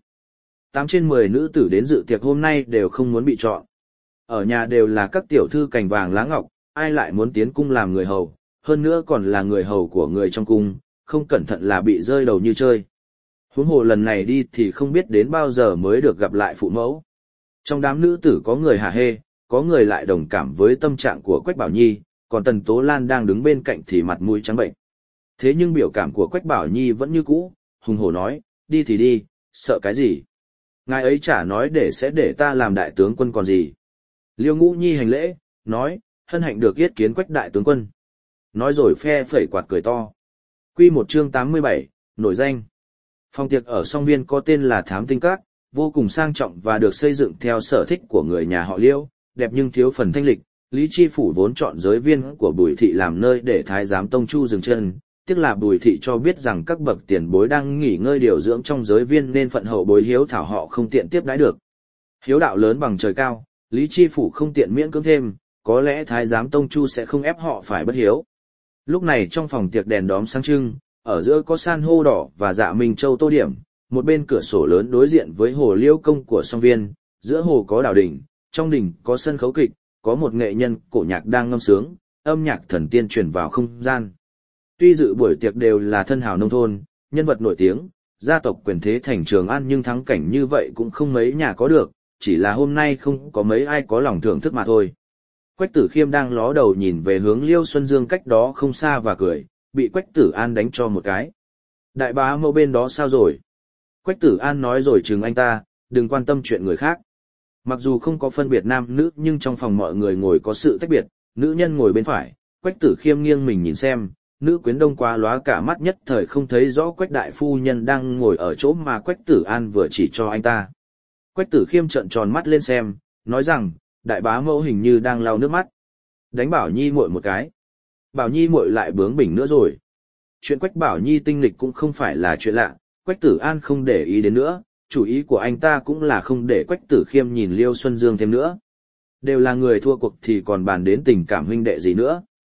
8 trên 10 nữ tử đến dự tiệc hôm nay đều không muốn bị chọn. Ở nhà đều là các tiểu thư cành vàng lá ngọc, ai lại muốn tiến cung làm người hầu, hơn nữa còn là người hầu của người trong cung, không cẩn thận là bị rơi đầu như chơi. Huống hồ lần này đi thì không biết đến bao giờ mới được gặp lại phụ mẫu. Trong đám nữ tử có người hả hê, có người lại đồng cảm với tâm trạng của Quách Bảo Nhi, còn Tần Tố Lan đang đứng bên cạnh thì mặt mũi trắng bệnh. Thế nhưng biểu cảm của Quách Bảo Nhi vẫn như cũ, hùng hổ nói, đi thì đi, sợ cái gì? Ngài ấy chả nói sẽ để ta làm đại tướng quân còn gì. Liêu Ngũ Nhi hành lễ, nói, hân hạnh được yết kiến Quách đại tướng quân. Nói rồi phe phẩy quạt cười to. Quy một chương 87, nổi danh. Phòng tiệc ở Song Viên có tên là Thám Tinh Các, vô cùng sang trọng và được xây dựng theo sở thích của người nhà họ Liêu, đẹp nhưng thiếu phần thanh lịch. Lý Chi Phủ vốn chọn giới viên của Bùi Thị làm nơi để thái giám Tông Chu dừng chân, tiếc là Bùi Thị cho biết rằng các bậc tiền bối đang nghỉ ngơi điều dưỡng trong giới viên nên phận hậu bối hiếu thảo họ không tiện tiếp đãi được. Hiếu đạo lớn bằng trời cao, Lý Chi Phủ không tiện miễn cưỡng thêm, có lẽ thái giám Tông Chu sẽ không ép họ phải bất hiếu. Lúc này trong phòng tiệc đèn đóm sáng trưng, ở giữa có san hô đỏ và dạ minh châu tô điểm, một bên cửa sổ lớn đối diện với hồ Liêu Công của Song Viên, giữa hồ có đảo đỉnh, trong đỉnh có sân khấu kịch, có một nghệ nhân cổ nhạc đang ngâm sướng, âm nhạc thần tiên truyền vào không gian. Tuy dự buổi tiệc đều là thân hào nông thôn, nhân vật nổi tiếng, gia tộc quyền thế thành Trường An nhưng thắng cảnh như vậy cũng không mấy nhà có được, chỉ là hôm nay không có mấy ai có lòng thưởng thức mà thôi. Quách Tử Khiêm đang ló đầu nhìn về hướng Liêu Xuân Dương cách đó không xa và cười, bị Quách Tử An đánh cho một cái. Đại bá mẫu bên đó sao rồi? Quách Tử An nói rồi chừng anh ta, đừng quan tâm chuyện người khác. Mặc dù không có phân biệt nam nữ nhưng trong phòng mọi người ngồi có sự tách biệt, nữ nhân ngồi bên phải, Quách Tử Khiêm nghiêng mình nhìn xem, nữ quyến đông quá lóa cả mắt nhất thời không thấy rõ Quách đại phu nhân đang ngồi ở chỗ mà Quách Tử An vừa chỉ cho anh ta. Quách Tử Khiêm trợn tròn mắt lên xem, nói rằng, đại bá mẫu hình như đang lau nước mắt. Đánh Bảo Nhi muội một cái. Bảo Nhi muội lại bướng bỉnh nữa rồi. Chuyện Quách Bảo Nhi tinh lịch cũng không phải là chuyện lạ, Quách Tử An không để ý đến nữa, chủ ý của anh ta cũng là không để Quách Tử Khiêm nhìn Liêu Xuân Dương thêm nữa. Đều là người thua cuộc thì còn bàn đến tình cảm huynh đệ gì nữa.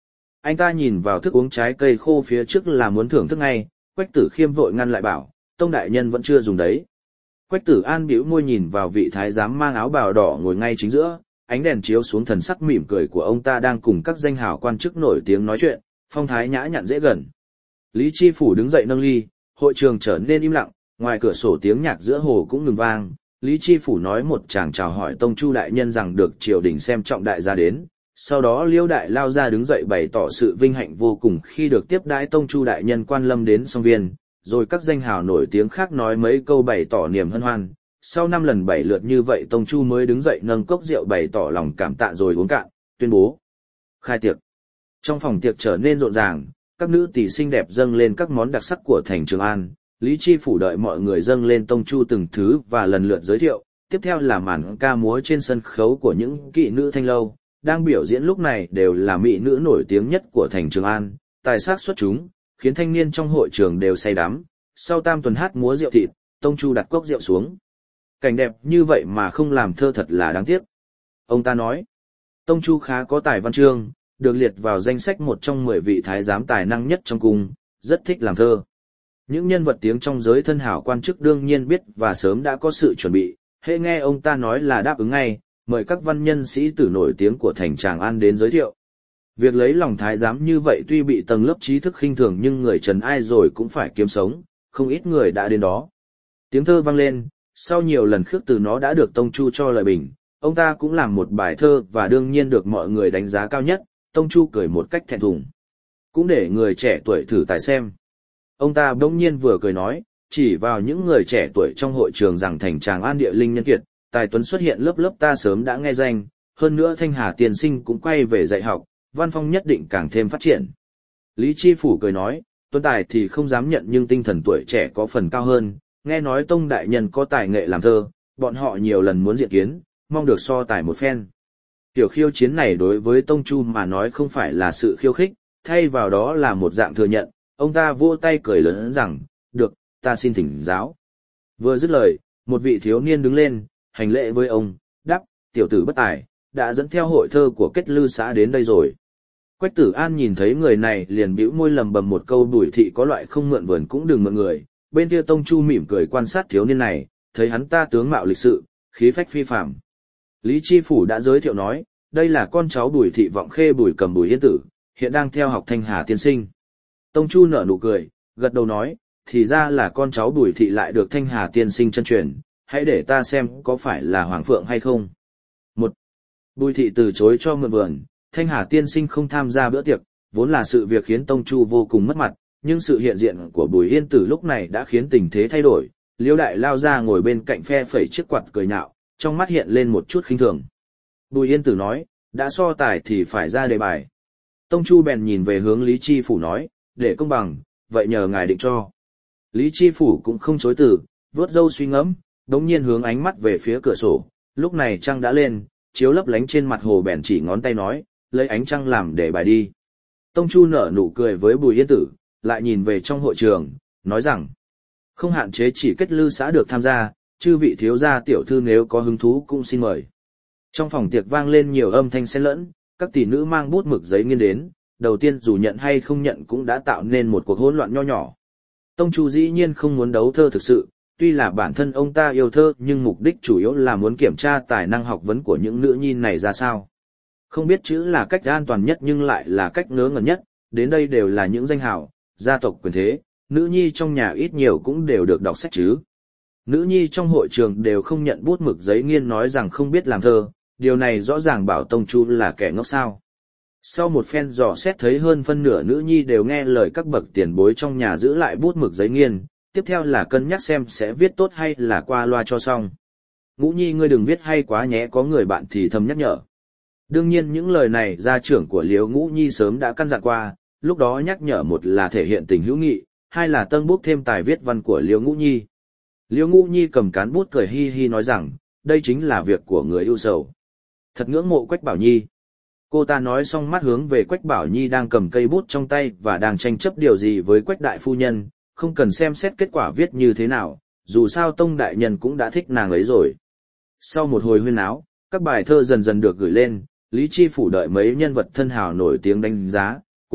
Anh ta nhìn vào thức uống trái cây khô phía trước là muốn thưởng thức ngay, Quách Tử Khiêm vội ngăn lại bảo, Tông đại nhân vẫn chưa dùng đấy. Quách Tử An bĩu môi nhìn vào vị thái giám mang áo bào đỏ ngồi ngay chính giữa, ánh đèn chiếu xuống thần sắc mỉm cười của ông ta đang cùng các danh hào quan chức nổi tiếng nói chuyện, phong thái nhã nhặn dễ gần. Lý Chi Phủ đứng dậy nâng ly, hội trường trở nên im lặng, ngoài cửa sổ tiếng nhạc giữa hồ cũng ngừng vang. Lý Chi Phủ nói một chàng chào hỏi Tông Chu đại nhân rằng được triều đình xem trọng đại gia đến, sau đó Liêu đại lao ra đứng dậy bày tỏ sự vinh hạnh vô cùng khi được tiếp đãi Tông Chu đại nhân quan lâm đến Song Viên, rồi các danh hào nổi tiếng khác nói mấy câu bày tỏ niềm hân hoan. Sau 5 lần 7 lượt như vậy Tông Chu mới đứng dậy nâng cốc rượu bày tỏ lòng cảm tạ rồi uống cạn, tuyên bố khai tiệc. Trong phòng tiệc trở nên rộn ràng, các nữ tỷ xinh đẹp dâng lên các món đặc sắc của thành Trường An. Lý Chi Phủ đợi mọi người dâng lên Tông Chu từng thứ và lần lượt giới thiệu, tiếp theo là màn ca múa trên sân khấu của những kỵ nữ thanh lâu, đang biểu diễn lúc này đều là mỹ nữ nổi tiếng nhất của thành Trường An, tài sắc xuất chúng, khiến thanh niên trong hội trường đều say đắm. Sau tam tuần hát múa rượu thịt, Tông Chu đặt cốc rượu xuống. Cảnh đẹp như vậy mà không làm thơ thật là đáng tiếc. Ông ta nói, Tông Chu khá có tài văn chương, được liệt vào danh sách một trong 10 vị thái giám tài năng nhất trong cung, rất thích làm thơ. Những nhân vật tiếng trong giới thân hảo quan chức đương nhiên biết và sớm đã có sự chuẩn bị, hễ nghe ông ta nói là đáp ứng ngay, mời các văn nhân sĩ tử nổi tiếng của thành Tràng An đến giới thiệu. Việc lấy lòng thái giám như vậy tuy bị tầng lớp trí thức khinh thường nhưng người trần ai rồi cũng phải kiếm sống, không ít người đã đến đó. Tiếng thơ vang lên, sau nhiều lần khước từ nó đã được Tông Chu cho lời bình, ông ta cũng làm một bài thơ và đương nhiên được mọi người đánh giá cao nhất. Tông Chu cười một cách thẹn thùng. Cũng để người trẻ tuổi thử tài xem. Ông ta bỗng nhiên vừa cười nói, chỉ vào những người trẻ tuổi trong hội trường rằng thành Tràng An địa linh nhân kiệt, tài tuấn xuất hiện lớp lớp ta sớm đã nghe danh, hơn nữa Thanh Hà tiên sinh cũng quay về dạy học, văn phong nhất định càng thêm phát triển. Lý Chi Phủ cười nói, tuấn tài thì không dám nhận nhưng tinh thần tuổi trẻ có phần cao hơn, nghe nói Tông đại nhân có tài nghệ làm thơ, bọn họ nhiều lần muốn diện kiến, mong được so tài một phen. Kiểu khiêu chiến này đối với Tông Chu mà nói không phải là sự khiêu khích, thay vào đó là một dạng thừa nhận, ông ta vỗ tay cười lớn rằng, được, ta xin thỉnh giáo. Vừa dứt lời, một vị thiếu niên đứng lên, hành lễ với ông, đáp, tiểu tử bất tài, đã dẫn theo hội thơ của Kết Lư xã đến đây rồi. Quách Tử An nhìn thấy người này liền bĩu môi lầm bầm một câu Bùi thị có loại không mượn vườn cũng đừng mượn người, bên kia Tông Chu mỉm cười quan sát thiếu niên này, thấy hắn ta tướng mạo lịch sự, khí phách phi phàm. Lý Chi Phủ đã giới thiệu nói, đây là con cháu Bùi thị Vọng Khê Bùi Cầm Bùi Yên Tử, hiện đang theo học Thanh Hà tiên sinh. Tông Chu nở nụ cười, gật đầu nói, thì ra là con cháu Bùi thị lại được Thanh Hà tiên sinh chân truyền, hãy để ta xem có phải là Hoàng Phượng hay không. 1. Bùi thị từ chối cho mượn vườn, Thanh Hà tiên sinh không tham gia bữa tiệc, vốn là sự việc khiến Tông Chu vô cùng mất mặt, nhưng sự hiện diện của Bùi Yên Tử lúc này đã khiến tình thế thay đổi. Liêu đại lao ra ngồi bên cạnh phe phẩy chiếc quạt cười nhạo, trong mắt hiện lên một chút khinh thường. Bùi Yên Tử nói, đã so tài thì phải ra đề bài. Tông Chu bèn nhìn về hướng Lý Chi Phủ nói, để công bằng, vậy nhờ ngài định cho. Lý Chi Phủ cũng không chối từ, vuốt râu suy ngẫm, đống nhiên hướng ánh mắt về phía cửa sổ, lúc này trăng đã lên, chiếu lấp lánh trên mặt hồ bèn chỉ ngón tay nói, lấy ánh trăng làm đề bài đi. Tông Chu nở nụ cười với Bùi Yên Tử, lại nhìn về trong hội trường, nói rằng, không hạn chế chỉ Kết Lư xã được tham gia, chư vị thiếu gia tiểu thư nếu có hứng thú cũng xin mời. Trong phòng tiệc vang lên nhiều âm thanh xen lẫn, các tỷ nữ mang bút mực giấy nghiên đến, đầu tiên dù nhận hay không nhận cũng đã tạo nên một cuộc hỗn loạn nho nhỏ. Tông Chu dĩ nhiên không muốn đấu thơ thực sự, tuy là bản thân ông ta yêu thơ nhưng mục đích chủ yếu là muốn kiểm tra tài năng học vấn của những nữ nhi này ra sao. Không biết chữ là cách an toàn nhất nhưng lại là cách ngớ ngẩn nhất, đến đây đều là những danh hào, gia tộc quyền thế, nữ nhi trong nhà ít nhiều cũng đều được đọc sách chứ. Nữ nhi trong hội trường đều không nhận bút mực giấy nghiên nói rằng không biết làm thơ, điều này rõ ràng bảo Tông Chu là kẻ ngốc sao. Sau một phen dò xét thấy hơn phân nửa nữ nhi đều nghe lời các bậc tiền bối trong nhà giữ lại bút mực giấy nghiên, tiếp theo là cân nhắc xem sẽ viết tốt hay là qua loa cho xong. Ngũ nhi ngươi đừng viết hay quá nhé, có người bạn thì thầm nhắc nhở. Đương nhiên những lời này gia trưởng của Liễu Ngũ Nhi sớm đã căn dặn qua, lúc đó nhắc nhở một là thể hiện tình hữu nghị, hai là tân bút thêm tài viết văn của Liễu Ngũ Nhi. Liễu Ngũ Nhi cầm cán bút cười hi hi nói rằng, đây chính là việc của người ưu sầu. Thật ngưỡng mộ Quách Bảo Nhi. Cô ta nói xong mắt hướng về Quách Bảo Nhi đang cầm cây bút trong tay và đang tranh chấp điều gì với Quách đại phu nhân, không cần xem xét kết quả viết như thế nào, dù sao Tông đại nhân cũng đã thích nàng ấy rồi. Sau một hồi huyên náo, các bài thơ dần dần được gửi lên, Lý Chi Phủ đợi mấy nhân vật thân hào nổi tiếng đánh giá,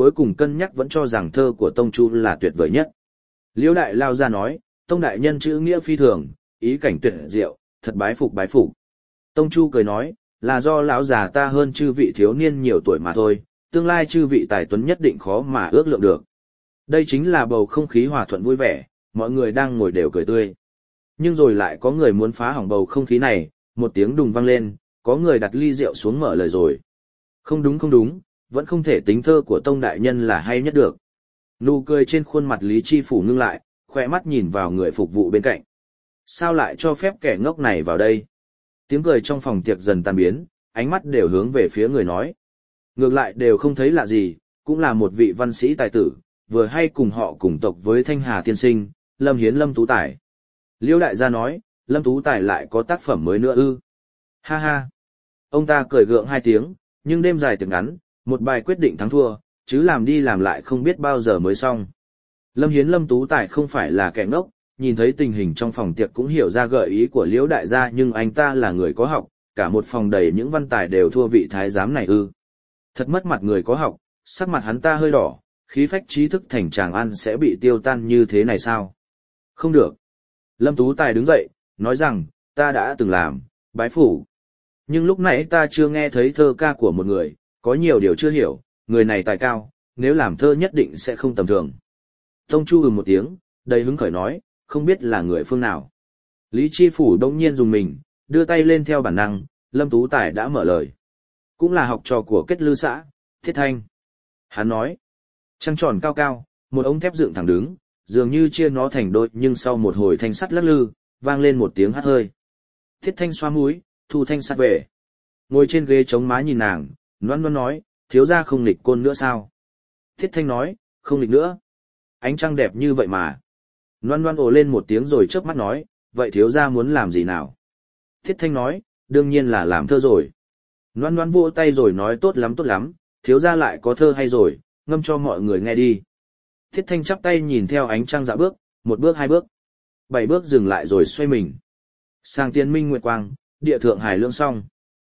cuối cùng cân nhắc vẫn cho rằng thơ của Tông Chu là tuyệt vời nhất. Liễu đại lao ra nói, Tông đại nhân chữ nghĩa phi thường, ý cảnh tuyệt diệu, thật bái phục bái phục. Tông Chu cười nói, là do lão già ta hơn chư vị thiếu niên nhiều tuổi mà thôi, tương lai chư vị tài tuấn nhất định khó mà ước lượng được. Đây chính là bầu không khí hòa thuận vui vẻ, mọi người đang ngồi đều cười tươi. Nhưng rồi lại có người muốn phá hỏng bầu không khí này, một tiếng đùng vang lên, có người đặt ly rượu xuống mở lời rồi. Không đúng không đúng, vẫn không thể tính thơ của Tông đại nhân là hay nhất được. Nụ cười trên khuôn mặt Lý Chi Phủ ngưng lại, khỏe mắt nhìn vào người phục vụ bên cạnh. Sao lại cho phép kẻ ngốc này vào đây? Tiếng cười trong phòng tiệc dần tan biến, ánh mắt đều hướng về phía người nói. Ngược lại đều không thấy lạ gì, cũng là một vị văn sĩ tài tử, vừa hay cùng họ cùng tộc với Thanh Hà tiên sinh, Lâm Hiến Lâm Tú Tài. Liễu đại gia nói, Lâm Tú Tài lại có tác phẩm mới nữa ư? Ha ha. Ông ta cười gượng hai tiếng, nhưng đêm dài tiệc ngắn, một bài quyết định thắng thua, chứ làm đi làm lại không biết bao giờ mới xong. Lâm Hiến Lâm Tú Tài không phải là kẻ ngốc, nhìn thấy tình hình trong phòng tiệc cũng hiểu ra gợi ý của Liễu đại gia, nhưng anh ta là người có học, cả một phòng đầy những văn tài đều thua vị thái giám này ư? Thật mất mặt người có học, sắc mặt hắn ta hơi đỏ, khí phách trí thức thành Tràng An sẽ bị tiêu tan như thế này sao? Không được. Lâm Tú Tài đứng dậy, nói rằng, ta đã từng làm, bái phủ. Nhưng lúc nãy ta chưa nghe thấy thơ ca của một người, có nhiều điều chưa hiểu, người này tài cao, nếu làm thơ nhất định sẽ không tầm thường. Tông Chu một tiếng, đầy hứng khởi nói, không biết là người phương nào. Lý Chi Phủ đông nhiên dùng mình, đưa tay lên theo bản năng, Lâm Tú Tài đã mở lời. Cũng là học trò của Kết Lư xã, Thiết Thanh. Hắn nói, trăng tròn cao cao, một ống thép dựng thẳng đứng, dường như chia nó thành đôi, nhưng sau một hồi thanh sắt lắc lư, vang lên một tiếng hắt hơi. Thiết Thanh xoa mũi, thu thanh sắt về. Ngồi trên ghế chống má nhìn nàng, Loan Loan nói, thiếu gia không nghịch côn nữa sao? Thiết Thanh nói, không nghịch nữa. Ánh trăng đẹp như vậy mà. Loan Loan ồ lên một tiếng rồi chớp mắt nói, vậy thiếu gia muốn làm gì nào? Thiết Thanh nói, đương nhiên là làm thơ rồi. Loan Loan vỗ tay rồi nói tốt lắm, thiếu gia lại có thơ hay rồi, ngâm cho mọi người nghe đi. Thiết Thanh chắp tay nhìn theo ánh trăng dạo bước, một bước hai bước. 7 bước dừng lại rồi xoay mình. Sang tiên minh nguyệt quang, địa thượng hải lương song.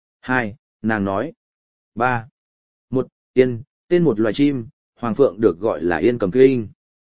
2, nàng nói. 3. 1, yên, tên một loài chim, hoàng phượng được gọi là yên cầm kinh.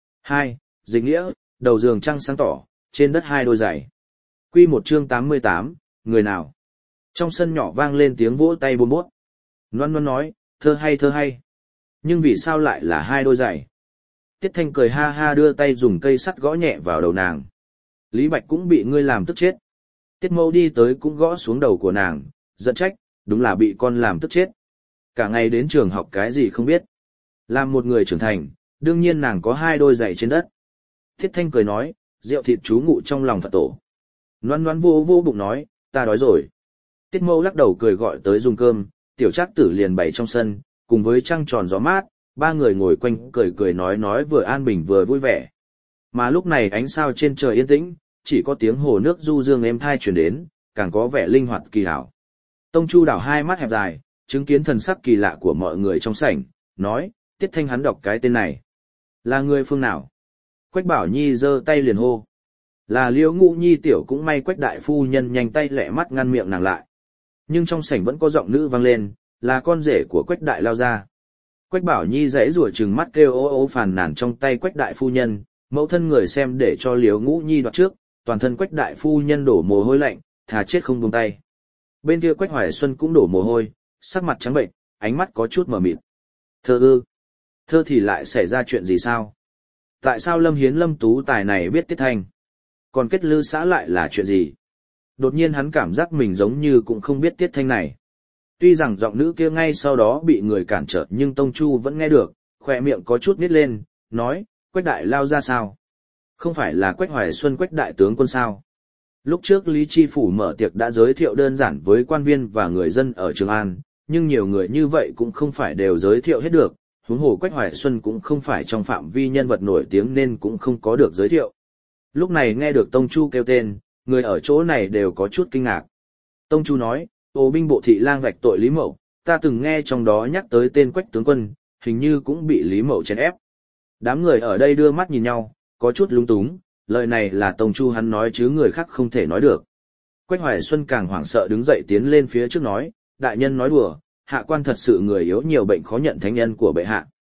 2, dịch nghĩa, đầu giường trăng sáng tỏ, trên đất 2 đôi giày. Quy một chương 88, người nào? Trong sân nhỏ vang lên tiếng vỗ tay bôn bốt. Loan Loan nói, thơ hay. Nhưng vì sao lại là 2 đôi giày? Tiết Thanh cười ha ha đưa tay dùng cây sắt gõ nhẹ vào đầu nàng. Lý Bạch cũng bị ngươi làm tức chết. Tiết Mẫu đi tới cũng gõ xuống đầu của nàng, giận trách, đúng là bị con làm tức chết. Cả ngày đến trường học cái gì không biết. Làm một người trưởng thành, đương nhiên nàng có 2 đôi giày trên đất. Tiết Thanh cười nói, rượu thịt chú ngụ trong lòng Phật tổ. Loan Loan vô bụng nói, ta đói rồi. Tiết Mẫu lắc đầu cười gọi tới dùng cơm, tiểu trác tử liền bày trong sân, cùng với trăng tròn gió mát, 3 người ngồi quanh cười nói vừa an bình vừa vui vẻ. Mà lúc này ánh sao trên trời yên tĩnh, chỉ có tiếng hồ nước du dương êm thai truyền đến, càng có vẻ linh hoạt kỳ hảo. Tông Chu đảo 2 mắt hẹp dài, chứng kiến thần sắc kỳ lạ của mọi người trong sảnh, nói, Tiết Thanh hắn đọc cái tên này. Là người phương nào? Quách Bảo Nhi giơ tay liền hô. Là Liễu Ngũ Nhi tiểu, cũng may Quách đại phu nhân nhanh tay lẹ mắt ngăn miệng nàng lại. Nhưng trong sảnh vẫn có giọng nữ vang lên, là con rể của Quách đại lao ra. Quách Bảo Nhi giãy giụa trừng mắt kêu ố phàn nàn trong tay Quách đại phu nhân, mẫu thân người xem để cho Liễu Ngũ Nhi đoạt trước, toàn thân Quách đại phu nhân đổ mồ hôi lạnh, thà chết không buông tay. Bên kia Quách Hoài Xuân cũng đổ mồ hôi, sắc mặt trắng bệnh, ánh mắt có chút mờ mịt. Thơ ư? Thơ thì lại xảy ra chuyện gì sao? Tại sao Lâm Hiến Lâm Tú Tài này biết Tiết Thanh? Còn Kết Lư xã lại là chuyện gì? Đột nhiên hắn cảm giác mình giống như cũng không biết Tiết Thanh này. Tuy rằng giọng nữ kia ngay sau đó bị người cản trở, nhưng Tông Chu vẫn nghe được, khỏe miệng có chút nít lên, nói, Quách đại lao ra sao? Không phải là Quách Hoài Xuân Quách đại tướng quân sao? Lúc trước Lý Chi Phủ mở tiệc đã giới thiệu đơn giản với quan viên và người dân ở Trường An, nhưng nhiều người như vậy cũng không phải đều giới thiệu hết được, huống hồ Quách Hoài Xuân cũng không phải trong phạm vi nhân vật nổi tiếng nên cũng không có được giới thiệu. Lúc này nghe được Tông Chu kêu tên, người ở chỗ này đều có chút kinh ngạc. Tông Chu nói, Ô binh bộ thị lang vạch tội Lý Mậu, ta từng nghe trong đó nhắc tới tên Quách tướng quân, hình như cũng bị Lý Mậu chèn ép. Đám người ở đây đưa mắt nhìn nhau, có chút lung túng, lời này là Tông Chu hắn nói chứ người khác không thể nói được. Quách Hoài Xuân càng hoảng sợ đứng dậy tiến lên phía trước nói, đại nhân nói đùa, hạ quan thật sự người yếu nhiều bệnh khó nhận thánh nhân của bệ hạ.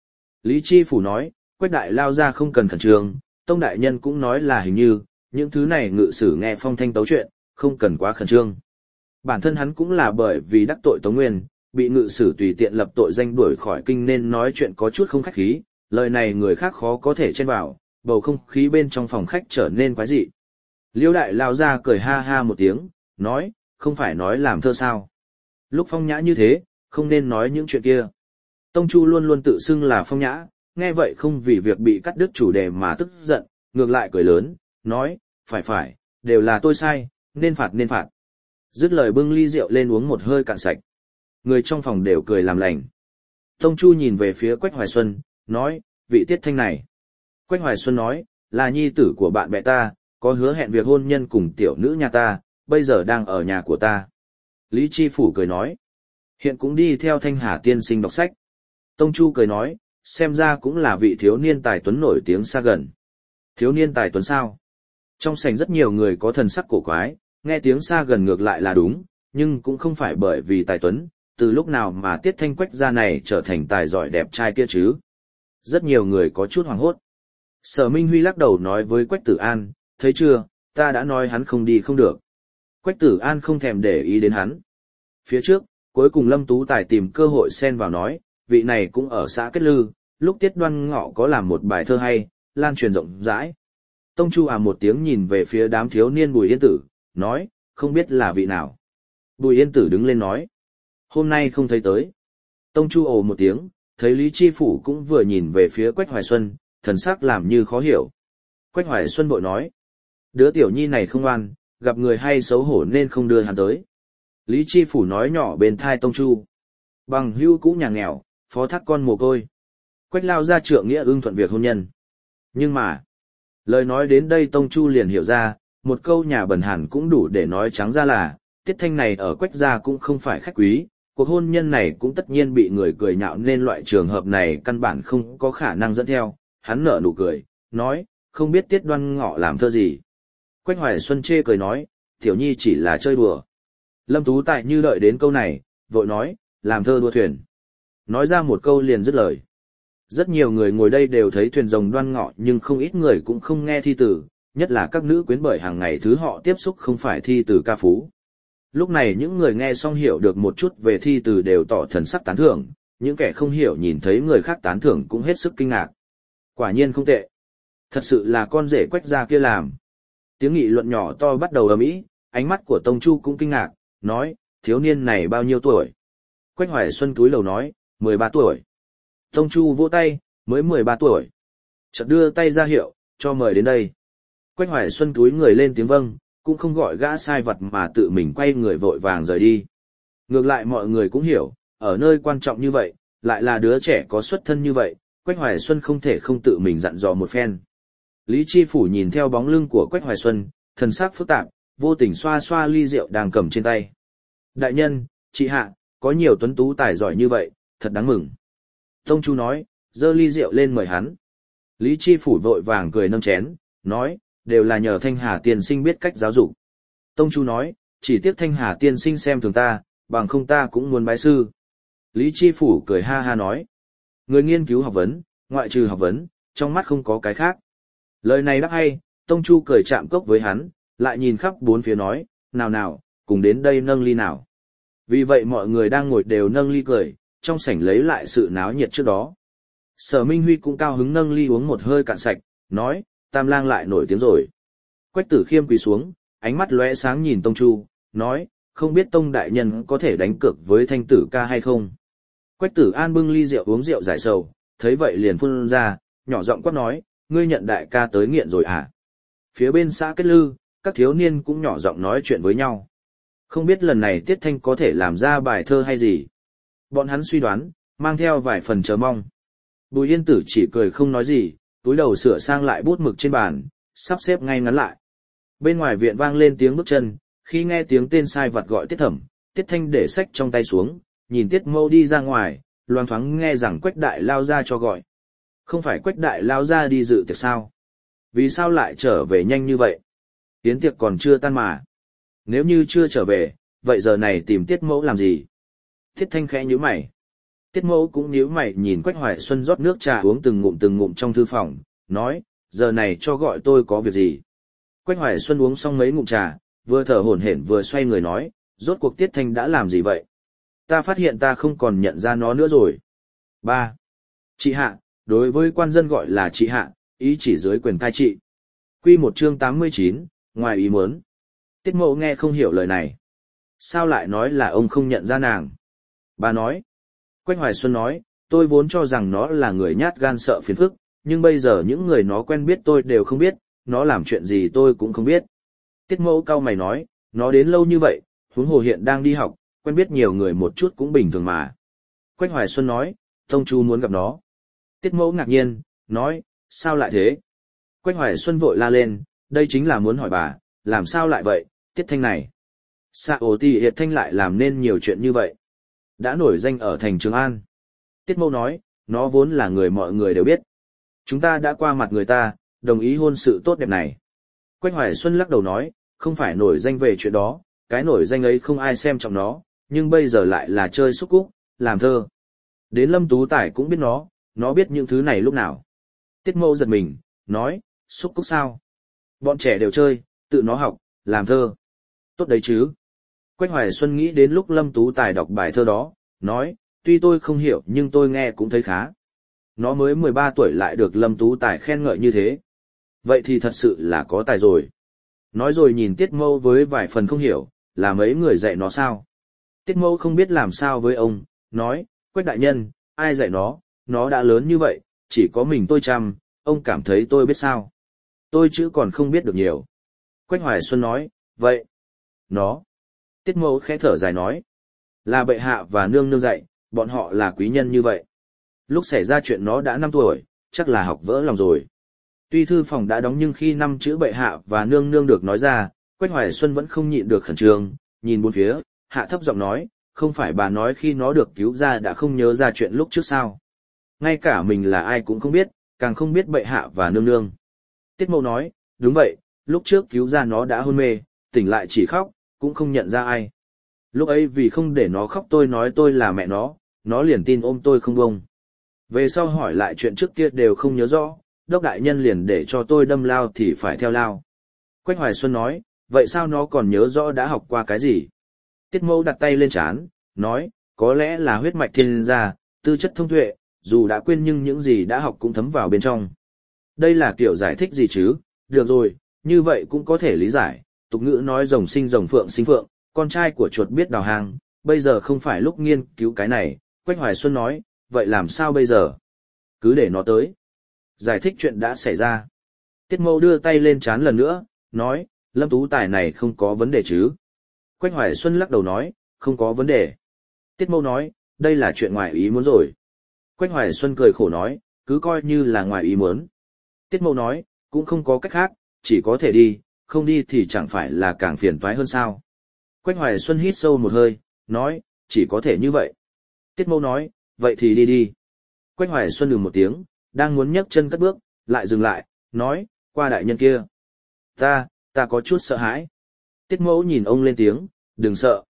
Lý Chi Phủ nói, Quách đại lao ra không cần khẩn trương, Tông đại nhân cũng nói là hình như, những thứ này ngự sử nghe phong thanh tấu chuyện, không cần quá khẩn trương. Bản thân hắn cũng là bởi vì đắc tội Tống Nguyên, bị ngự sử tùy tiện lập tội danh đuổi khỏi kinh nên nói chuyện có chút không khách khí, lời này người khác khó có thể chen vào, bầu không khí bên trong phòng khách trở nên quái dị. Liêu đại lao ra cười ha ha một tiếng, nói, không phải nói làm thơ sao. Lúc phong nhã như thế, không nên nói những chuyện kia. Tông Chu luôn luôn tự xưng là phong nhã, nghe vậy không vì việc bị cắt đứt chủ đề mà tức giận, ngược lại cười lớn, nói, phải, đều là tôi sai, nên phạt. Dứt lời bưng ly rượu lên uống một hơi cạn sạch. Người trong phòng đều cười làm lành. Tông Chu nhìn về phía Quách Hoài Xuân, nói, vị Tiết Thanh này. Quách Hoài Xuân nói, là nhi tử của bạn bè ta, có hứa hẹn việc hôn nhân cùng tiểu nữ nhà ta, bây giờ đang ở nhà của ta. Lý Chi Phủ cười nói, hiện cũng đi theo Thanh Hà tiên sinh đọc sách. Tông Chu cười nói, xem ra cũng là vị thiếu niên tài tuấn nổi tiếng xa gần. Thiếu niên tài tuấn sao? Trong sảnh rất nhiều người có thần sắc cổ quái, nghe tiếng xa gần ngược lại là đúng, nhưng cũng không phải bởi vì tài tuấn, từ lúc nào mà Tiết Thanh Quách gia này trở thành tài giỏi đẹp trai kia chứ. Rất nhiều người có chút hoảng hốt. Sở Minh Huy lắc đầu nói với Quách Tử An, thấy chưa, ta đã nói hắn không đi không được. Quách Tử An không thèm để ý đến hắn. Phía trước, cuối cùng Lâm Tú Tài tìm cơ hội xen vào nói, vị này cũng ở xã Kết Lư, lúc Tiết Đoan Ngọ có làm một bài thơ hay, lan truyền rộng rãi. Tông Chu một tiếng nhìn về phía đám thiếu niên Bùi Yên Tử, nói, không biết là vị nào. Bùi Yên Tử đứng lên nói, hôm nay không thấy tới. Tông Chu một tiếng, thấy Lý Chi Phủ cũng vừa nhìn về phía Quách Hoài Xuân, thần sắc làm như khó hiểu. Quách Hoài Xuân bội nói, đứa tiểu nhi này không ngoan, gặp người hay xấu hổ nên không đưa hắn tới. Lý Chi Phủ nói nhỏ bên thai Tông Chu, bằng hữu cũ nhà nghèo, phó thác con mồ côi. Quách lao ra trượng nghĩa ưng thuận việc hôn nhân. Nhưng mà, lời nói đến đây Tông Chu liền hiểu ra, một câu nhà bần hàn cũng đủ để nói trắng ra là, Tiết Thanh này ở Quách gia cũng không phải khách quý, cuộc hôn nhân này cũng tất nhiên bị người cười nhạo nên loại trường hợp này căn bản không có khả năng dẫn theo. Hắn nở nụ cười, nói, không biết Tiết Đoan Ngọ làm thơ gì. Quách Hoài Xuân chê cười nói, tiểu nhi chỉ là chơi đùa. Lâm Tú Tại như đợi đến câu này, vội nói, làm thơ đua thuyền. Nói ra một câu liền dứt lời. Rất nhiều người ngồi đây đều thấy thuyền rồng Đoan Ngọ nhưng không ít người cũng không nghe thi tử, nhất là các nữ quyến bởi hàng ngày thứ họ tiếp xúc không phải thi tử ca phú. Lúc này những người nghe xong hiểu được một chút về thi tử đều tỏ thần sắc tán thưởng, những kẻ không hiểu nhìn thấy người khác tán thưởng cũng hết sức kinh ngạc. Quả nhiên không tệ. Thật sự là con rể Quách gia kia làm. Tiếng nghị luận nhỏ to bắt đầu ầm ĩ, ánh mắt của Tông Chu cũng kinh ngạc, nói, thiếu niên này bao nhiêu tuổi? Quách Hoài Xuân cúi đầu nói, 13 tuổi. Tông Chu vỗ tay, mới 13 tuổi. Chợt đưa tay ra hiệu, cho mời đến đây. Quách Hoài Xuân cúi người lên tiếng vâng, cũng không gọi gã sai vật mà tự mình quay người vội vàng rời đi. Ngược lại mọi người cũng hiểu, ở nơi quan trọng như vậy, lại là đứa trẻ có xuất thân như vậy, Quách Hoài Xuân không thể không tự mình dặn dò một phen. Lý Chi Phủ nhìn theo bóng lưng của Quách Hoài Xuân, thần sắc phức tạp, vô tình xoa xoa ly rượu đang cầm trên tay. Đại nhân, chị hạ, có nhiều tuấn tú tài giỏi như vậy, thật đáng mừng. Tông Chu nói, giơ ly rượu lên mời hắn. Lý Chi Phủ vội vàng cười nâng chén, nói, đều là nhờ Thanh Hà tiên sinh biết cách giáo dục. Tông Chu nói, chỉ tiếc Thanh Hà tiên sinh xem thường ta, bằng không ta cũng muốn bái sư. Lý Chi Phủ cười ha ha nói, người nghiên cứu học vấn, ngoại trừ học vấn, trong mắt không có cái khác. Lời này đắc hay, Tông Chu cười chạm cốc với hắn, lại nhìn khắp bốn phía nói, nào, cùng đến đây nâng ly nào. Vì vậy mọi người đang ngồi đều nâng ly cười, trong sảnh lấy lại sự náo nhiệt trước đó. Sở Minh Huy cũng cao hứng nâng ly uống một hơi cạn sạch, nói, Tam Lang lại nổi tiếng rồi. Quách Tử Khiêm quỳ xuống, ánh mắt lóe sáng nhìn Tông Chu, nói, không biết Tông đại nhân có thể đánh cược với Thanh Tử ca hay không. Quách Tử An bưng ly rượu uống rượu giải sầu, thấy vậy liền phun ra, nhỏ giọng quát nói, ngươi nhận đại ca tới nghiện rồi à? Phía bên xã Kết Lư, các thiếu niên cũng nhỏ giọng nói chuyện với nhau. Không biết lần này Tiết Thanh có thể làm ra bài thơ hay gì. Bọn hắn suy đoán, mang theo vài phần chờ mong. Bùi Yên Tử chỉ cười không nói gì, túi đầu sửa sang lại bút mực trên bàn, sắp xếp ngay ngắn lại. Bên ngoài viện vang lên tiếng bước chân, khi nghe tiếng tên sai vặt gọi Tiết Thẩm, Tiết Thanh để sách trong tay xuống, nhìn Tiết Mâu đi ra ngoài, loang thoáng nghe rằng Quách đại lao ra cho gọi. Không phải Quách đại lao ra đi dự tiệc sao? Vì sao lại trở về nhanh như vậy? Yến tiệc còn chưa tan mà. Nếu như chưa trở về, vậy giờ này tìm Tiết Mẫu làm gì? Tiết Thanh khẽ nhíu mày. Tiết Mẫu cũng nhíu mày nhìn Quách Hoài Xuân rót nước trà uống từng ngụm trong thư phòng, nói, giờ này cho gọi tôi có việc gì. Quách Hoài Xuân uống xong mấy ngụm trà, vừa thở hổn hển vừa xoay người nói, rốt cuộc Tiết Thanh đã làm gì vậy? Ta phát hiện ta không còn nhận ra nó nữa rồi. 3. Trị hạ, đối với quan dân gọi là trị hạ, ý chỉ dưới quyền cai trị. Quy một chương 89, ngoài ý muốn. Tiết Mẫu nghe không hiểu lời này. Sao lại nói là ông không nhận ra nàng? Bà nói. Quách Hoài Xuân nói, tôi vốn cho rằng nó là người nhát gan sợ phiền phức, nhưng bây giờ những người nó quen biết tôi đều không biết, nó làm chuyện gì tôi cũng không biết. Tiết Mẫu cau mày nói, nó đến lâu như vậy, huống hồ hiện đang đi học, quen biết nhiều người một chút cũng bình thường mà. Quách Hoài Xuân nói, Tông Chu muốn gặp nó. Tiết Mẫu ngạc nhiên, nói, sao lại thế? Quách Hoài Xuân vội la lên, đây chính là muốn hỏi bà, làm sao lại vậy, Tiết Thanh này. Sao thì Hiệt Thanh lại làm nên nhiều chuyện như vậy? Đã nổi danh ở thành Trường An. Tiết Mẫu nói, nó vốn là người mọi người đều biết. Chúng ta đã qua mặt người ta, đồng ý hôn sự tốt đẹp này. Quách Hoài Xuân lắc đầu nói, không phải nổi danh về chuyện đó, cái nổi danh ấy không ai xem trọng nó, nhưng bây giờ lại là chơi xúc cúc, làm thơ. Đến Lâm Tú Tài cũng biết nó biết những thứ này lúc nào. Tiết Mẫu giật mình, nói, xúc cúc sao? Bọn trẻ đều chơi, tự nó học, làm thơ. Tốt đấy chứ. Quách Hoài Xuân nghĩ đến lúc Lâm Tú Tài đọc bài thơ đó, nói, tuy tôi không hiểu nhưng tôi nghe cũng thấy khá. Nó mới 13 tuổi lại được Lâm Tú Tài khen ngợi như thế. Vậy thì thật sự là có tài rồi. Nói rồi nhìn Tiết Mẫu với vài phần không hiểu, là mấy người dạy nó sao? Tiết Mẫu không biết làm sao với ông, nói, Quách đại nhân, ai dạy nó đã lớn như vậy, chỉ có mình tôi chăm, ông cảm thấy tôi biết sao? Tôi chứ còn không biết được nhiều. Quách Hoài Xuân nói, vậy, nó. Tiết Mẫu khẽ thở dài nói, là bệ hạ và nương nương dạy, bọn họ là quý nhân như vậy. Lúc xảy ra chuyện nó đã 5 tuổi, chắc là học vỡ lòng rồi. Tuy thư phòng đã đóng nhưng khi 5 chữ bệ hạ và nương nương được nói ra, Quách Hoài Xuân vẫn không nhịn được khẩn trương, nhìn bốn phía, hạ thấp giọng nói, không phải bà nói khi nó được cứu ra đã không nhớ ra chuyện lúc trước sao. Ngay cả mình là ai cũng không biết, càng không biết bệ hạ và nương nương. Tiết Mẫu nói, đúng vậy, lúc trước cứu ra nó đã hôn mê, tỉnh lại chỉ khóc, cũng không nhận ra ai. Lúc ấy vì không để nó khóc tôi nói tôi là mẹ nó liền tin ôm tôi không bông. Về sau hỏi lại chuyện trước kia đều không nhớ rõ, đốc đại nhân liền để cho tôi đâm lao thì phải theo lao. Quách Hoài Xuân nói, vậy sao nó còn nhớ rõ đã học qua cái gì? Tiết Mẫu đặt tay lên trán, nói, có lẽ là huyết mạch thiên gia, tư chất thông tuệ, dù đã quên nhưng những gì đã học cũng thấm vào bên trong. Đây là kiểu giải thích gì chứ? Được rồi, như vậy cũng có thể lý giải, tục ngữ nói rồng sinh rồng phượng sinh phượng, con trai của chuột biết đào hang, bây giờ không phải lúc nghiên cứu cái này. Quách Hoài Xuân nói, vậy làm sao bây giờ? Cứ để nó tới. Giải thích chuyện đã xảy ra. Tiết Mẫu đưa tay lên trán lần nữa, nói, Lâm Tú Tài này không có vấn đề chứ? Quách Hoài Xuân lắc đầu nói, không có vấn đề. Tiết Mẫu nói, đây là chuyện ngoài ý muốn rồi. Quách Hoài Xuân cười khổ nói, cứ coi như là ngoài ý muốn. Tiết Mẫu nói, cũng không có cách khác, chỉ có thể đi, không đi thì chẳng phải là càng phiền toái hơn sao. Quách Hoài Xuân hít sâu một hơi, nói, chỉ có thể như vậy. Tiết Mẫu nói, vậy thì đi đi. Quách Hoài Xuân một tiếng, đang muốn nhấc chân cất bước, lại dừng lại, nói, qua đại nhân kia. Ta có chút sợ hãi. Tiết Mẫu nhìn ông lên tiếng, đừng sợ.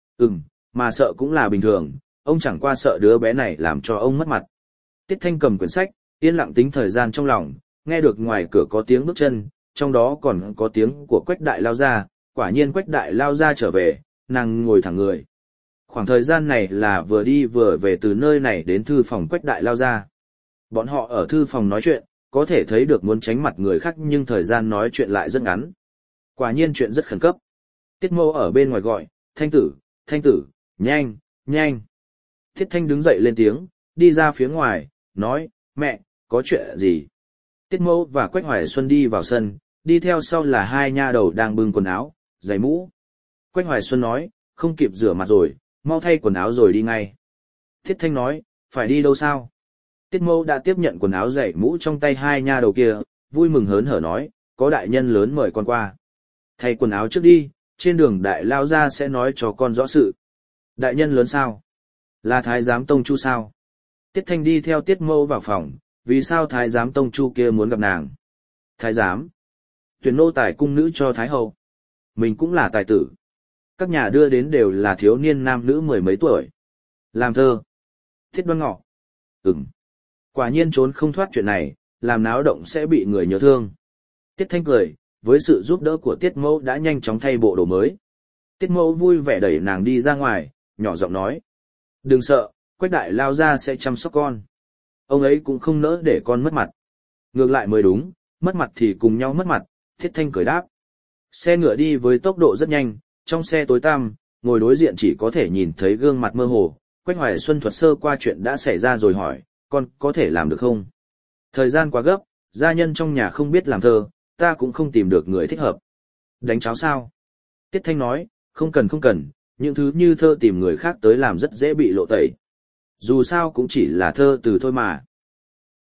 Mà sợ cũng là bình thường, ông chẳng qua sợ đứa bé này làm cho ông mất mặt. Tiết Thanh cầm quyển sách, yên lặng tính thời gian trong lòng, nghe được ngoài cửa có tiếng bước chân, trong đó còn có tiếng của Quách Đại lao ra, quả nhiên Quách Đại lao ra trở về, nàng ngồi thẳng người. Khoảng thời gian này là vừa đi vừa về từ nơi này đến thư phòng Quách Đại lao ra. Bọn họ ở thư phòng nói chuyện, có thể thấy được muốn tránh mặt người khác nhưng thời gian nói chuyện lại rất ngắn. Quả nhiên chuyện rất khẩn cấp. Tiết Mẫu ở bên ngoài gọi, Thanh tử, nhanh. Tiết Thanh đứng dậy lên tiếng, đi ra phía ngoài, nói, mẹ, có chuyện gì? Tiết Mẫu và Quách Hoài Xuân đi vào sân, đi theo sau là hai nha đầu đang bưng quần áo, giày mũ. Quách Hoài Xuân nói, không kịp rửa mặt rồi, mau thay quần áo rồi đi ngay. Tiết Thanh nói, phải đi đâu sao? Tiết Mẫu đã tiếp nhận quần áo giày mũ trong tay hai nha đầu kia, vui mừng hớn hở nói, có đại nhân lớn mời con qua. Thay quần áo trước đi, trên đường đại lao ra sẽ nói cho con rõ sự. Đại nhân lớn sao? Là Thái giám Tông Chu sao? Tiết Thanh đi theo Tiết Mẫu vào phòng, vì sao Thái giám Tông Chu kia muốn gặp nàng? Thái giám? Tuyển nô tài cung nữ cho Thái hậu. Mình cũng là tài tử. Các nhà đưa đến đều là thiếu niên nam nữ 10 mấy tuổi. Làm thơ. Tiết Đoan Ngọ. Quả nhiên trốn không thoát chuyện này, làm náo động sẽ bị người nhớ thương. Tiết Thanh cười, với sự giúp đỡ của Tiết Mẫu đã nhanh chóng thay bộ đồ mới. Tiết Mẫu vui vẻ đẩy nàng đi ra ngoài, nhỏ giọng nói. Đừng sợ, Quách đại lao ra sẽ chăm sóc con. Ông ấy cũng không nỡ để con mất mặt. Ngược lại mới đúng, mất mặt thì cùng nhau mất mặt, Thiết Thanh cười đáp. Xe ngựa đi với tốc độ rất nhanh, trong xe tối tăm, ngồi đối diện chỉ có thể nhìn thấy gương mặt mơ hồ. Quách Hoài Xuân thuật sơ qua chuyện đã xảy ra rồi hỏi, con có thể làm được không? Thời gian quá gấp, gia nhân trong nhà không biết làm thơ, ta cũng không tìm được người thích hợp. Đánh cháo sao? Tiết Thanh nói, không cần, những thứ như thơ tìm người khác tới làm rất dễ bị lộ tẩy. Dù sao cũng chỉ là thơ từ thôi mà.